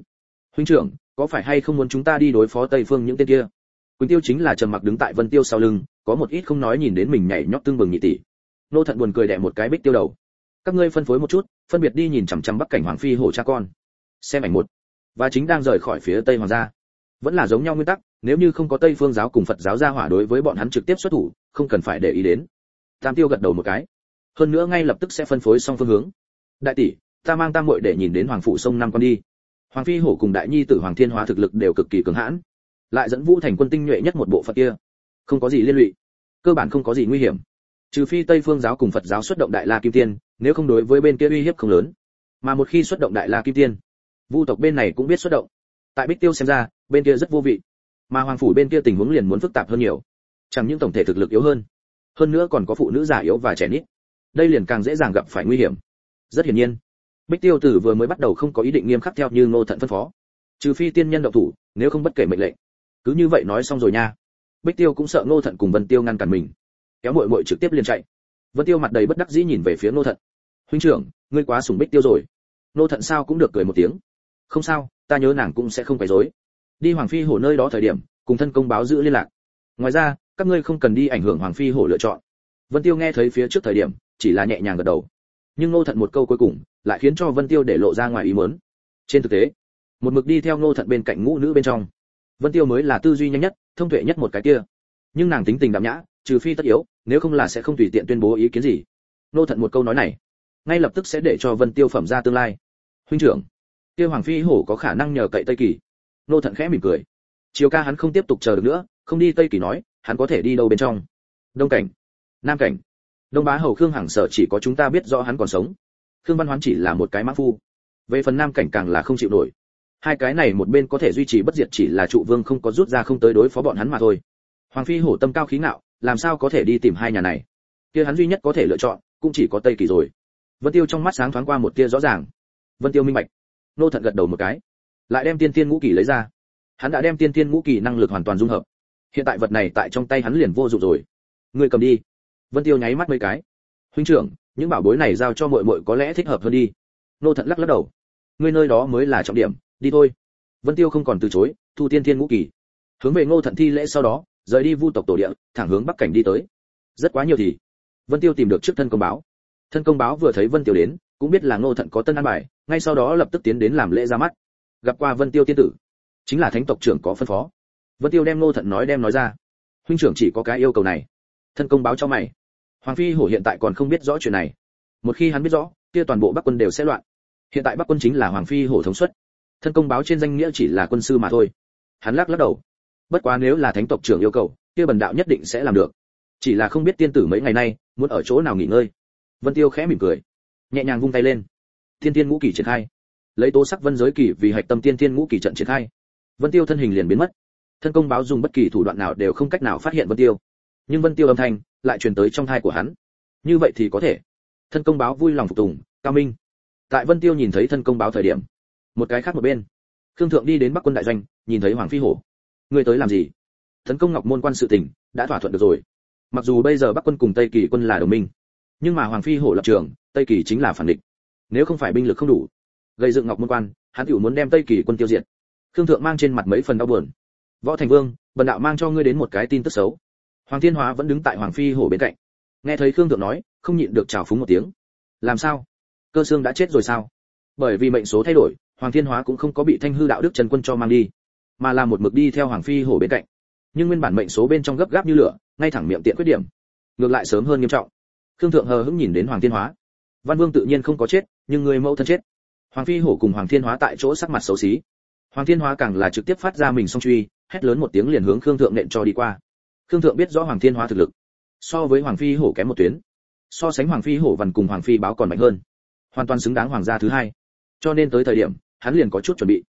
huynh trưởng, có phải hay không muốn chúng ta đi đối phó Tây Phương những tên kia? Quỳnh Tiêu chính là trầm mặc đứng tại Vân Tiêu sau lưng, có một ít không nói nhìn đến mình nhảy nhót tương bừng nhị tỷ. Nô Thận buồn cười đè một cái Bích Tiêu đầu. Các ngươi phân phối một chút, phân biệt đi nhìn chằm chằm Bắc Cảnh Hoàng phi hổ cha con. Xem ảnh một. Và chính đang rời khỏi phía Tây Hoàng gia. Vẫn là giống nhau nguyên tắc, nếu như không có Tây Phương giáo cùng Phật giáo gia hỏa đối với bọn hắn trực tiếp xuất thủ, không cần phải để ý đến. Tam Tiêu gật đầu một cái. Hơn nữa ngay lập tức sẽ phân phối xong phương hướng. Đại tỷ, ta mang Tam muội để nhìn đến Hoàng phủ sông Nam con đi. Hoàng phi hổ cùng đại nhi tử Hoàng Thiên Hóa thực lực đều cực kỳ cường hãn, lại dẫn Vũ thành quân tinh nhuệ nhất một bộ phận kia, không có gì liên lụy, cơ bản không có gì nguy hiểm. Trừ phi Tây Phương giáo cùng Phật giáo xuất động Đại La Kim Tiên, nếu không đối với bên kia uy hiếp không lớn. Mà một khi xuất động Đại La Kim Tiên, Vu tộc bên này cũng biết xuất động. Tại Bích Tiêu xem ra, bên kia rất vô vị, mà Hoàng phủ bên kia tình huống liền muốn phức tạp hơn nhiều. Chẳng những tổng thể thực lực yếu hơn nữa còn có phụ nữ già yếu và trẻ nít. Đây liền càng dễ dàng gặp phải nguy hiểm. Rất hiển nhiên, Bích Tiêu Tử vừa mới bắt đầu không có ý định nghiêm khắc theo như Ngô Thận phân phó, trừ phi tiên nhân động thủ, nếu không bất kể mệnh lệnh. Cứ như vậy nói xong rồi nha. Bích Tiêu cũng sợ Ngô Thận cùng Vân Tiêu ngăn cản mình, kéo muội muội trực tiếp liền chạy. Vân Tiêu mặt đầy bất đắc dĩ nhìn về phía Ngô Thận. Huynh trưởng, ngươi quá sủng Bích Tiêu rồi. Ngô Thận sao cũng được cười một tiếng. Không sao, ta nhớ nàng cũng sẽ không quấy rối. Đi Hoàng phi hổ nơi đó thời điểm, cùng thân công báo giữ liên lạc. Ngoài ra, các ngươi không cần đi ảnh hưởng Hoàng phi hổ lựa chọn. Vân Tiêu nghe thấy phía trước thời điểm, chỉ là nhẹ nhàng gật đầu. Nhưng Ngô Thận một câu cuối cùng, lại khiến cho Vân Tiêu để lộ ra ngoài ý muốn. Trên thực tế, một mực đi theo Ngô Thận bên cạnh ngũ nữ bên trong, Vân Tiêu mới là tư duy nhanh nhất, thông tuệ nhất một cái kia. Nhưng nàng tính tình đạm nhã, trừ phi tất yếu, nếu không là sẽ không tùy tiện tuyên bố ý kiến gì. Ngô Thận một câu nói này, ngay lập tức sẽ để cho Vân Tiêu phẩm ra tương lai. Huynh trưởng, kia Hoàng phi hổ có khả năng nhờ cậy Tây Kỳ. Ngô Thận khẽ mỉm cười. Chiều ca hắn không tiếp tục chờ được nữa, không đi Tây Kỳ nói, hắn có thể đi đâu bên trong? Đông cảnh, Nam cảnh. Đông bá hầu Khương Hằng Sở chỉ có chúng ta biết rõ hắn còn sống. Khương Văn Hoán chỉ là một cái mã phu. Về phần Nam cảnh càng là không chịu nổi. Hai cái này một bên có thể duy trì bất diệt chỉ là trụ vương không có rút ra không tới đối phó bọn hắn mà thôi. Hoàng phi hổ tâm cao khí ngạo, làm sao có thể đi tìm hai nhà này? Kia hắn duy nhất có thể lựa chọn, cũng chỉ có Tây Kỳ rồi. Vân Tiêu trong mắt sáng thoáng qua một tia rõ ràng. Vân Tiêu minh bạch. Nô Thận gật đầu một cái, lại đem tiên tiên ngũ kỳ lấy ra. Hắn đã đem tiên tiên ngũ kỳ năng lực hoàn toàn dung hợp. Hiện tại vật này tại trong tay hắn liền vô dụng rồi. Ngươi cầm đi. Vân Tiêu nháy mắt mấy cái. Huynh trưởng, những bảo bối này giao cho muội muội có lẽ thích hợp hơn đi. Nô Thận lắc lắc đầu. Ngươi nơi đó mới là trọng điểm, đi thôi. Vân Tiêu không còn từ chối, thu tiên tiên ngũ kỳ. Hướng về Ngô Thận thi lễ sau đó, rời đi Vu tộc tổ địa, thẳng hướng Bắc cảnh đi tới. Rất quá nhiều thì, Vân Tiêu tìm được trước thân công báo. Thân công báo vừa thấy Vân Tiêu đến, cũng biết là Ngô Thận có tân an bài, ngay sau đó lập tức tiến đến làm lễ ra mắt. Gặp qua Vân Tiêu tiên tử, chính là thánh tộc trưởng có phân phó. Vân Tiêu đem Ngô Thận đem nói ra. Huynh trưởng chỉ có cái yêu cầu này. Thân công báo cho mày. Hoàng phi hổ hiện tại còn không biết rõ chuyện này. Một khi hắn biết rõ, kia toàn bộ Bắc quân đều sẽ loạn. Hiện tại Bắc quân chính là Hoàng phi hổ thống suất. Thân công báo trên danh nghĩa chỉ là quân sư mà thôi. Hắn lắc lắc đầu. Bất quá nếu là thánh tộc trưởng yêu cầu, kia bần đạo nhất định sẽ làm được. Chỉ là không biết tiên tử mấy ngày nay muốn ở chỗ nào nghỉ ngơi. Vân Tiêu khẽ mỉm cười, nhẹ nhàng vung tay lên. Tiên tiên ngũ kỳ triển khai. Lấy tố sắc vân giới kỳ vì hạch tâm tiên tiên ngũ kỳ trận triển khai. Vân Tiêu thân hình liền biến mất. Thân công báo dùng bất kỳ thủ đoạn nào đều không cách nào phát hiện Vân Tiêu. Nhưng Vân Tiêu âm thanh lại truyền tới trong tai của hắn. Như vậy thì có thể. Thân công báo vui lòng phục tùng, cao minh. Tại Vân Tiêu nhìn thấy thân công báo thời điểm, một cái khác một bên, Khương Thượng đi đến Bắc quân đại doanh, nhìn thấy Hoàng phi hổ. Ngươi tới làm gì? Tấn công Ngọc Môn quan sự tình đã thỏa thuận được rồi. Mặc dù bây giờ Bắc quân cùng Tây Kỳ quân là đồng minh, nhưng mà Hoàng phi hổ lập trường, Tây Kỳ chính là phản địch. Nếu không phải binh lực không đủ, gây dựng Ngọc Môn quan, hắn tiểu muốn đem Tây Kỳ quân tiêu diệt. Khương Thượng mang trên mặt mấy phần đau buồn. Võ Thành Vương, bần đạo mang cho ngươi đến một cái tin tức xấu. Hoàng Thiên Hóa vẫn đứng tại Hoàng phi hổ bên cạnh. Nghe thấy Khương Thượng nói, không nhịn được chào phúng một tiếng. Làm sao? Cơ Xương đã chết rồi sao? Bởi vì mệnh số thay đổi, Hoàng Thiên Hóa cũng không có bị Thanh hư đạo đức Trần Quân cho mang đi, mà là một mực đi theo Hoàng phi hổ bên cạnh. Nhưng nguyên bản mệnh số bên trong gấp gáp như lửa, ngay thẳng miệng tiện khuyết điểm, ngược lại sớm hơn nghiêm trọng. Khương Thượng hờ hững nhìn đến Hoàng Thiên Hóa. Văn Vương tự nhiên không có chết, nhưng người mẫu thân chết. Hoàng phi hổ cùng Hoàng Thiên Hóa tại chỗ sắc mặt xấu xí. Hoàng Thiên Hóa càng là trực tiếp phát ra mình song truy, hét lớn một tiếng liền hướng Khương Thượng nện cho đi qua. Khương Thượng biết rõ Hoàng Thiên Hóa thực lực so với Hoàng phi hổ kém một tuyến, so sánh Hoàng phi hổ vằn cùng Hoàng phi báo còn mạnh hơn, hoàn toàn xứng đáng hoàng gia thứ hai. Cho nên tới thời điểm hắn liền có chút chuẩn bị.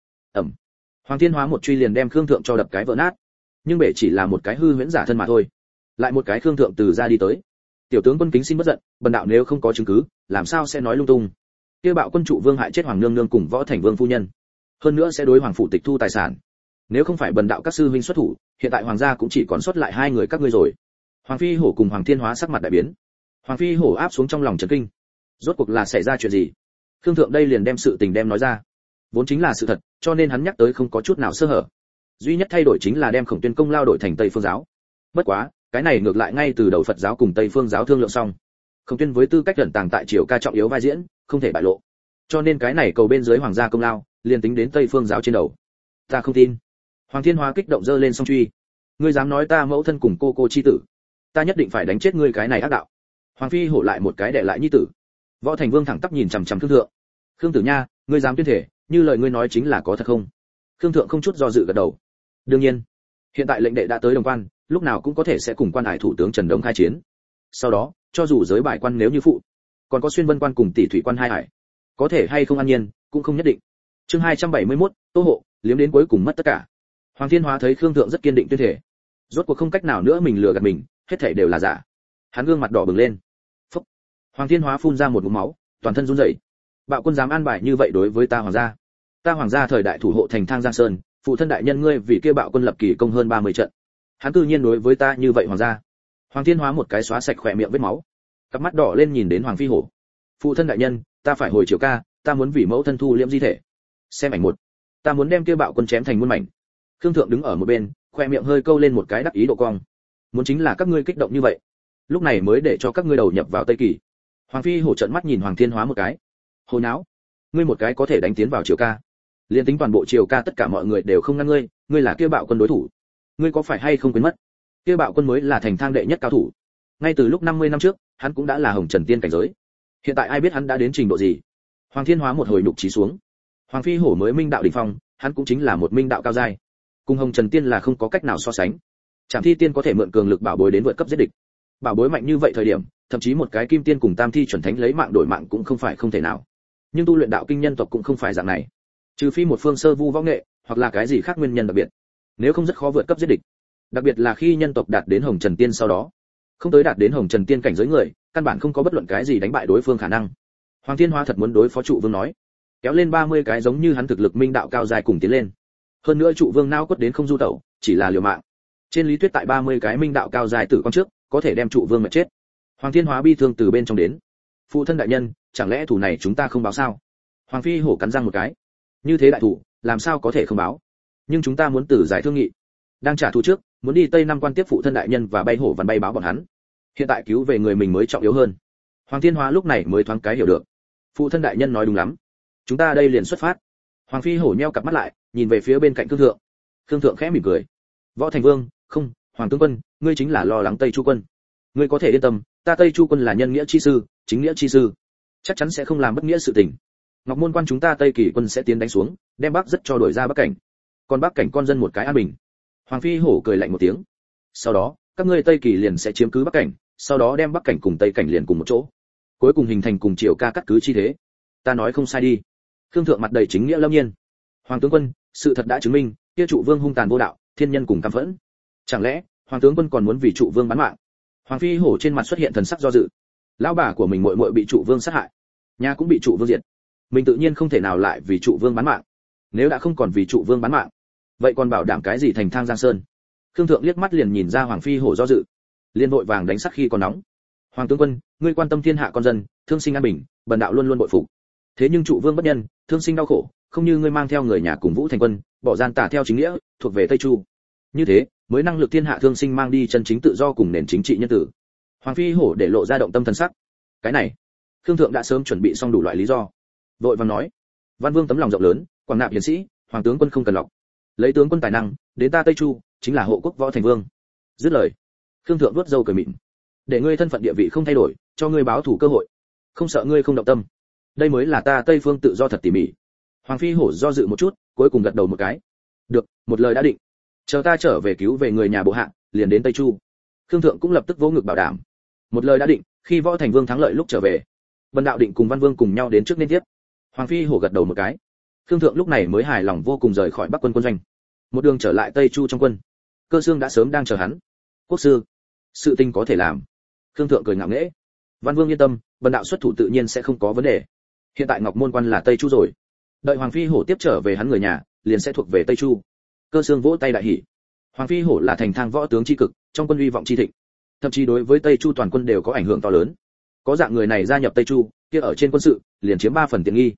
Hoàng Thiên Hóa một truy liền đem Khương Thượng cho đập cái vỡ nát. Nhưng bể chỉ là một cái hư huyễn giả thân mà thôi. Lại một cái Khương Thượng từ ra đi tới. Tiểu tướng quân kính xin bất giận, bần đạo nếu không có chứng cứ, làm sao sẽ nói lung tung? Kia bạo quân trụ vương hại chết Hoàng nương nương cùng Võ Thành Vương phu nhân, hơn nữa sẽ đối hoàng phủ tịch thu tài sản. Nếu không phải bần đạo các sư huynh xuất thủ, hiện tại hoàng gia cũng chỉ còn sót lại hai người các ngươi rồi. Hoàng phi hổ cùng Hoàng Thiên Hóa sắc mặt đại biến. Hoàng phi hổ áp xuống trong lòng chấn kinh. Rốt cuộc là xảy ra chuyện gì? Khương Thượng đây liền đem sự tình đem nói ra. vốn chính là sự thật, cho nên hắn nhắc tới không có chút nào sơ hở. Duy nhất thay đổi chính là đem Khổng Tuyên công lao đổi thành Tây Phương giáo. Bất quá, cái này ngược lại ngay từ đầu Phật giáo cùng Tây Phương giáo thương lượng xong. Khổng Tuyên với tư cách ẩn tàng tại triều ca trọng yếu vai diễn, không thể bại lộ. Cho nên cái này cầu bên dưới hoàng gia công lao, liền tính đến Tây Phương giáo trên đầu. Ta không tin. Hoàng Thiên Hóa kích động giơ lên song truy. Ngươi dám nói ta mẫu thân cùng cô chi tử, ta nhất định phải đánh chết ngươi cái này ác đạo. Hoàng Phi hổ lại một cái đè lại nhi tử. Võ Thành Vương thẳng tắp nhìn chằm chằm Khương Thượng. Khương Tử Nha, ngươi dám tuyên thể, như lời ngươi nói chính là có thật không? Khương Thượng không chút do dự gật đầu. Đương nhiên, hiện tại lệnh đệ đã tới Đồng Quan, lúc nào cũng có thể sẽ cùng quan hải thủ tướng Trần Đông khai chiến. Sau đó, cho dù giới bại quan nếu như phụ, còn có xuyên vân quan cùng tỷ thủy quan hai hải, có thể hay không an nhiên, cũng không nhất định. Chương 271, Tô hộ, liếm đến cuối cùng mất tất cả. Hoàng Thiên Hóa thấy Khương Thượng rất kiên định tuyên thể, rốt cuộc không cách nào nữa mình lừa gạt mình, hết thảy đều là giả. Hắn gương mặt đỏ bừng lên. Phốc. Hoàng Thiên Hóa phun ra một ngụm máu, toàn thân run rẩy. Bạo quân dám an bài như vậy đối với ta hoàng gia. Ta hoàng gia thời đại thủ hộ thành Thang Giang Sơn, phụ thân đại nhân ngươi vì kia bạo quân lập kỳ công hơn 30 trận. Hắn tự nhiên đối với ta như vậy hoàng gia. Hoàng Thiên Hóa một cái xóa sạch khỏe miệng vết máu, cặp mắt đỏ lên nhìn đến Hoàng Phi hổ. Phụ thân đại nhân, ta phải hồi triều ca, ta muốn vì mẫu thân thu liễm di thể. Xem ảnh một. Ta muốn đem kia bạo quân chém thành muôn mảnh. Khương Thượng đứng ở một bên, khóe miệng hơi câu lên một cái đắc ý độ cong. Muốn chính là các ngươi kích động như vậy, lúc này mới để cho các ngươi đầu nhập vào Tây Kỳ. Hoàng Phi hổ trợn mắt nhìn Hoàng Thiên Hóa một cái. Hồ nháo, ngươi một cái có thể đánh tiến vào triều ca, liên tính toàn bộ triều ca tất cả mọi người đều không ngăn ngươi, ngươi là kia bạo quân đối thủ. Ngươi có phải hay không quên mất? Kia bạo quân mới là thành Thang đệ nhất cao thủ. Ngay từ lúc 50 năm trước, hắn cũng đã là Hồng Trần Tiên cảnh giới. Hiện tại ai biết hắn đã đến trình độ gì? Hoàng Thiên Hóa một hồi nhục chí xuống. Hoàng Phi hổ mới minh đạo đỉnh phong, hắn cũng chính là một minh đạo cao giai. Cùng Hồng Trần Tiên là không có cách nào so sánh. Trảm Thi Tiên có thể mượn cường lực bảo bối đến vượt cấp giết địch. Bảo bối mạnh như vậy thời điểm, thậm chí một cái Kim Tiên cùng Tam Thi chuẩn thánh lấy mạng đổi mạng cũng không phải không thể nào. Nhưng tu luyện đạo kinh nhân tộc cũng không phải dạng này. Trừ phi một phương sơ vu võ nghệ, hoặc là cái gì khác nguyên nhân đặc biệt. Nếu không rất khó vượt cấp giết địch. Đặc biệt là khi nhân tộc đạt đến Hồng Trần Tiên sau đó, không tới đạt đến Hồng Trần Tiên cảnh giới người, căn bản không có bất luận cái gì đánh bại đối phương khả năng. Hoàng Thiên Hóa thật muốn đối phó trụ vương nói, kéo lên 30 cái giống như hắn thực lực minh đạo cao dài cùng tiến lên. Hơn nữa trụ vương nao quất đến không du tẩu, chỉ là liều mạng. Trên lý thuyết tại 30 cái minh đạo cao dài tử con trước, có thể đem trụ vương mà chết. Hoàng Thiên Hóa bi thương từ bên trong đến. Phụ thân đại nhân, chẳng lẽ thủ này chúng ta không báo sao? Hoàng Phi hổ cắn răng một cái. Như thế đại thủ, làm sao có thể không báo? Nhưng chúng ta muốn từ giải thương nghị. Đang trả thù trước, muốn đi Tây Nam quan tiếp phụ thân đại nhân và bay hổ văn bay báo bọn hắn. Hiện tại cứu về người mình mới trọng yếu hơn. Hoàng Thiên Hóa lúc này mới thoáng cái hiểu được. Phụ thân đại nhân nói đúng lắm. Chúng ta đây liền xuất phát. Hoàng Phi hổ nheo cặp mắt lại, nhìn về phía bên cạnh Khương Thượng. Khương Thượng khẽ mỉm cười. Võ Thành Vương, không, Hoàng tướng quân, ngươi chính là lo lắng Tây Chu quân. Ngươi có thể yên tâm, ta Tây Chu quân là nhân nghĩa chi sư, chính nghĩa chi sư, chắc chắn sẽ không làm bất nghĩa sự tình. Ngọc Môn quan chúng ta Tây Kỳ quân sẽ tiến đánh xuống, đem Bắc rất cho đuổi ra Bắc cảnh. Còn Bắc cảnh con dân một cái an bình. Hoàng Phi hổ cười lạnh một tiếng. Sau đó, các ngươi Tây Kỳ liền sẽ chiếm cứ Bắc cảnh, sau đó đem Bắc cảnh cùng Tây cảnh liền cùng một chỗ. Cuối cùng hình thành cùng triều ca cắt cứ chi thế. Ta nói không sai đi. Khương Thượng mặt đầy chính nghĩa lâm nhiên. Hoàng tướng quân, sự thật đã chứng minh, kia trụ vương hung tàn vô đạo, thiên nhân cùng căm phẫn. Chẳng lẽ, Hoàng tướng quân còn muốn vì trụ vương bán mạng? Hoàng Phi hổ trên mặt xuất hiện thần sắc do dự. Lão bà của mình muội muội bị trụ vương sát hại, nhà cũng bị trụ vương diệt. Mình tự nhiên không thể nào lại vì trụ vương bán mạng. Nếu đã không còn vì trụ vương bán mạng, vậy còn bảo đảm cái gì thành Thang Giang Sơn? Khương Thượng liếc mắt liền nhìn ra Hoàng Phi hổ do dự, liên vội vàng đánh sắc khi còn nóng. Hoàng tướng quân, ngươi quan tâm thiên hạ con dân, thương sinh an bình, bần đạo luôn luôn bội phục. Thế nhưng trụ vương bất nhân, thương sinh đau khổ, không như ngươi mang theo người nhà cùng Vũ Thành quân, bỏ gian tà theo chính nghĩa, thuộc về Tây Chu. Như thế, mới năng lực thiên hạ thương sinh mang đi chân chính tự do cùng nền chính trị nhân tử. Hoàng Phi hổ để lộ ra động tâm thần sắc. Cái này, Khương Thượng đã sớm chuẩn bị xong đủ loại lý do. Vội vàng nói, Văn Vương tấm lòng rộng lớn, quảng nạp hiền sĩ, Hoàng tướng quân không cần lọc. Lấy tướng quân tài năng, đến ta Tây Chu, chính là hộ quốc Võ Thành Vương. Dứt lời, Khương Thượng vuốt râu cười mỉm. Để ngươi thân phận địa vị không thay đổi, cho ngươi báo thủ cơ hội. Không sợ ngươi không động tâm. Đây mới là ta Tây Phương tự do thật tỉ mỉ. Hoàng Phi hổ do dự một chút, cuối cùng gật đầu một cái. Được, một lời đã định. Chờ ta trở về cứu về người nhà bộ hạ, liền đến Tây Chu. Khương Thượng cũng lập tức vỗ ngực bảo đảm. Một lời đã định, khi Võ Thành Vương thắng lợi lúc trở về, Vân đạo định cùng Văn Vương cùng nhau đến trước nên tiếp. Hoàng Phi hổ gật đầu một cái. Khương Thượng lúc này mới hài lòng vô cùng rời khỏi Bắc quân quân doanh. Một đường trở lại Tây Chu trong quân. Cơ Xương đã sớm đang chờ hắn. Quốc sư, sự tình có thể làm. Khương Thượng cười ngạo nghễ. Văn Vương yên tâm, Vân đạo xuất thủ tự nhiên sẽ không có vấn đề. Hiện tại Ngọc Môn quan là Tây Chu rồi. Đợi Hoàng Phi hổ tiếp trở về hắn người nhà, liền sẽ thuộc về Tây Chu. Cơ Xương vỗ tay đại hỉ. Hoàng Phi hổ là thành Thang võ tướng chi cực, trong quân uy vọng chi thịnh. Thậm chí đối với Tây Chu toàn quân đều có ảnh hưởng to lớn. Có dạng người này gia nhập Tây Chu, kia ở trên quân sự, liền chiếm 3 phần tiện nghi.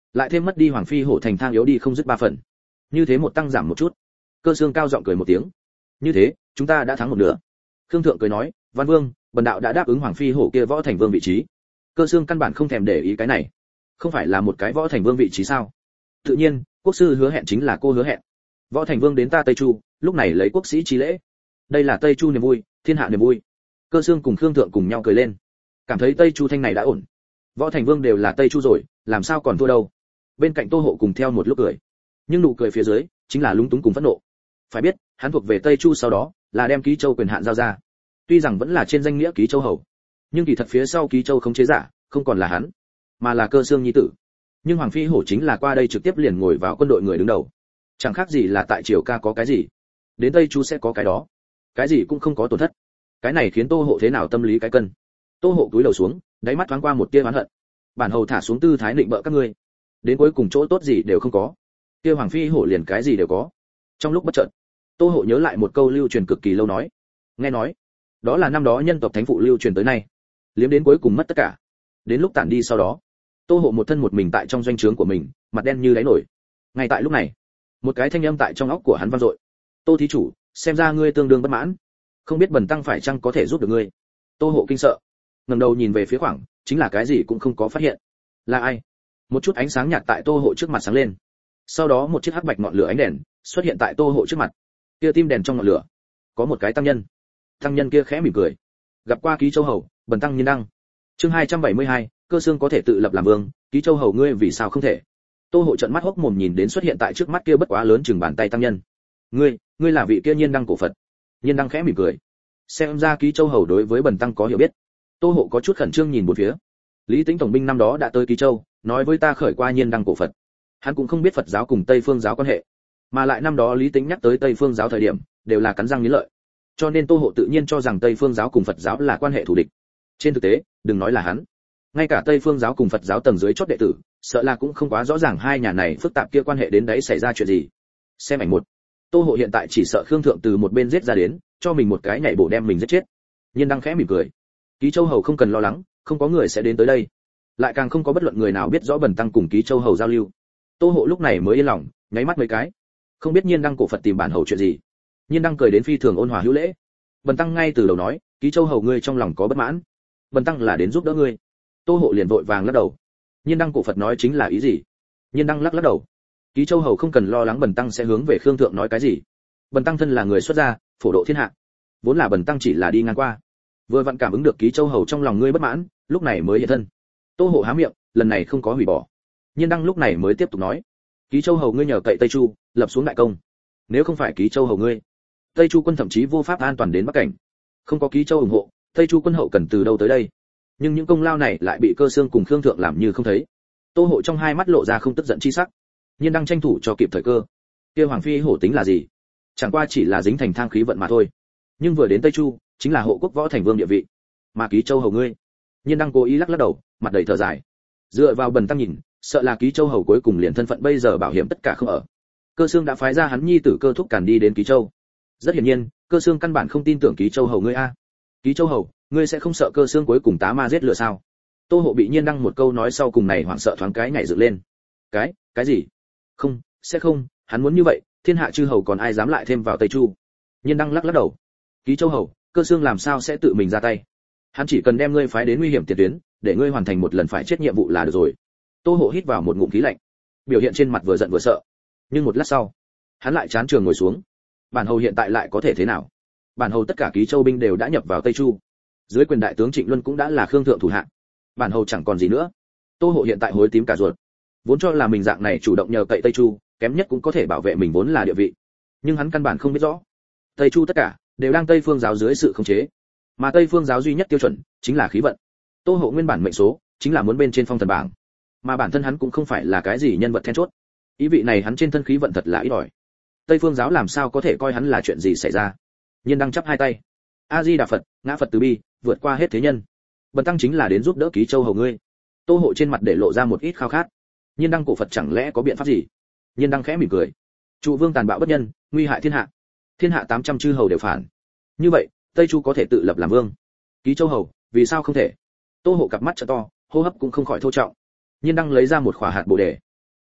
lại thêm mất đi hoàng phi hổ thành thang yếu đi không dứt 3 phần. Như thế một tăng giảm một chút. Cơ Xương cao giọng cười một tiếng. Như thế, chúng ta đã thắng một nửa. Khương Thượng cười nói, Văn Vương, bần đạo đã đáp ứng hoàng phi hổ kia võ thành vương vị trí. Cơ Xương căn bản không thèm để ý cái này. Không phải là một cái võ thành vương vị trí sao? Tự nhiên, quốc sư hứa hẹn chính là cô hứa hẹn. Võ thành vương đến ta Tây Chu, lúc này lấy quốc sĩ chi lễ. Đây là Tây Chu niềm vui, thiên hạ niềm vui. Cơ Xương cùng Khương Thượng cùng nhau cười lên. Cảm thấy Tây Chu thanh này đã ổn. Võ thành vương đều là Tây Chu rồi, làm sao còn thua đâu. Bên cạnh Tô Hộ cùng theo một lúc cười. Nhưng nụ cười phía dưới chính là lúng túng cùng phẫn nộ. Phải biết, hắn thuộc về Tây Chu sau đó, là đem Ký Châu quyền hạn giao ra. Tuy rằng vẫn là trên danh nghĩa Ký Châu hầu, nhưng kỳ thật phía sau Ký Châu không chế giả, không còn là hắn, mà là Cơ Xương nhi tử. Nhưng hoàng phi hổ chính là qua đây trực tiếp liền ngồi vào quân đội người đứng đầu, chẳng khác gì là tại triều ca có cái gì, đến Tây Chu sẽ có cái đó, cái gì cũng không có tổn thất. Cái này khiến Tô Hộ thế nào tâm lý cái cân. Tô Hộ cúi đầu xuống, đáy mắt thoáng qua một tia oán hận. Bản hầu thả xuống tư thái định bợ các ngươi, đến cuối cùng chỗ tốt gì đều không có. Kia hoàng phi hổ liền cái gì đều có. Trong lúc bất chợt, Tô Hộ nhớ lại một câu lưu truyền cực kỳ lâu nói. Nghe nói, đó là năm đó nhân tộc thánh phụ lưu truyền tới nay, liếm đến cuối cùng mất tất cả. Đến lúc tản đi sau đó, Tô Hộ một thân một mình tại trong doanh trướng của mình, mặt đen như đáy nổi. Ngay tại lúc này, một cái thanh âm tại trong óc của hắn vang dội. Tô thí chủ, xem ra ngươi tương đương bất mãn, không biết bần tăng phải chăng có thể giúp được ngươi. Tô Hộ kinh sợ, ngẩng đầu nhìn về phía khoảng, chính là cái gì cũng không có phát hiện. Là ai? Một chút ánh sáng nhạt tại Tô Hộ trước mặt sáng lên. Sau đó một chiếc hắc bạch ngọn lửa ánh đèn xuất hiện tại Tô Hộ trước mặt. Kia tim đèn trong ngọn lửa, có một cái tăng nhân. Tăng nhân kia khẽ mỉm cười. Gặp qua Ký Châu hầu, bần tăng Nhiên Đăng. Chương 272, Cơ Xương có thể tự lập làm vương, Ký Châu hầu ngươi vì sao không thể? Tô Hộ trợn mắt hốc mồm nhìn đến xuất hiện tại trước mắt kia bất quá lớn chừng bàn tay tăng nhân. Ngươi là vị kia Nhiên Đăng cổ Phật. Nhiên Đăng khẽ mỉm cười. Xem ra Ký Châu hầu đối với bần tăng có hiểu biết. Tô Hộ có chút khẩn trương nhìn bốn phía. Lý Tĩnh tổng binh năm đó đã tới Ký Châu, nói với ta khởi qua Nhiên Đăng cổ Phật. Hắn cũng không biết Phật giáo cùng Tây Phương giáo quan hệ, mà lại năm đó Lý Tĩnh nhắc tới Tây Phương giáo thời điểm, đều là cắn răng nghiến lợi. Cho nên Tô Hộ tự nhiên cho rằng Tây Phương giáo cùng Phật giáo là quan hệ thù địch. Trên thực tế, đừng nói là hắn, ngay cả Tây Phương giáo cùng Phật giáo tầng dưới chót đệ tử, sợ là cũng không quá rõ ràng hai nhà này phức tạp kia quan hệ đến đấy xảy ra chuyện gì. Xem ảnh một. Tô Hộ hiện tại chỉ sợ Khương Thượng từ một bên giết ra đến, cho mình một cái nhảy bổ đem mình giết chết. Nhiên Đăng khẽ mỉm cười. Ký Châu hầu không cần lo lắng, không có người sẽ đến tới đây. Lại càng không có bất luận người nào biết rõ bần tăng cùng Ký Châu hầu giao lưu. Tô Hộ lúc này mới yên lòng, nháy mắt mấy cái. Không biết Nhiên Đăng cổ Phật tìm bản hầu chuyện gì. Nhiên Đăng cười đến phi thường ôn hòa hữu lễ. Bần tăng ngay từ đầu nói, Ký Châu hầu ngươi trong lòng có bất mãn, bần tăng là đến giúp đỡ ngươi. Tô Hộ liền vội vàng lắc đầu. Nhiên Đăng cổ Phật nói chính là ý gì? Nhiên Đăng lắc đầu. Ký Châu hầu không cần lo lắng bần tăng sẽ hướng về Khương Thượng nói cái gì. Bần tăng thân là người xuất gia, phổ độ thiên hạ, vốn là bần tăng chỉ là đi ngang qua, vừa vặn cảm ứng được Ký Châu hầu trong lòng ngươi bất mãn, lúc này mới hiện thân. Tô Hộ há miệng, lần này không có hủy bỏ. Nhiên Đăng lúc này mới tiếp tục nói, Ký Châu hầu ngươi nhờ cậy Tây Chu, lập xuống đại công. Nếu không phải Ký Châu hầu ngươi, Tây Chu quân thậm chí vô pháp an toàn đến Bắc Cảnh. Không có Ký Châu ủng hộ, Tây Chu quân hậu cần từ đâu tới đây? Nhưng những công lao này lại bị Cơ Xương cùng Khương Thượng làm như không thấy. Tô Hộ trong hai mắt lộ ra không tức giận chi sắc. Nhiên Đăng tranh thủ cho kịp thời cơ. Kia hoàng phi hổ tính là gì? Chẳng qua chỉ là dính thành thang khí vận mà thôi. Nhưng vừa đến Tây Chu, chính là hộ quốc võ thành vương địa vị. Mà Ký Châu hầu ngươi, Nhiên Đăng cố ý lắc đầu, mặt đầy thở dài. Dựa vào bần tăng nhìn, sợ là Ký Châu hầu cuối cùng liền thân phận bây giờ bảo hiểm tất cả không ở. Cơ Xương đã phái ra hắn nhi tử Cơ Thúc Càn đi đến Ký Châu. Rất hiển nhiên, Cơ Xương căn bản không tin tưởng Ký Châu hầu ngươi a. Ký Châu hầu, ngươi sẽ không sợ Cơ Xương cuối cùng tá ma giết lửa sao? Tô Hộ bị Nhiên Đăng một câu nói sau cùng này hoảng sợ thoáng cái nhảy dựng lên. Cái gì? Không, sẽ không, hắn muốn như vậy, thiên hạ chư hầu còn ai dám lại thêm vào Tây Chu? Nhiên Đăng lắc đầu. Ký Châu hầu, Cơ Xương làm sao sẽ tự mình ra tay? Hắn chỉ cần đem ngươi phái đến nguy hiểm tiền tuyến, để ngươi hoàn thành một lần phải chết nhiệm vụ là được rồi. Tô Hộ hít vào một ngụm khí lạnh, biểu hiện trên mặt vừa giận vừa sợ. Nhưng một lát sau, hắn lại chán trường ngồi xuống. Bản hầu hiện tại lại có thể thế nào? Bản hầu tất cả Ký Châu binh đều đã nhập vào Tây Chu, dưới quyền đại tướng Trịnh Luân cũng đã là Khương Thượng thủ hạ. Bản hầu chẳng còn gì nữa. Tô Hộ hiện tại hối tím cả ruột. Vốn cho là mình dạng này chủ động nhờ cậy Tây Chu, kém nhất cũng có thể bảo vệ mình vốn là địa vị. Nhưng hắn căn bản không biết rõ, Tây Chu tất cả đều đang Tây Phương giáo dưới sự khống chế, mà Tây Phương giáo duy nhất tiêu chuẩn chính là khí vận. Tô Hộ nguyên bản mệnh số chính là muốn bên trên phong thần bảng, mà bản thân hắn cũng không phải là cái gì nhân vật then chốt. Ý vị này hắn trên thân khí vận thật là ít ỏi. Tây Phương giáo làm sao có thể coi hắn là chuyện gì xảy ra? Nhiên Đăng chắp hai tay. A Di Đà Phật, ngã Phật từ bi, vượt qua hết thế nhân. Bần tăng chính là đến giúp đỡ Ký Châu hầu ngươi. Tô Hộ trên mặt để lộ ra một ít khao khát. Nhiên Đăng cổ Phật chẳng lẽ có biện pháp gì? Nhiên Đăng khẽ mỉm cười. Trụ vương tàn bạo bất nhân, nguy hại thiên hạ. Thiên hạ 800 chư hầu đều phản. Như vậy, Tây Chu có thể tự lập làm vương. Ký Châu hầu, vì sao không thể? Tô Hộ cặp mắt trợ to, hô hấp cũng không khỏi thô trọng. Nhiên Đăng lấy ra một khỏa hạt bồ đề.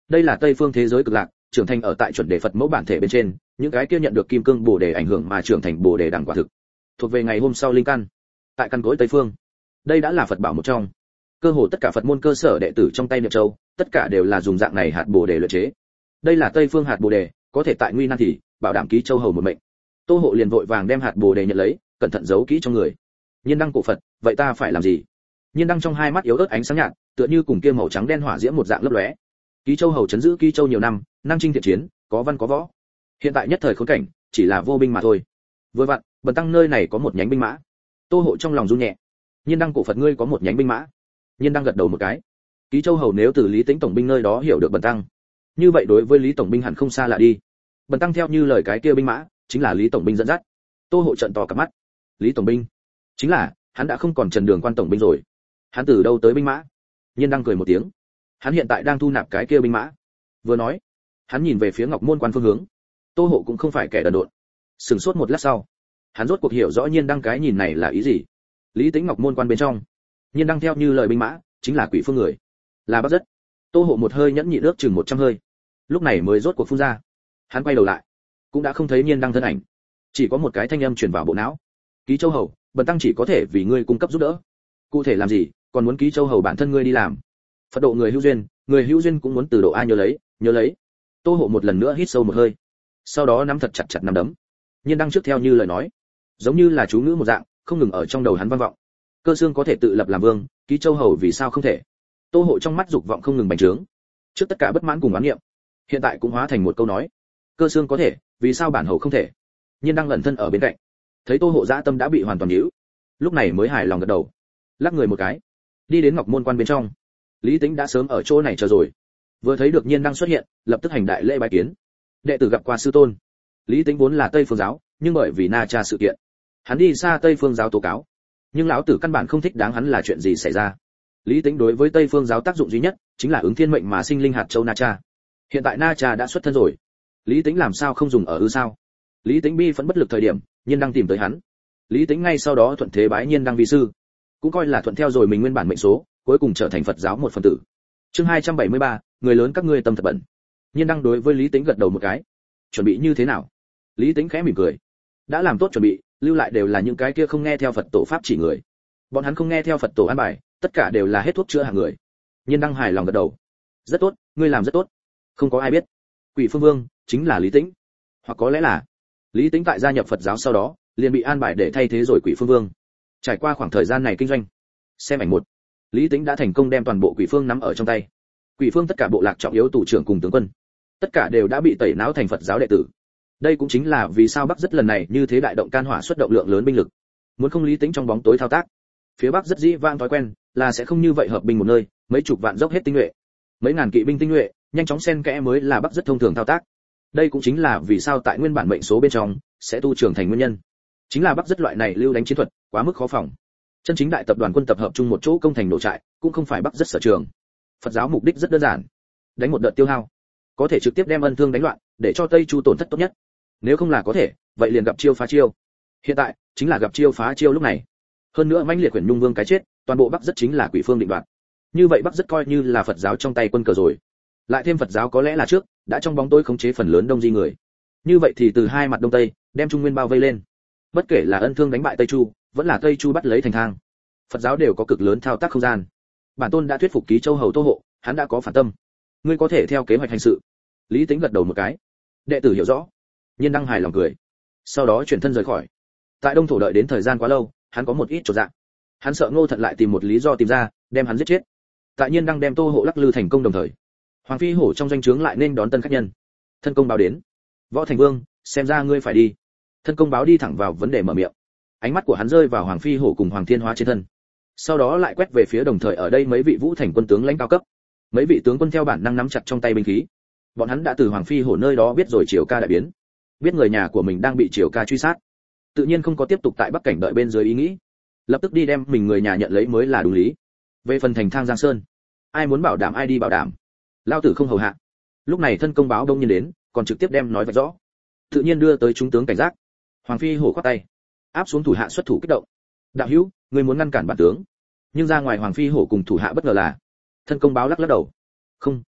Đây là Tây phương thế giới cực lạc, trưởng thành ở tại chuẩn đề Phật mẫu bản thể bên trên, những cái kia nhận được kim cương bồ đề ảnh hưởng mà trưởng thành bồ đề đẳng quả thực, thuộc về ngày hôm sau linh căn. Tại căn cối Tây phương, đây đã là Phật bảo một trong. Cơ hồ tất cả Phật môn cơ sở đệ tử trong tay niệm châu, tất cả đều là dùng dạng này hạt bồ đề luyện chế. Đây là Tây phương hạt bồ đề, có thể tại nguy nan thì bảo đảm ký châu hầu một mệnh. Tô Hộ liền vội vàng đem hạt bồ đề nhận lấy, cẩn thận giấu kỹ trong người. Nhiên đăng cổ Phật, vậy ta phải làm gì? Nhiên đăng trong hai mắt yếu ớt ánh sáng nhạt, tựa như cùng kia màu trắng đen hỏa diễm một dạng lấp lóe. Ký châu hầu trấn giữ Ký châu nhiều năm, năng chinh thiện chiến, có văn có võ. Hiện tại nhất thời khốn cảnh, chỉ là vô binh mà thôi. Vừa vặn, bần tăng nơi này có một nhánh binh mã. Tô Hộ trong lòng run nhẹ. Nhiên đăng cổ Phật ngươi có một nhánh binh mã? Nhiên đăng gật đầu một cái. Ký châu hầu nếu từ Lý Tĩnh tổng binh nơi đó hiểu được bần tăng, như vậy đối với Lý tổng binh hẳn không xa lạ đi. Bần tăng theo như lời cái kia binh mã, chính là Lý tổng binh dẫn dắt. Tô Hộ trợn to cả mắt. Lý tổng binh? Chính là, hắn đã không còn Trần Đường quan tổng binh rồi. Hắn từ đâu tới binh mã? Nhiên đăng cười một tiếng. Hắn hiện tại đang thu nạp cái kia binh mã. Vừa nói, hắn nhìn về phía Ngọc Môn quan phương hướng. Tô Hộ cũng không phải kẻ đần độn. Sừng sốt một lát sau, hắn rốt cuộc hiểu rõ Nhiên đăng cái nhìn này là ý gì. Lý Tĩnh Ngọc Môn quan bên trong, Nhiên đăng theo như lời binh mã, chính là quỷ phương người, là Bắc Rất. Tô Hộ một hơi nhẫn nhịn ước chừng 100 hơi, lúc này mới rốt cuộc phun ra. Hắn quay đầu lại, cũng đã không thấy Nhiên đăng thân ảnh, chỉ có một cái thanh âm truyền vào bộ não. Ký châu hầu, bần tăng chỉ có thể vì ngươi cung cấp giúp đỡ. Cụ thể làm gì, còn muốn Ký châu hầu bản thân ngươi đi làm. Phật độ người hữu duyên cũng muốn từ độ ai nhớ lấy. Tô Hộ một lần nữa hít sâu một hơi, sau đó nắm thật chặt nắm đấm. Nhiên đăng trước theo như lời nói, giống như là chú ngữ một dạng, không ngừng ở trong đầu hắn vang vọng. Cơ xương có thể tự lập làm vương, Ký châu hầu vì sao không thể? Tô Hộ trong mắt dục vọng không ngừng bành trướng, trước tất cả bất mãn cùng oán niệm, hiện tại cũng hóa thành một câu nói. Cơ xương có thể, vì sao bản hầu không thể? Nhiên đang lẩn thân ở bên cạnh, thấy Tô Hộ dã tâm đã bị hoàn toàn nhíu, lúc này mới hài lòng gật đầu, lắc người một cái, đi đến Ngọc Môn quan bên trong. Lý Tĩnh đã sớm ở chỗ này chờ rồi, vừa thấy được Nhiên đang xuất hiện, lập tức hành đại lễ bái kiến. Đệ tử gặp qua sư tôn. Lý Tĩnh vốn là Tây Phương giáo, nhưng bởi vì Na Cha sự kiện, hắn đi xa Tây Phương giáo tố cáo, nhưng lão tử căn bản không thích đáng hắn là chuyện gì xảy ra. Lý Tĩnh đối với Tây Phương giáo tác dụng duy nhất chính là ứng thiên mệnh mà sinh linh hạt châu Na Cha. Hiện tại Na Cha đã xuất thân rồi, Lý Tĩnh làm sao không dùng ở sao? Lý Tĩnh bi phẫn bất lực thời điểm, Nhiên đang tìm tới hắn. Lý Tĩnh ngay sau đó thuận thế bái Nhiên đang vi sư, cũng coi là thuận theo rồi mình nguyên bản mệnh số, cuối cùng trở thành Phật giáo một phần tử. Chương 273, người lớn các ngươi tâm thật bẩn. Nhiên đang đối với Lý Tĩnh gật đầu một cái. Chuẩn bị như thế nào? Lý Tĩnh khẽ mỉm cười. Đã làm tốt chuẩn bị, lưu lại đều là những cái kia không nghe theo Phật tổ pháp chỉ người. Bọn hắn không nghe theo Phật tổ an bài, tất cả đều là hết thuốc chữa hạng người. Nhiên đang hài lòng gật đầu. Rất tốt, ngươi làm rất tốt. Không có ai biết, Quỷ Phương Vương chính là Lý Tĩnh, hoặc có lẽ là Lý Tĩnh tại gia nhập Phật giáo sau đó, liền bị an bài để thay thế rồi Quỷ Phương Vương. Trải qua khoảng thời gian này kinh doanh, xem ảnh một, Lý Tĩnh đã thành công đem toàn bộ Quỷ Phương nắm ở trong tay. Quỷ Phương tất cả bộ lạc trọng yếu tù trưởng cùng tướng quân, tất cả đều đã bị tẩy não thành Phật giáo đệ tử. Đây cũng chính là vì sao Bắc Rất lần này như thế đại động can hỏa xuất động lượng lớn binh lực. Muốn không Lý Tĩnh trong bóng tối thao tác, phía Bắc Rất dĩ vãng thói quen là sẽ không như vậy hợp binh một nơi, mấy chục vạn dốc hết tinh nhuệ, mấy ngàn kỵ binh tinh nhuệ, nhanh chóng xen kẽ mới là Bắc Rất thông thường thao tác. Đây cũng chính là vì sao tại nguyên bản mệnh số bên trong sẽ tu trưởng thành nguyên nhân. Chính là Bắc Rất loại này lưu đánh chiến thuật quá mức khó phòng. Chân chính đại tập đoàn quân tập hợp chung một chỗ công thành nổ trại, cũng không phải Bắc Rất sở trường. Phật giáo mục đích rất đơn giản, đánh một đợt tiêu hao, có thể trực tiếp đem Ân Thương đánh loạn, để cho Tây Chu tổn thất tốt nhất. Nếu không là có thể, vậy liền gặp chiêu phá chiêu. Hiện tại chính là gặp chiêu phá chiêu lúc này. Hơn nữa mãnh liệt Quyển Nhung Vương cái chết, toàn bộ Bắc Rất chính là Quỷ Phương định đoạt. Như vậy Bắc Rất coi như là Phật giáo trong tay quân cờ rồi. Lại thêm Phật giáo có lẽ là trước đã trong bóng tối khống chế phần lớn Đông Di người. Như vậy thì từ hai mặt Đông Tây đem Trung Nguyên bao vây lên. Bất kể là Ân Thương đánh bại Tây Chu, vẫn là Tây Chu bắt lấy thành thang, Phật giáo đều có cực lớn thao tác không gian. Bản tôn đã thuyết phục Ký châu hầu Tô Hộ, hắn đã có phản tâm. Ngươi có thể theo kế hoạch hành sự. Lý Tĩnh gật đầu một cái. Đệ tử hiểu rõ. Nhiên đang hài lòng cười. Sau đó chuyển thân rời khỏi. Tại Đông Thổ đợi đến thời gian quá lâu, hắn có một ít chột dạ. Hắn sợ Ngô Thận lại tìm một lý do tìm ra, đem hắn giết chết. Tại Nhiên đang đem Tô Hộ lắc lư thành công đồng thời, Hoàng Phi Hổ trong doanh trướng lại nên đón tân khách nhân. Thân công báo đến. Võ Thành Vương, xem ra ngươi phải đi. Thân công báo đi thẳng vào vấn đề mở miệng. Ánh mắt của hắn rơi vào Hoàng Phi Hổ cùng Hoàng Thiên Hóa trên thân. Sau đó lại quét về phía đồng thời ở đây mấy vị Vũ Thành quân tướng lãnh cao cấp. Mấy vị tướng quân theo bản năng nắm chặt trong tay binh khí. Bọn hắn đã từ Hoàng Phi Hổ nơi đó biết rồi Triều Ca đại biến, biết người nhà của mình đang bị Triều Ca truy sát, tự nhiên không có tiếp tục tại Bắc Cảnh đợi bên dưới ý nghĩ, lập tức đi đem mình người nhà nhận lấy mới là đúng lý. Về phần thành thang Giang Sơn, ai muốn bảo đảm ai đi bảo đảm, lao tử không hầu hạ. Lúc này thân công báo đông nhiên đến, còn trực tiếp đem nói vạch rõ, tự nhiên đưa tới chúng tướng cảnh giác. Hoàng Phi Hổ khoát tay, áp xuống thủ hạ xuất thủ kích động. Đạo hữu, người muốn ngăn cản bản tướng, nhưng ra ngoài Hoàng Phi Hổ cùng thủ hạ bất ngờ là. Thân công báo lắc lắc đầu, không,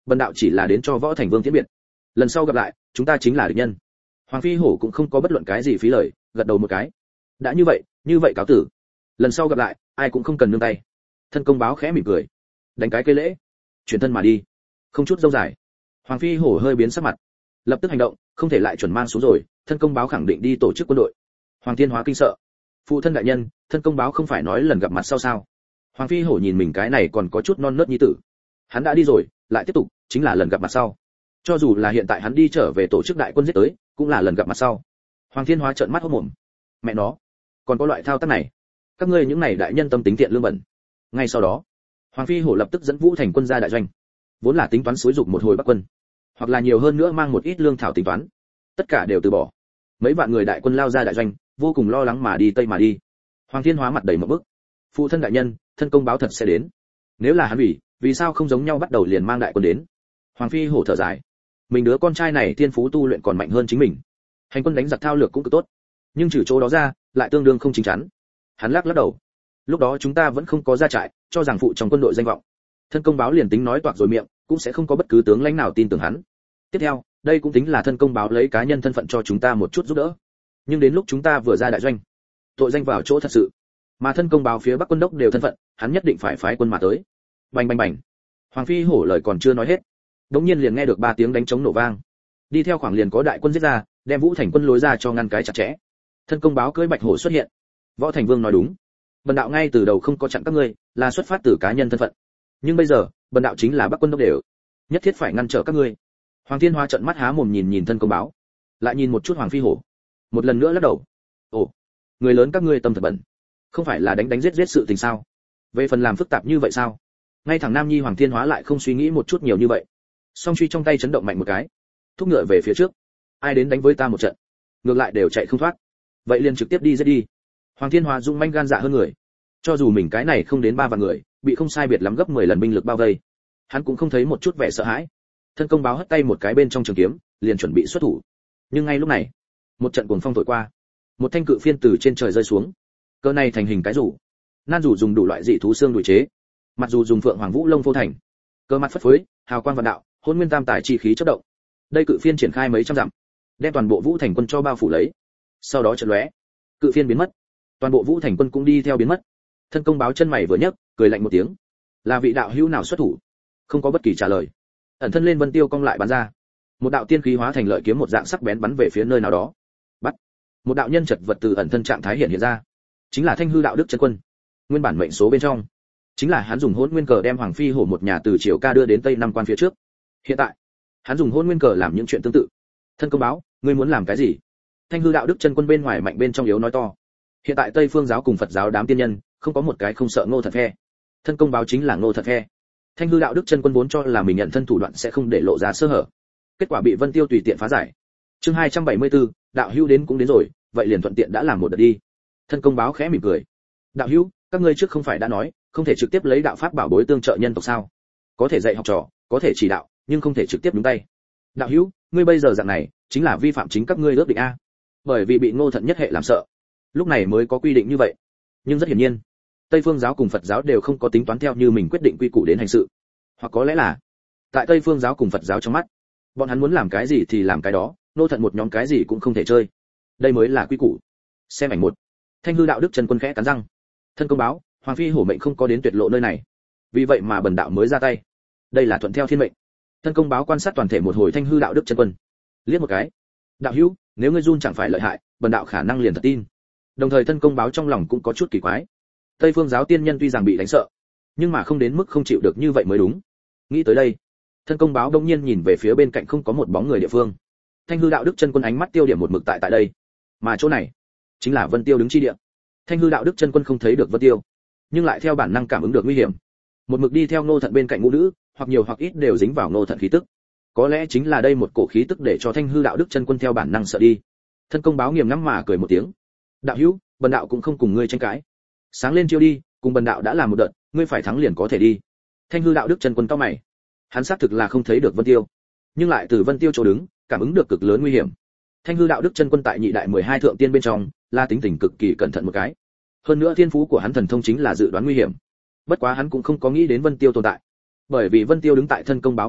bần đạo chỉ là đến cho Võ Thành Vương tiễn biệt, lần sau gặp lại chúng ta chính là địch nhân. Hoàng Phi Hổ cũng không có bất luận cái gì phí lời, gật đầu một cái. Đã như vậy cáo tử, lần sau gặp lại ai cũng không cần nương tay. Thân Công Báo khẽ mỉm cười, đánh cái cây lễ, chuyển thân mà đi, không chút dâu dài. Hoàng Phi Hổ hơi biến sắc mặt, lập tức hành động, không thể lại chuẩn mang xuống rồi. Thân Công Báo khẳng định đi tổ chức quân đội. Hoàng Thiên Hóa kinh sợ, phụ thân đại nhân, Thân Công Báo không phải nói lần gặp mặt sau sao? Hoàng Phi Hổ nhìn mình cái này còn có chút non nớt nhi tử, hắn đã đi rồi, lại tiếp tục chính là lần gặp mặt sau. Cho dù là hiện tại hắn đi trở về tổ chức đại quân giết tới, cũng là lần gặp mặt sau. Hoàng Thiên Hóa trợn mắt hốt mồm, mẹ nó, còn có loại thao tác này? Các ngươi những này đại nhân tâm tính thiện lương bẩn. Ngay sau đó, Hoàng Phi Hổ lập tức dẫn Vũ Thành quân ra đại doanh, vốn là tính toán xúi dục một hồi Bắc quân, hoặc là nhiều hơn nữa mang một ít lương thảo tính toán, tất cả đều từ bỏ. Mấy vạn người đại quân lao ra đại doanh, vô cùng lo lắng mà đi tây mà đi. Hoàng Thiên Hóa mặt đầy một bức, phụ thân đại nhân, Thân Công Báo thật sẽ đến. Nếu là hắn vì sao không giống nhau bắt đầu liền mang đại quân đến? Hoàng Phi Hổ thở dài, mình đứa con trai này thiên phú tu luyện còn mạnh hơn chính mình, hành quân đánh giặc thao lược cũng cực tốt, nhưng trừ chỗ đó ra lại tương đương không chính chắn. Hắn lắc đầu, lúc đó chúng ta vẫn không có ra trại, cho rằng phụ trong quân đội danh vọng. Thân Công Báo liền tính nói toạc rồi miệng, cũng sẽ không có bất cứ tướng lãnh nào tin tưởng hắn. Tiếp theo, đây cũng tính là Thân Công Báo lấy cá nhân thân phận cho chúng ta một chút giúp đỡ. Nhưng đến lúc chúng ta vừa ra đại doanh, tội danh vào chỗ thật sự, mà Thân Công Báo phía Bắc quân đốc đều thân phận, hắn nhất định phải phái quân mà tới. Bành bành bành. Hoàng Phi Hổ lời còn chưa nói hết, đống nhiên liền nghe được 3 tiếng đánh trống nổ vang. Đi theo khoảng liền có đại quân giết ra, đem Vũ Thành quân lối ra cho ngăn cái chặt chẽ. Thân Công Báo cưỡi Bạch Hổ xuất hiện. Võ Thành Vương nói đúng, bần đạo ngay từ đầu không có chặn các ngươi, là xuất phát từ cá nhân thân phận. Nhưng bây giờ, bần đạo chính là Bắc quân đốc đều, nhất thiết phải ngăn trở các ngươi. Hoàng Thiên Hóa trợn mắt há mồm nhìn Thân Công Báo, lại nhìn một chút Hoàng Phi Hổ, một lần nữa lắc đầu. Ồ, người lớn các ngươi tâm thật bẩn, không phải là đánh giết sự tình sao? Về phần làm phức tạp như vậy sao? Ngay thẳng Nam Nhi Hoàng Thiên Hóa lại không suy nghĩ một chút nhiều như vậy, song truy trong tay chấn động mạnh một cái, thúc ngựa về phía trước. Ai đến đánh với ta một trận, ngược lại đều chạy không thoát, vậy liền trực tiếp đi giết đi. Hoàng Thiên Hóa dung manh gan dạ hơn người, cho dù mình cái này không đến 3 vạn người, bị không sai biệt lắm gấp 10 lần binh lực bao vây, hắn cũng không thấy một chút vẻ sợ hãi. Thân Công Báo hất tay một cái bên trong trường kiếm, liền chuẩn bị xuất thủ. Nhưng ngay lúc này, một trận cuồng phong thổi qua, một thanh cự phiên từ trên trời rơi xuống. Cơ này thành hình cái rủ, nan rủ dùng đủ loại dị thú xương đuổi chế, mặc dù dùng phượng hoàng vũ lông phô thành, cơ mặt phất phới, hào quang vạn đạo, hôn nguyên tam tài chi khí chớp động. Đây cự phiên triển khai mấy trăm dặm, đem toàn bộ Vũ Thành quân cho bao phủ lấy. Sau đó chợt lóe, cự phiên biến mất, toàn bộ Vũ Thành quân cũng đi theo biến mất. Thân Công Báo chân mày vừa nhấc, cười lạnh một tiếng, là vị đạo hữu nào xuất thủ? Không có bất kỳ trả lời. Ẩn thân lên Vân Tiêu cong lại bắn ra, một đạo tiên khí hóa thành lợi kiếm một dạng sắc bén bắn về phía nơi nào đó. Bắt. Một đạo nhân chật vật từ ẩn thân trạng thái hiện ra, chính là Thanh Hư Đạo Đức chân quân. Nguyên bản mệnh số bên trong, chính là hắn dùng Hỗn Nguyên cờ đem Hoàng Phi Hổ một nhà từ Triều Ca đưa đến Tây Nam Quan phía trước. Hiện tại, hắn dùng Hỗn Nguyên cờ làm những chuyện tương tự. Thân Công Báo, ngươi muốn làm cái gì? Thanh Hư Đạo Đức chân quân bên ngoài mạnh bên trong yếu nói to. Hiện tại Tây Phương giáo cùng Phật giáo đám tiên nhân, không có một cái không sợ Ngô Thật Phe. Thân Công Báo chính là Ngô Thật Phe. Thanh Hư Đạo Đức chân quân vốn cho là mình nhận thân thủ đoạn sẽ không để lộ ra sơ hở, kết quả bị Vân Tiêu tùy tiện phá giải. Chương 274, đạo hữu đến cũng đến rồi, vậy liền thuận tiện đã làm một đợt đi. Thân Công Báo khẽ mỉm cười. Đạo hữu, các ngươi trước không phải đã nói, không thể trực tiếp lấy đạo pháp bảo bối tương trợ nhân tộc sao? Có thể dạy học trò, có thể chỉ đạo, nhưng không thể trực tiếp đúng tay. Đạo hữu, ngươi bây giờ dạng này, chính là vi phạm chính các ngươi ước định a. Bởi vì bị Ngô Thận nhất hệ làm sợ, lúc này mới có quy định như vậy. Nhưng rất hiển nhiên, Tây Phương giáo cùng Phật giáo đều không có tính toán theo như mình quyết định quy củ đến hành sự. Hoặc có lẽ là, tại Tây Phương giáo cùng Phật giáo trong mắt, bọn hắn muốn làm cái gì thì làm cái đó, Ngô Thận một nhóm cái gì cũng không thể chơi. Đây mới là quy củ. Xem ảnh 1. Thanh Hư Đạo Đức chân quân khẽ cắn răng. Thân Công Báo, Hoàng Phi Hổ mệnh không có đến tuyệt lộ nơi này, vì vậy mà bần đạo mới ra tay. Đây là thuận theo thiên mệnh. Thân Công Báo quan sát toàn thể một hồi Thanh Hư Đạo Đức chân quân, liếc một cái. Đạo hữu, nếu ngươi run chẳng phải lợi hại, bần đạo khả năng liền thật tin. Đồng thời Thân Công Báo trong lòng cũng có chút kỳ quái. Tây Phương giáo tiên nhân tuy rằng bị đánh sợ, nhưng mà không đến mức không chịu được như vậy mới đúng. Nghĩ tới đây, Thân Công Báo đông nhiên nhìn về phía bên cạnh không có một bóng người địa phương. Thanh Hư Đạo Đức chân quân ánh mắt tiêu điểm một mực tại đây, mà chỗ này chính là Vân Tiêu đứng chi địa. Thanh Hư Đạo Đức chân quân không thấy được Vân Tiêu, nhưng lại theo bản năng cảm ứng được nguy hiểm, một mực đi theo Ngô Thận bên cạnh ngũ nữ, hoặc nhiều hoặc ít đều dính vào Ngô Thận khí tức. Có lẽ chính là đây một cổ khí tức để cho Thanh Hư Đạo Đức chân quân theo bản năng sợ đi. Thân Công Báo nghiền ngẫm mà cười một tiếng. Đạo hữu, bần đạo cũng không cùng ngươi tranh cãi. Sáng lên chiêu đi, cùng bần đạo đã làm một đợt, ngươi phải thắng liền có thể đi. Thanh Hư Đạo Đức chân quân cau mày. Hắn xác thực là không thấy được Vân Tiêu, nhưng lại từ Vân Tiêu chỗ đứng, cảm ứng được cực lớn nguy hiểm. Thanh Hư Đạo Đức chân quân tại nhị đại 12 thượng tiên bên trong, là tính tình cực kỳ cẩn thận một cái. Hơn nữa thiên phú của hắn thần thông chính là dự đoán nguy hiểm. Bất quá hắn cũng không có nghĩ đến Vân Tiêu tồn tại, bởi vì Vân Tiêu đứng tại Thân Công Báo bên cạnh,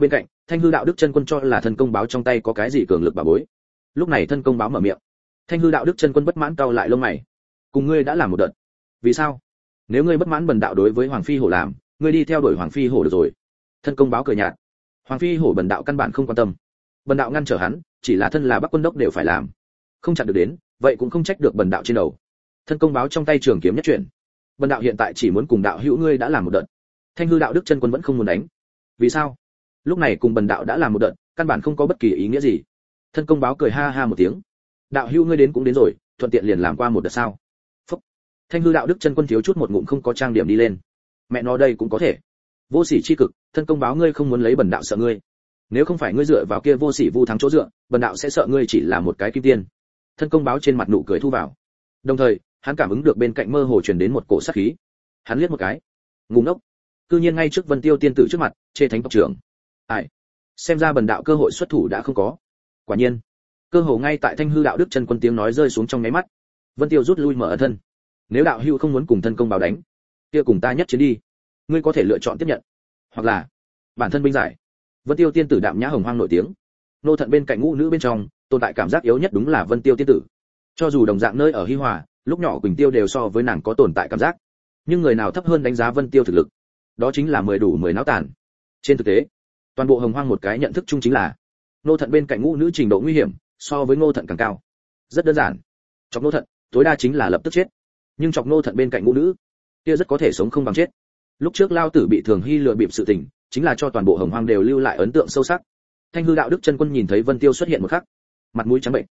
Thanh hư đạo đức chân quân cho là thân công báo trong tay có cái gì cường lực bảo bối. Lúc này thân công báo mở miệng. Thanh hư đạo đức chân quân bất mãn cau lại lông mày. Cùng ngươi đã làm một đợt. Vì sao? Nếu ngươi bất mãn bần đạo đối với Hoàng phi hổ làm, ngươi đi theo đuổi Hoàng phi hổ được rồi. Thân công báo cười nhạt. Hoàng phi hổ bần đạo căn bản không quan tâm. Bần đạo ngăn trở hắn, chỉ là thân là Bắc quân đốc đều phải làm. Không chặn được đến, vậy cũng không trách được bần đạo trên đầu. Thân công báo trong tay trường kiếm nhất chuyển. Bần đạo hiện tại chỉ muốn cùng đạo hữu ngươi đã làm một đợt. Thanh hư đạo đức chân quân vẫn không muốn đánh. Vì sao? Lúc này cùng bần đạo đã làm một đợt, căn bản không có bất kỳ ý nghĩa gì. Thân công báo cười ha ha một tiếng. Đạo hữu ngươi đến cũng đến rồi, thuận tiện liền làm qua một đợt sao? Phúc. Thanh hư đạo đức chân quân thiếu chút một ngụm không có trang điểm đi lên. Mẹ nó đây cũng có thể. Vô sỉ chi cực, thân công báo ngươi không muốn lấy bần đạo sợ ngươi. Nếu không phải ngươi dựa vào kia vô sỉ vu thắng chỗ dựa, bần đạo sẽ sợ ngươi chỉ là một cái kim tiên. Thân công báo trên mặt nụ cười thu vào. Đồng thời, hắn cảm ứng được bên cạnh mơ hồ truyền đến một cổ sát khí. Hắn liếc một cái. Ngu ngốc. Cư nhiên ngay trước Vân Tiêu tiên tử trước mặt, chê thánh tộc trưởng. Ai? Xem ra bần đạo cơ hội xuất thủ đã không có. Quả nhiên, cơ hồ ngay tại Thanh hư đạo đức chân quân tiếng nói rơi xuống trong nháy mắt, Vân Tiêu rút lui mở ẩn thân. Nếu đạo hữu không muốn cùng thân công báo đánh, kia cùng ta nhất chiến đi. Ngươi có thể lựa chọn tiếp nhận, hoặc là bản thân binh giải. Vân Tiêu tiên tử đạm nhã hồng hoang nổi tiếng. Nô thận bên cạnh ngũ nữ bên trong, tồn tại cảm giác yếu nhất đúng là Vân Tiêu tiên tử. Cho dù đồng dạng nơi ở Hi Hòa, lúc nhỏ Quỳnh Tiêu đều so với nàng có tồn tại cảm giác. Nhưng người nào thấp hơn đánh giá Vân Tiêu thực lực, đó chính là 10 đủ 10 náo tàn. Trên thực tế, toàn bộ hồng hoang một cái nhận thức chung chính là Nô thận bên cạnh ngũ nữ trình độ nguy hiểm so với Ngô thận càng cao. Rất đơn giản, chọc Nô thận, tối đa chính là lập tức chết. Nhưng chọc Nô thận bên cạnh ngũ nữ, kia rất có thể sống không bằng chết. Lúc trước Lao Tử bị Thường Hy lừa bịp sự tình, chính là cho toàn bộ hồng hoang đều lưu lại ấn tượng sâu sắc. Thanh hư đạo đức chân quân nhìn thấy Vân Tiêu xuất hiện một khắc, mặt mũi trắng bệnh.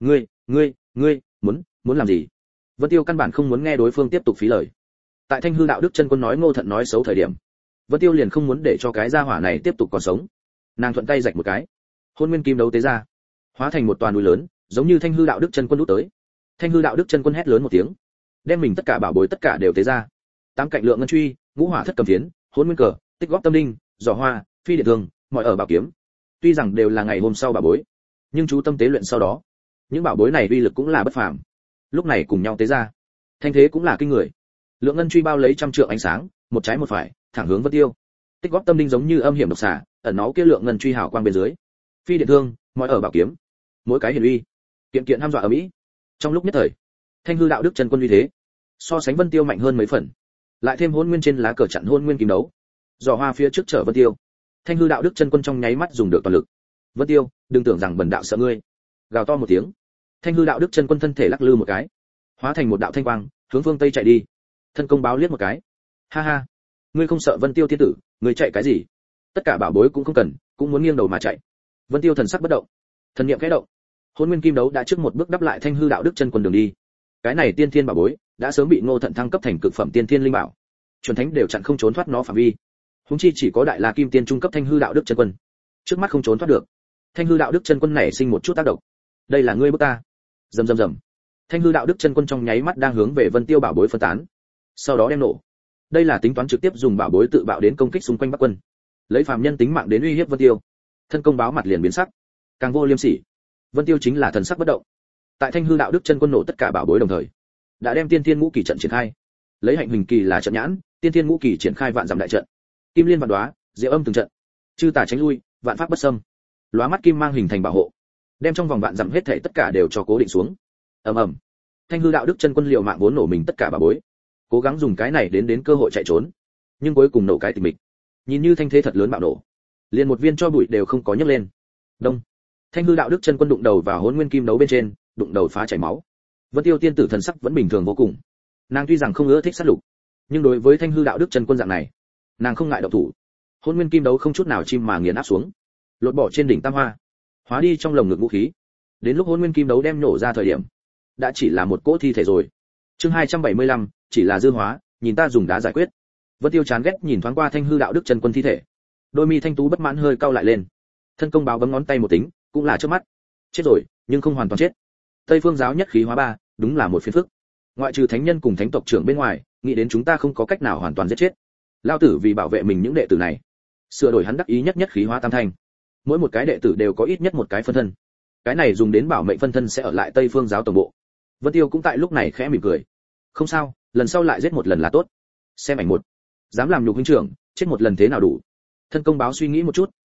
Ngươi muốn làm gì? Vân Tiêu căn bản không muốn nghe đối phương tiếp tục phí lời. Tại Thanh hư đạo đức chân quân nói Ngô thận nói xấu thời điểm, Vân Tiêu liền không muốn để cho cái gia hỏa này tiếp tục còn sống. Nàng thuận tay rạch một cái, hôn nguyên kim đấu tế ra, hóa thành một toàn núi lớn, giống như Thanh hư đạo đức chân quân đút tới. Thanh hư đạo đức chân quân hét lớn một tiếng, đem mình tất cả bảo bối tất cả đều tế ra. Tám cạnh lượng ngân truy, ngũ hỏa thất cầm phiến, hôn nguyên cờ, tích góp tâm đinh, giỏ hoa, phi điện thương, mọi ở bảo kiếm. Tuy rằng đều là ngày hôm sau bảo bối, nhưng chú tâm tế luyện sau đó, những bảo bối này uy lực cũng là bất phàm. Lúc này cùng nhau tế ra, thanh thế cũng là kinh người. Lượng ngân truy bao lấy trăm trượng ánh sáng, một trái một phải, thẳng hướng Vân Tiêu. Tích góp tâm đinh giống như âm hiểm độc xà, ẩn nó kia lượng ngân truy hào quang bên dưới. Phi điện thương, mọi ở bảo kiếm, mỗi cái hiển uy, kiện kiện ham dọa ở mỹ. Trong lúc nhất thời, Thanh hư đạo đức chân quân uy thế, so sánh Vân Tiêu mạnh hơn mấy phần. Lại thêm hôn nguyên trên lá cờ chặn hôn nguyên kim đấu, giỏ hoa phía trước chở Vân Tiêu. Thanh hư đạo đức chân quân trong nháy mắt dùng được toàn lực. Vân Tiêu, đừng tưởng rằng bần đạo sợ ngươi. Gào to một tiếng, Thanh hư đạo đức chân quân thân thể lắc lư một cái, hóa thành một đạo thanh quang, hướng phương tây chạy đi. Thân công báo liếc một cái, ha ha, ngươi không sợ Vân Tiêu tiên tử, ngươi chạy cái gì? Tất cả bảo bối cũng không cần, cũng muốn nghiêng đầu mà chạy. Vân Tiêu thần sắc bất động, thần niệm khẽ động, hôn nguyên kim đấu đã trước một bước đắp lại Thanh hư đạo đức chân quân đường đi. Cái này tiên thiên bảo bối đã sớm bị Ngô thận thăng cấp thành cực phẩm tiên thiên linh bảo, chuẩn thánh đều chặn không trốn thoát nó phạm vi. Huống chi chỉ có đại la kim tiên trung cấp Thanh hư đạo đức chân quân, trước mắt không trốn thoát được. Thanh hư đạo đức chân quân nảy sinh một chút tác động. Đây là ngươi bức ta. Rầm rầm rầm. Thanh hư đạo đức chân quân trong nháy mắt đang hướng về Vân Tiêu bảo bối phân tán, sau đó đem nổ. Đây là tính toán trực tiếp dùng bảo bối tự bạo đến công kích xung quanh Bắc quân, lấy phàm nhân tính mạng đến uy hiếp Vân Tiêu. Thân công báo mặt liền biến sắc, càng vô liêm sỉ. Vân Tiêu chính là thần sắc bất động. Tại Thanh hư đạo đức chân quân nổ tất cả bảo bối đồng thời, đã đem tiên thiên ngũ kỳ trận triển khai. Lấy hạnh huỳnh kỳ là trận nhãn, tiên thiên ngũ kỳ triển khai vạn dặm đại trận. Kim liên vạn đóa, diệu âm từng trận. Chư tà tránh lui, vạn pháp bất xâm. Lóa mắt kim mang hình thành bảo hộ, đem trong vòng vạn dặm hết thảy tất cả đều cho cố định xuống. Ầm ầm. Thanh hư đạo đức chân quân liều mạng vốn nổ mình tất cả bảo bối, cố gắng dùng cái này đến cơ hội chạy trốn, nhưng cuối cùng nổ cái tịch mịch. Nhìn như thanh thế thật lớn bạo nổ, liền một viên cho bụi đều không có nhấc lên. Đông. Thanh hư đạo đức chân quân đụng đầu vào hỗn nguyên kim đấu bên trên, đụng đầu phá chảy máu. Vân Tiêu tiên tử thần sắc vẫn bình thường vô cùng. Nàng tuy rằng không ưa thích sát lục, nhưng đối với Thanh hư đạo đức chân quân dạng này, nàng không ngại động thủ. Hỗn nguyên kim đấu không chút nào chim mà nghiền áp xuống, lột bỏ trên đỉnh tam hoa, hóa đi trong lồng ngực vũ khí. Đến lúc hỗn nguyên kim đấu đem nổ ra thời điểm, đã chỉ là một cỗ thi thể rồi. Chương 275, chỉ là dư hóa, nhìn ta dùng đá giải quyết. Vân Tiêu chán ghét nhìn thoáng qua Thanh hư đạo đức chân quân thi thể, đôi mi thanh tú bất mãn hơi cau lại lên. Thân công báo bấm ngón tay một tính, cũng là trước mắt. Chết rồi, nhưng không hoàn toàn chết. Tây Phương giáo nhất khí hóa ba, đúng là một phiền phức. Ngoại trừ thánh nhân cùng thánh tộc trưởng bên ngoài, nghĩ đến chúng ta không có cách nào hoàn toàn giết chết. Lao tử vì bảo vệ mình những đệ tử này, sửa đổi hắn đắc ý nhất khí hóa tam thanh. Mỗi một cái đệ tử đều có ít nhất một cái phân thân. Cái này dùng đến bảo mệnh phân thân sẽ ở lại Tây Phương giáo tổng bộ. Vân Tiêu cũng tại lúc này khẽ mỉm cười. Không sao, lần sau lại giết một lần là tốt. Xem ảnh một. Dám làm nhục huynh trưởng, chết một lần thế nào đủ. Thân công báo suy nghĩ một chút,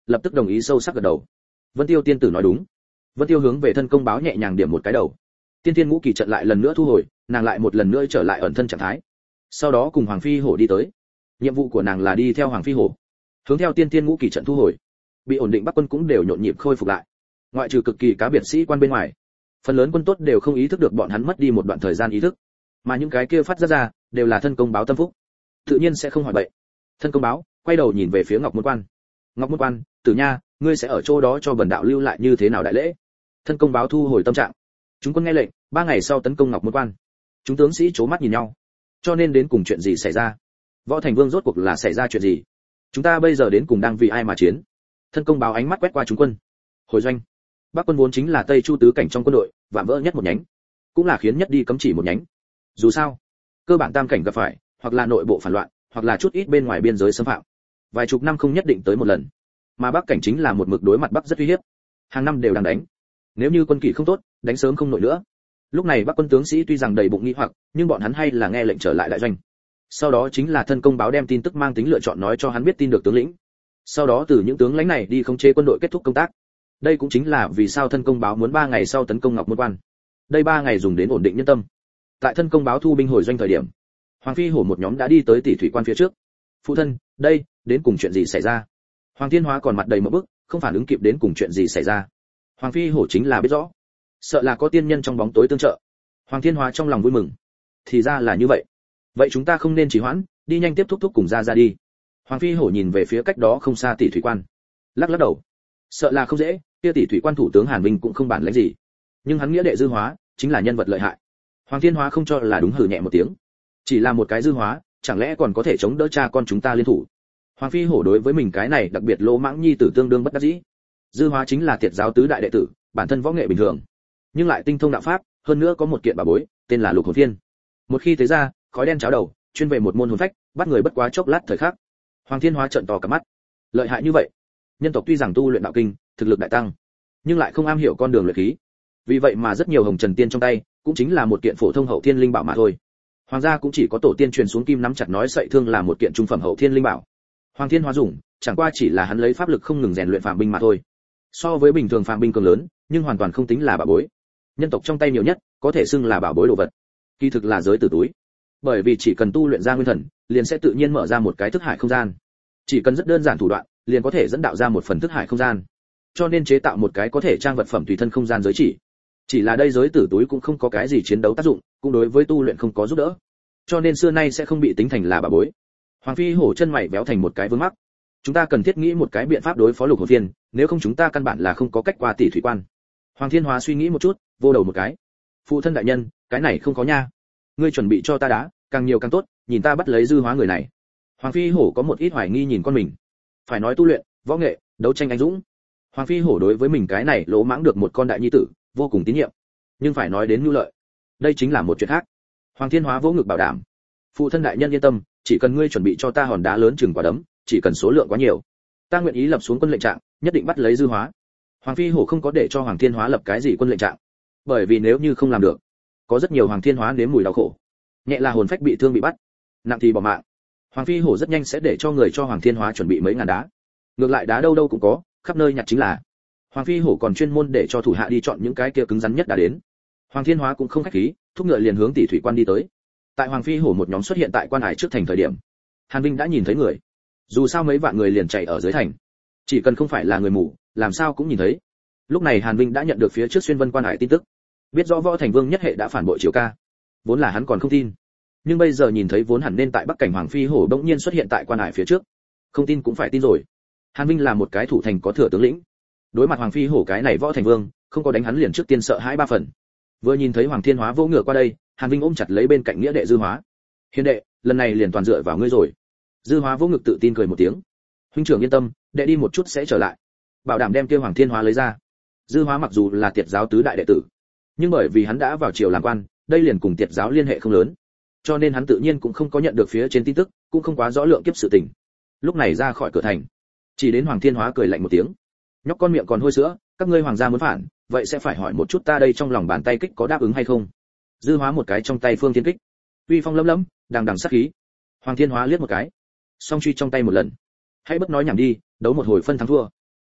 lập tức đồng ý sâu sắc gật đầu. Vân Tiêu tiên tử nói đúng. Vân Tiêu hướng về thân công báo nhẹ nhàng điểm một cái đầu. Tiên Thiên Ngũ Kỳ trận lại lần nữa thu hồi, nàng lại một lần nữa trở lại ẩn thân trạng thái. Sau đó cùng Hoàng Phi Hổ đi tới. Nhiệm vụ của nàng là đi theo Hoàng Phi Hổ, hướng theo Tiên Thiên Ngũ Kỳ trận thu hồi. Bị ổn định Bắc quân cũng đều nhộn nhịp khôi phục lại. Ngoại trừ cực kỳ cá biệt sĩ quan bên ngoài, phần lớn quân tốt đều không ý thức được bọn hắn mất đi một đoạn thời gian ý thức, mà những cái kia phát ra đều là thân công báo tâm phúc, tự nhiên sẽ không hỏi bậy. Thân công báo quay đầu nhìn về phía Ngọc Môn Quan. Ngọc Môn Quan, Tử Nha, ngươi sẽ ở chỗ đó cho bần đạo lưu lại như thế nào đại lễ? Thân công báo thu hồi tâm trạng. Chúng quân nghe lệnh, 3 ngày sau tấn công Ngọc Môn Quan. Chúng tướng sĩ chố mắt nhìn nhau. Cho nên đến cùng chuyện gì xảy ra? Võ Thành Vương rốt cuộc là xảy ra chuyện gì? Chúng ta bây giờ đến cùng đang vì ai mà chiến? Thân công báo ánh mắt quét qua chúng quân. Hồi doanh. Bắc quân vốn chính là Tây Chu tứ cảnh trong quân đội, vạm vỡ nhất một nhánh, cũng là khiến nhất đi cấm chỉ một nhánh. Dù sao, cơ bản tam cảnh gặp phải, hoặc là nội bộ phản loạn, hoặc là chút ít bên ngoài biên giới xâm phạm. Vài chục năm không nhất định tới một lần. Mà Bắc cảnh chính là một mực đối mặt Bắc rất uy hiếp. Hàng năm đều đang đánh. Nếu như quân kỷ không tốt, đánh sớm không nổi nữa. Lúc này Bắc quân tướng sĩ tuy rằng đầy bụng nghi hoặc, nhưng bọn hắn hay là nghe lệnh trở lại đại doanh. Sau đó chính là thân công báo đem tin tức mang tính lựa chọn nói cho hắn biết tin được tướng lĩnh. Sau đó từ những tướng lãnh này đi khống chế quân đội kết thúc công tác. Đây cũng chính là vì sao thân công báo muốn 3 ngày sau tấn công Ngọc Môn Quan. Đây 3 ngày dùng đến ổn định nhân tâm. Tại thân công báo thu binh hồi doanh thời điểm, Hoàng Phi Hổ một nhóm đã đi tới Tỷ Thủy Quan phía trước. Phụ thân, đây, đến cùng chuyện gì xảy ra? Hoàng Thiên Hóa còn mặt đầy một bức, không phản ứng kịp đến cùng chuyện gì xảy ra. Hoàng Phi Hổ chính là biết rõ, sợ là có tiên nhân trong bóng tối tương trợ. Hoàng Thiên Hóa trong lòng vui mừng. Thì ra là như vậy. Vậy chúng ta không nên trì hoãn, đi nhanh tiếp thúc cùng ra đi. Hoàng Phi Hổ nhìn về phía cách đó không xa Tỷ Thủy Quan, lắc lắc đầu. Sợ là không dễ, kia Tỷ Thủy Quan thủ tướng Hàn Vinh cũng không bản lĩnh gì, nhưng hắn nghĩa đệ Dư Hóa chính là nhân vật lợi hại. Hoàng Thiên Hóa không cho là đúng, hừ nhẹ một tiếng. Chỉ là một cái Dư Hóa, chẳng lẽ còn có thể chống đỡ cha con chúng ta liên thủ? Hoàng Phi Hổ đối với mình cái này đặc biệt lỗ mãng nhi tử tương đương bất đắc dĩ. Dư Hóa chính là Tiệt giáo tứ đại đệ tử, bản thân võ nghệ bình thường, nhưng lại tinh thông đạo pháp, hơn nữa có một kiện bảo bối, tên là Lục Hồn Phiên. Một khi thấy ra, khói đen cháo đầu, chuyên về một môn hồn phách, bắt người bất quá chốc lát thời khắc. Hoàng Thiên Hóa trợn to cả mắt. Lợi hại như vậy. Nhân tộc tuy rằng tu luyện đạo kinh, thực lực đại tăng, nhưng lại không am hiểu con đường luyện khí. Vì vậy mà rất nhiều hồng trần tiên trong tay, cũng chính là một kiện phổ thông hậu thiên linh bảo mà thôi. Hoàng gia cũng chỉ có tổ tiên truyền xuống kim nắm chặt nói sậy thương là một kiện trung phẩm hậu thiên linh bảo. Hoàng Thiên Hóa dùng, chẳng qua chỉ là hắn lấy pháp lực không ngừng rèn luyện phàm binh mà thôi. So với bình thường phàm binh cường lớn, nhưng hoàn toàn không tính là bảo bối. Nhân tộc trong tay nhiều nhất, có thể xưng là bảo bối đồ vật. Kỳ thực là giới tử túi. Bởi vì chỉ cần tu luyện ra nguyên thần, liền sẽ tự nhiên mở ra một cái thức hải không gian. Chỉ cần rất đơn giản thủ đoạn, liền có thể dẫn đạo ra một phần thức hải không gian. Cho nên chế tạo một cái có thể trang vật phẩm tùy thân không gian giới chỉ là đây giới tử túi cũng không có cái gì chiến đấu tác dụng, cũng đối với tu luyện không có giúp đỡ. Cho nên xưa nay sẽ không bị tính thành là bảo bối. Hoàng Phi Hổ chân mày béo thành một cái vướng mắc. Chúng ta cần thiết nghĩ một cái biện pháp đối phó Lục Hồn Phiên, nếu không chúng ta căn bản là không có cách qua Tỷ Thủy Quan. Hoàng Thiên Hóa suy nghĩ một chút, vô đầu một cái. Phụ thân đại nhân, cái này không có nha. Ngươi chuẩn bị cho ta đá, càng nhiều càng tốt, nhìn ta bắt lấy Dư Hóa người này. Hoàng Phi Hổ có một ít hoài nghi nhìn con mình. Phải nói tu luyện, võ nghệ, đấu tranh anh dũng. Hoàng Phi Hổ đối với mình cái này lỗ mãng được một con đại nhi tử, vô cùng tín nhiệm. Nhưng phải nói đến nhu lợi, đây chính là một chuyện khác. Hoàng Thiên Hóa vỗ ngực bảo đảm, phụ thân đại nhân yên tâm, chỉ cần ngươi chuẩn bị cho ta hòn đá lớn chừng quả đấm, chỉ cần số lượng quá nhiều, ta nguyện ý lập xuống quân lệnh trạng, nhất định bắt lấy Dư Hóa. Hoàng Phi Hổ không có để cho Hoàng Thiên Hóa lập cái gì quân lệnh trạng, bởi vì nếu như không làm được, có rất nhiều Hoàng Thiên Hóa nếm mùi đau khổ. Nhẹ là hồn phách bị thương bị bắt, nặng thì bỏ mạng. Hoàng Phi Hổ rất nhanh sẽ để cho người cho Hoàng Thiên Hóa chuẩn bị mấy ngàn đá. Ngược lại đá đâu đâu cũng có, khắp nơi nhặt chính là. Hoàng Phi Hổ còn chuyên môn để cho thủ hạ đi chọn những cái kia cứng rắn nhất đã đến. Hoàng Thiên Hóa cũng không khách khí, thúc ngựa liền hướng Tỷ Thủy Quan đi tới. Tại Hoàng Phi Hổ một nhóm xuất hiện tại quan hải trước thành thời điểm, Hàn Vinh đã nhìn thấy người. Dù sao mấy vạn người liền chạy ở dưới thành, chỉ cần không phải là người mù, làm sao cũng nhìn thấy. Lúc này Hàn Vinh đã nhận được phía trước xuyên vân quan hải tin tức, biết rõ Võ Thành Vương nhất hệ đã phản bội Triều Ca. Vốn là hắn còn không tin, nhưng bây giờ nhìn thấy vốn hẳn nên tại Bắc cảnh Hoàng Phi Hổ bỗng nhiên xuất hiện tại quan hải phía trước, không tin cũng phải tin rồi. Hàn Vinh là một cái thủ thành có thừa tướng lĩnh, đối mặt Hoàng Phi Hổ cái này Võ Thành Vương, không có đánh hắn liền trước tiên sợ hãi 3 phần. Vừa nhìn thấy Hoàng Thiên Hóa vỗ ngựa qua đây, Hàn Vinh ôm chặt lấy bên cạnh nghĩa đệ Dư Hóa. Hiền đệ, lần này liền toàn dựa vào ngươi rồi. Dư Hóa vỗ ngực tự tin cười một tiếng. Huynh trưởng yên tâm, đệ đi một chút sẽ trở lại, bảo đảm đem kia Hoàng Thiên Hóa lấy ra. Dư Hóa mặc dù là Tiệt giáo tứ đại đệ tử, nhưng bởi vì hắn đã vào triều làm quan, đây liền cùng Tiệt giáo liên hệ không lớn, cho nên hắn tự nhiên cũng không có nhận được phía trên tin tức, cũng không quá rõ lượng kiếp sự tình. Lúc này ra khỏi cửa thành, chỉ đến Hoàng Thiên Hóa cười lạnh một tiếng. Nhóc con miệng còn hôi sữa, các ngươi hoàng gia muốn phản, vậy sẽ phải hỏi một chút ta đây trong lòng bàn tay kích có đáp ứng hay không. Dư Hóa một cái trong tay Phương Thiên Kích, uy phong lấm lấm, đằng đằng sát khí. Hoàng Thiên Hóa liếc một cái, song truy trong tay một lần. Hãy bất nói nhảm đi, đấu một hồi phân thắng thua.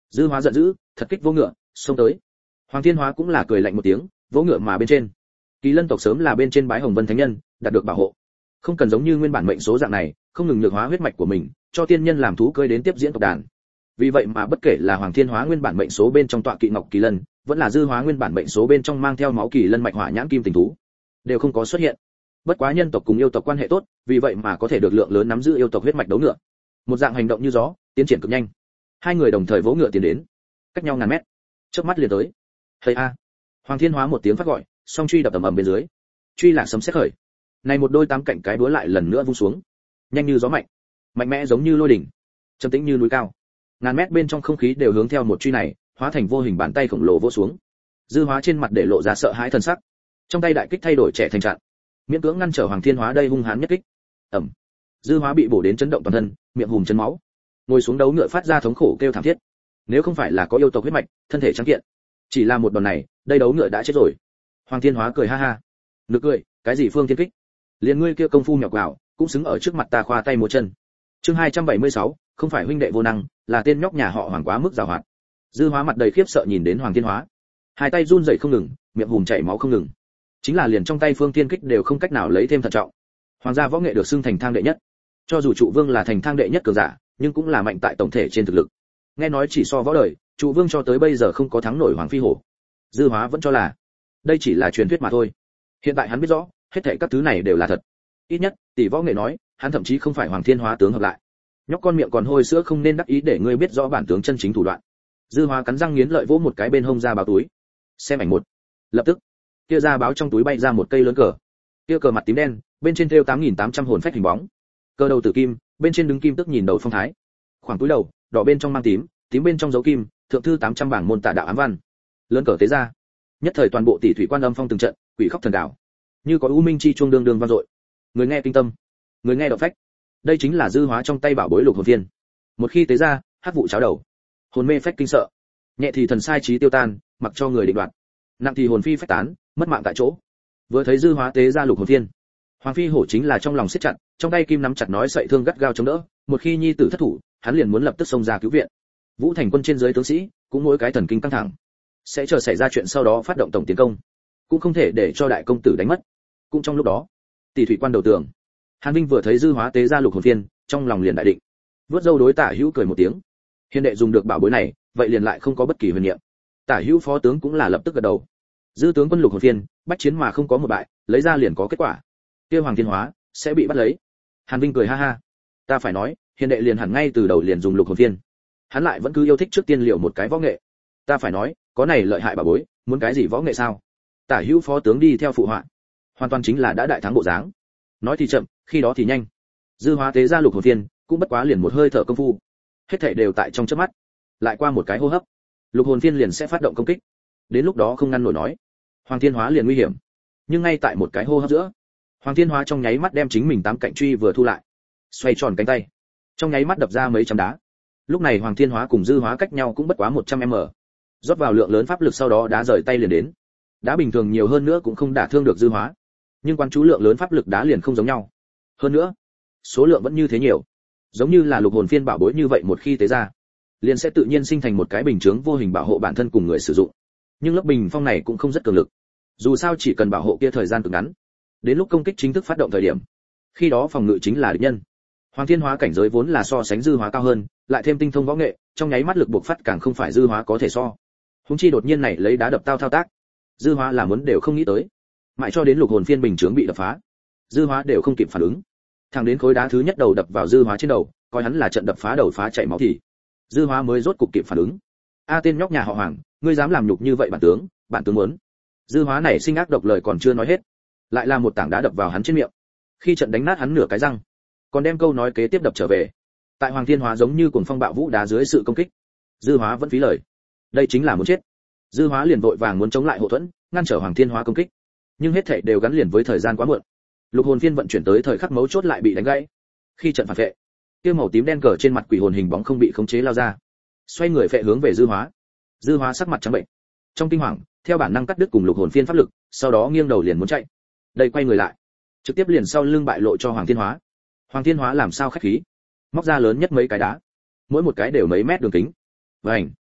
Dư Hóa giận dữ, thật kích vô ngựa, xông tới. Hoàng Thiên Hóa cũng là cười lạnh một tiếng, vỗ ngựa mà bên trên. Kỳ Lân tộc sớm là bên trên bái Hồng Vân Thánh Nhân, đạt được bảo hộ. Không cần giống như nguyên bản mệnh số dạng này, không ngừng nhược hóa huyết mạch của mình, cho tiên nhân làm thú cưỡi đến tiếp diễn tộc đàn. Vì vậy mà bất kể là Hoàng Thiên Hóa nguyên bản mệnh số bên trong tọa kỵ Ngọc Kỳ Lân, vẫn là Dư Hóa nguyên bản mệnh số bên trong mang theo máu Kỳ Lân mạch hỏa nhãn kim tình thú, đều không có xuất hiện. Bất quá nhân tộc cùng yêu tộc quan hệ tốt, vì vậy mà có thể được lượng lớn nắm giữ yêu tộc huyết mạch đấu ngựa. Một dạng hành động như gió, tiến triển cực nhanh. Hai người đồng thời vỗ ngựa tiến đến, cách nhau ngàn mét, chớp mắt liền tới. Hây a! Hoàng Thiên Hóa một tiếng phát gọi, song truy đập ầm ầm bên dưới. Truy lạc sấm sét khởi. Này một đôi tám cạnh cái búa lại lần nữa vung xuống, nhanh như gió mạnh, mạnh mẽ giống như lôi đỉnh, trầm tĩnh như núi cao. Ngàn mét bên trong không khí đều hướng theo một truy này, hóa thành vô hình bàn tay khổng lồ vỗ xuống. Dư Hóa trên mặt để lộ ra sợ hãi thần sắc, trong tay đại kích thay đổi trẻ thành chặn, miễn cưỡng ngăn trở Hoàng Thiên Hóa đây hung hãn nhất kích. Ầm! Dư Hóa bị bổ đến chấn động toàn thân, miệng hùm chân máu, ngồi xuống đấu ngựa phát ra thống khổ kêu thảm thiết. Nếu không phải là có yêu tộc huyết mạch, thân thể trắng kiện, chỉ là một đòn này, đây đấu ngựa đã chết rồi. Hoàng Thiên Hóa cười ha ha, nực cười, cái gì phương thiên kích, liền ngươi kia công phu nhỏ quào, cũng xứng ở trước mặt ta khoa tay múa chân. Chương 276, không phải huynh đệ vô năng, là tên nhóc nhà họ Hoàng quá mức giàu hoạt. Dư Hóa mặt đầy khiếp sợ nhìn đến Hoàng Thiên Hóa, hai tay run rẩy không ngừng, miệng hùm chảy máu không ngừng. Chính là liền trong tay phương thiên kích đều không cách nào lấy thêm thận trọng. Hoàng gia võ nghệ được xưng thành thang đệ nhất, cho dù trụ vương là thành thang đệ nhất cường giả, nhưng cũng là mạnh tại tổng thể trên thực lực. Nghe nói chỉ so võ đời, trụ vương cho tới bây giờ không có thắng nổi Hoàng Phi Hổ. Dư Hóa vẫn cho là đây chỉ là truyền thuyết mà thôi. Hiện tại hắn biết rõ, hết thảy các thứ này đều là thật. Ít nhất, tỷ võ nghệ nói, hắn thậm chí không phải Hoàng Thiên Hóa tướng hợp lại. Nhóc con miệng còn hôi sữa không nên đắc ý để ngươi biết rõ bản tướng chân chính thủ đoạn. Dư Hóa cắn răng nghiến lợi vỗ một cái bên hông ra báo túi. Xem ảnh một. Lập tức, kia ra báo trong túi bay ra một cây lớn cờ. Kia cờ mặt tím đen, bên trên thêu 8800 hồn phách hình bóng. Cờ đầu tử kim, bên trên đứng kim tức nhìn đầu phong thái. Khoảng túi đầu, đỏ bên trong mang tím, tím bên trong dấu kim, thượng thư 800 bảng môn tả đạo ám văn. Lớn cờ tế ra. Nhất thời toàn bộ tỷ thủy quan âm phong từng trận, quỷ khóc thần đảo. Như có u minh chi chuông đương đương vang dội. Người nghe kinh tâm, người nghe động phách. Đây chính là Dư Hóa trong tay bảo bối lục hồn viên. Một khi tế ra, hắc vụ cháo đầu, hồn mê phách kinh sợ, nhẹ thì thần sai trí tiêu tan, mặc cho người định đoạt, nặng thì hồn phi phách tán, mất mạng tại chỗ. Vừa thấy Dư Hóa tế ra lục hồn viên, Hoàng Phi Hổ chính là trong lòng siết chặt, trong tay kim nắm chặt nói sợi thương gắt gao chống đỡ, một khi nhi tử thất thủ, hắn liền muốn lập tức xông ra cứu viện. Vũ Thành quân trên dưới tướng sĩ, cũng mỗi cái thần kinh căng thẳng, sẽ chờ xảy ra chuyện sau đó phát động tổng tiến công, cũng không thể để cho đại công tử đánh mất. Cũng trong lúc đó, tỷ thủy quan đầu tường, Hàn Vinh vừa thấy Dư Hóa tế ra lục hồn viên, trong lòng liền đại định, vớt râu đối Tả Hữu cười một tiếng. Hiền đệ dùng được bảo bối này, vậy liền lại không có bất kỳ huyền niệm. Tả Hữu phó tướng cũng là lập tức gật đầu. Dư tướng quân lục hồn viên, bách chiến mà không có một bại, lấy ra liền có kết quả. Kia Hoàng Thiên Hóa sẽ bị bắt lấy. Hàn Vinh cười ha ha. Ta phải nói, hiền đệ liền hẳn ngay từ đầu liền dùng lục hồn viên. Hắn lại vẫn cứ yêu thích trước tiên liệu một cái võ nghệ. Ta phải nói, có này lợi hại bảo bối, muốn cái gì võ nghệ sao? Tả Hữu phó tướng đi theo phụ họa, hoàn toàn chính là đã đại thắng bộ dáng. Nói thì chậm, khi đó thì nhanh. Dư Hóa tế ra lục hồn viên, cũng bất quá liền một hơi thở công phu, hết thảy đều tại trong chớp mắt. Lại qua một cái hô hấp, lục hồn viên liền sẽ phát động công kích. Đến lúc đó không ngăn nổi nói, Hoàng Thiên Hóa liền nguy hiểm. Nhưng ngay tại một cái hô hấp giữa, Hoàng Thiên Hóa trong nháy mắt đem chính mình tám cạnh truy vừa thu lại, xoay tròn cánh tay, trong nháy mắt đập ra mấy trăm đá. Lúc này Hoàng Thiên Hóa cùng Dư Hóa cách nhau cũng bất quá 100m. Rót vào lượng lớn pháp lực sau đó đá rời tay liền đến. Đá bình thường nhiều hơn nữa cũng không đả thương được Dư Hóa, nhưng quán chú lượng lớn pháp lực đá liền không giống nhau. Hơn nữa, số lượng vẫn như thế nhiều, giống như là lục hồn phiên bảo bối như vậy, một khi tế ra, liền sẽ tự nhiên sinh thành một cái bình chướng vô hình bảo hộ bản thân cùng người sử dụng. Nhưng lớp bình phong này cũng không rất cường lực, dù sao chỉ cần bảo hộ kia thời gian cực ngắn, đến lúc công kích chính thức phát động thời điểm, khi đó phòng ngự chính là địch nhân. Hoàng Thiên Hóa cảnh giới vốn là so sánh Dư Hóa cao hơn, lại thêm tinh thông võ nghệ, trong nháy mắt lực buộc phát càng không phải Dư Hóa có thể so. Huống chi đột nhiên này lấy đá đập tao thao tác, Dư Hóa là muốn đều không nghĩ tới. Mãi cho đến lục hồn phiên bình chướng bị đập phá, Dư Hóa đều không kịp phản ứng. Thẳng đến khối đá thứ nhất đầu đập vào Dư Hóa trên đầu, coi hắn là trận đập phá đầu phá chảy máu thì Dư Hóa mới rốt cục kịp phản ứng. A tên nhóc nhà họ Hoàng, ngươi dám làm nhục như vậy bản tướng muốn. Dư Hóa này sinh ác độc lời còn chưa nói hết, lại là một tảng đá đập vào hắn trên miệng, khi trận đánh nát hắn nửa cái răng, còn đem câu nói kế tiếp đập trở về. Tại Hoàng Thiên Hóa giống như cuồng phong bạo vũ đá dưới sự công kích, Dư Hóa vẫn phí lời. Đây chính là muốn chết. Dư Hóa liền vội vàng muốn chống lại hộ thuẫn, ngăn trở Hoàng Thiên Hóa công kích, nhưng hết thảy đều gắn liền với thời gian quá muộn. Lục hồn phiên vận chuyển tới thời khắc mấu chốt lại bị đánh gãy. Khi trận phản vệ, kia màu tím đen cờ trên mặt quỷ hồn hình bóng không bị khống chế lao ra, xoay người phệ hướng về Dư Hóa. Dư Hóa sắc mặt trắng bệnh, trong kinh hoàng, theo bản năng cắt đứt cùng lục hồn phiên pháp lực, sau đó nghiêng đầu liền muốn chạy. Đây quay người lại, trực tiếp liền sau lưng bại lộ cho Hoàng Thiên Hóa. Hoàng Thiên Hóa làm sao khách khí, móc ra lớn nhất mấy cái đá, mỗi một cái đều mấy mét đường kính. Vành,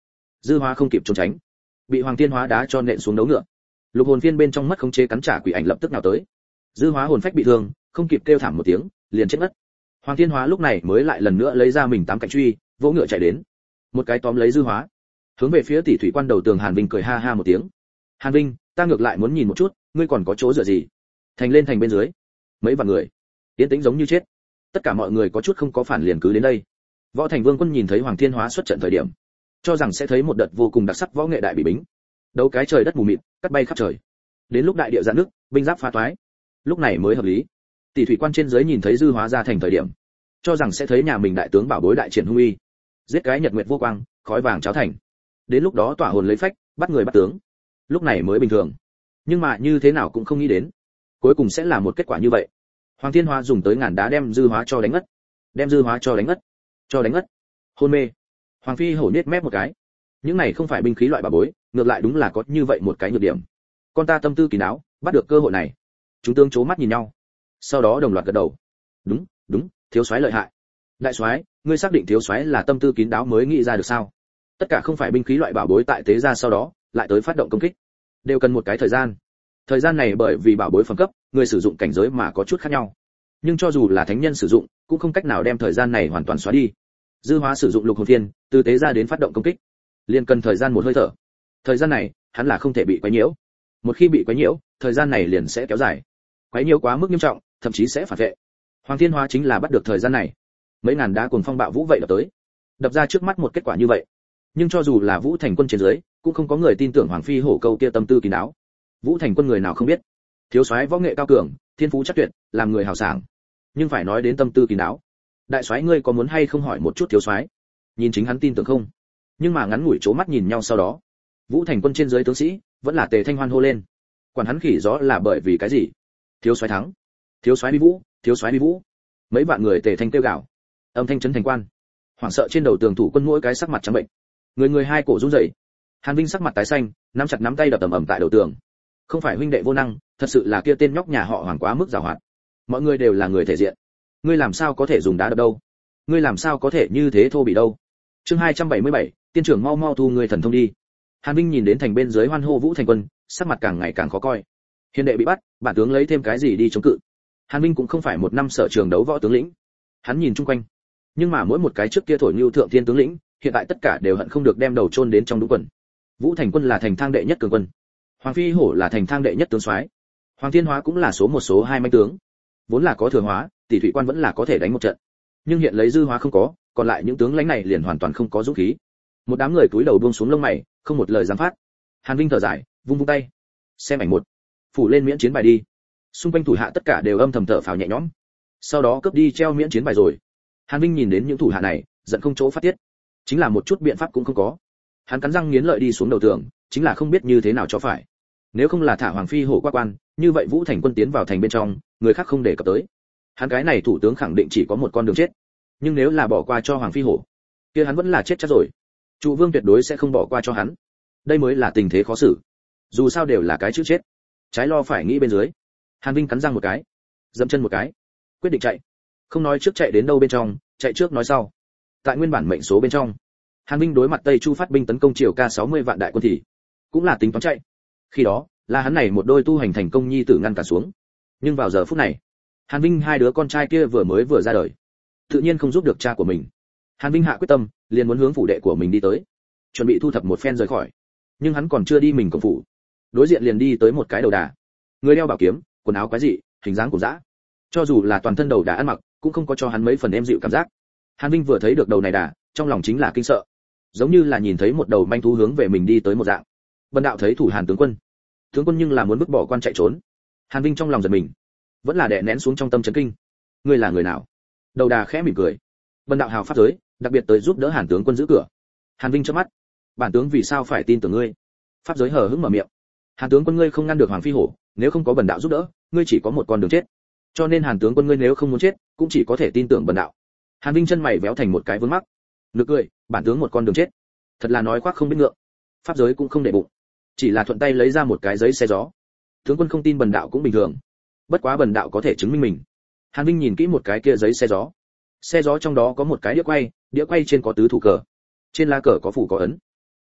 Dư Hóa không kịp trốn tránh, bị Hoàng Thiên Hóa đá cho nện xuống đấu ngựa. Lục hồn phiên bên trong mất khống chế cắn trả quỷ ảnh lập tức nào tới. Dư Hóa hồn phách bị thương, không kịp kêu thảm một tiếng, liền chết ngất. Hoàng Thiên Hóa lúc này mới lại lần nữa lấy ra mình 8 cạnh truy, vỗ ngựa chạy đến. Một cái tóm lấy Dư Hóa, hướng về phía tỷ thủy quan đầu tường Hàn Vinh cười ha ha một tiếng. Hàn Vinh, ta ngược lại muốn nhìn một chút, ngươi còn có chỗ dựa gì? Thành lên thành bên dưới, mấy vạn người, tiến tĩnh giống như chết. Tất cả mọi người có chút không có phản liền cứ đến đây. Võ Thành Vương quân nhìn thấy Hoàng Thiên Hóa xuất trận thời điểm, cho rằng sẽ thấy một đợt vô cùng đặc sắc võ nghệ đại bị bính, đấu cái trời đất mù mịt, cắt bay khắp trời. Đến lúc đại địa giãn nước, binh giáp phá toái, lúc này mới hợp lý. Tỷ thủy quan trên dưới nhìn thấy Dư Hóa ra thành thời điểm, cho rằng sẽ thấy nhà mình đại tướng bảo bối đại triển hung uy, giết cái nhật nguyệt vô quang, khói vàng cháo thành. Đến lúc đó tỏa hồn lấy phách, bắt người bắt tướng, lúc này mới bình thường. Nhưng mà như thế nào cũng không nghĩ đến, cuối cùng sẽ là một kết quả như vậy. Hoàng Thiên Hóa dùng tới ngàn đá đem Dư Hóa cho đánh ngất, đem Dư Hóa cho đánh ngất, hôn mê. Hoàng Phi hổ nhếch mép một cái, những này không phải binh khí loại bà bối, ngược lại đúng là có như vậy một cái nhược điểm. Con ta tâm tư kín đáo, bắt được cơ hội này. Chúng tướng chố mắt nhìn nhau, sau đó đồng loạt gật đầu. Đúng, thiếu soái lợi hại. Đại soái, ngươi xác định thiếu soái là tâm tư kín đáo mới nghĩ ra được sao? Tất cả không phải binh khí loại bảo bối tại tế ra sau đó, lại tới phát động công kích, đều cần một cái thời gian. Thời gian này bởi vì bảo bối phẩm cấp, người sử dụng cảnh giới mà có chút khác nhau. Nhưng cho dù là thánh nhân sử dụng, cũng không cách nào đem thời gian này hoàn toàn xóa đi. Dư Hóa sử dụng lục hồn phiên, từ tế ra đến phát động công kích, liền cần thời gian một hơi thở. Thời gian này, hắn là không thể bị quấy nhiễu. Một khi bị quấy nhiễu, thời gian này liền sẽ kéo dài. Quấy nhiễu quá mức nghiêm trọng, thậm chí sẽ phản vệ. Hoàng Thiên Hóa chính là bắt được thời gian này. Mấy ngàn đá cuồng phong bạo vũ vậy đập tới, đập ra trước mắt một kết quả như vậy. Nhưng cho dù là Vũ Thành quân trên dưới, cũng không có người tin tưởng Hoàng Phi hổ câu kia tâm tư kín đáo. Vũ Thành quân người nào không biết, thiếu soái võ nghệ cao cường, thiên phú chắc tuyệt, làm người hào sảng. Nhưng phải nói đến tâm tư kín đáo, đại soái ngươi có muốn hay không hỏi một chút thiếu soái, nhìn chính hắn tin tưởng không? Nhưng mà ngắn ngủi chố mắt nhìn nhau sau đó, Vũ Thành quân trên dưới tướng sĩ vẫn là tề thanh hoan hô lên. Quản hắn khỉ gió là bởi vì cái gì? Thiếu soái thắng, thiếu soái bi vũ, thiếu soái bi vũ. Mấy vạn người tề thanh kêu gào, âm thanh chấn thành quan. Hoảng sợ trên đầu tường thủ quân mỗi cái sắc mặt trắng bệnh, người hai cổ run rẩy. Hàn Vinh sắc mặt tái xanh, nắm chặt nắm tay đập ầm tại đầu tường. Không phải huynh đệ vô năng, thật sự là kia tên nhóc nhà họ Hoàng quá mức giàu hoạt. Mọi người đều là người thể diện, ngươi làm sao có thể dùng đá đập đâu? Ngươi làm sao có thể như thế thô bỉ đâu? Chương 277, tiên trưởng mau mau thu người thần thông đi. Hàn Vinh nhìn đến thành bên dưới hoan hô Vũ Thành quân, sắc mặt càng ngày càng khó coi. Hiền đệ bị bắt, bản tướng lấy thêm cái gì đi chống cự? Hàn Vinh cũng không phải một năm sở trường đấu võ tướng lĩnh. Hắn nhìn chung quanh, nhưng mà mỗi một cái trước kia thổi như thượng thiên tướng lĩnh, hiện tại tất cả đều hận không được đem đầu chôn đến trong đũng quần. Vũ Thành quân là thành thang đệ nhất cường quân, Hoàng Phi hổ là thành thang đệ nhất tướng soái, Hoàng Thiên Hóa cũng là số một số hai manh tướng. Vốn là có thừa hóa, tỷ thủy quan vẫn là có thể đánh một trận. Nhưng hiện lấy Dư Hóa không có, còn lại những tướng lãnh này liền hoàn toàn không có dũng khí. Một đám người cúi đầu buông xuống lông mày, không một lời dám phát. Hàn Vinh thở dài, vung vung tay. Xem ảnh một, phủ lên miễn chiến bài đi. Xung quanh thủ hạ tất cả đều âm thầm thở phào nhẹ nhõm. Sau đó cướp đi treo miễn chiến bài rồi. Hàn Vinh nhìn đến những thủ hạ này, giận không chỗ phát tiết, chính là một chút biện pháp cũng không có. Hắn cắn răng nghiến lợi đi xuống đầu tường, chính là không biết như thế nào cho phải. Nếu không là thả Hoàng Phi hổ qua quan, như vậy Vũ Thành quân tiến vào thành bên trong, người khác không để cập tới. Hắn cái này thủ tướng khẳng định chỉ có một con đường chết. Nhưng nếu là bỏ qua cho Hoàng Phi hổ, kia hắn vẫn là chết chắc rồi. Trụ Vương tuyệt đối sẽ không bỏ qua cho hắn. Đây mới là tình thế khó xử. Dù sao đều là cái chữ chết. Trái lo phải nghĩ bên dưới. Hàn Vinh cắn răng một cái, dậm chân một cái, quyết định chạy. Không nói trước chạy đến đâu bên trong, chạy trước nói sau. Tại nguyên bản mệnh số bên trong, Hàn Vinh đối mặt Tây Chu phát binh tấn công Triều Ca 60 vạn đại quân thì cũng là tính toán chạy. Khi đó, là hắn này một đôi tu hành thành công nhi tử ngăn cản xuống. Nhưng vào giờ phút này, Hàn Vinh hai đứa con trai kia vừa ra đời, tự nhiên không giúp được cha của mình. Hàn Vinh hạ quyết tâm, liền muốn hướng phủ đệ của mình đi tới, chuẩn bị thu thập một phen rời khỏi. Nhưng hắn còn chưa đi mình cổng phủ, đối diện liền đi tới một cái đầu đà, người đeo bảo kiếm, quần áo quái dị, hình dáng cổ dã. Cho dù là toàn thân đầu đà ăn mặc, cũng không có cho hắn mấy phần êm dịu cảm giác. Hàn Vinh vừa thấy được đầu này đà, trong lòng chính là kinh sợ, giống như là nhìn thấy một đầu manh thú hướng về mình đi tới một dạng. Bần đạo thấy thủ Hàn tướng quân nhưng là muốn vứt bỏ quan chạy trốn. Hàn Vinh trong lòng giật mình, vẫn là đè nén xuống trong tâm chấn kinh. Ngươi là người nào? Đầu đà khẽ mỉm cười. Bần đạo hào pháp giới, đặc biệt tới giúp đỡ Hàn tướng quân giữ cửa. Hàn Vinh chớp mắt, bản tướng vì sao phải tin tưởng ngươi? Pháp giới hờ hững mở miệng. Hàn tướng quân ngươi không ngăn được Hoàng Phi hổ, nếu không có bần đạo giúp đỡ, ngươi chỉ có một con đường chết. Cho nên Hàn tướng quân ngươi nếu không muốn chết, cũng chỉ có thể tin tưởng bần đạo. Hàn Vinh chân mày véo thành một cái vướng mắc. Nực cười, bản tướng một con đường chết. Thật là nói khoác không biết ngượng. Pháp giới cũng không để bụng, chỉ là thuận tay lấy ra một cái giấy xe gió. Tướng quân không tin bần đạo cũng bình thường, bất quá bần đạo có thể chứng minh mình. Hàn Vinh nhìn kỹ một cái kia giấy xe gió. Xe gió trong đó có một cái đĩa quay trên có tứ thủ cờ, trên lá cờ có phủ có ấn.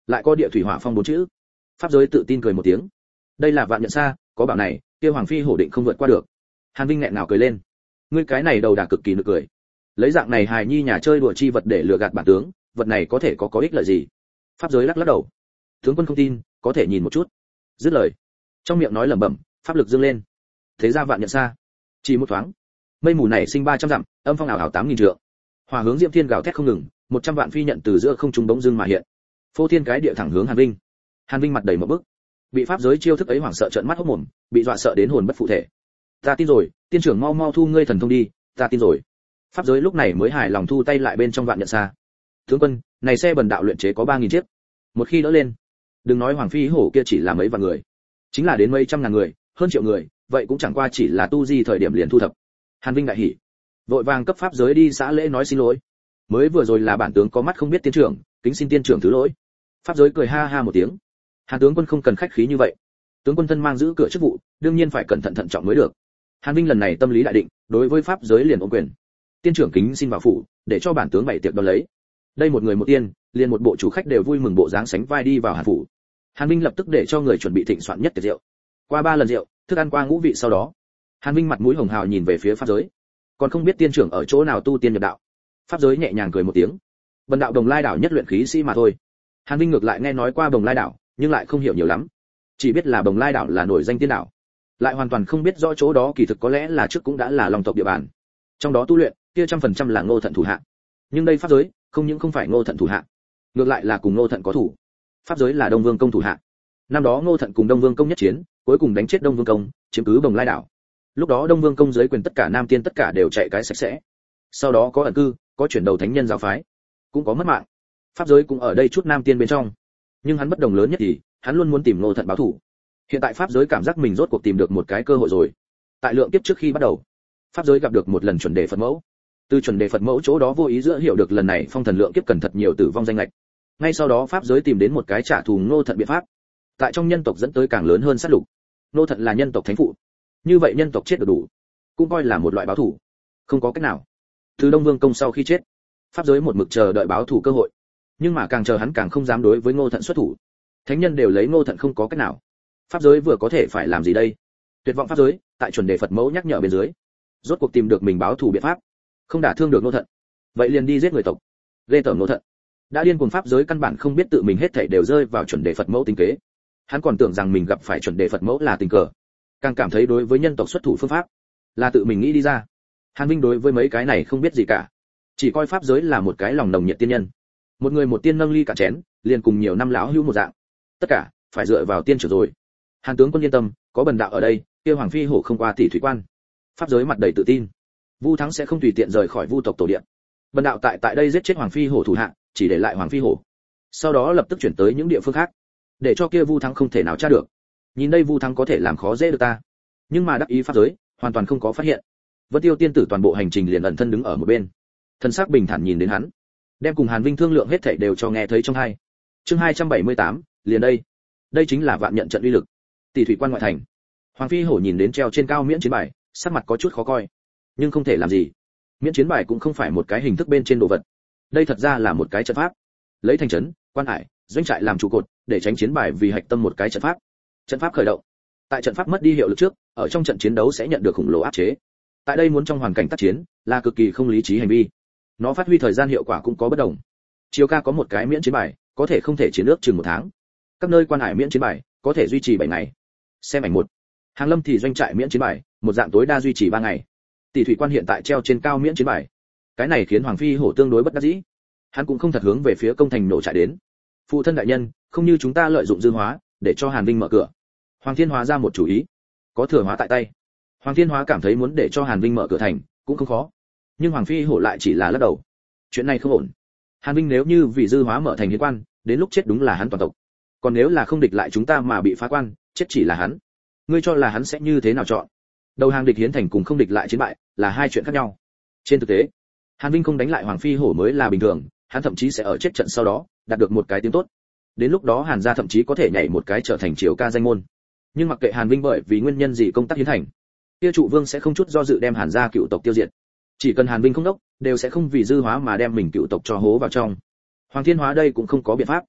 lại có địa thủy hỏa phong bốn chữ. Pháp giới tự tin cười một tiếng. Đây là vạn nhận xa, có bảo này, kia hoàng phi hổ định không vượt qua được. Hàn Vinh nghẹn ngào cười lên. Ngươi cái này đầu đà cực kỳ nực cười. Lấy dạng này hài nhi nhà chơi đùa chi vật để lừa gạt bản tướng, vật này có thể có ích lợi gì? Pháp giới lắc lắc đầu. Tướng quân không tin, có thể nhìn một chút. Dứt lời, trong miệng nói lẩm bẩm, pháp lực dâng lên. Thế ra vạn nhận xa, chỉ một thoáng, mây mù này sinh 300 dặm, âm phong ảo ảo 8000 trượng. Hỏa hướng diễm thiên gào thét không ngừng, 100 vạn phi nhận từ giữa không trung bỗng dưng mà hiện. Phô thiên cái địa thẳng hướng Hàn Vinh. Hàn Vinh mặt đầy một bức, bị pháp giới chiêu thức ấy hoảng sợ trợn mắt hốt mồm, bị dọa sợ đến hồn bất phụ thể. Ta tin rồi, tiên trưởng mau mau thu ngươi thần thông đi, ta tin rồi. Pháp giới lúc này mới hài lòng thu tay lại bên trong vạn nhận xa. Tướng quân, này xe bần đạo luyện chế có 3000 chiếc. Một khi đỡ lên, đừng nói hoàng phi hổ kia chỉ là mấy vạn người, chính là đến mấy trăm ngàn người, hơn triệu người, vậy cũng chẳng qua chỉ là tu di thời điểm liền thu thập. Hàn Vinh đại hỉ, vội vàng cấp pháp giới đi xã lễ nói xin lỗi. Mới vừa rồi là bản tướng có mắt không biết tiên trưởng, kính xin tiên trưởng thứ lỗi. Pháp giới cười ha ha một tiếng. Hàn tướng quân không cần khách khí như vậy, tướng quân thân mang giữ cửa chức vụ, đương nhiên phải cẩn thận thận trọng mới được. Hàn Vinh lần này tâm lý đại định, đối với pháp giới liền ôm quyền. Tiên trưởng kính xin vào phủ, để cho bản tướng bày tiệc đón lấy. Đây một người một tiên, liền một bộ chủ khách đều vui mừng bộ dáng sánh vai đi vào Hàn phủ. Hàn Vinh lập tức để cho người chuẩn bị thịnh soạn nhất tiệc rượu. Qua 3 lần rượu, thức ăn qua ngũ vị sau đó, Hàn Vinh mặt mũi hồng hào nhìn về phía pháp giới. Còn không biết tiên trưởng ở chỗ nào tu tiên nhập đạo. Pháp giới nhẹ nhàng cười một tiếng. Bần đạo Đồng Lai đảo nhất luyện khí sĩ mà thôi. Hàn Vinh ngược lại nghe nói qua Đồng Lai đảo, nhưng lại không hiểu nhiều lắm. Chỉ biết là Đồng Lai đảo là nổi danh tiên đảo, lại hoàn toàn không biết rõ chỗ đó kỳ thực có lẽ là trước cũng đã là Long tộc địa bàn. Trong đó tu luyện, kia 100% là Ngô Thận thủ hạ. Nhưng đây pháp giới, không những không phải Ngô Thận thủ hạ, ngược lại là cùng Ngô Thận có thủ. Pháp giới là Đông Vương công thủ hạ. Năm đó Ngô Thận cùng Đông Vương công nhất chiến, cuối cùng đánh chết Đông Vương công, chiếm cứ Đồng Lai đảo. Lúc đó Đông Vương công dưới quyền tất cả nam tiên tất cả đều chạy cái sạch sẽ. Sau đó có ẩn cư, có chuyển đầu thánh nhân giáo phái, cũng có mất mạng. Pháp giới cũng ở đây chút nam tiên bên trong. Nhưng hắn bất đồng lớn nhất thì, hắn luôn muốn tìm Ngô Thận báo thù. Hiện tại pháp giới cảm giác mình rốt cuộc tìm được một cái cơ hội rồi. Tại lượng kiếp trước khi bắt đầu, pháp giới gặp được một lần chuẩn đề Phật mẫu. Từ chuẩn đề Phật mẫu chỗ đó vô ý giữa hiểu được lần này phong thần lượng kiếp cần thật nhiều tử vong danh lệch. Ngay sau đó pháp giới tìm đến một cái trả thù Ngô Thận biện pháp. Tại trong nhân tộc dẫn tới càng lớn hơn sát lục. Ngô Thận là nhân tộc thánh phụ. Như vậy nhân tộc chết được đủ, cũng coi là một loại báo thù. Không có cách nào. Từ Đông Vương công sau khi chết, pháp giới một mực chờ đợi báo thù cơ hội. Nhưng mà càng chờ hắn càng không dám đối với Ngô Thận xuất thủ. Thánh nhân đều lấy Ngô Thận không có cách nào. Pháp giới vừa có thể phải làm gì đây? Tuyệt vọng pháp giới, tại chuẩn đề Phật mẫu nhắc nhở bên dưới, rốt cuộc tìm được mình báo thù biện pháp. Không đả thương được Ngô Thận, vậy liền đi giết người tộc. Ghê tởm Ngô Thận. Đã điên cuồng pháp giới căn bản không biết tự mình hết thảy đều rơi vào chuẩn đề Phật mẫu tính kế. Hắn còn tưởng rằng mình gặp phải chuẩn đề Phật mẫu là tình cờ, càng cảm thấy đối với nhân tộc xuất thủ phương pháp là tự mình nghĩ đi ra. Hàn Vinh đối với mấy cái này không biết gì cả, chỉ coi pháp giới là một cái lòng nồng nhiệt tiên nhân. Một người một tiên nâng ly cả chén, liền cùng nhiều năm lão hữu một dạng. Tất cả phải dựa vào tiên trưởng rồi. Hàn tướng quân yên tâm, có bần đạo ở đây, kia hoàng phi hổ không qua tỷ thủy quan. Pháp giới mặt đầy tự tin. Vu Thắng sẽ không tùy tiện rời khỏi Vu tộc tổ điện. Bần đạo tại đây giết chết hoàng phi hổ thủ hạ, chỉ để lại hoàng phi hổ. Sau đó lập tức chuyển tới những địa phương khác, để cho kia Vu Thắng không thể nào tra được. Nhìn đây Vu Thắng có thể làm khó dễ được ta, nhưng mà đắc ý pháp giới hoàn toàn không có phát hiện. Vân Tiêu tiên tử toàn bộ hành trình liền ẩn thân đứng ở một bên, thân xác bình thản nhìn đến hắn, đem cùng Hàn Vinh thương lượng hết thảy đều cho nghe thấy trong hai. Chương 278, liền đây. Đây chính là vạn nhận trận uy lực. Tỷ thủy quan ngoại thành. Hoàng phi hổ nhìn đến treo trên cao miễn chiến bài, sắc mặt có chút khó coi, nhưng không thể làm gì. Miễn chiến bài cũng không phải một cái hình thức bên trên đồ vật. Đây thật ra là một cái trận pháp. Lấy thành trấn, quan hải, doanh trại làm trụ cột, để tránh chiến bài vì hạch tâm một cái trận pháp. Trận pháp khởi động. Tại trận pháp mất đi hiệu lực trước, ở trong trận chiến đấu sẽ nhận được khủng lồ áp chế. Tại đây muốn trong hoàn cảnh tác chiến, là cực kỳ không lý trí hành vi. Nó phát huy thời gian hiệu quả cũng có bất đồng. Chiều ca có một cái miễn chiến bài, có thể không thể chiến ước chừng 1 tháng. Các nơi quan hải miễn chiến bài, có thể duy trì 7 ngày. Xem ảnh 1. Hàng Lâm thì doanh trại miễn chiến bài, một dạng tối đa duy trì 3 ngày. Tỷ thủy quan hiện tại treo trên cao miễn chiến bài. Cái này khiến Hoàng phi hổ tương đối bất đắc dĩ. Hắn cũng không thật hướng về phía công thành nổ trại đến. Phụ thân đại nhân, không như chúng ta lợi dụng dư hóa, để cho Hàn Vinh mở cửa. Hoàng Thiên Hóa ra một chủ ý. Có thừa hóa tại tay. Hoàng Thiên Hóa cảm thấy muốn để cho Hàn Vinh mở cửa thành, cũng không khó. Nhưng Hoàng phi hổ lại chỉ là lắc đầu. Chuyện này không ổn. Hàn Vinh nếu như vì dư hóa mở thành hiến quan, đến lúc chết đúng là hắn toàn tộc. Còn nếu là không địch lại chúng ta mà bị phá quan, chết chỉ là hắn. Ngươi cho là hắn sẽ như thế nào chọn? Đầu hàng địch hiến thành cùng không địch lại chiến bại, là hai chuyện khác nhau. Trên thực tế, Hàn Vinh không đánh lại Hoàng phi hổ mới là bình thường, hắn thậm chí sẽ ở chết trận sau đó đạt được một cái tiếng tốt. Đến lúc đó Hàn gia thậm chí có thể nhảy một cái trở thành triều ca danh môn. Nhưng mặc kệ Hàn Vinh bởi vì nguyên nhân gì công tác hiến thành, kia trụ vương sẽ không chút do dự đem Hàn gia cựu tộc tiêu diệt. Chỉ cần Hàn Vinh không đốc, đều sẽ không vì dư hóa mà đem mình cựu tộc cho hố vào trong. Hoàng Thiên Hóa đây cũng không có biện pháp.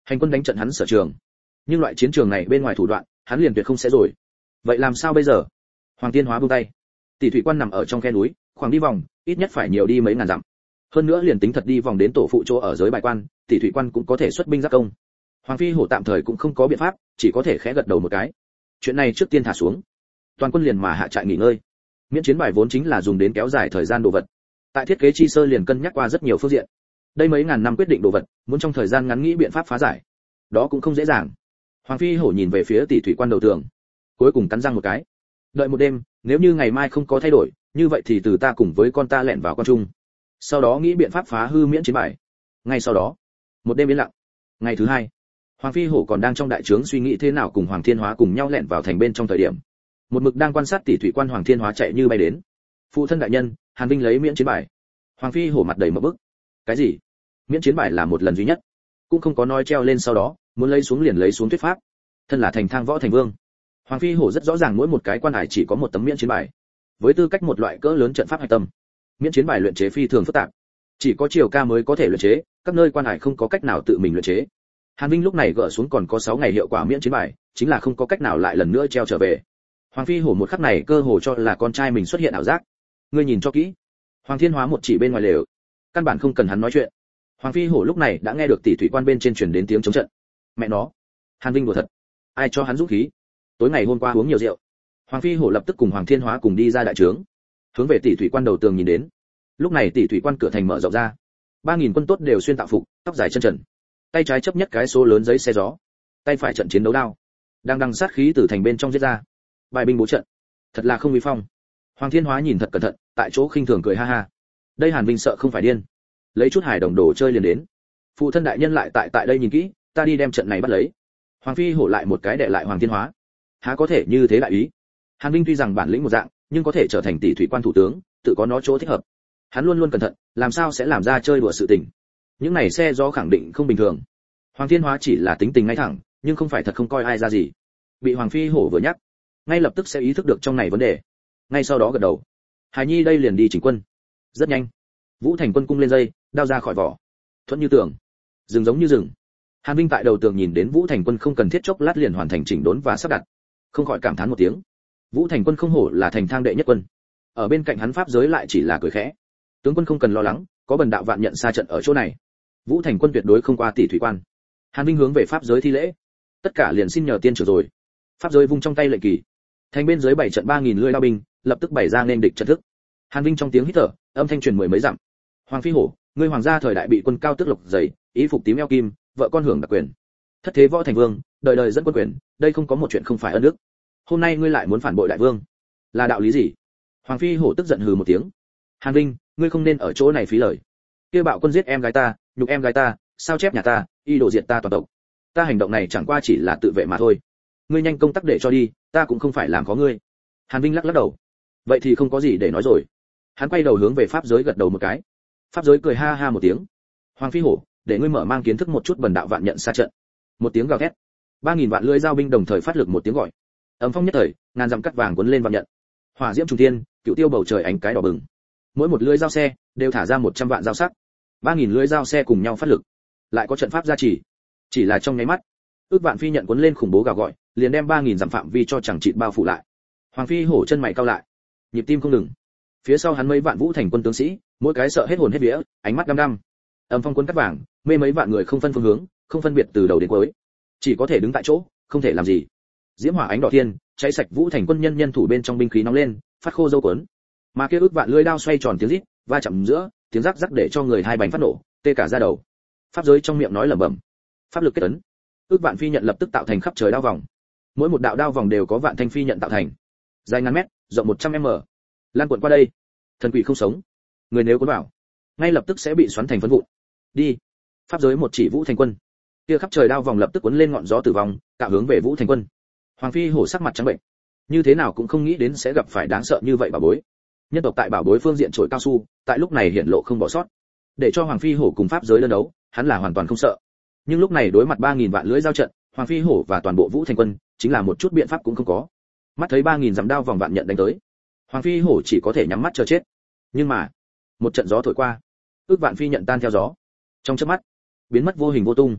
Hành quân đánh trận hắn sở trường, nhưng loại chiến trường này bên ngoài thủ đoạn hắn liền tuyệt không sẽ rồi. Vậy làm sao bây giờ? Hoàng Thiên Hóa buông tay. Tỷ thủy quan nằm ở trong khe núi, khoảng đi vòng ít nhất phải nhiều đi mấy ngàn dặm. Hơn nữa liền tính thật đi vòng đến tổ phụ chỗ ở giới bài quan, tỷ thủy quan cũng có thể xuất binh giáp công. Hoàng Phi Hổ tạm thời cũng không có biện pháp, chỉ có thể khẽ gật đầu một cái. Chuyện này trước tiên thả xuống, toàn quân liền mà hạ trại nghỉ ngơi. Miễn chiến bài vốn chính là dùng đến kéo dài thời gian đồ vật. Tại thiết kế chi sơ liền cân nhắc qua rất nhiều phương diện. Đây mấy ngàn năm quyết định đồ vật, muốn trong thời gian ngắn nghĩ biện pháp phá giải, đó cũng không dễ dàng. Hoàng Phi Hổ nhìn về phía tỷ thủy quan đầu tường, cuối cùng cắn răng một cái. Đợi một đêm, nếu như ngày mai không có thay đổi, như vậy thì từ ta cùng với con ta lẻn vào quan trung. Sau đó nghĩ biện pháp phá hư miễn chiến bài. Ngay sau đó, một đêm yên lặng. Ngày thứ hai, Hoàng Phi Hổ còn đang trong đại trướng suy nghĩ thế nào cùng Hoàng Thiên Hóa cùng nhau lẻn vào thành bên trong thời điểm, một mực đang quan sát tỷ thủy quan Hoàng Thiên Hóa chạy như bay đến. Phụ thân đại nhân, Hàn Vinh lấy miễn chiến bài. Hoàng Phi Hổ mặt đầy một bức. Cái gì? Miễn chiến bài là một lần duy nhất, cũng không có nói treo lên sau đó muốn lấy xuống liền lấy xuống thuyết pháp. Thân là thành thang võ thành vương, Hoàng Phi Hổ rất rõ ràng mỗi một cái quan hải chỉ có một tấm miễn chiến bài, với tư cách một loại cỡ lớn trận pháp hạch tâm. Miễn chiến bài luyện chế phi thường phức tạp, chỉ có Triều Ca mới có thể luyện chế, các nơi quan hải không có cách nào tự mình luyện chế. Hàn Vinh lúc này gỡ xuống còn có 6 ngày hiệu quả miễn chiến bài, chính là không có cách nào lại lần nữa treo trở về. Hoàng Phi Hổ một khắc này cơ hồ cho là con trai mình xuất hiện ảo giác. Ngươi nhìn cho kỹ. Hoàng Thiên Hóa một chỉ bên ngoài lều, căn bản không cần hắn nói chuyện. Hoàng Phi Hổ lúc này đã nghe được tỷ thủy quan bên trên truyền đến tiếng chống trận. Mẹ nó, Hàn Vinh đùa thật, ai cho hắn dũng khí? Tối ngày hôm qua uống nhiều rượu. Hoàng Phi Hổ lập tức cùng Hoàng Thiên Hóa cùng đi ra đại trướng, hướng về tỷ thủy quan đầu tường nhìn đến. Lúc này tỷ thủy quan cửa thành mở rộng ra, 3000 quân tốt đều xuyên tạo phục, tóc dài chân trần, tay trái chấp nhất cái số lớn giấy xe gió, tay phải trận chiến đấu đao, đang đằng sát khí từ thành bên trong giết ra. Bài binh bố trận, thật là không uy phong. Hoàng Thiên Hóa nhìn thật cẩn thận, tại chỗ khinh thường cười ha ha. Đây Hàn Vinh sợ không phải điên, lấy chút hài đồng đồ chơi liền đến. Phụ thân đại nhân lại tại đây nhìn kỹ, ta đi đem trận này bắt lấy. Hoàng Phi Hổ lại một cái đè lại Hoàng Thiên Hóa. Há có thể như thế đại ý? Hàn Vinh tuy rằng bản lĩnh một dạng, nhưng có thể trở thành tỷ thủy quan thủ tướng, tự có nó chỗ thích hợp. Hắn luôn luôn cẩn thận, làm sao sẽ làm ra chơi đùa sự tình. Những này xe do khẳng định không bình thường. Hoàng Thiên Hóa chỉ là tính tình ngay thẳng, nhưng không phải thật không coi ai ra gì. Bị Hoàng Phi Hổ vừa nhắc, ngay lập tức sẽ ý thức được trong này vấn đề. Ngay sau đó gật đầu. Hải Nhi đây liền đi chỉnh quân. Rất nhanh, Vũ Thành Quân cung lên dây, đao ra khỏi vỏ. Thuận như tường, rừng giống như rừng. Hàn Vinh tại đầu tường nhìn đến Vũ Thành Quân không cần thiết chốc lát liền hoàn thành chỉnh đốn và sắp đặt, không khỏi cảm thán một tiếng. Vũ Thành Quân không hổ là thành thang đệ nhất quân. Ở bên cạnh hắn pháp giới lại chỉ là cười khẽ. Tướng quân không cần lo lắng, có bần đạo vạn nhận xa trận ở chỗ này. Vũ Thành Quân tuyệt đối không qua tỷ thủy quan. Hàn Vinh hướng về pháp giới thi lễ. Tất cả liền xin nhờ tiên trưởng rồi. Pháp giới vung trong tay lệnh kỳ. Thành bên dưới 7 trận 3000 lưỡi đao binh, lập tức bày ra nên địch trận thức. Hàn Vinh trong tiếng hít thở, âm thanh truyền mười mấy dặm. Hoàng Phi Hổ, ngươi hoàng gia thời đại bị quân cao tước lộc dày, ý phục tím eo kim, vợ con hưởng đặc quyền. Thất thế võ thành vương, đời đời dẫn quân quyền, đây không có một chuyện không phải ân đức. Hôm nay ngươi lại muốn phản bội đại vương, là đạo lý gì? Hoàng Phi Hổ tức giận hừ một tiếng. Hàn Vinh, ngươi không nên ở chỗ này phí lời. Kia bạo quân giết em gái ta, nhục em gái ta, sao chép nhà ta, y đổ diệt ta toàn tộc. Ta hành động này chẳng qua chỉ là tự vệ mà thôi. Ngươi nhanh công tác để cho đi, ta cũng không phải làm có ngươi. Hàn Vinh lắc lắc đầu. Vậy thì không có gì để nói rồi. Hắn quay đầu hướng về pháp giới gật đầu một cái. Pháp giới cười ha ha một tiếng. Hoàng Phi Hổ, để ngươi mở mang kiến thức một chút bần đạo vạn nhận xa trận. Một tiếng gào thét, 3000 vạn lưỡi dao binh đồng thời phát lực một tiếng gọi. Ầm phong nhất thời, ngàn dặm cắt vàng cuốn lên vạn nhận. Hỏa diễm trùng thiên, cựu tiêu bầu trời ánh cái đỏ bừng. Mỗi một lưỡi dao xe đều thả ra 100 vạn dao sắc. 3000 lưỡi dao xe cùng nhau phát lực, lại có trận pháp gia trì. Chỉ là trong nháy mắt, ước vạn phi nhận cuốn lên khủng bố gào gọi, liền đem 3000 dặm phạm vi cho chẳng chịt bao phủ lại. Hoàng Phi Hổ chân mày cau lại, nhịp tim không ngừng. Phía sau hắn mấy vạn Vũ Thành Quân tướng sĩ, mỗi cái sợ hết hồn hết vía, ánh mắt đăm đăm. Âm phong cuốn cắt vàng, mê mấy vạn người không phân phương hướng, không phân biệt từ đầu đến cuối, chỉ có thể đứng tại chỗ, không thể làm gì. Diễm hỏa ánh đỏ thiên, cháy sạch Vũ Thành Quân nhân thủ bên trong binh khí nóng lên, phát khô dâu cuốn. Mà kia ước vạn lưỡi đao xoay tròn tiếng rít, va chạm giữa, tiếng rắc rắc để cho người hai bánh phát nổ, tê cả da đầu. Pháp giới trong miệng nói lẩm bẩm, pháp lực kết ấn. Ước vạn phi nhận lập tức tạo thành khắp trời đao vòng. Mỗi một đạo đao vòng đều có vạn thanh phi nhận tạo thành, dài ngàn mét, rộng 100m. Lan cuộn qua đây, thần quỷ không sống, người nếu cuốn vào, ngay lập tức sẽ bị xoắn thành phấn vụn. Đi. Pháp giới một chỉ Vũ Thành Quân. Kia khắp trời đao vòng lập tức cuốn lên ngọn gió tử vong, tạo hướng về Vũ Thành Quân. Hoàng Phi Hổ sắc mặt trắng bệnh, như thế nào cũng không nghĩ đến sẽ gặp phải đáng sợ như vậy bảo bối. Nhân tộc tại bảo bối phương diện trội cao su, tại lúc này hiện lộ không bỏ sót. Để cho Hoàng Phi Hổ cùng pháp giới đơn đấu, hắn là hoàn toàn không sợ. Nhưng lúc này đối mặt 3000 vạn lưỡi giao trận, Hoàng Phi Hổ và toàn bộ Vũ Thành Quân, chính là một chút biện pháp cũng không có. Mắt thấy 3000 dặm đao vòng vạn nhận đánh tới, Hoàng Phi Hổ chỉ có thể nhắm mắt chờ chết. Nhưng mà, một trận gió thổi qua, ước vạn phi nhận tan theo gió, trong chớp mắt, biến mất vô hình vô tung.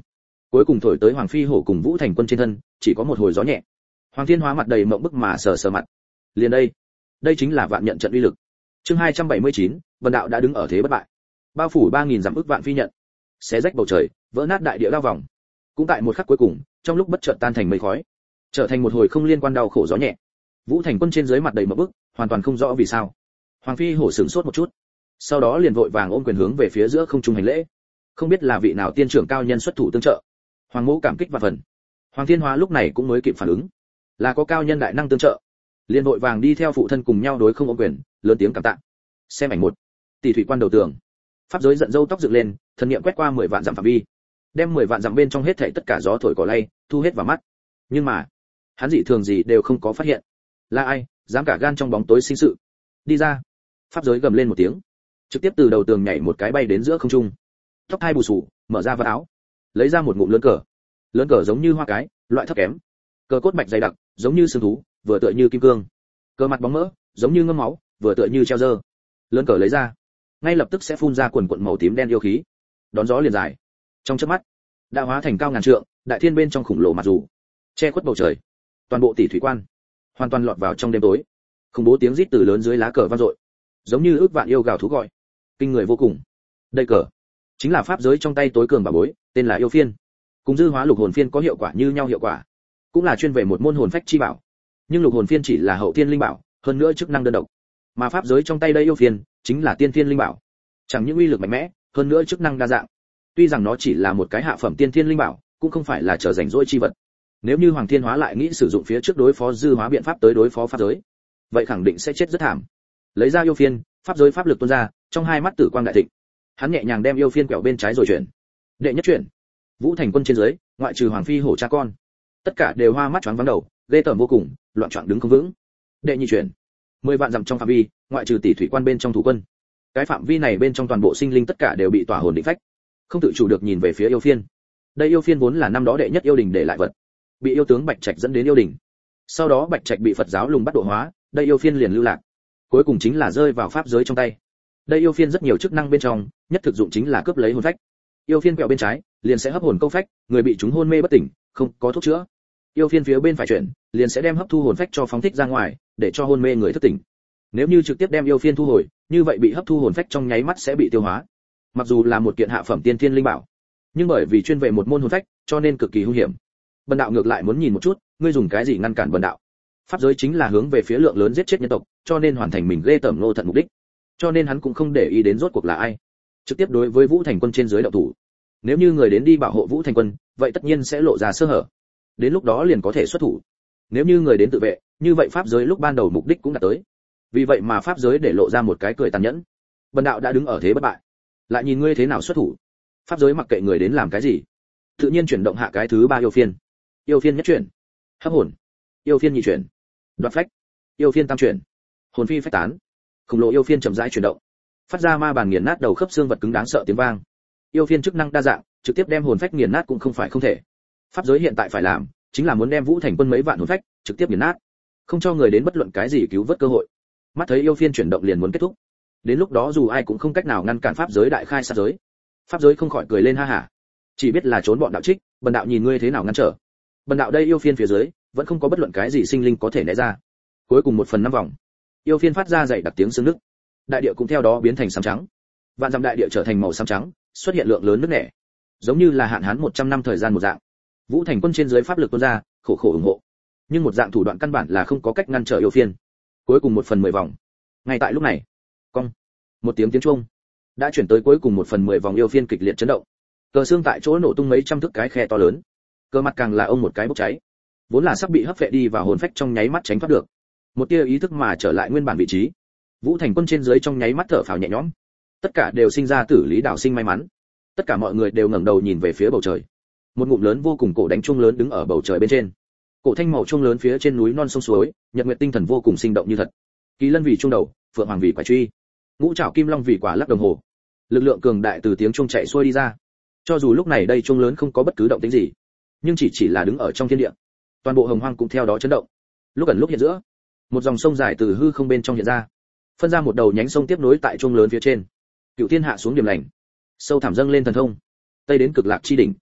cuối cùng thổi tới Hoàng Phi Hổ cùng Vũ Thành Quân trên thân, chỉ có một hồi gió nhẹ. Hoàng Thiên Hóa mặt đầy mộng bức mà sờ sờ mặt. Liền đây chính là vạn nhận trận uy lực. Chương 279, Vân đạo đã đứng ở thế bất bại. Bao phủ 3000 dặm ức vạn phi nhận, xé rách bầu trời, vỡ nát đại địa đao vòng. Cũng tại một khắc cuối cùng, trong lúc bất chợt tan thành mây khói, trở thành một hồi không liên quan đau khổ gió nhẹ. Vũ Thành Quân trên dưới mặt đầy mộng bức, hoàn toàn không rõ vì sao. Hoàng Phi Hổ sửng sốt một chút, sau đó liền vội vàng ôm quyền hướng về phía giữa không trung hành lễ. Không biết là vị nào tiên trưởng cao nhân xuất thủ tương trợ. Hoàng Mỗ cảm kích và phần. Hoàng Thiên Hóa lúc này cũng mới kịp phản ứng, là có cao nhân đại năng tương trợ, liền vội vàng đi theo phụ thân cùng nhau đối không ôm quyền, lớn tiếng cảm tạ. Xem ảnh một. Tỷ thủy quan đầu tường. Pháp giới giận dâu tóc dựng lên, thần niệm quét qua 10 vạn dặm phạm vi, đem 10 vạn dặm bên trong hết thảy tất cả gió thổi cỏ lay, thu hết vào mắt. Nhưng mà, hắn dị thường gì đều không có phát hiện. Là ai, dám cả gan trong bóng tối sinh sự? Đi ra. Pháp giới gầm lên một tiếng, trực tiếp từ đầu tường nhảy một cái bay đến giữa không trung. Tóc hai bù xù, mở ra vạt áo, lấy ra một ngụm lớn cờ giống như hoa cái, loại thấp kém. Cờ cốt bạch dày đặc, giống như xương thú, vừa tựa như kim cương. Cờ mặt bóng mỡ, giống như ngâm máu, vừa tựa như treo dơ. Lớn cờ lấy ra, ngay lập tức sẽ phun ra quần quần màu tím đen yêu khí, đón gió liền dài. Trong chớp mắt, đã hóa thành cao ngàn trượng, đại thiên bên trong khủng lồ mặt dù, che khuất bầu trời. Toàn bộ tỷ thủy quan hoàn toàn lọt vào trong đêm tối. Khủng bố tiếng rít từ lớn dưới lá cờ vang dội, giống như ước vạn yêu gào thú gọi, kinh người vô cùng. Đây cờ chính là pháp giới trong tay tối cường bảo bối, tên là yêu phiên. Cùng dư hóa lục hồn phiên có hiệu quả như nhau hiệu quả, cũng là chuyên về một môn hồn phách chi bảo. Nhưng lục hồn phiên chỉ là hậu thiên linh bảo, hơn nữa chức năng đơn độc. Mà pháp giới trong tay đây yêu phiên chính là tiên thiên linh bảo, chẳng những uy lực mạnh mẽ, hơn nữa chức năng đa dạng. Tuy rằng nó chỉ là một cái hạ phẩm tiên thiên linh bảo, cũng không phải là trở rảnh rỗi chi vật. Nếu như Hoàng Thiên Hóa lại nghĩ sử dụng phía trước đối phó dư hóa biện pháp tới đối phó pháp giới, vậy khẳng định sẽ chết rất thảm. Lấy ra yêu phiên, pháp giới pháp lực tuôn ra, trong hai mắt tử quang đại thịnh. Hắn nhẹ nhàng đem yêu phiên quẹo bên trái rồi chuyển. Đệ nhất chuyển, Vũ Thành Quân trên dưới, ngoại trừ Hoàng Phi Hổ cha con, tất cả đều hoa mắt choáng váng đầu, ghê tởm vô cùng, loạn choạng đứng không vững. Đệ nhị chuyển, 10 vạn dặm trong phạm vi, ngoại trừ tỷ thủy quan bên trong thủ quân, cái phạm vi này bên trong toàn bộ sinh linh tất cả đều bị tỏa hồn định phách, không tự chủ được nhìn về phía yêu phiên. Đây yêu phiên vốn là năm đó đệ nhất yêu đình để lại vật, bị yêu tướng Bạch Trạch dẫn đến yêu đình. Sau đó Bạch Trạch bị Phật giáo lùng bắt độ hóa, đây yêu phiên liền lưu lạc, cuối cùng chính là rơi vào pháp giới trong tay. Đây yêu phiên rất nhiều chức năng bên trong, nhất thực dụng chính là cướp lấy hồn phách. Yêu phiên quẹo bên trái, liền sẽ hấp hồn câu phách, người bị chúng hôn mê bất tỉnh, không có thuốc chữa. Yêu phiên phía bên phải chuyển, liền sẽ đem hấp thu hồn phách cho phóng thích ra ngoài, để cho hôn mê người thức tỉnh. Nếu như trực tiếp đem yêu phiên thu hồi, như vậy bị hấp thu hồn phách trong nháy mắt sẽ bị tiêu hóa. Mặc dù là một kiện hạ phẩm tiên thiên linh bảo, nhưng bởi vì chuyên về một môn hồn phách, cho nên cực kỳ hung hiểm. Bần đạo ngược lại muốn nhìn một chút, ngươi dùng cái gì ngăn cản bần đạo? Pháp giới chính là hướng về phía lượng lớn giết chết nhân tộc, cho nên hoàn thành mình ghê tởm Ngô Thận mục đích. Cho nên hắn cũng không để ý đến rốt cuộc là ai, trực tiếp đối với Vũ Thành Quân trên dưới động thủ. Nếu như người đến đi bảo hộ Vũ Thành Quân, vậy tất nhiên sẽ lộ ra sơ hở. Đến lúc đó liền có thể xuất thủ. Nếu như người đến tự vệ, như vậy pháp giới lúc ban đầu mục đích cũng đạt tới. Vì vậy mà pháp giới để lộ ra một cái cười tàn nhẫn. Bần đạo đã đứng ở thế bất bại, lại nhìn ngươi thế nào xuất thủ. Pháp giới mặc kệ người đến làm cái gì, tự nhiên chuyển động hạ cái thứ ba yêu phiên. Yêu phiên nhất chuyển, hấp hồn. Yêu phiên nhị chuyển, đoạt phách. Yêu phiên tam chuyển, hồn phi phách tán. Khổng lồ yêu phiên chậm rãi chuyển động, phát ra ma bàn nghiền nát đầu khớp xương vật cứng đáng sợ tiếng vang. Yêu phiên chức năng đa dạng, trực tiếp đem hồn phách nghiền nát cũng không phải không thể. Pháp giới hiện tại phải làm, chính là muốn đem Vũ Thành Quân mấy vạn hồn phách trực tiếp nghiền nát, không cho người đến bất luận cái gì cứu vớt cơ hội. Mắt thấy yêu phiên chuyển động liền muốn kết thúc, đến lúc đó dù ai cũng không cách nào ngăn cản pháp giới đại khai sát giới. Pháp giới không khỏi cười lên ha hả, chỉ biết là trốn bọn đạo trích, bần đạo nhìn ngươi thế nào ngăn trở. Bần đạo đây yêu phiên phía dưới vẫn không có bất luận cái gì sinh linh có thể né ra. Cuối cùng 1/5 vòng, yêu phiên phát ra dày đặc tiếng xương nứt, đại địa cũng theo đó biến thành xám trắng. Vạn dặm đại địa trở thành màu xám trắng, xuất hiện lượng lớn nước nẻ, giống như là hạn hán 100 năm thời gian một dạng. Vũ Thành Quân trên dưới pháp lực tuôn ra, khổ khổ ủng hộ, nhưng một dạng thủ đoạn căn bản là không có cách ngăn trở yêu phiên. Cuối cùng 1/10 vòng, ngay tại lúc này, cong, một tiếng chuông đã chuyển tới cuối cùng 1/10 vòng yêu phiên kịch liệt chấn động, cờ xương tại chỗ nổ tung mấy trăm thước cái khe to lớn, cơ mặt càng là ông một cái bốc cháy, vốn là sắp bị hấp vệ đi vào hồn phách trong nháy mắt tránh thoát được, một tia ý thức mà trở lại nguyên bản vị trí. Vũ Thành Quân trên dưới trong nháy mắt thở phào nhẹ nhõm, tất cả đều sinh ra tử lý đảo sinh may mắn. Tất cả mọi người đều ngẩng đầu nhìn về phía bầu trời. Một ngụm lớn vô cùng cổ đánh chuông lớn đứng ở bầu trời bên trên. Cổ thanh màu chuông lớn phía trên núi non sông suối, nhật nguyệt tinh thần vô cùng sinh động như thật. Kỳ lân vì chuông đầu, phượng hoàng vì quả truy, ngũ trảo kim long vì quả lắc đồng hồ. Lực lượng cường đại từ tiếng chuông chạy xuôi đi ra. Cho dù lúc này đây chuông lớn không có bất cứ động tĩnh gì, nhưng chỉ là đứng ở trong thiên địa, toàn bộ hồng hoang cũng theo đó chấn động. Lúc ẩn lúc hiện giữa, một dòng sông dài từ hư không bên trong hiện ra, phân ra một đầu nhánh sông tiếp nối tại chuông lớn phía trên. Cựu thiên hạ xuống điểm lành, sâu thẳm dâng lên thần thông, tây đến cực lạc chi đỉnh,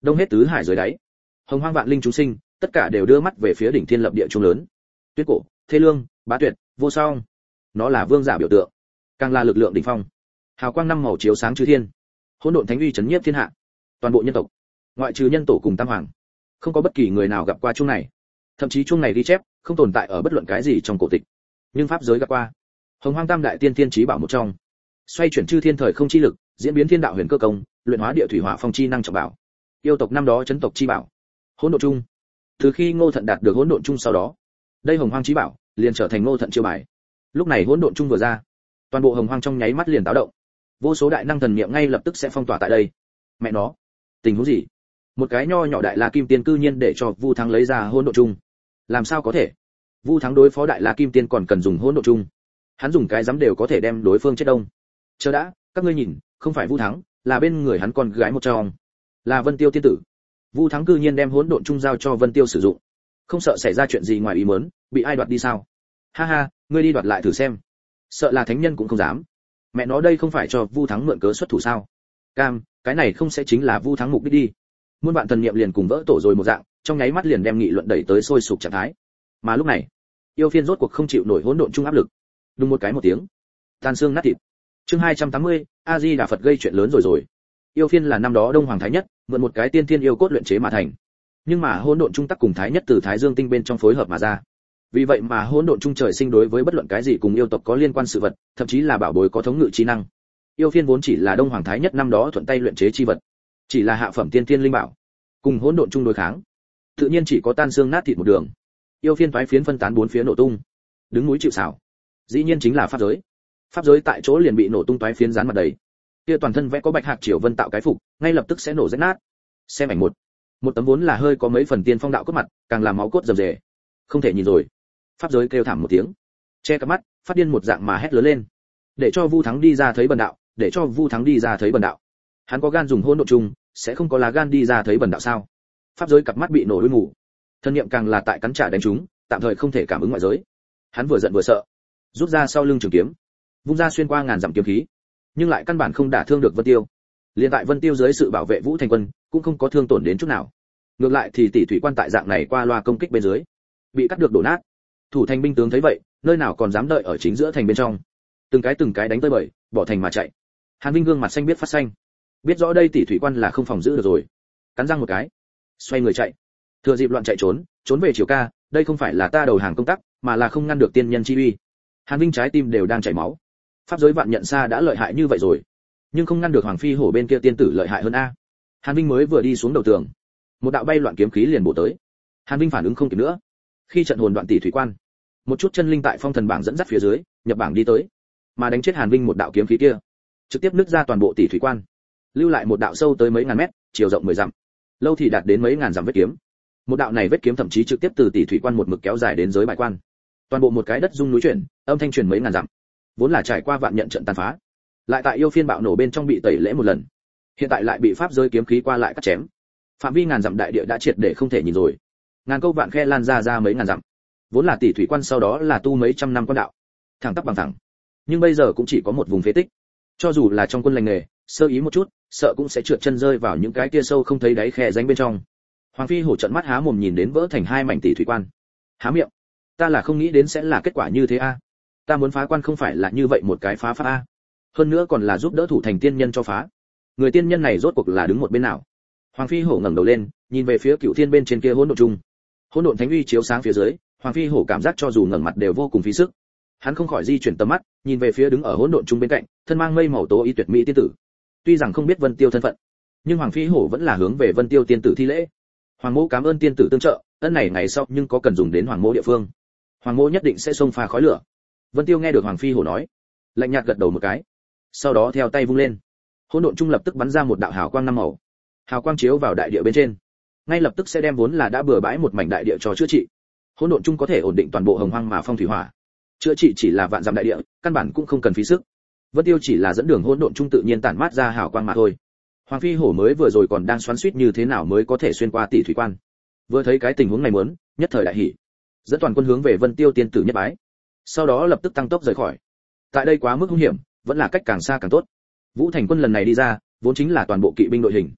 đông hết tứ hải dưới đáy. Hồng hoang vạn linh chúng sinh, tất cả đều đưa mắt về phía đỉnh thiên lập địa trung lớn. Tuyết cổ, Thê Lương, Bá Tuyệt, Vô Song. Nó là vương giả biểu tượng, càng là lực lượng đỉnh phong. Hào quang năm màu chiếu sáng chư thiên. Hỗn độn thánh uy chấn nhiếp thiên hạ. Toàn bộ nhân tộc, ngoại trừ nhân tổ cùng tam hoàng, không có bất kỳ người nào gặp qua chuông này. Thậm chí chuông này ghi chép không tồn tại ở bất luận cái gì trong cổ tịch, nhưng pháp giới gặp qua. Hồng hoang tam đại tiên tiên chí bảo một trong, xoay chuyển chư thiên thời không chi lực, diễn biến thiên đạo huyền cơ công, luyện hóa địa thủy hỏa phong chi năng trọng bảo. Yêu tộc năm đó chấn tộc chi bảo, hỗn độn chung. Từ khi Ngô Thận đạt được hỗn độn chung sau đó, đây Hồng hoang chí bảo liền trở thành Ngô Thận chiêu bài. Lúc này hỗn độn chung vừa ra, toàn bộ Hồng hoang trong nháy mắt liền táo động. Vô số đại năng thần niệm ngay lập tức sẽ phong tỏa tại đây. Mẹ nó, tình huống gì? Một cái nho nhỏ đại la kim tiên cư nhiên để cho Vu Thắng lấy ra hỗn độn chung. Làm sao có thể? Vu Thắng đối phó đại la kim tiên còn cần dùng hỗn độn chung. Hắn dùng cái giấm đều có thể đem đối phương chết đông. Chờ đã, các ngươi nhìn, không phải Vu Thắng, là bên người hắn con gái một trong, là Vân Tiêu tiên tử. Vu Thắng cư nhiên đem hỗn độn chung giao cho Vân Tiêu sử dụng. Không sợ xảy ra chuyện gì ngoài ý muốn, bị ai đoạt đi sao? Ha ha, ngươi đi đoạt lại thử xem. Sợ là thánh nhân cũng không dám. Mẹ nó đây không phải cho Vu Thắng mượn cớ xuất thủ sao? Cam, cái này không sẽ chính là Vu Thắng mục đích đi. Muôn vạn thần niệm liền cùng vỡ tổ rồi một dạng, trong nháy mắt liền đem nghị luận đẩy tới sôi sục trạng thái. Mà lúc này, yêu phiên rốt cuộc không chịu nổi hỗn độn chung áp lực. Đùng một cái một tiếng, tan xương nát thịt. Chương 280, A Di Đà Phật gây chuyện lớn rồi. Yêu phiên là năm đó Đông Hoàng Thái Nhất, mượn một cái tiên thiên yêu cốt luyện chế mà thành. Nhưng mà hỗn độn chung tắc cùng Thái Nhất từ Thái Dương tinh bên trong phối hợp mà ra. Vì vậy mà hỗn độn chung trời sinh đối với bất luận cái gì cùng yêu tộc có liên quan sự vật, thậm chí là bảo bối có thống ngự trí năng. Yêu phiên vốn chỉ là Đông Hoàng Thái Nhất năm đó thuận tay luyện chế chi vật, chỉ là hạ phẩm tiên thiên linh bảo, cùng hỗn độn chung đối kháng, tự nhiên chỉ có tan xương nát thịt một đường. Yêu phiên toái phiến phân tán bốn phía nổ tung, đứng núi chịu sào. Dĩ nhiên chính là pháp giới. Pháp giới tại chỗ liền bị nổ tung toái phiến dán mặt đầy. Kia toàn thân vẽ có bạch hạc triều vân tạo cái phục, ngay lập tức sẽ nổ rách nát. Xem ảnh một tấm vốn là hơi có mấy phần tiên phong đạo cốt mặt, càng làm máu cốt rầm rề. Không thể nhìn rồi. Pháp giới kêu thảm một tiếng, che cả mắt, phát điên một dạng mà hét lớn lên, để cho Vu Thắng đi ra thấy bần đạo, để cho Vu Thắng đi ra thấy bần đạo. Hắn có gan dùng hỗn độn chung, sẽ không có lá gan đi ra thấy bần đạo sao? Pháp giới cặp mắt bị nổ đuôi mù, thân niệm càng là tại cắn trả đánh chúng, tạm thời không thể cảm ứng ngoại giới. Hắn vừa giận vừa sợ, rút ra sau lưng trường kiếm, vung ra xuyên qua ngàn dặm kiếm khí, nhưng lại căn bản không đả thương được Vân Tiêu. Liên tại Vân Tiêu dưới sự bảo vệ Vũ Thành Quân, cũng không có thương tổn đến chút nào. Ngược lại thì tỷ thủy quan tại dạng này qua loa công kích bên dưới, bị cắt được đổ nát. Thủ thành binh tướng thấy vậy, nơi nào còn dám đợi ở chính giữa thành bên trong, từng cái đánh tới bời, bỏ thành mà chạy. Hàn Vinh gương mặt xanh biết phát xanh, biết rõ đây tỷ thủy quan là không phòng giữ được rồi, cắn răng một cái, xoay người chạy. Thừa dịp loạn chạy trốn về Triều Ca, đây không phải là ta đầu hàng công tác, mà là không ngăn được tiên nhân chi uy. Hàn Vinh trái tim đều đang chảy máu. Pháp giới vạn nhận xa đã lợi hại như vậy rồi, nhưng không ngăn được Hoàng Phi Hổ bên kia tiên tử lợi hại hơn a. Hàn Vinh mới vừa đi xuống đầu tường, một đạo bay loạn kiếm khí liền bổ tới. Hàn Vinh phản ứng không kịp nữa. Khi trận hồn đoạn tỷ thủy quan, một chút chân linh tại phong thần bảng dẫn dắt phía dưới, nhập bảng đi tới, mà đánh chết Hàn Vinh một đạo kiếm khí kia, trực tiếp nứt ra toàn bộ tỷ thủy quan, lưu lại một đạo sâu tới mấy ngàn mét, chiều rộng 10 dặm, lâu thì đạt đến mấy ngàn dặm vết kiếm. Một đạo này vết kiếm thậm chí trực tiếp từ tỷ thủy quan một mực kéo dài đến giới bại quan. Toàn bộ một cái đất rung núi chuyển, âm thanh truyền mấy ngàn dặm. Vốn là trải qua vạn nhận trận tàn phá, lại tại yêu phiên bạo nổ bên trong bị tẩy lễ một lần, hiện tại lại bị pháp giới kiếm khí qua lại cắt chém. Phạm vi ngàn dặm đại địa đã triệt để không thể nhìn rồi. Ngàn câu vạn khe lan ra mấy ngàn dặm. Vốn là tỷ thủy quan sau đó là tu mấy trăm năm quan đạo, thẳng tắp bằng thẳng, nhưng bây giờ cũng chỉ có một vùng phế tích. Cho dù là trong quân lành nghề, sơ ý một chút, sợ cũng sẽ trượt chân rơi vào những cái kia sâu không thấy đáy khe rãnh bên trong. Hoàng Phi Hổ trợn mắt há mồm nhìn đến vỡ thành hai mảnh tỷ thủy quan, há miệng, ta là không nghĩ đến sẽ là kết quả như thế a. Ta muốn phá quan không phải là như vậy một cái phá pháp a, hơn nữa còn là giúp đỡ thủ thành tiên nhân cho phá. Người tiên nhân này rốt cuộc là đứng một bên nào? Hoàng Phi Hổ ngẩng đầu lên, nhìn về phía Cửu Thiên bên trên kia hỗn độn chung. Hỗn độn thánh uy chiếu sáng phía dưới, Hoàng Phi Hổ cảm giác cho dù ngẩng mặt đều vô cùng phí sức. Hắn không khỏi di chuyển tầm mắt, nhìn về phía đứng ở hỗn độn chung bên cạnh, thân mang mây màu tố y tuyệt mỹ tiên tử. Tuy rằng không biết Vân Tiêu thân phận, nhưng Hoàng Phi Hổ vẫn là hướng về Vân Tiêu tiên tử thi lễ. Hoàng Mỗ cảm ơn tiên tử tương trợ, ân này ngày sau nhưng có cần dùng đến Hoàng Mỗ địa phương, Hoàng Mỗ nhất định sẽ xông pha khói lửa. Vân Tiêu nghe được Hoàng Phi Hổ nói, lạnh nhạt gật đầu một cái, sau đó theo tay vung lên, hỗn độn chung lập tức bắn ra một đạo hào quang năm màu. Hào quang chiếu vào đại địa bên trên, ngay lập tức sẽ đem vốn là đã bừa bãi một mảnh đại địa cho chữa trị. Hỗn độn chung có thể ổn định toàn bộ hồng hoang mà phong thủy hỏa, chữa trị chỉ là vạn dặm đại địa, căn bản cũng không cần phí sức. Vân Tiêu chỉ là dẫn đường hỗn độn chung tự nhiên tản mát ra hào quang mà thôi. Hoàng Phi Hổ mới vừa rồi còn đang xoắn xuýt như thế nào mới có thể xuyên qua tỷ thủy quan, vừa thấy cái tình huống này muốn, nhất thời đại hỉ, dẫn toàn quân hướng về Vân Tiêu tiên tử nhất bái, sau đó lập tức tăng tốc rời khỏi. Tại đây quá mức hung hiểm, vẫn là cách càng xa càng tốt. Vũ Thành Quân lần này đi ra, vốn chính là toàn bộ kỵ binh đội hình,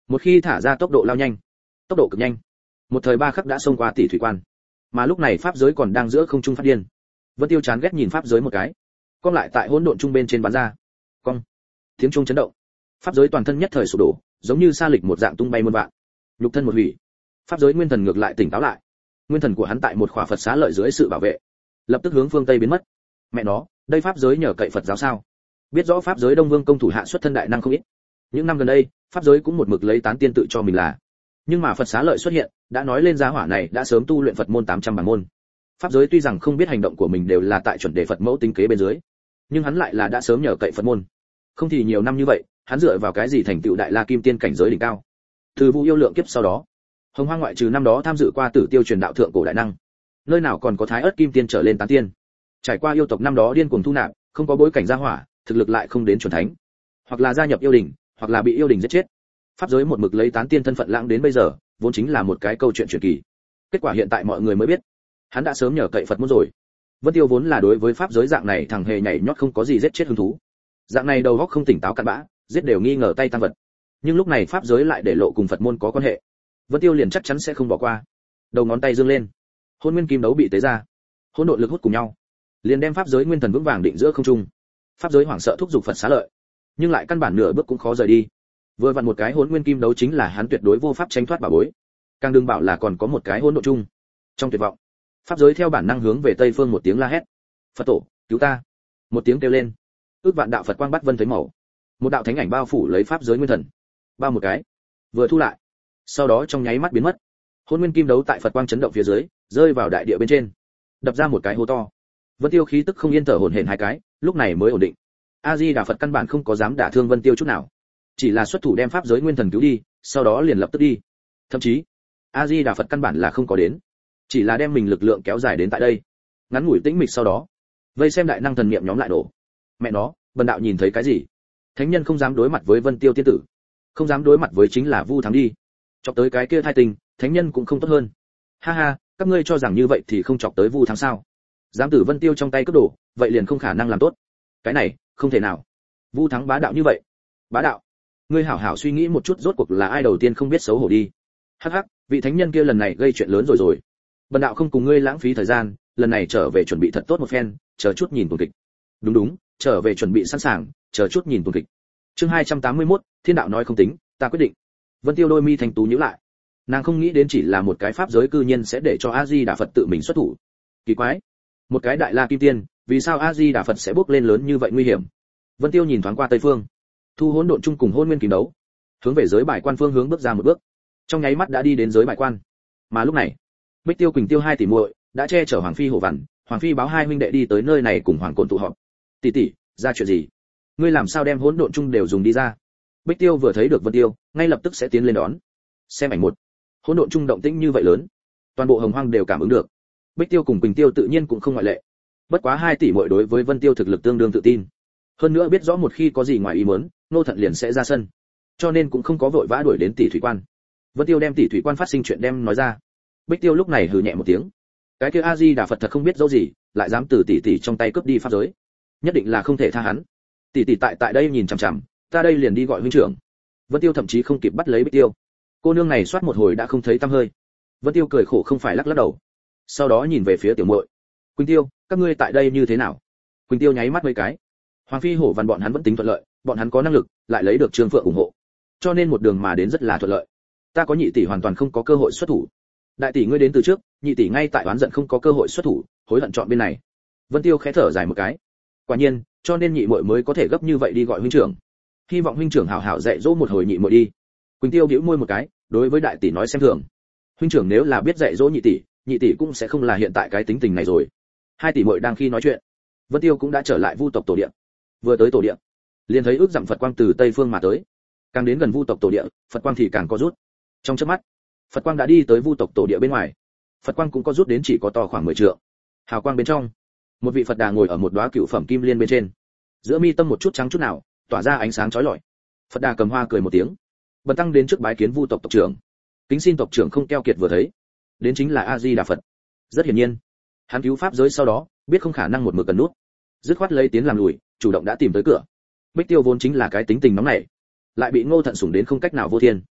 Một khi thả ra tốc độ lao nhanh, tốc độ cực nhanh, một thời ba khắc đã xông qua tỷ thủy quan. Mà lúc này pháp giới còn đang giữa không trung phát điên. Vân Tiêu chán ghét nhìn pháp giới một cái, cong lại tại hỗn độn trung bên trên bắn ra. Cong. Tiếng chuông chấn động. Pháp giới toàn thân nhất thời sụp đổ, giống như sa lịch một dạng tung bay muôn vạn. Nhục thân một hủy. Pháp giới nguyên thần ngược lại tỉnh táo lại. Nguyên thần của hắn tại một khỏa Phật xá lợi dưới sự bảo vệ, lập tức hướng phương tây biến mất. Mẹ nó, đây pháp giới nhờ cậy Phật giáo sao? Biết rõ pháp giới Đông Vương công thủ hạ xuất thân đại năng không ít. Những năm gần đây, pháp giới cũng một mực lấy tán tiên tự cho mình là. Nhưng mà Phật xá lợi xuất hiện, đã nói lên giá hỏa này đã sớm tu luyện Phật môn 800 bản môn. Pháp giới tuy rằng không biết hành động của mình đều là tại chuẩn đề Phật mẫu tinh kế bên dưới, nhưng hắn lại là đã sớm nhờ cậy Phật môn. Không thì nhiều năm như vậy, hắn dựa vào cái gì thành tựu đại la kim tiên cảnh giới đỉnh cao? Từ Vu yêu lượng kiếp sau đó, Hồng Hoang ngoại trừ năm đó tham dự qua Tử Tiêu truyền đạo thượng cổ đại năng, nơi nào còn có Thái Ức kim tiên trở lên tán tiên. Trải qua yêu tộc năm đó điên cuồng thu nạp, không có bối cảnh gia hỏa, thực lực lại không đến chuẩn thánh, hoặc là gia nhập yêu đình, hoặc là bị yêu đình giết chết. Pháp giới một mực lấy tán tiên thân phận lãng đến bây giờ, vốn chính là một cái câu chuyện truyền kỳ. Kết quả hiện tại mọi người mới biết, hắn đã sớm nhờ cậy Phật môn rồi. Vân Tiêu vốn là đối với pháp giới dạng này thằng hề nhảy nhót không có gì giết chết hứng thú. Dạng này đầu óc không tỉnh táo cặn bã, giết đều nghi ngờ tay tăng vật. Nhưng lúc này pháp giới lại để lộ cùng Phật môn có quan hệ. Vân Tiêu liền chắc chắn sẽ không bỏ qua. Đầu ngón tay giương lên, Hôn Nguyên Kim Đấu bị tế ra, hỗn độn lực hút cùng nhau, liền đem pháp giới nguyên thần vững vàng định giữa không trung. Pháp giới hoảng sợ thúc giục Phật xá lợi, nhưng lại căn bản nửa bước cũng khó rời đi. Vừa vặn một cái Hỗn Nguyên Kim Đấu chính là hắn tuyệt đối vô pháp tránh thoát bảo bối. Càng đừng bảo là còn có một cái hỗn độn chung. Trong tuyệt vọng, pháp giới theo bản năng hướng về tây phương một tiếng la hét. Phật tổ, cứu ta! Một tiếng kêu lên, ước vạn đạo Phật quang bắt vân thấy màu. Một đạo thánh ảnh bao phủ lấy pháp giới nguyên thần, bao một cái, vừa thu lại, sau đó trong nháy mắt biến mất. Hỗn Nguyên Kim Đấu tại Phật quang chấn động phía dưới, rơi vào đại địa bên trên, đập ra một cái hố to. Vân Tiêu khí tức không yên thở hổn hển hai cái, lúc này mới ổn định. A Di Đà Phật căn bản không có dám đả thương Vân Tiêu chút nào, chỉ là xuất thủ đem pháp giới nguyên thần cứu đi, sau đó liền lập tức đi. Thậm chí, A Di Đà Phật căn bản là không có đến, chỉ là đem mình lực lượng kéo dài đến tại đây. Ngắn ngủi tĩnh mịch sau đó, vây xem đại năng thần niệm nhóm lại đổ. Mẹ nó, Bần đạo nhìn thấy cái gì? Thánh nhân không dám đối mặt với Vân Tiêu tiên tử, không dám đối mặt với chính là Vu Thắng đi. Chọc tới cái kia thai tình, thánh nhân cũng không tốt hơn. Ha ha, các ngươi cho rằng như vậy thì không chọc tới Vu Thắng sao? Dám tử Vân Tiêu trong tay cướp đổ, vậy liền không khả năng làm tốt. Cái này, không thể nào. Vu Thắng bá đạo như vậy. Bá đạo? Ngươi hảo hảo suy nghĩ một chút, rốt cuộc là ai đầu tiên không biết xấu hổ đi. Hắc hắc, vị thánh nhân kia lần này gây chuyện lớn rồi. Bần đạo không cùng ngươi lãng phí thời gian, lần này trở về chuẩn bị thật tốt một phen, chờ chút nhìn tuần kịch. Đúng, trở về chuẩn bị sẵn sàng, chờ chút nhìn tuần kịch. Chương 281, Thiên đạo nói không tính, ta quyết định. Vân Tiêu đôi mi thành tú nhíu lại. Nàng không nghĩ đến chỉ là một cái pháp giới cư nhiên sẽ để cho A Di Đà Phật tự mình xuất thủ. Kỳ quái, một cái đại la kim tiên, vì sao A Di Đà Phật sẽ bước lên lớn như vậy nguy hiểm? Vân Tiêu nhìn thoáng qua tây phương, thu hỗn độn chung cùng Hôn Nguyên Kim Đấu, hướng về giới bài quan phương hướng bước ra một bước, trong nháy mắt đã đi đến giới bài quan. Mà lúc này, Bích Tiêu Quỳnh Tiêu hai tỷ muội đã che chở Hoàng Phi Hổ Vằn, Hoàng Phi báo hai huynh đệ đi tới nơi này cùng Hoàng Côn tụ họp. Tỷ tỷ, ra chuyện gì? Ngươi làm sao đem hỗn độn chung đều dùng đi ra? Bích Tiêu vừa thấy được Vân Tiêu, ngay lập tức sẽ tiến lên đón. Xem ảnh một. Hỗn độn chung động tĩnh như vậy lớn, toàn bộ Hồng Hoang đều cảm ứng được. Bích Tiêu cùng Quỳnh Tiêu tự nhiên cũng không ngoại lệ. Bất quá hai tỷ muội đối với Vân Tiêu thực lực tương đương tự tin. Hơn nữa biết rõ một khi có gì ngoài ý muốn, Nô Thận liền sẽ ra sân, cho nên cũng không có vội vã đuổi đến tỷ thủy quan. Vân Tiêu đem tỷ thủy quan phát sinh chuyện đem nói ra. Bích Tiêu lúc này hừ nhẹ một tiếng. Cái kia A Di Đà Phật thật không biết dấu gì, lại dám từ tỷ tỷ trong tay cướp đi pháp giới, nhất định là không thể tha hắn. Tỷ tỷ tại đây nhìn chằm chằm, ta đây liền đi gọi huynh trưởng. Vân Tiêu thậm chí không kịp bắt lấy Bích Tiêu. Cô nương này soát một hồi đã không thấy tăm hơi. Vân Tiêu cười khổ không phải lắc lắc đầu. Sau đó nhìn về phía tiểu muội. Quỳnh Tiêu, các ngươi tại đây như thế nào? Quỳnh Tiêu nháy mắt mấy cái. Hoàng Phi Hổ Văn bọn hắn vẫn tính thuận lợi, bọn hắn có năng lực, lại lấy được Trương Phượng ủng hộ, cho nên một đường mà đến rất là thuận lợi. Ta có nhị tỷ hoàn toàn không có cơ hội xuất thủ. Đại tỷ ngươi đến từ trước, nhị tỷ ngay tại oán giận không có cơ hội xuất thủ, hối hận chọn bên này. Vân Tiêu khẽ thở dài một cái. Quả nhiên, cho nên nhị muội mới có thể gấp như vậy đi gọi huynh trưởng. Hy vọng huynh trưởng hảo hảo dạy dỗ một hồi nhị muội đi. Quỳnh Tiêu bĩu môi một cái, đối với đại tỷ nói xem thường. Huynh trưởng nếu là biết dạy dỗ nhị tỷ cũng sẽ không là hiện tại cái tính tình này rồi. Hai tỷ muội đang khi nói chuyện, Vân Tiêu cũng đã trở lại Vu tộc tổ địa. Vừa tới tổ địa, liền thấy ước dặm Phật quang từ tây phương mà tới. Càng đến gần Vu tộc tổ địa, Phật quang thì càng có rút. Trong chớp mắt, Phật quang đã đi tới Vu tộc tổ địa bên ngoài. Phật quang cũng có rút đến chỉ có to khoảng 10 trượng. Hào quang bên trong, một vị Phật Đà ngồi ở một đóa cựu phẩm kim liên bên trên. Giữa mi tâm một chút trắng chút nào, tỏa ra ánh sáng chói lọi. Phật Đà cầm hoa cười một tiếng. Bần tăng đến trước bái kiến Vu tộc tộc trưởng. Kính xin tộc trưởng không keo kiệt vừa thấy. Đến chính là A Di Đà Phật. Rất hiển nhiên, hắn cứu pháp giới sau đó, biết không khả năng một mực cần nút. Dứt khoát lấy tiến làm lùi, chủ động đã tìm tới cửa. Bích Tiêu vốn chính là cái tính tình nóng nảy, lại bị Ngô Thận sủng đến không cách nào vô thiên.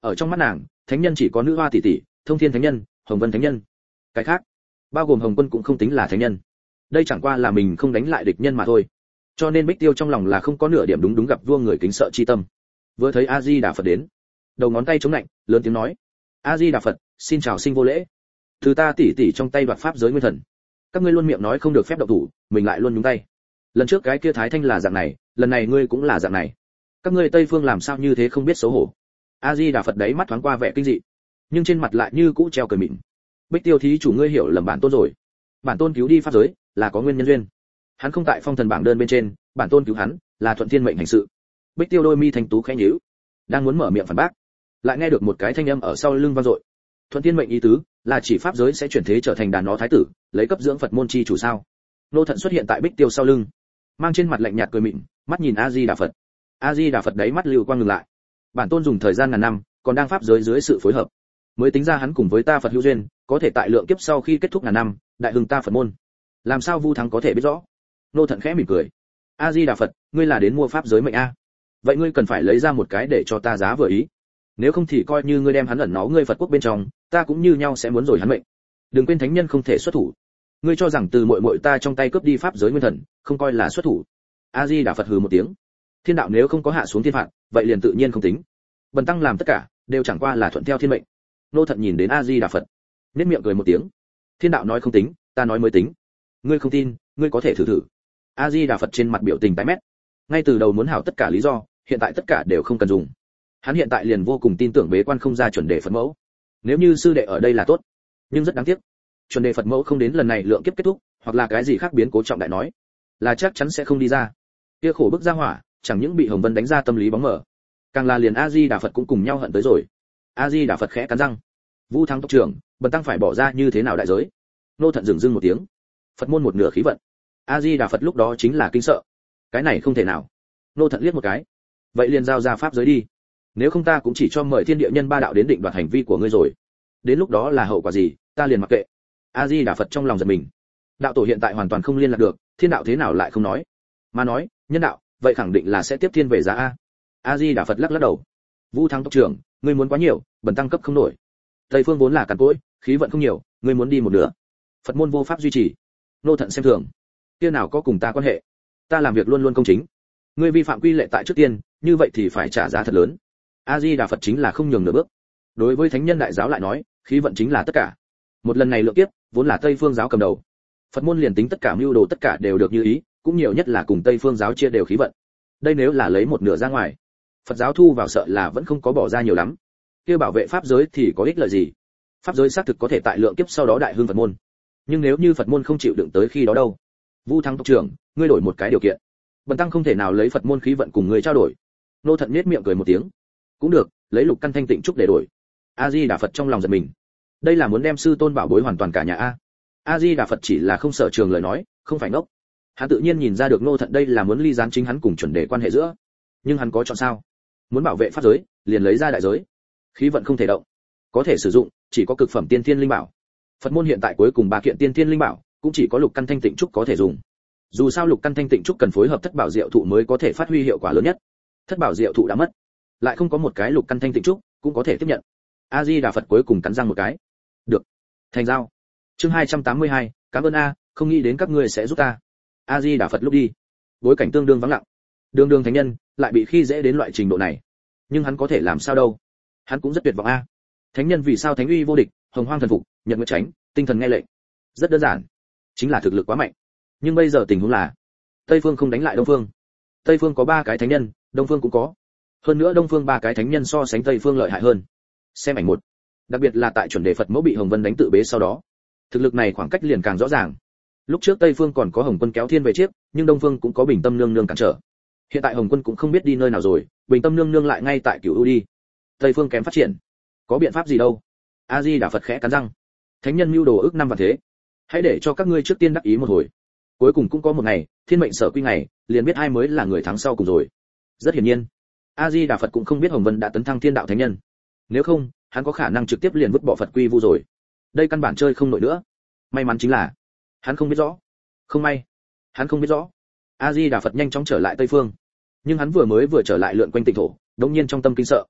Ở trong mắt nàng, thánh nhân chỉ có nữ hoa tỷ tỷ, thông thiên thánh nhân, hồng vân thánh nhân. Cái khác, bao gồm hồng quân cũng không tính là thánh nhân. Đây chẳng qua là mình không đánh lại địch nhân mà thôi. Cho nên Bích Tiêu trong lòng là không có nửa điểm đúng gặp vua người kính sợ chi tâm. Vừa thấy A Di Đà Phật đến, đầu ngón tay chống lạnh, lớn tiếng nói: A Di Đà Phật, xin chào sinh vô lễ. Từ ta tỷ tỷ trong tay đoạt pháp giới nguyên thần. Các ngươi luôn miệng nói không được phép động thủ, mình lại luôn nhúng tay. Lần trước cái kia Thái Thanh là dạng này, lần này ngươi cũng là dạng này. Các ngươi Tây phương làm sao như thế không biết xấu hổ. A Di Đà Phật đấy mắt thoáng qua vẻ kinh dị, nhưng trên mặt lại như cũ treo cười mỉm. Bích Tiêu thí chủ ngươi hiểu lầm bản tôn rồi. Bản tôn cứu đi pháp giới là có nguyên nhân duyên. Hắn không tại phong thần bảng đơn bên trên, bản tôn cứu hắn là thuận thiên mệnh hành sự. Bích Tiêu đôi mi thanh tú khẽ nhíu, đang muốn mở miệng phản bác, lại nghe được một cái thanh âm ở sau lưng vang dội. Thuận thiên mệnh ý tứ là chỉ pháp giới sẽ chuyển thế trở thành đàn nó thái tử, lấy cấp dưỡng Phật môn chi chủ sao? Nô Thận xuất hiện tại Bích Tiêu sau lưng, mang trên mặt lạnh nhạt cười mịn, mắt nhìn A Di Đà Phật. A Di Đà Phật đấy mắt lưu quang ngừng lại. Bản tôn dùng thời gian ngàn năm, còn đang pháp giới dưới sự phối hợp, mới tính ra hắn cùng với ta Phật hữu duyên, có thể tại lượng kiếp sau khi kết thúc ngàn năm, đại hưng ta Phật môn. Làm sao Vu Thắng có thể biết rõ? Nô Thận khẽ mỉm cười. A Di Đà Phật, ngươi là đến mua pháp giới mệnh a? Vậy ngươi cần phải lấy ra một cái để cho ta giá vừa ý. Nếu không thì coi như ngươi đem hắn ẩn náu ngươi Phật quốc bên trong, ta cũng như nhau sẽ muốn rồi hắn mệnh. Đừng quên thánh nhân không thể xuất thủ. Ngươi cho rằng từ muội muội ta trong tay cướp đi pháp giới nguyên thần, không coi là xuất thủ. A Di Đà Phật hừ một tiếng. Thiên đạo nếu không có hạ xuống thiên phạt, vậy liền tự nhiên không tính. Bần tăng làm tất cả, đều chẳng qua là thuận theo thiên mệnh. Nô Thận nhìn đến A Di Đà Phật, nhếch miệng cười một tiếng. Thiên đạo nói không tính, ta nói mới tính. Ngươi không tin, ngươi có thể thử thử. A Di Đà Phật trên mặt biểu tình tái mét. Ngay từ đầu muốn hảo tất cả lý do, hiện tại tất cả đều không cần dùng. Hắn hiện tại liền vô cùng tin tưởng bế quan không ra chuẩn đề Phật mẫu. Nếu như sư đệ ở đây là tốt, nhưng rất đáng tiếc, chuẩn đề Phật mẫu không đến lần này lượng kiếp kết thúc, hoặc là cái gì khác biến cố trọng đại nói, là chắc chắn sẽ không đi ra. Kia khổ bức ra hỏa, chẳng những bị Hồng Vân đánh ra tâm lý bóng mờ, càng là liền A Di Đà Phật cũng cùng nhau hận tới rồi. A Di Đà Phật khẽ cắn răng. Vũ Thắng tộc trưởng, bần tăng phải bỏ ra như thế nào đại giới? Nô Thận dừng dưng một tiếng. Phật môn một nửa khí vận. A Di Đà Phật lúc đó chính là kinh sợ. Cái này không thể nào. Nô Thận liếc một cái. Vậy liền giao ra pháp giới đi. Nếu không ta cũng chỉ cho mời thiên địa nhân ba đạo đến định đoạt hành vi của ngươi rồi. Đến lúc đó là hậu quả gì, ta liền mặc kệ. A Di Đà Phật trong lòng giật mình. Đạo tổ hiện tại hoàn toàn không liên lạc được, thiên đạo thế nào lại không nói? Mà nói, nhân đạo, vậy khẳng định là sẽ tiếp thiên về giá a. A Di Đà Phật lắc lắc đầu. Vũ Thắng tộc trưởng, ngươi muốn quá nhiều, bần tăng cấp không nổi. Tây phương vốn là cằn cỗi, khí vận không nhiều, ngươi muốn đi một nửa. Phật môn vô pháp duy trì. Nô Thận xem thường. Kia nào có cùng ta quan hệ? Ta làm việc luôn luôn công chính. Ngươi vi phạm quy lệ tại trước tiên, như vậy thì phải trả giá thật lớn. A Di Đà Phật chính là không nhường nửa bước. Đối với thánh nhân đại giáo lại nói, khí vận chính là tất cả. Một lần này lượng kiếp, vốn là Tây phương giáo cầm đầu. Phật môn liền tính tất cả mưu đồ tất cả đều được như ý, cũng nhiều nhất là cùng Tây phương giáo chia đều khí vận. Đây nếu là lấy một nửa ra ngoài, Phật giáo thu vào sợ là vẫn không có bỏ ra nhiều lắm. Kia bảo vệ pháp giới thì có ích lợi gì? Pháp giới xác thực có thể tại lượng kiếp sau đó đại hưng Phật môn. Nhưng nếu như Phật môn không chịu đựng tới khi đó đâu? Vũ Thắng tộc trưởng, ngươi đổi một cái điều kiện. Bần tăng không thể nào lấy Phật môn khí vận cùng ngươi trao đổi. Nô Thận nhếch miệng cười một tiếng. Cũng được, lấy lục căn thanh tịnh trúc để đổi. A Di Đà Phật trong lòng giật mình. Đây là muốn đem sư tôn bảo bối hoàn toàn cả nhà a. A Di Đà Phật chỉ là không sở trường lời nói, không phải ngốc. Hắn tự nhiên nhìn ra được Nô Thận đây là muốn ly gián chính hắn cùng chuẩn đề quan hệ giữa. Nhưng hắn có chọn sao? Muốn bảo vệ pháp giới, liền lấy ra đại giới. Khí vận không thể động, có thể sử dụng, chỉ có cực phẩm tiên thiên linh bảo. Phật môn hiện tại cuối cùng ba kiện tiên thiên linh bảo, cũng chỉ có lục căn thanh tịnh trúc có thể dùng. Dù sao lục căn thanh tịnh trúc cần phối hợp thất bảo diệu thụ mới có thể phát huy hiệu quả lớn nhất. Thất bảo diệu thụ đã mất, lại không có một cái lục căn thanh tịnh trúc, cũng có thể tiếp nhận. A Di Đà Phật cuối cùng cắn răng một cái. Được, thành giao. Chương 282, cảm ơn a, không nghĩ đến các ngươi sẽ giúp ta. A Di Đà Phật lúc đi, bối cảnh tương đương vắng lặng. Đường đường thánh nhân, lại bị khi dễ đến loại trình độ này. Nhưng hắn có thể làm sao đâu? Hắn cũng rất tuyệt vọng a. Thánh nhân vì sao thánh uy vô địch, hồng hoang thần phục, nhật nguyệt tránh, tinh thần nghe lệnh? Rất đơn giản, chính là thực lực quá mạnh. Nhưng bây giờ tình huống là, Tây phương không đánh lại Đông phương. Tây phương có 3 cái thánh nhân, Đông phương cũng có. Hơn nữa Đông phương 3 cái thánh nhân so sánh Tây phương lợi hại hơn. Xem ảnh 1. Đặc biệt là tại chuẩn đề Phật mẫu bị Hồng Vân đánh tự bế sau đó, thực lực này khoảng cách liền càng rõ ràng. Lúc trước Tây phương còn có Hồng Quân kéo thiên về trước, nhưng Đông phương cũng có Bình Tâm nương nương cản trở. Hiện tại Hồng Quân cũng không biết đi nơi nào rồi, Bình Tâm nương nương lại ngay tại Cửu U đi. Tây phương kém phát triển, có biện pháp gì đâu? A Di Đà Phật khẽ cắn răng. Thánh nhân mưu đồ ước năm và thế, hãy để cho các ngươi trước tiên đắc ý một hồi. Cuối cùng cũng có một ngày, thiên mệnh sở quy ngày, liền biết ai mới là người thắng sau cùng rồi. Rất hiển nhiên, A Di Đà Phật cũng không biết Hồng Vân đã tấn thăng thiên đạo thánh nhân. Nếu không, hắn có khả năng trực tiếp liền vứt bỏ Phật quy vu rồi. Đây căn bản chơi không nổi nữa. May mắn chính là, hắn không biết rõ. Không may, hắn không biết rõ. A Di Đà Phật nhanh chóng trở lại Tây phương. Nhưng hắn vừa trở lại lượn quanh tịnh thổ, đống nhiên trong tâm kinh sợ.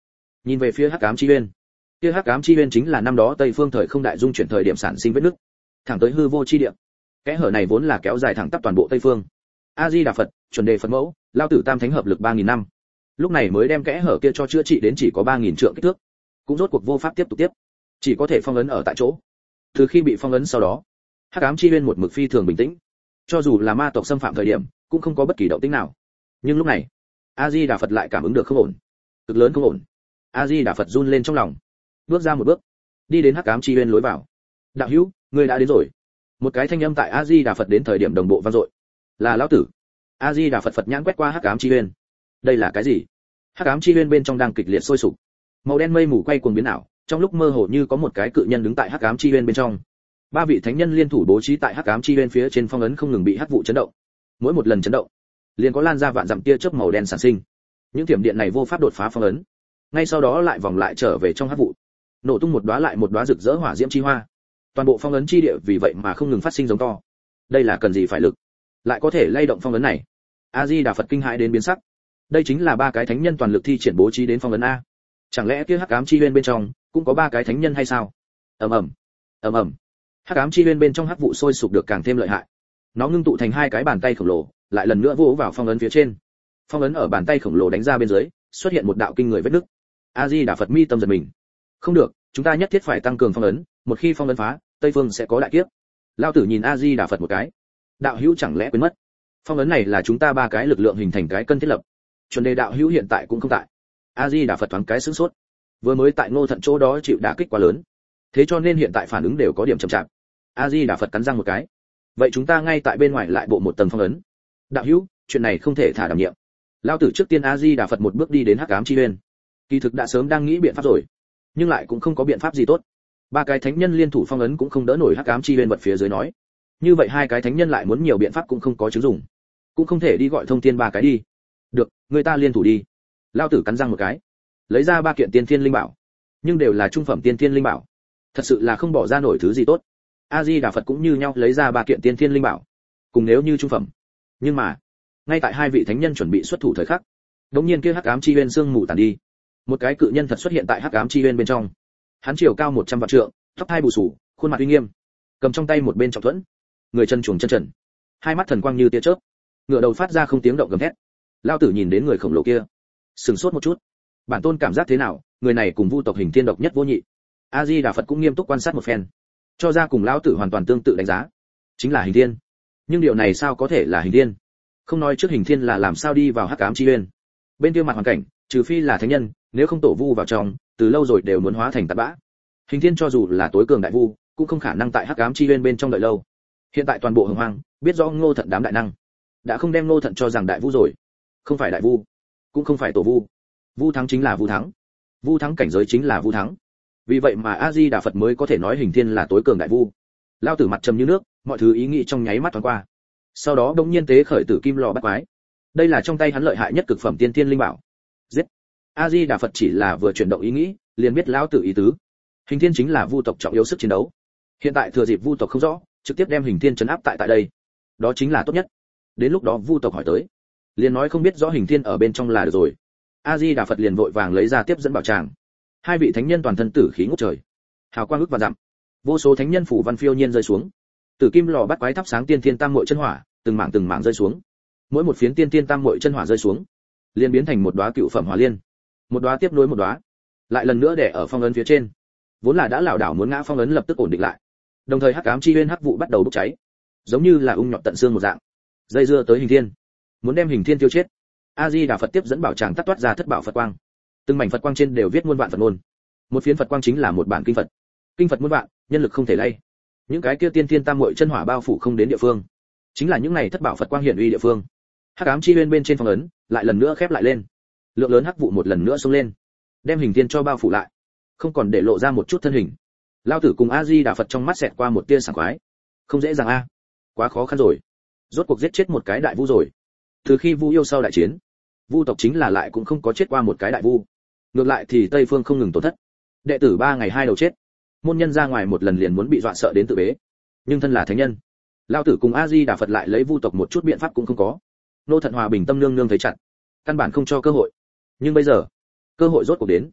nhìn về phía hắc ám chi uyên. Kia hắc ám chi uyên chính là năm đó Tây Phương thời không đại dung chuyển thời điểm sản sinh vết nứt, thẳng tới hư vô chi địa. Kẽ hở này vốn là kéo dài thẳng tắp toàn bộ Tây Phương. A Di Đà Phật, chuẩn đề Phật mẫu, lao tử tam thánh hợp lực 3000 năm. Lúc này mới đem kẽ hở kia cho chữa trị đến chỉ có 3000 trượng kích thước. Cũng rốt cuộc vô pháp tiếp tục tiếp, chỉ có thể phong ấn ở tại chỗ. Từ khi bị phong ấn sau đó, hắc ám chi uyên một mực phi thường bình tĩnh, cho dù là ma tộc xâm phạm thời điểm, cũng không có bất kỳ động tĩnh nào. Nhưng lúc này, A Di Đà Phật lại cảm ứng được không ổn, cực lớn không ổn. A Di Đà Phật run lên trong lòng, bước ra một bước, đi đến hắc ám chi uyên lối vào. Đạo hữu, ngươi đã đến rồi. Một cái thanh âm tại A Di Đà Phật đến thời điểm đồng bộ vang dội. Là lão tử. A Di Đà Phật Phật nhãn quét qua hắc ám chi uyên. Đây là cái gì? Hắc ám chi uyên bên trong đang kịch liệt sôi sục, màu đen mây mù quay cuồng biến ảo, trong lúc mơ hồ như có một cái cự nhân đứng tại hắc ám chi uyên bên trong. Ba vị thánh nhân liên thủ bố trí tại hắc ám chi uyên phía trên phong ấn không ngừng bị hắc vụ chấn động. Mỗi một lần chấn động, liền có lan ra vạn dặm tia chớp màu đen sản sinh. Những thiểm điện này vô pháp đột phá phong ấn, ngay sau đó lại vòng lại trở về trong hắc vụ, nổ tung một đóa lại một đóa rực rỡ hỏa diễm chi hoa. Toàn bộ phong ấn chi địa vì vậy mà không ngừng phát sinh giống to. Đây là cần gì phải lực, lại có thể lay động phong ấn này? A Di Đà Phật kinh hãi đến biến sắc. Đây chính là ba cái thánh nhân toàn lực thi triển bố trí đến phong ấn a. Chẳng lẽ kia hắc ám chi uyên bên trong cũng có ba cái thánh nhân hay sao? Ầm ầm, ầm ầm. Hắc ám chi uyên bên trong hắc vụ sôi sục được càng thêm lợi hại. Nó ngưng tụ thành hai cái bàn tay khổng lồ, lại lần nữa vỗ vào phong ấn phía trên. Phong ấn ở bàn tay khổng lồ đánh ra bên dưới, xuất hiện một đạo kinh người vết nứt. A Di Đà Phật mi tâm giật mình. Không được, chúng ta nhất thiết phải tăng cường phong ấn, một khi phong ấn phá, Tây Phương sẽ có đại kiếp. Lão tử nhìn A Di Đà Phật một cái. Đạo hữu chẳng lẽ quên mất? Phong ấn này là chúng ta ba cái lực lượng hình thành cái cân thiết lập. Chuẩn đề đạo hữu hiện tại cũng không tại. A Di Đà Phật thoáng cái sửng sốt. Vừa mới tại Ngô Thận chỗ đó chịu đả kích quá lớn, thế cho nên hiện tại phản ứng đều có điểm chậm chạp. A Di Đà Phật cắn răng một cái. Vậy chúng ta ngay tại bên ngoài lại bộ một tầng phong ấn. Đạo hữu, chuyện này không thể thả đảm nhiệm. Lão tử trước tiên A Di Đà Phật một bước đi đến hắc ám chi uyên. Kỳ thực đã sớm đang nghĩ biện pháp rồi, nhưng lại cũng không có biện pháp gì tốt. Ba cái thánh nhân liên thủ phong ấn cũng không đỡ nổi hắc ám chi uyên vật phía dưới nói. Như vậy hai cái thánh nhân lại muốn nhiều biện pháp cũng không có chứng dụng, cũng không thể đi gọi thông thiên ba cái đi. Được, người ta liên thủ đi. Lão tử cắn răng một cái, lấy ra ba kiện tiên thiên linh bảo, nhưng đều là trung phẩm tiên thiên linh bảo, thật sự là không bỏ ra nổi thứ gì tốt. A Di Đà Phật cũng như nhau lấy ra ba kiện tiên thiên linh bảo, cùng nếu như trung phẩm. Nhưng mà, ngay tại hai vị thánh nhân chuẩn bị xuất thủ thời khắc, đột nhiên kia hắc ám chi uyên sương mù tàn đi, một cái cự nhân thật xuất hiện tại hắc ám chi uyên bên trong. Hắn chiều cao 100 vạn trượng, tóc hai bù xù, khuôn mặt uy nghiêm, cầm trong tay một bên trọng thuẫn, người chân chuồng chân trần, hai mắt thần quang như tia chớp, ngựa đầu phát ra không tiếng động gầm thét. Lão tử nhìn đến người khổng lồ kia, sừng sốt một chút. Bản tôn cảm giác thế nào, người này cùng vu tộc hình thiên độc nhất vô nhị. A Di Đà Phật cũng nghiêm túc quan sát một phen, cho ra cùng lão tử hoàn toàn tương tự đánh giá, chính là hình thiên. Nhưng điều này sao có thể là hình thiên? Không nói trước hình thiên là làm sao đi vào hắc ám chi uyên, bên kia mặt hoàn cảnh, trừ phi là thánh nhân, nếu không tổ vu vào trong, từ lâu rồi đều muốn hóa thành tạt bã. Hình thiên cho dù là tối cường đại vu, cũng không khả năng tại hắc ám chi uyên bên trong đợi lâu. Hiện tại toàn bộ hồng hoang biết rõ Ngô Thận đám đại năng, đã không đem Ngô Thận cho rằng đại vu rồi. Không phải đại vu, cũng không phải tổ vu. Vu thắng chính là vu thắng, vu thắng cảnh giới chính là vu thắng. Vì vậy mà A Di Đà Phật mới có thể nói hình thiên là tối cường đại vu. Lao tử mặt trầm như nước, mọi thứ ý nghĩ trong nháy mắt thoáng qua. Sau đó đống nhiên tế khởi tử kim lò bắt quái. Đây là trong tay hắn lợi hại nhất cực phẩm tiên thiên linh bảo. Giết! A Di Đà Phật chỉ là vừa chuyển động ý nghĩ, liền biết lão tử ý tứ. Hình thiên chính là vu tộc trọng yếu sức chiến đấu. Hiện tại thừa dịp vu tộc không rõ, trực tiếp đem hình thiên trấn áp tại đây. Đó chính là tốt nhất. Đến lúc đó vu tộc hỏi tới, liền nói không biết rõ hình thiên ở bên trong là được rồi. A Di Đà Phật liền vội vàng lấy ra tiếp dẫn bảo tràng. Hai vị thánh nhân toàn thân tử khí ngút trời, hào quang ức và dặm, vô số thánh nhân phủ văn phiêu nhiên rơi xuống. Tử kim lò bắt quái thắp sáng tiên thiên tam muội chân hỏa, từng mảng rơi xuống. Mỗi một phiến tiên thiên tam muội chân hỏa rơi xuống, liền biến thành một đóa cựu phẩm hỏa liên, một đóa tiếp nối một đóa, lại lần nữa để ở phong ấn phía trên. Vốn là đã lảo đảo muốn ngã phong ấn lập tức ổn định lại. Đồng thời hắc ám chi uyên hắc vụ bắt đầu bốc cháy, giống như là ung nhọt tận xương một dạng, dây dưa tới hình thiên, muốn đem hình thiên tiêu chết. A Di Đà Phật tiếp dẫn bảo tràng tắt toát ra thất bảo Phật quang, từng mảnh Phật quang trên đều viết muôn vạn Phật ngôn. Một phiến Phật quang chính là một bản kinh Phật, kinh Phật muôn vạn, nhân lực không thể lay. Những cái kia tiên thiên tam muội chân hỏa bao phủ không đến địa phương, chính là những này thất bảo Phật quang hiển uy địa phương. Hắc ám chi uyên bên trên phong ấn lại lần nữa khép lại lên, lượng lớn hắc vụ một lần nữa xông lên, đem hình thiên cho bao phủ lại, không còn để lộ ra một chút thân hình. Lao tử cùng A Di Đà Phật trong mắt xẹt qua một tia sảng khoái. Không dễ dàng a, quá khó khăn rồi, rốt cuộc giết chết một cái đại vu rồi. Từ khi vu yêu sau đại chiến, vu tộc chính là lại cũng không có chết qua một cái đại vu, ngược lại thì Tây Phương không ngừng tổn thất, đệ tử 3 ngày 2 đầu chết, môn nhân ra ngoài một lần liền muốn bị dọa sợ đến tự bế. Nhưng thân là thánh nhân, Lao tử cùng A Di Đà Phật lại lấy vu tộc một chút biện pháp cũng không có. Nô Thận hòa bình tâm nương nương thấy chặt, căn bản không cho cơ hội. Nhưng bây giờ cơ hội rốt cuộc đến.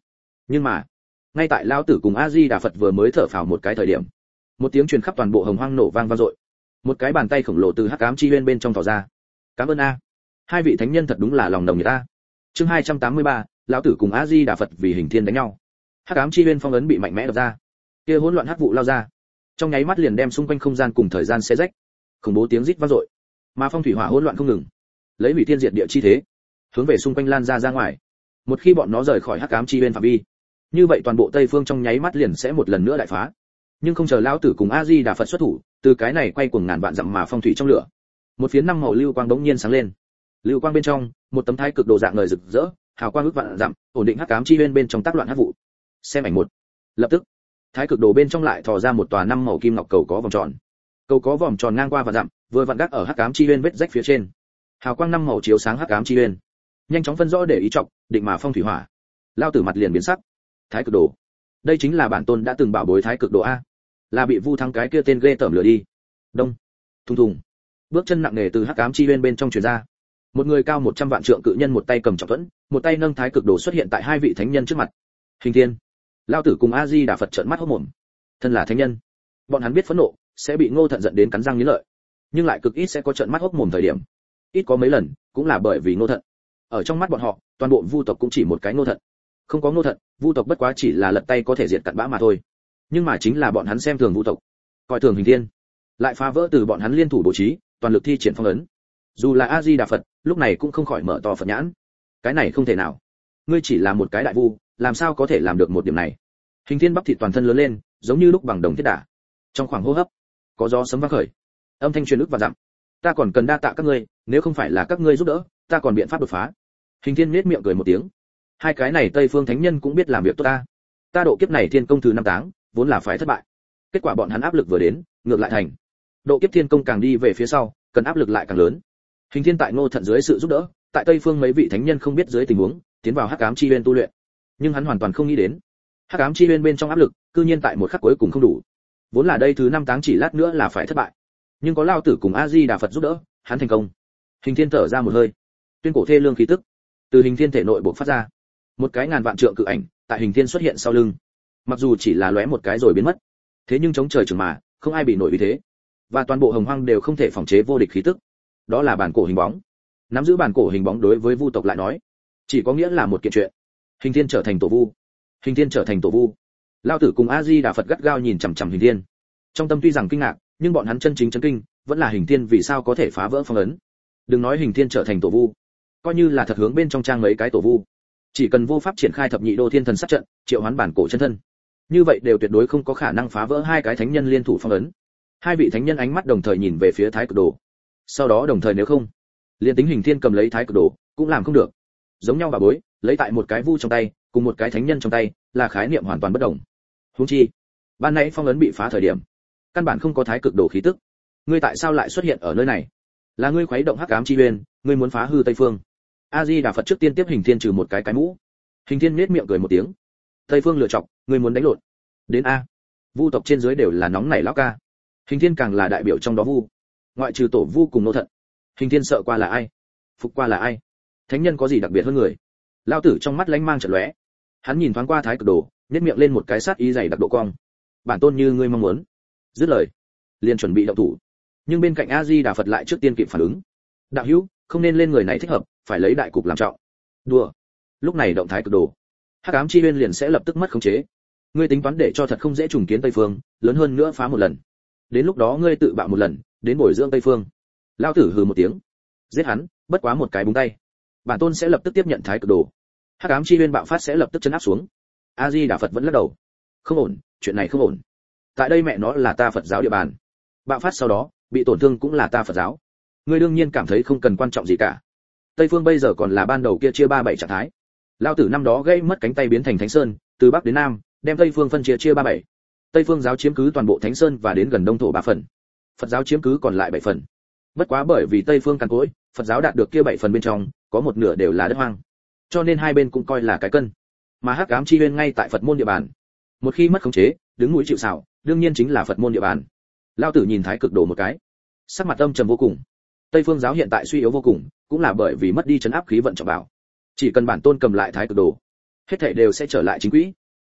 Nhưng mà ngay tại lão tử cùng a di đà phật vừa mới thở phào một cái thời điểm, một tiếng truyền khắp toàn bộ hồng hoang nổ vang vang dội. Một cái bàn tay khổng lồ từ hắc ám chi uyên bên trong tỏ ra. Cảm ơn a, hai vị thánh nhân thật đúng là lòng đồng người ta. Chương 283, lão tử cùng a di đà phật vì hình thiên đánh nhau. Hắc ám chi uyên phong ấn bị mạnh mẽ đập ra, kia hỗn loạn hắc vụ lao ra, trong nháy mắt liền đem xung quanh không gian cùng thời gian xé rách. Khủng bố tiếng rít vang dội, mà phong thủy hỏa hỗn loạn không ngừng, lấy hủy thiên diệt địa chi thế, hướng về xung quanh lan ra ngoài. Một khi bọn nó rời khỏi hắc ám chi uyên phạm vi, như vậy toàn bộ tây phương trong nháy mắt liền sẽ một lần nữa đại phá. Nhưng không chờ lão tử cùng a di đà phật xuất thủ, từ cái này quay cuồng ngàn vạn dặm mà phong thủy trong lửa, một phiến năm màu lưu quang bỗng nhiên sáng lên. Lưu quang bên trong, một tấm thái cực đồ dạng ngời rực rỡ, hào quang ước vạn dặm, ổn định hắc ám chi uyên bên trong tác loạn hắc vụ. Xem ảnh một. Lập tức, thái cực đồ bên trong lại thò ra một tòa năm màu kim ngọc cầu có vòng tròn. Cầu có vòng tròn ngang qua và dặm, vừa vặn gác ở hắc ám chi uyên vết rách phía trên. Hào quang năm màu chiếu sáng hắc ám chi uyên, nhanh chóng phân rõ để ý trọng, định mà phong thủy hỏa. Lao tử mặt liền biến sắc. Thái cực đồ, đây chính là bản tôn đã từng bảo bối thái cực đồ a, là bị Vu Thăng cái kia tên ghê tởm lừa đi. Đông, thùng thùng, bước chân nặng nề từ hắc ám chi uyên bên trong truyền ra. Một người cao 100 vạn trượng cự nhân một tay cầm trọng thuẫn, một tay nâng thái cực đồ xuất hiện tại hai vị thánh nhân trước mặt. Hình thiên, Lao tử cùng a di đà phật trợn mắt hốt mồm. Thân là thánh nhân, bọn hắn biết phẫn nộ sẽ bị Ngô Thận giận đến cắn răng nghiến lợi, nhưng lại cực ít sẽ có trợn mắt hốt mồm thời điểm. Ít có mấy lần, cũng là bởi vì Ngô Thận. Ở trong mắt bọn họ, toàn bộ Vu tộc cũng chỉ một cái Ngô Thận. Không có Ngô Thận, Vu tộc bất quá chỉ là lật tay có thể diệt cặn bã mà thôi. Nhưng mà chính là bọn hắn xem thường Vu tộc, coi thường Hình thiên, lại phá vỡ từ bọn hắn liên thủ bố trí, toàn lực thi triển phong ấn. Dù là A Di Đà Phật, lúc này cũng không khỏi mở to Phật nhãn. Cái này không thể nào. Ngươi chỉ là một cái đại vu, làm sao có thể làm được một điểm này? Hình thiên bắp thịt toàn thân lớn lên, giống như lúc bằng đồng thiết đả. Trong khoảng hô hấp, có gió sấm vang khởi, âm thanh truyền ức và dặm. Ta còn cần đa tạ các ngươi, nếu không phải là các ngươi giúp đỡ, ta còn biện pháp đột phá. Hình thiên nhếch miệng cười một tiếng. Hai cái này Tây Phương Thánh Nhân cũng biết làm việc tốt ta. Ta độ kiếp này thiên công thứ năm táng, vốn là phải thất bại. Kết quả bọn hắn áp lực vừa đến, ngược lại thành. Độ kiếp thiên công càng đi về phía sau, cần áp lực lại càng lớn. Hình thiên tại Ngô Thận dưới sự giúp đỡ, tại Tây Phương mấy vị thánh nhân không biết dưới tình huống, tiến vào Hắc Ám Chi Uyên tu luyện. Nhưng hắn hoàn toàn không nghĩ đến, Hắc Ám Chi Uyên bên trong áp lực, cư nhiên tại một khắc cuối cùng không đủ. Vốn là đây thứ năm táng chỉ lát nữa là phải thất bại. Nhưng có Lao tử cùng A Di Đà Phật giúp đỡ, hắn thành công. Hình thiên thở ra một hơi, tuyên cổ thê lương khí tức từ hình thiên thể nội bộc phát ra. Một cái ngàn vạn trượng cự ảnh tại hình thiên xuất hiện sau lưng, mặc dù chỉ là lóe một cái rồi biến mất, thế nhưng chống trời trường mà không ai bị nổi vì thế, và toàn bộ hồng hoang đều không thể phòng chế vô địch khí tức. Đó là bản cổ hình bóng. Nắm giữ bản cổ hình bóng đối với Vu tộc lại nói, chỉ có nghĩa là một kiện chuyện. Hình thiên trở thành tổ vu. Hình thiên trở thành tổ vu. Lao tử cùng A Di Đà Phật gắt gao nhìn chằm chằm hình thiên. Trong tâm tuy rằng kinh ngạc, nhưng bọn hắn chân chính chấn kinh, vẫn là hình thiên vì sao có thể phá vỡ phong ấn. Đừng nói hình thiên trở thành tổ vu, coi như là thật hướng bên trong trang mấy cái tổ vu, chỉ cần vô pháp triển khai thập nhị đô thiên thần sát trận, triệu hoán bản cổ chân thân, như vậy đều tuyệt đối không có khả năng phá vỡ hai cái thánh nhân liên thủ phong ấn. Hai vị thánh nhân ánh mắt đồng thời nhìn về phía thái cực đồ, sau đó đồng thời nếu không, liền tính hình thiên cầm lấy thái cực đồ cũng làm không được. Giống nhau bà bối, lấy tại một cái vu trong tay, cùng một cái thánh nhân trong tay, là khái niệm hoàn toàn bất đồng. Huống chi, ban nãy phong ấn bị phá thời điểm, căn bản không có thái cực đồ khí tức. Ngươi tại sao lại xuất hiện ở nơi này? Là ngươi khuấy động Hắc Ám Chi Uyên, ngươi muốn phá hư Tây Phương. A Di Đà Phật trước tiên tiếp hình thiên trừ một cái mũ. Hình thiên nhếch miệng cười một tiếng. Tây Phương lựa chọc, ngươi muốn đánh lộn. Đến a. Vu tộc trên dưới đều là nóng nảy lão ca. Hình thiên càng là đại biểu trong đó vu. Ngoại trừ tổ vu cùng Ngô Thận, hình thiên sợ qua là ai? Phục qua là ai? Thánh nhân có gì đặc biệt hơn người? Lão tử trong mắt lánh mang chợt lóe. Hắn nhìn thoáng qua thái cực đồ, nhếch miệng lên một cái sát ý dày đặc độ cong. Bản tôn như ngươi mong muốn. Dứt lời, liền chuẩn bị động thủ. Nhưng bên cạnh A Di Đà Phật lại trước tiên kịp phản ứng. Đạo hữu, không nên lên người này thích hợp, phải lấy đại cục làm trọng. Đùa. Lúc này động thái cực đồ, Hắc Ám Chi Uyên liền sẽ lập tức mất khống chế. Ngươi tính toán để cho thật không dễ trùng kiến Tây Phương, lớn hơn nữa phá một lần. Đến lúc đó ngươi tự bạo một lần, đến bồi dưỡng Tây Phương. Lão tử hừ một tiếng. Giết hắn, bất quá một cái búng tay. Bản tôn sẽ lập tức tiếp nhận thái cực đồ. Hắc Ám Chi Uyên bạo phát sẽ lập tức chấn áp xuống. A Di Đà Phật vẫn lắc đầu. Không ổn, chuyện này không ổn. Tại đây mẹ nó là ta Phật giáo địa bàn. Bạo phát sau đó, bị tổn thương cũng là ta Phật giáo. Ngươi đương nhiên cảm thấy không cần quan trọng gì cả. Tây Phương bây giờ còn là ban đầu kia chia 3-7 trạng thái. Lão tử năm đó gây mất cánh tay biến thành Thánh Sơn, từ bắc đến nam, đem Tây Phương phân chia 3-7. Tây Phương giáo chiếm cứ toàn bộ Thánh Sơn và đến gần Đông thổ 3 phần. Phật giáo chiếm cứ còn lại 7 phần. Bất quá bởi vì Tây Phương cằn cỗi, Phật giáo đạt được kia 7 phần bên trong, có một nửa đều là đất hoang. Cho nên hai bên cũng coi là cái cân. Mà Hắc Ám Chi Uyên ngay tại Phật môn địa bàn. Một khi mất khống chế, đứng mũi chịu sào, đương nhiên chính là Phật môn địa bàn. Lão tử nhìn thái cực đồ một cái, sắc mặt âm trầm vô cùng. Tây Phương giáo hiện tại suy yếu vô cùng, cũng là bởi vì mất đi trấn áp khí vận trọng bảo. Chỉ cần bản tôn cầm lại thái cực đồ, hết thảy đều sẽ trở lại chính quỹ.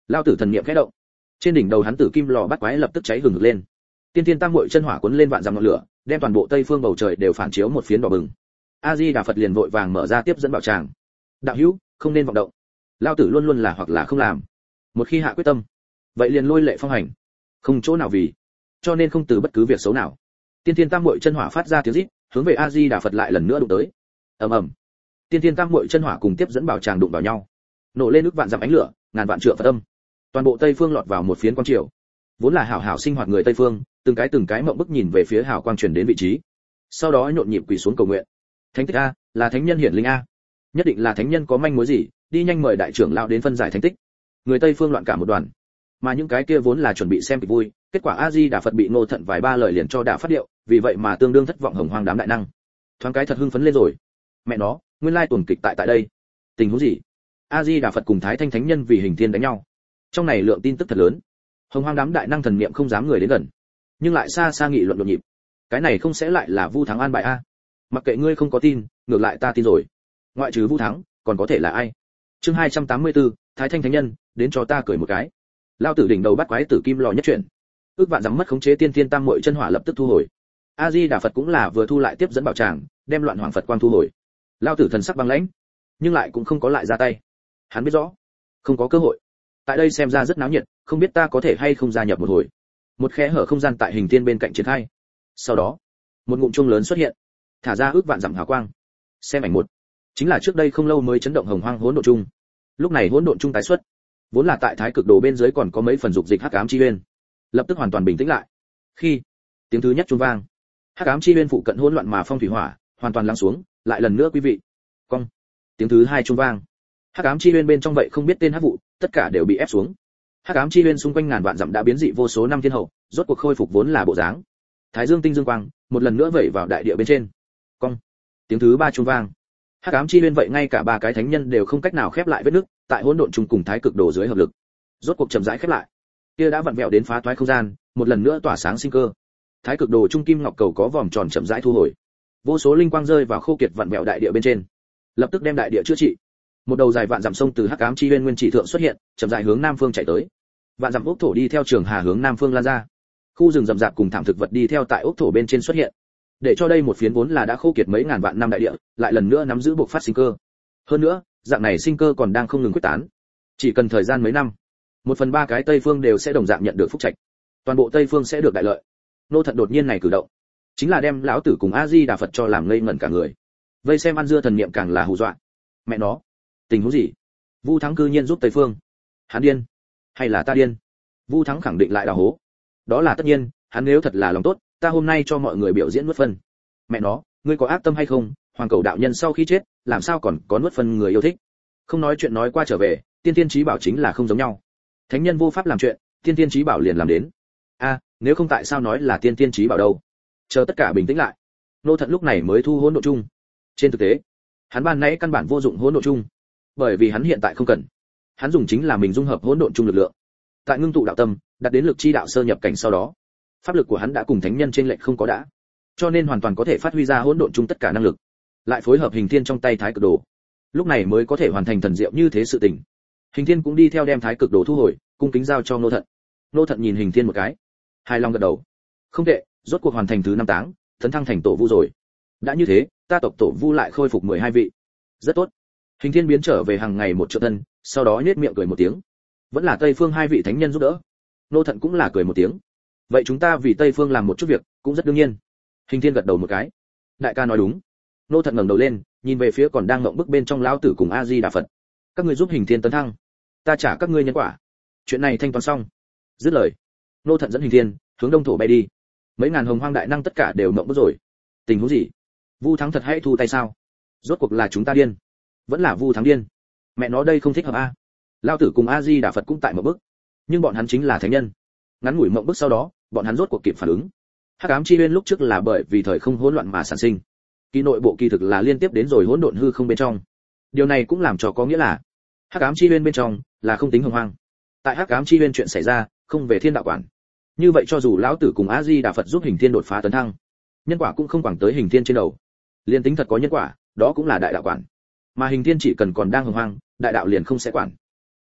Lao tử thần niệm khẽ động, trên đỉnh đầu hắn tử kim lò bắt quái lập tức cháy hừng hực lên. Tiên Thiên Tam Muội chân hỏa cuốn lên vạn dặm ngọn lửa, đem toàn bộ tây phương bầu trời đều phản chiếu một phiến đỏ bừng. A Di Đà Phật liền vội vàng mở ra tiếp dẫn bảo tràng. Đạo hữu, không nên vọng động. Lao tử luôn luôn là hoặc là không làm. Một khi hạ quyết tâm, vậy liền lôi lệ phong hành, không chỗ nào vì, cho nên không từ bất cứ việc xấu nào. Tiên Thiên Tam Muội chân hỏa phát ra tiếng rít, hướng về A Di Đà Phật lại lần nữa đụng tới. Ầm ầm. Tiên Thiên Tam Muội chân hỏa cùng tiếp dẫn bảo tràng đụng vào nhau, nổ lên ức vạn dặm ánh lửa, ngàn vạn trượng Phật âm. Toàn bộ Tây phương lọt vào một phiến quang triều. Vốn là hảo hảo sinh hoạt người Tây phương, từng cái mộng bức nhìn về phía hào quang truyền đến vị trí. Sau đó nhộn nhịp quỳ xuống cầu nguyện. Thánh tích a, là thánh nhân hiển linh a. Nhất định là thánh nhân có manh mối gì, đi nhanh mời đại trưởng lão đến phân giải thánh tích. Người Tây phương loạn cả một đoàn. Mà những cái kia vốn là chuẩn bị xem kịch vui, kết quả A Di Đà Phật bị Ngô Thận vài ba lời liền cho đã phát điệu, vì vậy mà tương đương thất vọng hồng hoang đám đại năng. Thoáng cái thật hưng phấn lên rồi. Mẹ nó, nguyên lai tuần kịch tại đây. Tình huống gì? A Di Đà Phật cùng Thái Thanh Thánh Nhân vì hình thiên đánh nhau. Trong này lượng tin tức thật lớn. Hồng hoang đám đại năng thần niệm không dám người đến gần, nhưng lại xa xa nghị luận nhộn nhịp. Cái này không sẽ lại là Vu Thắng an bài a? Mặc kệ ngươi không có tin, ngược lại ta tin rồi. Ngoại trừ Vu Thắng, còn có thể là ai? Chương 284, Thái Thanh Thánh Nhân, đến cho ta cười một cái. Lao tử đỉnh đầu bắt quái tử kim lò nhất chuyển. Ước vạn dám mất khống chế Tiên Thiên Tam Muội chân hỏa lập tức thu hồi. A Di Đà Phật cũng là vừa thu lại tiếp dẫn bảo tràng, đem loạn hoàng Phật quang thu hồi. Lao tử thần sắc băng lãnh, nhưng lại cũng không có lại ra tay. Hắn biết rõ, không có cơ hội. Tại đây xem ra rất náo nhiệt, không biết ta có thể hay không gia nhập một hồi. Một khe hở không gian tại hình thiên bên cạnh triển khai. Sau đó, một ngụm chuông lớn xuất hiện, thả ra ước vạn dặm hào quang. Xem ảnh một, chính là trước đây không lâu mới chấn động hồng hoang hỗn độn chung. Lúc này hỗn độn chung tái xuất, vốn là tại thái cực đồ bên dưới còn có mấy phần dục dịch hắc ám chi uyên, lập tức hoàn toàn bình tĩnh lại. Khi tiếng thứ nhất chuông vang, hắc ám chi uyên phụ cận hỗn loạn mà phong thủy hỏa hoàn toàn lắng xuống, lại lần nữa quý vị. Cong. Tiếng thứ hai chuông vang, hắc ám chi uyên bên trong vậy không biết tên hắc vụ, tất cả đều bị ép xuống. Hắc ám chi uyên xung quanh ngàn vạn dặm đã biến dị vô số năm thiên hậu, rốt cuộc khôi phục vốn là bộ dáng. Thái dương tinh dương quang, một lần nữa vẩy vào đại địa bên trên. Cong. Tiếng thứ ba chuông vang, hắc ám chi uyên vậy ngay cả ba cái thánh nhân đều không cách nào khép lại vết nứt, tại hỗn độn chung cùng thái cực đồ dưới hợp lực, rốt cuộc chậm rãi khép lại. Kia đã vặn vẹo đến phá toái không gian, một lần nữa tỏa sáng sinh cơ. Thái cực đồ trung kim ngọc cầu có vòm tròn chậm rãi thu hồi. Vô số linh quang rơi vào khô kiệt vặn vẹo đại địa bên trên, lập tức đem đại địa chữa trị. Một đầu dài vạn dặm sông từ hắc ám chi uyên nguyên chỉ thượng xuất hiện, chậm rãi hướng nam phương chạy tới. Vạn dặm ốc thổ đi theo trường hà hướng nam phương lan ra. Khu rừng rậm rạp cùng thảm thực vật đi theo tại ốc thổ bên trên xuất hiện, để cho đây một phiến vốn là đã khô kiệt mấy ngàn vạn năm đại địa, lại lần nữa nắm giữ bộc phát sinh cơ. Hơn nữa, dạng này sinh cơ còn đang không ngừng quyết tán. Chỉ cần thời gian mấy năm, 1/3 cái Tây phương đều sẽ đồng dạng nhận được phúc trạch. Toàn bộ Tây phương sẽ được đại lợi. Nô Thận đột nhiên này cử động, chính là đem lão tử cùng A Di Đà Phật cho làm ngây ngẩn cả người. Vây xem ăn dưa thần niệm càng là hù dọa. Mẹ nó, tình huống gì? Vu Thắng cư nhiên giúp Tây phương. Hắn điên, hay là ta điên? Vu Thắng khẳng định lại đào hố. Đó là tất nhiên, hắn nếu thật là lòng tốt, ta hôm nay cho mọi người biểu diễn nuốt phân. Mẹ nó, ngươi có ác tâm hay không? Hoàng cầu đạo nhân sau khi chết, làm sao còn có nuốt phân người yêu thích? Không nói chuyện nói qua trở về, tiên tiên chí bảo chính là không giống nhau. Thánh nhân vô pháp làm chuyện, tiên tiên chí bảo liền làm đến. A, nếu không tại sao nói là tiên tiên chí bảo đâu? Chờ tất cả bình tĩnh lại, Nô Thận lúc này mới thu hỗn độn chung. Trên thực tế, hắn ban nãy căn bản vô dụng hỗn độn chung, bởi vì hắn hiện tại không cần. Hắn dùng chính là mình dung hợp hỗn độn chung lực lượng. Tại ngưng tụ đạo tâm, đạt đến lực chi đạo sơ nhập cảnh sau đó, pháp lực của hắn đã cùng thánh nhân trên lệnh không có đã, cho nên hoàn toàn có thể phát huy ra hỗn độn chung tất cả năng lực, lại phối hợp hình thiên trong tay thái cực đồ, lúc này mới có thể hoàn thành thần diệu như thế sự tình. Hình thiên cũng đi theo đem thái cực đồ thu hồi, cung kính giao cho Nô Thận. Nô Thận nhìn hình thiên một cái, hài lòng gật đầu. Không tệ, rốt cuộc hoàn thành thứ 5 táng, tấn thăng thành tổ vu rồi. Đã như thế, ta tộc tổ vu lại khôi phục 12 vị. Rất tốt. Hình thiên biến trở về hàng ngày một triệu thân, sau đó nhếch miệng cười một tiếng. Vẫn là Tây phương 2 vị thánh nhân giúp đỡ. Nô Thận cũng là cười một tiếng. Vậy chúng ta vì Tây phương làm một chút việc, cũng rất đương nhiên. Hình thiên gật đầu một cái. Đại ca nói đúng. Nô Thận ngẩng đầu lên, nhìn về phía còn đang ngậm bức bên trong lão tử cùng A Di Đà Phật. Các ngươi giúp hình thiên tấn thăng, ta trả các ngươi nhân quả. Chuyện này thanh toán xong. Dứt lời, Nô Thận dẫn hình thiên hướng đông thổ bay đi. Mấy ngàn hồng hoang đại năng tất cả đều ngậm bức rồi. Tình huống gì? Vu Thắng thật hay thu tay sao? Rốt cuộc là chúng ta điên, vẫn là Vu Thắng điên? Mẹ nó đây không thích hợp a. Lão tử cùng A Di Đà Phật cũng tại ngậm bức, nhưng bọn hắn chính là thánh nhân. Ngắn ngủi ngậm bức sau đó, bọn hắn rốt cuộc kịp phản ứng. Hắc ám chi uyên lúc trước là bởi vì thời không hỗn loạn mà sản sinh. Kỳ nội bộ kỳ thực là liên tiếp đến rồi hỗn độn hư không bên trong. Điều này cũng làm cho có nghĩa là Hắc ám chi uyên bên trong là không tính hồng hoang. Tại Hắc ám chi uyên chuyện xảy ra, không về thiên đạo quản. Như vậy cho dù lão tử cùng A Di Đà Phật giúp hình thiên đột phá tấn thăng, nhân quả cũng không quẳng tới hình thiên trên đầu. Liên tính thật có nhân quả, đó cũng là đại đạo quản. Mà hình thiên chỉ cần còn đang hồng hoang, đại đạo liền không sẽ quản.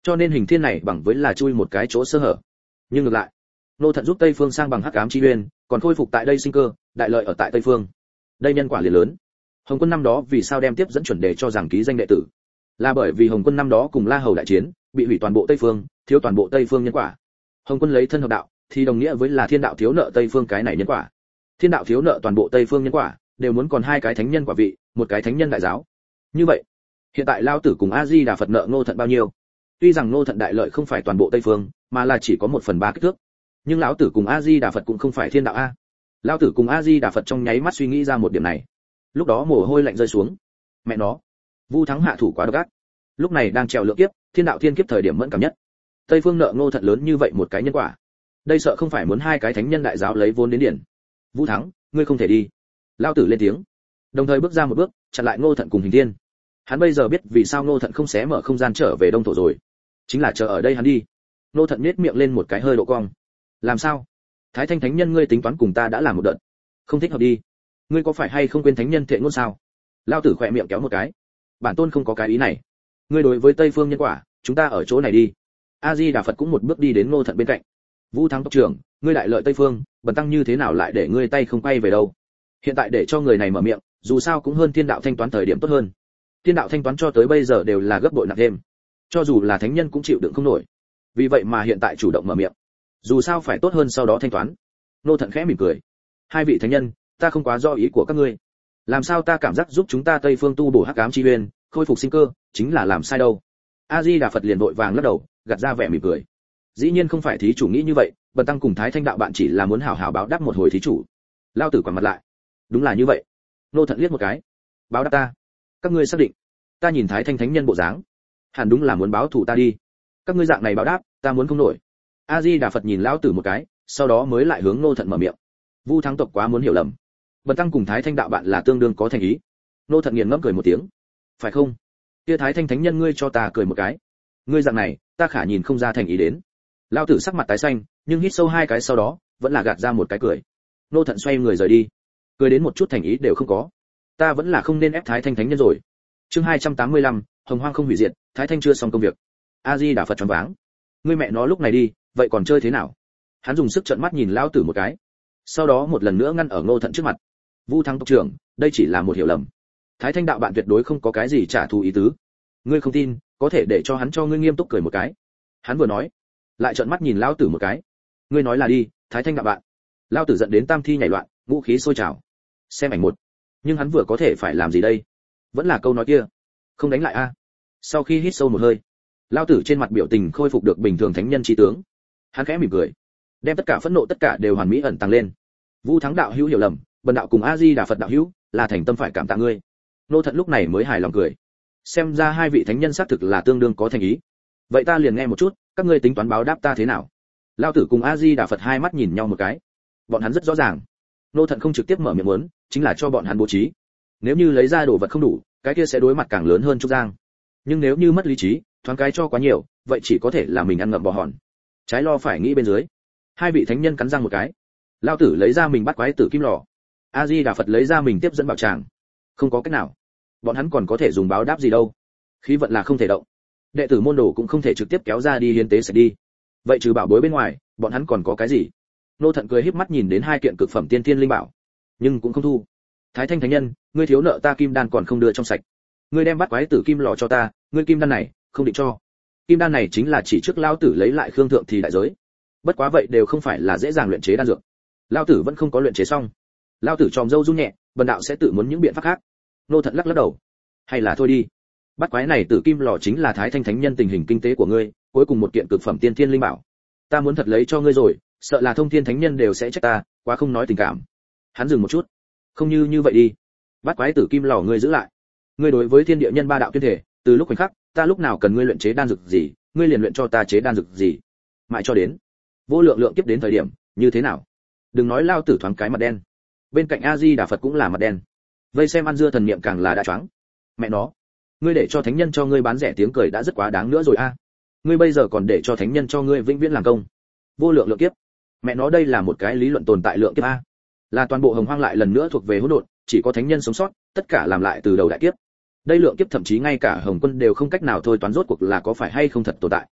cho nên hình thiên này bằng với là chui một cái chỗ sơ hở. Nhưng ngược lại, Ngô Thận giúp Tây Phương sang bằng hắc ám chi uyên, còn khôi phục tại đây sinh cơ, đại lợi ở tại Tây Phương. Đây nhân quả liền lớn. Hồng Quân năm đó vì sao đem tiếp dẫn chuẩn đề cho giảng ký danh đệ tử? Là bởi vì Hồng Quân năm đó cùng La Hầu đại chiến, bị hủy toàn bộ Tây Phương, thiếu toàn bộ Tây Phương nhân quả. Hồng Quân lấy thân hợp đạo, thì đồng nghĩa với là thiên đạo thiếu nợ Tây Phương cái này nhân quả. Thiên đạo thiếu nợ toàn bộ Tây Phương nhân quả, đều muốn còn hai cái thánh nhân quả vị, một cái thánh nhân đại giáo. Như vậy, hiện tại Lão Tử cùng A Di Đà Phật nợ Ngô Thận bao nhiêu? Tuy rằng Ngô Thận đại lợi không phải toàn bộ Tây Phương, mà là chỉ có 1/3 kích thước, nhưng Lão Tử cùng A Di Đà Phật cũng không phải thiên đạo a. Lão Tử cùng A Di Đà Phật trong nháy mắt suy nghĩ ra một điểm này. Lúc đó mồ hôi lạnh rơi xuống. Mẹ nó, Vu Thắng hạ thủ quá độc ác. Lúc này đang trèo lượng kiếp, thiên đạo thiên kiếp thời điểm mẫn cảm nhất. Tây Phương nợ Ngô Thận lớn như vậy một cái nhân quả. Đây sợ không phải muốn hai cái thánh nhân đại giáo lấy vốn đến điển. Vu Thắng, ngươi không thể đi. Lão Tử lên tiếng, đồng thời bước ra một bước, chặn lại Ngô Thận cùng Hình Thiên. Hắn bây giờ biết vì sao Ngô Thận không xé mở không gian trở về Đông Thổ rồi, chính là chờ ở đây hắn đi. Ngô Thận nhếch miệng lên một cái hơi độ cong. Làm sao? Thái Thanh thánh nhân ngươi tính toán cùng ta đã làm một đợt, không thích hợp đi. Ngươi có phải hay không quên thánh nhân thệ ngôn sao? Lão Tử khỏe miệng kéo một cái. Bản tôn không có cái ý này. Ngươi đối với Tây Phương nhân quả, chúng ta ở chỗ này đi. A Di Đà Phật cũng một bước đi đến Ngô Thận bên cạnh. Vu Thắng tộc trưởng, ngươi đại lợi Tây Phương, bần tăng như thế nào lại để ngươi tay không quay về đâu? Hiện tại để cho người này mở miệng, dù sao cũng hơn thiên đạo thanh toán thời điểm tốt hơn. Thiên đạo thanh toán cho tới bây giờ đều là gấp bội nặng thêm, cho dù là thánh nhân cũng chịu đựng không nổi. Vì vậy mà hiện tại chủ động mở miệng, dù sao phải tốt hơn sau đó thanh toán. Ngô Thận khẽ mỉm cười. Hai vị thánh nhân, ta không quá do ý của các ngươi. Làm sao ta cảm giác giúp chúng ta Tây Phương tu bổ hắc ám chi uyên, khôi phục sinh cơ, chính là làm sai đâu? A Di Đà Phật liền vội vàng lắc đầu, gạt ra vẻ mỉm cười. Dĩ nhiên không phải thí chủ nghĩ như vậy, bần tăng cùng Thái Thanh đạo bạn chỉ là muốn hảo hảo báo đáp một hồi thí chủ. Lao Tử quằn mặt lại. Đúng là như vậy. Ngô Thận liếc một cái. Báo đáp ta? Các ngươi xác định? Ta nhìn Thái Thanh thánh nhân bộ dáng, hẳn đúng là muốn báo thù ta đi. Các ngươi dạng này báo đáp, ta muốn không nổi. A Di Đà Phật nhìn Lão Tử một cái, sau đó mới lại hướng Ngô Thận mở miệng. Vu Thắng tộc quá muốn hiểu lầm, bần tăng cùng Thái Thanh đạo bạn là tương đương có thành ý. Ngô Thận nghiền ngẫm cười một tiếng. Phải không? Kia Thái Thanh thánh nhân ngươi cho ta cười một cái. Ngươi dạng này, ta khả nhìn không ra thành ý đến. Lão Tử sắc mặt tái xanh, nhưng hít sâu hai cái sau đó, vẫn là gạt ra một cái cười. Ngô Thận xoay người rời đi, cười đến một chút thành ý đều không có. Ta vẫn là không nên ép Thái Thanh thánh nhân rồi. Chương 285, Hồng Hoang không hủy diệt, Thái Thanh chưa xong công việc. A Di Đà Phật choáng váng. Ngươi mẹ nó lúc này đi, vậy còn chơi thế nào? Hắn dùng sức trợn mắt nhìn Lão Tử một cái, sau đó một lần nữa ngăn ở Ngô Thận trước mặt. Vu Thắng tộc trưởng, đây chỉ là một hiểu lầm. Thái Thanh đạo bạn tuyệt đối không có cái gì trả thù ý tứ. Ngươi không tin, có thể để cho hắn cho ngươi nghiêm túc cười một cái. Hắn vừa nói, lại trợn mắt nhìn Lão Tử một cái. Ngươi nói là đi, Thái Thanh đạo bạn. Lão Tử giận đến tam thi nhảy loạn, vũ khí sôi trào. Xem ảnh một. Nhưng hắn vừa có thể phải làm gì đây? Vẫn là câu nói kia, không đánh lại a. Sau khi hít sâu một hơi, Lão Tử trên mặt biểu tình khôi phục được bình thường thánh nhân trí tướng. Hắn khẽ mỉm cười, đem tất cả phẫn nộ tất cả đều hoàn mỹ ẩn tàng lên. Vu Thắng đạo hữu hiểu lầm, bần đạo cùng A Di Đà Phật đạo hữu là thành tâm phải cảm tạ ngươi. Ngô Thận lúc này mới hài lòng cười. Xem ra hai vị thánh nhân xác thực là tương đương có thành ý. Vậy ta liền nghe một chút, các ngươi tính toán báo đáp ta thế nào? Lão Tử cùng A Di Đà Phật hai mắt nhìn nhau một cái. Bọn hắn rất rõ ràng, Ngô Thận không trực tiếp mở miệng muốn, chính là cho bọn hắn bố trí. Nếu như lấy ra đồ vật không đủ, cái kia sẽ đối mặt càng lớn hơn Trúc Giang. Nhưng nếu như mất lý trí, thoáng cái cho quá nhiều, vậy chỉ có thể là mình ăn ngậm bò hòn. Trái lo phải nghĩ bên dưới. Hai vị thánh nhân cắn răng một cái. Lão Tử lấy ra mình bắt quái tử kim lò, A Di Đà Phật lấy ra mình tiếp dẫn bảo tràng. Không có cách nào, bọn hắn còn có thể dùng báo đáp gì đâu. Khí vận là không thể động, đệ tử môn đồ cũng không thể trực tiếp kéo ra đi hiến tế sạch đi. Vậy trừ bảo bối bên ngoài, bọn hắn còn có cái gì? Ngô Thận cười híp mắt nhìn đến hai kiện cực phẩm tiên thiên linh bảo, nhưng cũng không thu. Thái Thanh thánh nhân, ngươi thiếu nợ ta kim đan còn không đưa trong sạch. Ngươi đem bắt quái tử kim lò cho ta, ngươi kim đan này không định cho. Kim đan này chính là chỉ trước Lão Tử lấy lại Khương thượng thì đại giới. Bất quá vậy đều không phải là dễ dàng luyện chế đan dược. Lão Tử vẫn không có luyện chế xong. Lão Tử tròm dâu run nhẹ, bần đạo sẽ tự muốn những biện pháp khác. Ngô Thận lắc lắc đầu. Hay là thôi đi. Bắt quái này tử kim lò chính là Thái Thanh thánh nhân tình hình kinh tế của ngươi, cuối cùng một kiện cực phẩm tiên thiên linh bảo. Ta muốn thật lấy cho ngươi rồi, sợ là Thông Thiên thánh nhân đều sẽ trách ta, quá không nói tình cảm. Hắn dừng một chút. Không như vậy đi. Bắt quái tử kim lò ngươi giữ lại. Ngươi đối với thiên địa nhân ba đạo tuyên thể, từ lúc khoảnh khắc, ta lúc nào cần ngươi luyện chế đan dược gì, ngươi liền luyện cho ta chế đan dược gì. Mãi cho đến vô lượng lượng kiếp đến thời điểm, như thế nào? Đừng nói Lao Tử thoáng cái mặt đen. Bên cạnh A Di Đà Phật cũng là mặt đen. Vây xem ăn dưa thần niệm càng là đã choáng. Mẹ nó, ngươi để cho thánh nhân cho ngươi bán rẻ tiếng cười đã rất quá đáng nữa rồi a. Ngươi bây giờ còn để cho thánh nhân cho ngươi vĩnh viễn làm công. Vô lượng lượng kiếp. Mẹ nó đây là một cái lý luận tồn tại lượng kiếp a. Là toàn bộ Hồng Hoang lại lần nữa thuộc về hỗn độn, chỉ có thánh nhân sống sót, tất cả làm lại từ đầu đại kiếp. Đây lượng kiếp thậm chí ngay cả Hồng Quân đều không cách nào thôi toán rốt cuộc là có phải hay không thật tồn tại.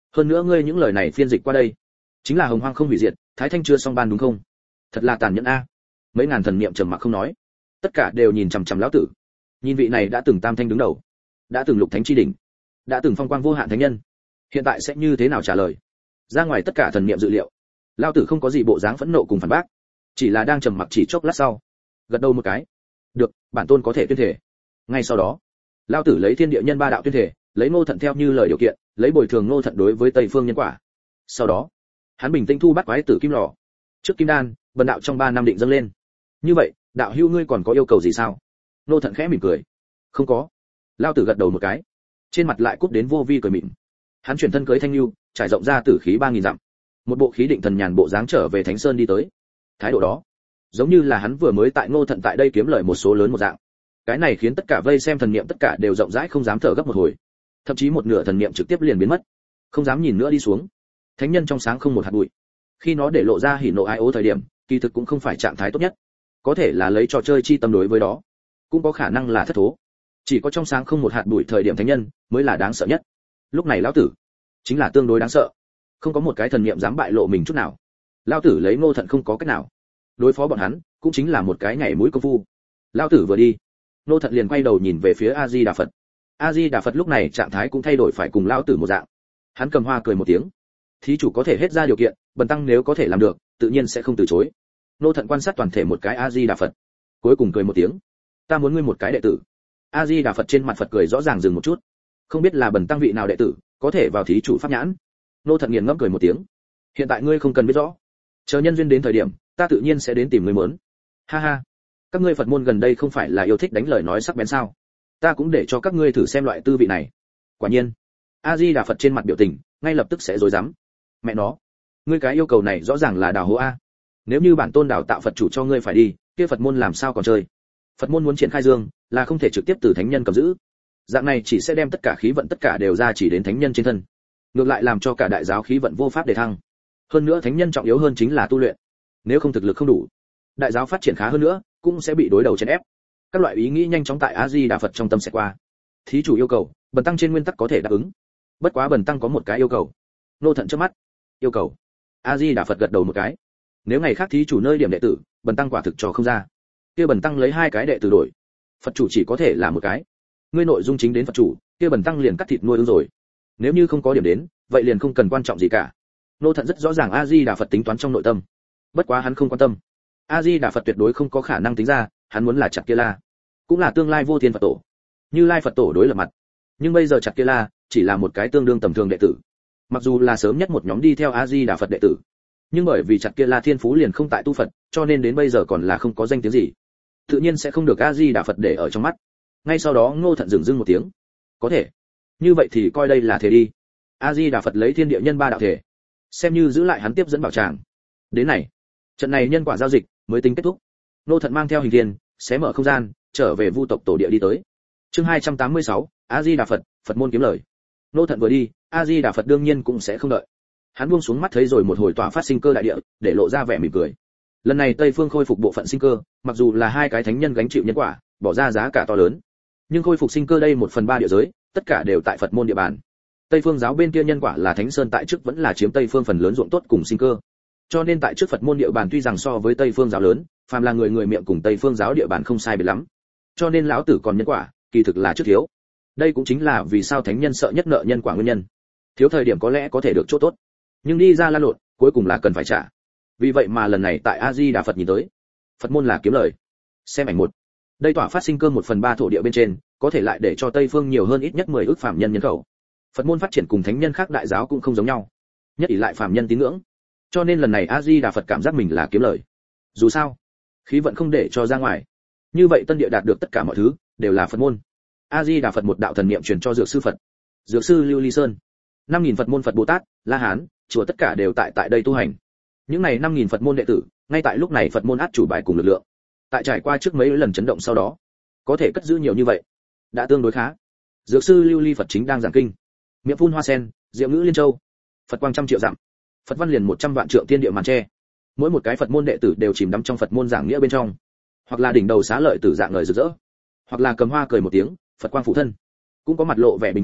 hơn nữa ngươi những lời này phiên dịch qua đây chính là hồng hoang không hủy diệt, thái thanh chưa xong ban đúng không? Thật là tàn nhẫn a. Mấy ngàn thần niệm trầm mặc không nói, tất cả đều nhìn chằm chằm lão tử. Nhìn vị này đã từng tam thanh đứng đầu, đã từng lục thánh chi đỉnh, đã từng phong quang vô hạn thánh nhân, hiện tại sẽ như thế nào trả lời? Ra ngoài tất cả thần niệm dự liệu, lão tử không có gì bộ dáng phẫn nộ cùng phản bác, chỉ là đang trầm mặc chỉ chốc lát sau, gật đầu một cái. Được, bản tôn có thể tuyên thể. Ngay sau đó, lão tử lấy thiên địa nhân ba đạo tuyên thể, lấy Ngô Thận theo như lời điều kiện, lấy bồi thường Ngô Thận đối với Tây Phương nhân quả. Sau đó, hắn bình tĩnh thu bắt quái tử kim lò. Trước kim đan, bần đạo trong 3 năm định dâng lên. Như vậy, đạo hữu ngươi còn có yêu cầu gì sao? Ngô Thận khẽ mỉm cười. Không có. Lão tử gật đầu một cái, trên mặt lại cúp đến vô vi cười mỉm. Hắn chuyển thân cưới thanh lưu, trải rộng ra tử khí 3000 dặm. Một bộ khí định thần nhàn bộ dáng trở về Thánh Sơn đi tới. Thái độ đó, giống như là hắn vừa mới tại Ngô Thận tại đây kiếm lời một số lớn một dạng. Cái này khiến tất cả vây xem thần niệm tất cả đều rộng rãi không dám thở gấp một hồi, thậm chí một nửa thần niệm trực tiếp liền biến mất, không dám nhìn nữa đi xuống. Thánh nhân trong sáng không một hạt bụi. Khi nó để lộ ra hỉ nộ ai ố thời điểm, kỳ thực cũng không phải trạng thái tốt nhất. Có thể là lấy trò chơi chi tâm đối với đó, cũng có khả năng là thất thố. Chỉ có trong sáng không một hạt bụi thời điểm thánh nhân mới là đáng sợ nhất. Lúc này lão tử chính là tương đối đáng sợ. Không có một cái thần niệm dám bại lộ mình chút nào. Lão tử lấy Ngô Thận không có cách nào. Đối phó bọn hắn, cũng chính là một cái nhảy mũi công phu. Lão tử vừa đi, Ngô Thận liền quay đầu nhìn về phía A Di Đà Phật. A Di Đà Phật lúc này trạng thái cũng thay đổi phải cùng lão tử một dạng. Hắn cầm hoa cười một tiếng. Thí chủ có thể hết ra điều kiện, bần tăng nếu có thể làm được, tự nhiên sẽ không từ chối. Ngô Thận quan sát toàn thể một cái A Di Đà Phật, cuối cùng cười một tiếng. Ta muốn ngươi một cái đệ tử. A Di Đà Phật trên mặt Phật cười rõ ràng dừng một chút. Không biết là bần tăng vị nào đệ tử, có thể vào thí chủ pháp nhãn. Ngô Thận nghiền ngẫm cười một tiếng. Hiện tại ngươi không cần biết rõ, chờ nhân duyên đến thời điểm, ta tự nhiên sẽ đến tìm ngươi muốn. Ha ha, các ngươi Phật môn gần đây không phải là yêu thích đánh lời nói sắc bén sao? Ta cũng để cho các ngươi thử xem loại tư vị này. Quả nhiên, A Di Đà Phật trên mặt biểu tình ngay lập tức sẽ rối rắm. Mẹ nó, ngươi cái yêu cầu này rõ ràng là đào hố a. Nếu như bản tôn đào tạo Phật chủ cho ngươi phải đi, kia Phật môn làm sao còn chơi? Phật môn muốn triển khai dương, là không thể trực tiếp từ thánh nhân cầm giữ. Dạng này chỉ sẽ đem tất cả khí vận tất cả đều ra chỉ đến thánh nhân trên thân. Ngược lại làm cho cả đại giáo khí vận vô pháp để thăng. Hơn nữa thánh nhân trọng yếu hơn chính là tu luyện. Nếu không thực lực không đủ, đại giáo phát triển khá hơn nữa, cũng sẽ bị đối đầu chèn ép. Các loại ý nghĩ nhanh chóng tại A Di Đà Phật trong tâm sẽ qua. Thí chủ yêu cầu, bần tăng trên nguyên tắc có thể đáp ứng. Bất quá bần tăng có một cái yêu cầu. Nô Thận trước mắt. Yêu cầu? A Di Đà Phật gật đầu một cái. Nếu ngày khác thí chủ nơi điểm đệ tử, bần tăng quả thực cho không ra. Kia bần tăng lấy 2 cái đệ tử đổi. Phật chủ chỉ có thể là một cái. Ngươi nội dung chính đến Phật chủ, kia bần tăng liền cắt thịt nuôi ứng rồi. Nếu như không có điểm đến, vậy liền không cần quan trọng gì cả. Nô Thận rất rõ ràng A Di Đà Phật tính toán trong nội tâm. Bất quá hắn không quan tâm. A Di Đà Phật tuyệt đối không có khả năng tính ra, hắn muốn là Chặt Kia La, cũng là tương lai vô thiên Phật tổ. Như Lai Phật tổ đối lập mặt. Nhưng bây giờ Chặt Kia La chỉ là một cái tương đương tầm thường đệ tử. Mặc dù là sớm nhất một nhóm đi theo A Di Đà Phật đệ tử, nhưng bởi vì Chặt Kia La thiên phú liền không tại tu Phật, cho nên đến bây giờ còn là không có danh tiếng gì. Tự nhiên sẽ không được A Di Đà Phật để ở trong mắt. Ngay sau đó Ngô Thận dừng một tiếng. Có thể. Như vậy thì coi đây là thể đi. A Di Đà Phật lấy thiên địa nhân ba đạo thể, xem như giữ lại hắn tiếp dẫn bảo tràng. Đến này, trận này nhân quả giao dịch mới tính kết thúc. Ngô Thận mang theo hình thiên, xé mở không gian, trở về Vu tộc tổ địa đi tới. Chương 286, A Di Đà Phật, Phật môn kiếm lời. Ngô Thận vừa đi, A Di Đà Phật đương nhiên cũng sẽ không đợi. Hắn buông xuống mắt thấy rồi một hồi tỏa phát sinh cơ đại địa, để lộ ra vẻ mỉm cười. Lần này Tây Phương khôi phục bộ phận sinh cơ, mặc dù là 2 cái thánh nhân gánh chịu nhân quả, bỏ ra giá cả to lớn, nhưng khôi phục sinh cơ đây 1/3 địa giới, tất cả đều tại Phật môn địa bàn. Tây Phương giáo bên kia nhân quả là Thánh Sơn tại trước vẫn là chiếm Tây Phương phần lớn ruộng tốt cùng sinh cơ. Cho nên tại trước Phật môn địa bàn tuy rằng so với Tây Phương giáo lớn, phàm là người miệng cùng Tây Phương giáo địa bàn không sai biệt lắm. Cho nên lão tử còn nhân quả, kỳ thực là trước thiếu. Đây cũng chính là vì sao thánh nhân sợ nhất nợ nhân quả nguyên nhân. Thiếu thời điểm có lẽ có thể được chỗ tốt, nhưng đi ra lan lộn, cuối cùng là cần phải trả. Vì vậy mà lần này tại A Di Đà Phật nhìn tới, Phật môn là kiếm lời. Xem ảnh 1. Đây tỏa phát sinh cơ 1/3 thổ địa bên trên, có thể lại để cho Tây Phương nhiều hơn ít nhất 10 ức phàm nhân nhân khẩu. Phật môn phát triển cùng thánh nhân khác đại giáo cũng không giống nhau, nhất ỷ lại phàm nhân tín ngưỡng. Cho nên lần này A Di Đà Phật cảm giác mình là kiếm lời. Dù sao, khí vận không để cho ra ngoài. Như vậy tân địa đạt được tất cả mọi thứ đều là Phật môn. A Di Đà Phật một đạo thần niệm truyền cho Dược sư Phật. Dược sư Lưu Ly Sơn. 5000 Phật môn Phật Bồ Tát, La Hán, chùa tất cả đều tại đây tu hành. Những này 5000 Phật môn đệ tử, ngay tại lúc này Phật môn át chủ bài cùng lực lượng. Tại trải qua trước mấy lần chấn động sau đó, có thể cất giữ nhiều như vậy, đã tương đối khá. Dược sư Lưu Ly Phật chính đang giảng kinh, miệng phun hoa sen, diệu ngữ liên châu, Phật quang trăm triệu dặm, Phật văn liền 100 vạn trượng tiên địa màn che. Mỗi một cái Phật môn đệ tử đều chìm đắm trong Phật môn giảng nghĩa bên trong, hoặc là đỉnh đầu xá lợi tử dạng lời rực rỡ, hoặc là cầm hoa cười một tiếng, Phật quang phụ thân, cũng có mặt lộ vẻ bình thản,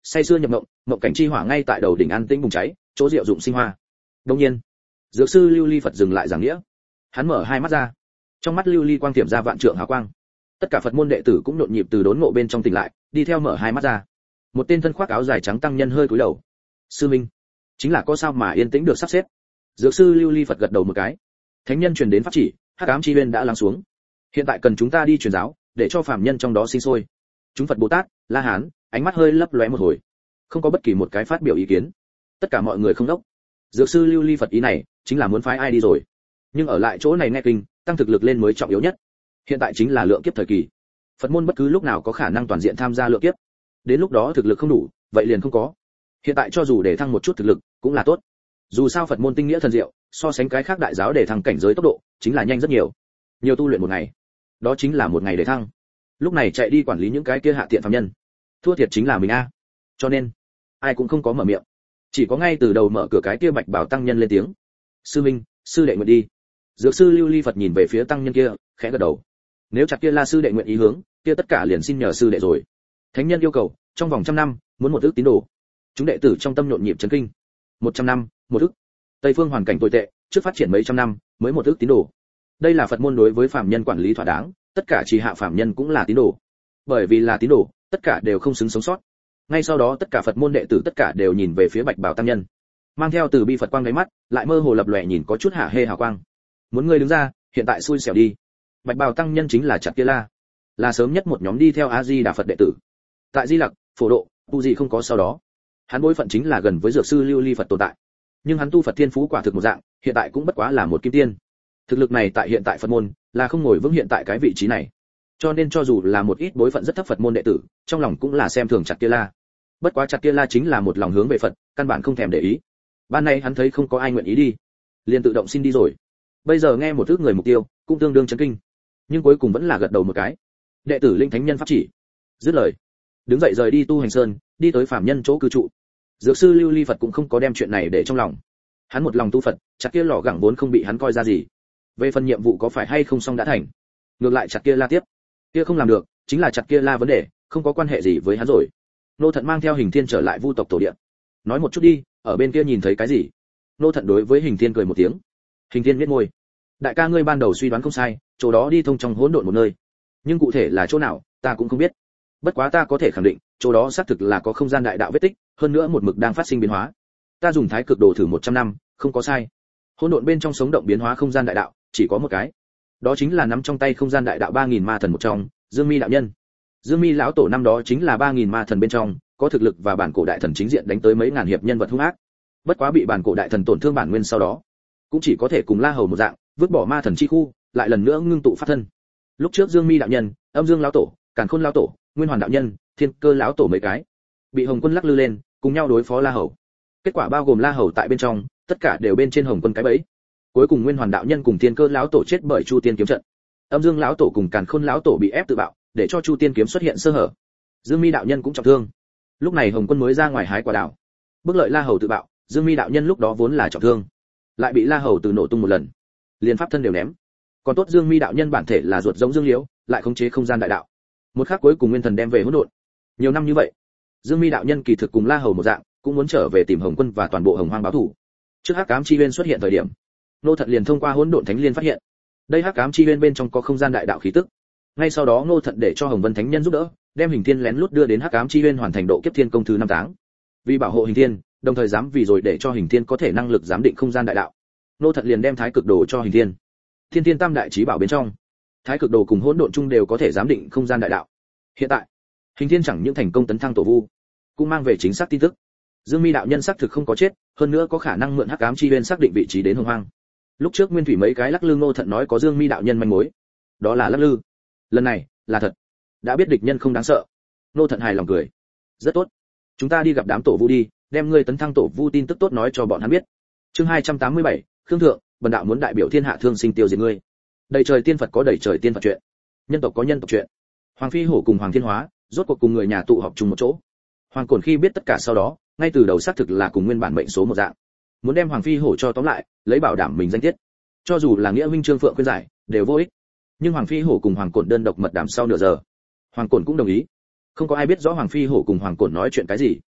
say sưa nhập mộng, mộng cảnh chi hỏa ngay tại đầu đỉnh an tĩnh bùng cháy, chỗ diệu dụng sinh hoa. Đương nhiên, dược sư Lưu Ly Phật dừng lại giảng nghĩa. Hắn mở hai mắt ra, trong mắt lưu ly quang tiệm ra vạn trượng hào quang. Tất cả Phật môn đệ tử cũng nhộn nhịp từ đốn ngộ bên trong tỉnh lại, đi theo mở hai mắt ra. Một tên thân khoác áo dài trắng tăng nhân hơi cúi đầu. Sư minh, chính là có sao mà yên tĩnh được sắp xếp. Dược sư Lưu Ly Phật gật đầu một cái. Thánh nhân truyền đến pháp chỉ, hắc ám chi uyên đã lắng xuống. Hiện tại cần chúng ta đi truyền giáo, để cho phàm nhân trong đó sinh sôi. Chúng Phật Bồ Tát, La Hán, ánh mắt hơi lấp lóe một hồi, không có bất kỳ một cái phát biểu ý kiến. Tất cả mọi người không đốc. Dược sư Lưu Ly Phật ý này, chính là muốn phái ai đi rồi. Nhưng ở lại chỗ này nghe kinh, tăng thực lực lên mới trọng yếu nhất. Hiện tại chính là lượng kiếp thời kỳ. Phật môn bất cứ lúc nào có khả năng toàn diện tham gia lượng kiếp. Đến lúc đó thực lực không đủ, vậy liền không có. Hiện tại cho dù để thăng một chút thực lực, cũng là tốt. Dù sao Phật môn tinh nghĩa thần diệu, so sánh cái khác đại giáo để thăng cảnh giới tốc độ, chính là nhanh rất nhiều. Nhiều tu luyện một ngày, đó chính là một ngày để thăng. Lúc này chạy đi quản lý những cái kia hạ tiện phàm nhân, thua thiệt chính là mình a. Cho nên, ai cũng không có mở miệng. Chỉ có ngay từ đầu mở cửa cái kia bạch bảo tăng nhân lên tiếng. Sư minh, sư đệ nguyện đi. Dược sư Lưu Ly Phật nhìn về phía tăng nhân kia, khẽ gật đầu. Nếu chặt kia là sư đệ nguyện ý hướng, kia tất cả liền xin nhờ sư đệ rồi. Thánh nhân yêu cầu, trong vòng 100 năm, muốn một ước tín đồ. Chúng đệ tử trong tâm nhộn nhịp chấn kinh. 100 năm, một ước. Tây phương hoàn cảnh tồi tệ, trước phát triển mấy trăm năm, mới một ước tín đồ. Đây là Phật môn đối với phàm nhân quản lý thỏa đáng, tất cả chỉ hạ phàm nhân cũng là tín đồ. Bởi vì là tín đồ, tất cả đều không xứng sống sót. Ngay sau đó tất cả Phật môn đệ tử tất cả đều nhìn về phía Bạch Bảo tăng nhân, mang theo từ bi Phật quang đáy mắt, lại mơ hồ lập lòe nhìn có chút hả hê hào quang. Muốn ngươi đứng ra, hiện tại xui xẻo đi. Bạch Bảo tăng nhân chính là Chặt Kia La, là sớm nhất một nhóm đi theo A Di Đà Phật đệ tử. Tại Di Lặc, Phổ Độ, tu gì không có sau đó. Hắn bối phận chính là gần với dược sư Lưu Ly Phật tồn tại. Nhưng hắn tu Phật thiên phú quả thực một dạng, hiện tại cũng bất quá là một kim tiên. Thực lực này tại hiện tại Phật môn là không ngồi vững hiện tại cái vị trí này. Cho nên cho dù là một ít bối phận rất thấp Phật môn đệ tử, trong lòng cũng là xem thường Chặt Kia La. Bất quá Chặt Kia La chính là một lòng hướng về Phật, căn bản không thèm để ý. Ban nay hắn thấy không có ai nguyện ý đi, liền tự động xin đi rồi. Bây giờ nghe một thứ người mục tiêu, cũng tương đương chấn kinh, nhưng cuối cùng vẫn là gật đầu một cái. Đệ tử linh thánh nhân pháp chỉ, dứt lời, đứng dậy rời đi tu hành sơn, đi tới phàm nhân chỗ cư trụ. Dược sư Lưu Ly Phật cũng không có đem chuyện này để trong lòng. Hắn một lòng tu Phật, Chặt Kia lỏ gẳng vốn không bị hắn coi ra gì. Về phần nhiệm vụ có phải hay không xong đã thành, ngược lại Chặt Kia La tiếp. Kia không làm được, chính là Chặt Kia La vấn đề, không có quan hệ gì với hắn rồi. Nô Thận mang theo Hình Thiên trở lại Vu tộc tổ địa. Nói một chút đi, ở bên kia nhìn thấy cái gì? Nô Thận đối với Hình Thiên cười một tiếng. Hình Thiên nhếch môi. Đại ca ngươi ban đầu suy đoán không sai, chỗ đó đi thông trong hỗn độn một nơi. Nhưng cụ thể là chỗ nào, ta cũng không biết. Bất quá ta có thể khẳng định, chỗ đó xác thực là có không gian đại đạo vết tích, hơn nữa một mực đang phát sinh biến hóa. Ta dùng thái cực đồ thử 100 năm, không có sai. Hỗn độn bên trong sống động biến hóa không gian đại đạo, chỉ có một cái. Đó chính là nắm trong tay không gian đại đạo 3000 ma thần một trong, Dương Mi đạo nhân. Dương Mi lão tổ năm đó chính là 3000 ma thần bên trong, có thực lực và bản cổ đại thần chính diện đánh tới mấy ngàn hiệp nhân vật hung ác. Bất quá bị bản cổ đại thần tổn thương bản nguyên sau đó, cũng chỉ có thể cùng La Hầu một dạng, vứt bỏ ma thần chi khu, lại lần nữa ngưng tụ pháp thân. Lúc trước Dương Mi đạo nhân, Âm Dương lão tổ, Càn Khôn lão tổ, Nguyên Hoàn đạo nhân, Thiên Cơ lão tổ mấy cái, bị Hồng Quân lắc lư lên, cùng nhau đối phó La Hầu. Kết quả bao gồm La Hầu tại bên trong, tất cả đều bên trên Hồng Quân cái bẫy. Cuối cùng Nguyên Hoàn đạo nhân cùng Thiên Cơ lão tổ chết bởi Chu Tiên kiếm trận. Âm Dương lão tổ cùng Càn Khôn lão tổ bị ép tự bạo, để cho Chu Tiên kiếm xuất hiện sơ hở. Dương Mi đạo nhân cũng trọng thương. Lúc này Hồng Quân mới ra ngoài hái quả đào, bước lợi La Hầu tự bạo. Dương Mi đạo nhân lúc đó vốn là trọng thương, lại bị La Hầu từ nổ tung một lần, liền pháp thân đều ném. Còn tốt Dương Mi đạo nhân bản thể là ruột giống Dương Liễu, lại khống chế không gian đại đạo. Một khắc cuối cùng nguyên thần đem về hỗn độn. Nhiều năm như vậy, Dương Mi đạo nhân kỳ thực cùng La Hầu một dạng, cũng muốn trở về tìm Hồng Quân và toàn bộ Hồng Hoang báo thù. Trước Hắc Ám Chi Uyên xuất hiện thời điểm, Ngô Thận liền thông qua Hỗn Độn Thánh Liên phát hiện, đây Hắc Ám Chi Uyên bên trong có không gian đại đạo khí tức. Ngay sau đó Ngô Thận để cho Hồng Vân Thánh Nhân giúp đỡ, đem Hình Thiên lén lút đưa đến Hắc Ám Chi Uyên hoàn thành độ kiếp thiên công thứ 5 táng. Vì bảo hộ Hình Thiên, đồng thời dám vì rồi để cho Hình Thiên có thể năng lực giám định không gian đại đạo, Ngô Thận liền đem Thái Cực Đồ cho Hình Thiên. Thiên Thiên Tam Đại Chí Bảo bên trong, Thái Cực Đồ cùng Hỗn Độn chung đều có thể giám định không gian đại đạo. Hiện tại, Hình Thiên chẳng những thành công tấn thăng tổ vu, cũng mang về chính xác tin tức. Dương Mi đạo nhân xác thực không có chết, hơn nữa có khả năng mượn Hắc Ám Chi Uyên xác định vị trí đến Hồng Hoang. Lúc trước Nguyên Thủy mấy cái lắc lư Ngô Thận nói có Dương Mi đạo nhân manh mối, đó là lắc lư. Lần này là thật. Đã biết địch nhân không đáng sợ. Ngô Thận hài lòng cười. Rất tốt. Chúng ta đi gặp đám tổ vu đi, đem ngươi tấn thăng tổ vu tin tức tốt nói cho bọn hắn biết. Chương 287, Khương Thượng, bần đạo muốn đại biểu thiên hạ thương sinh tiêu diệt ngươi. Đầy trời tiên Phật có đầy trời tiên Phật chuyện, nhân tộc có nhân tộc chuyện. Hoàng Phi Hổ cùng Hoàng Thiên Hóa, rốt cuộc cùng người nhà tụ họp chung một chỗ. Hoàng Cổn khi biết tất cả sau đó, ngay từ đầu xác thực là cùng nguyên bản mệnh số một dạng, muốn đem Hoàng Phi Hổ cho tóm lại, lấy bảo đảm mình danh tiết. Cho dù là nghĩa huynh Trương Phượng khuyên giải, đều vô ích. Nhưng Hoàng Phi Hổ cùng Hoàng Cổn đơn độc mật đàm sau nửa giờ, Hoàng Cổn cũng đồng ý. Không có ai biết rõ Hoàng Phi Hổ cùng Hoàng Cổn nói chuyện cái gì,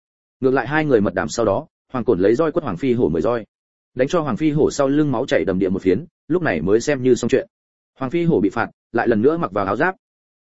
Ngược lại hai người mật đàm sau đó, Hoàng Cổn lấy roi quất Hoàng Phi Hổ 10 roi, đánh cho Hoàng Phi Hổ sau lưng máu chảy đầm địa một phiến, lúc này mới xem như xong chuyện. Hoàng Phi Hổ bị phạt, lại lần nữa mặc vào áo giáp,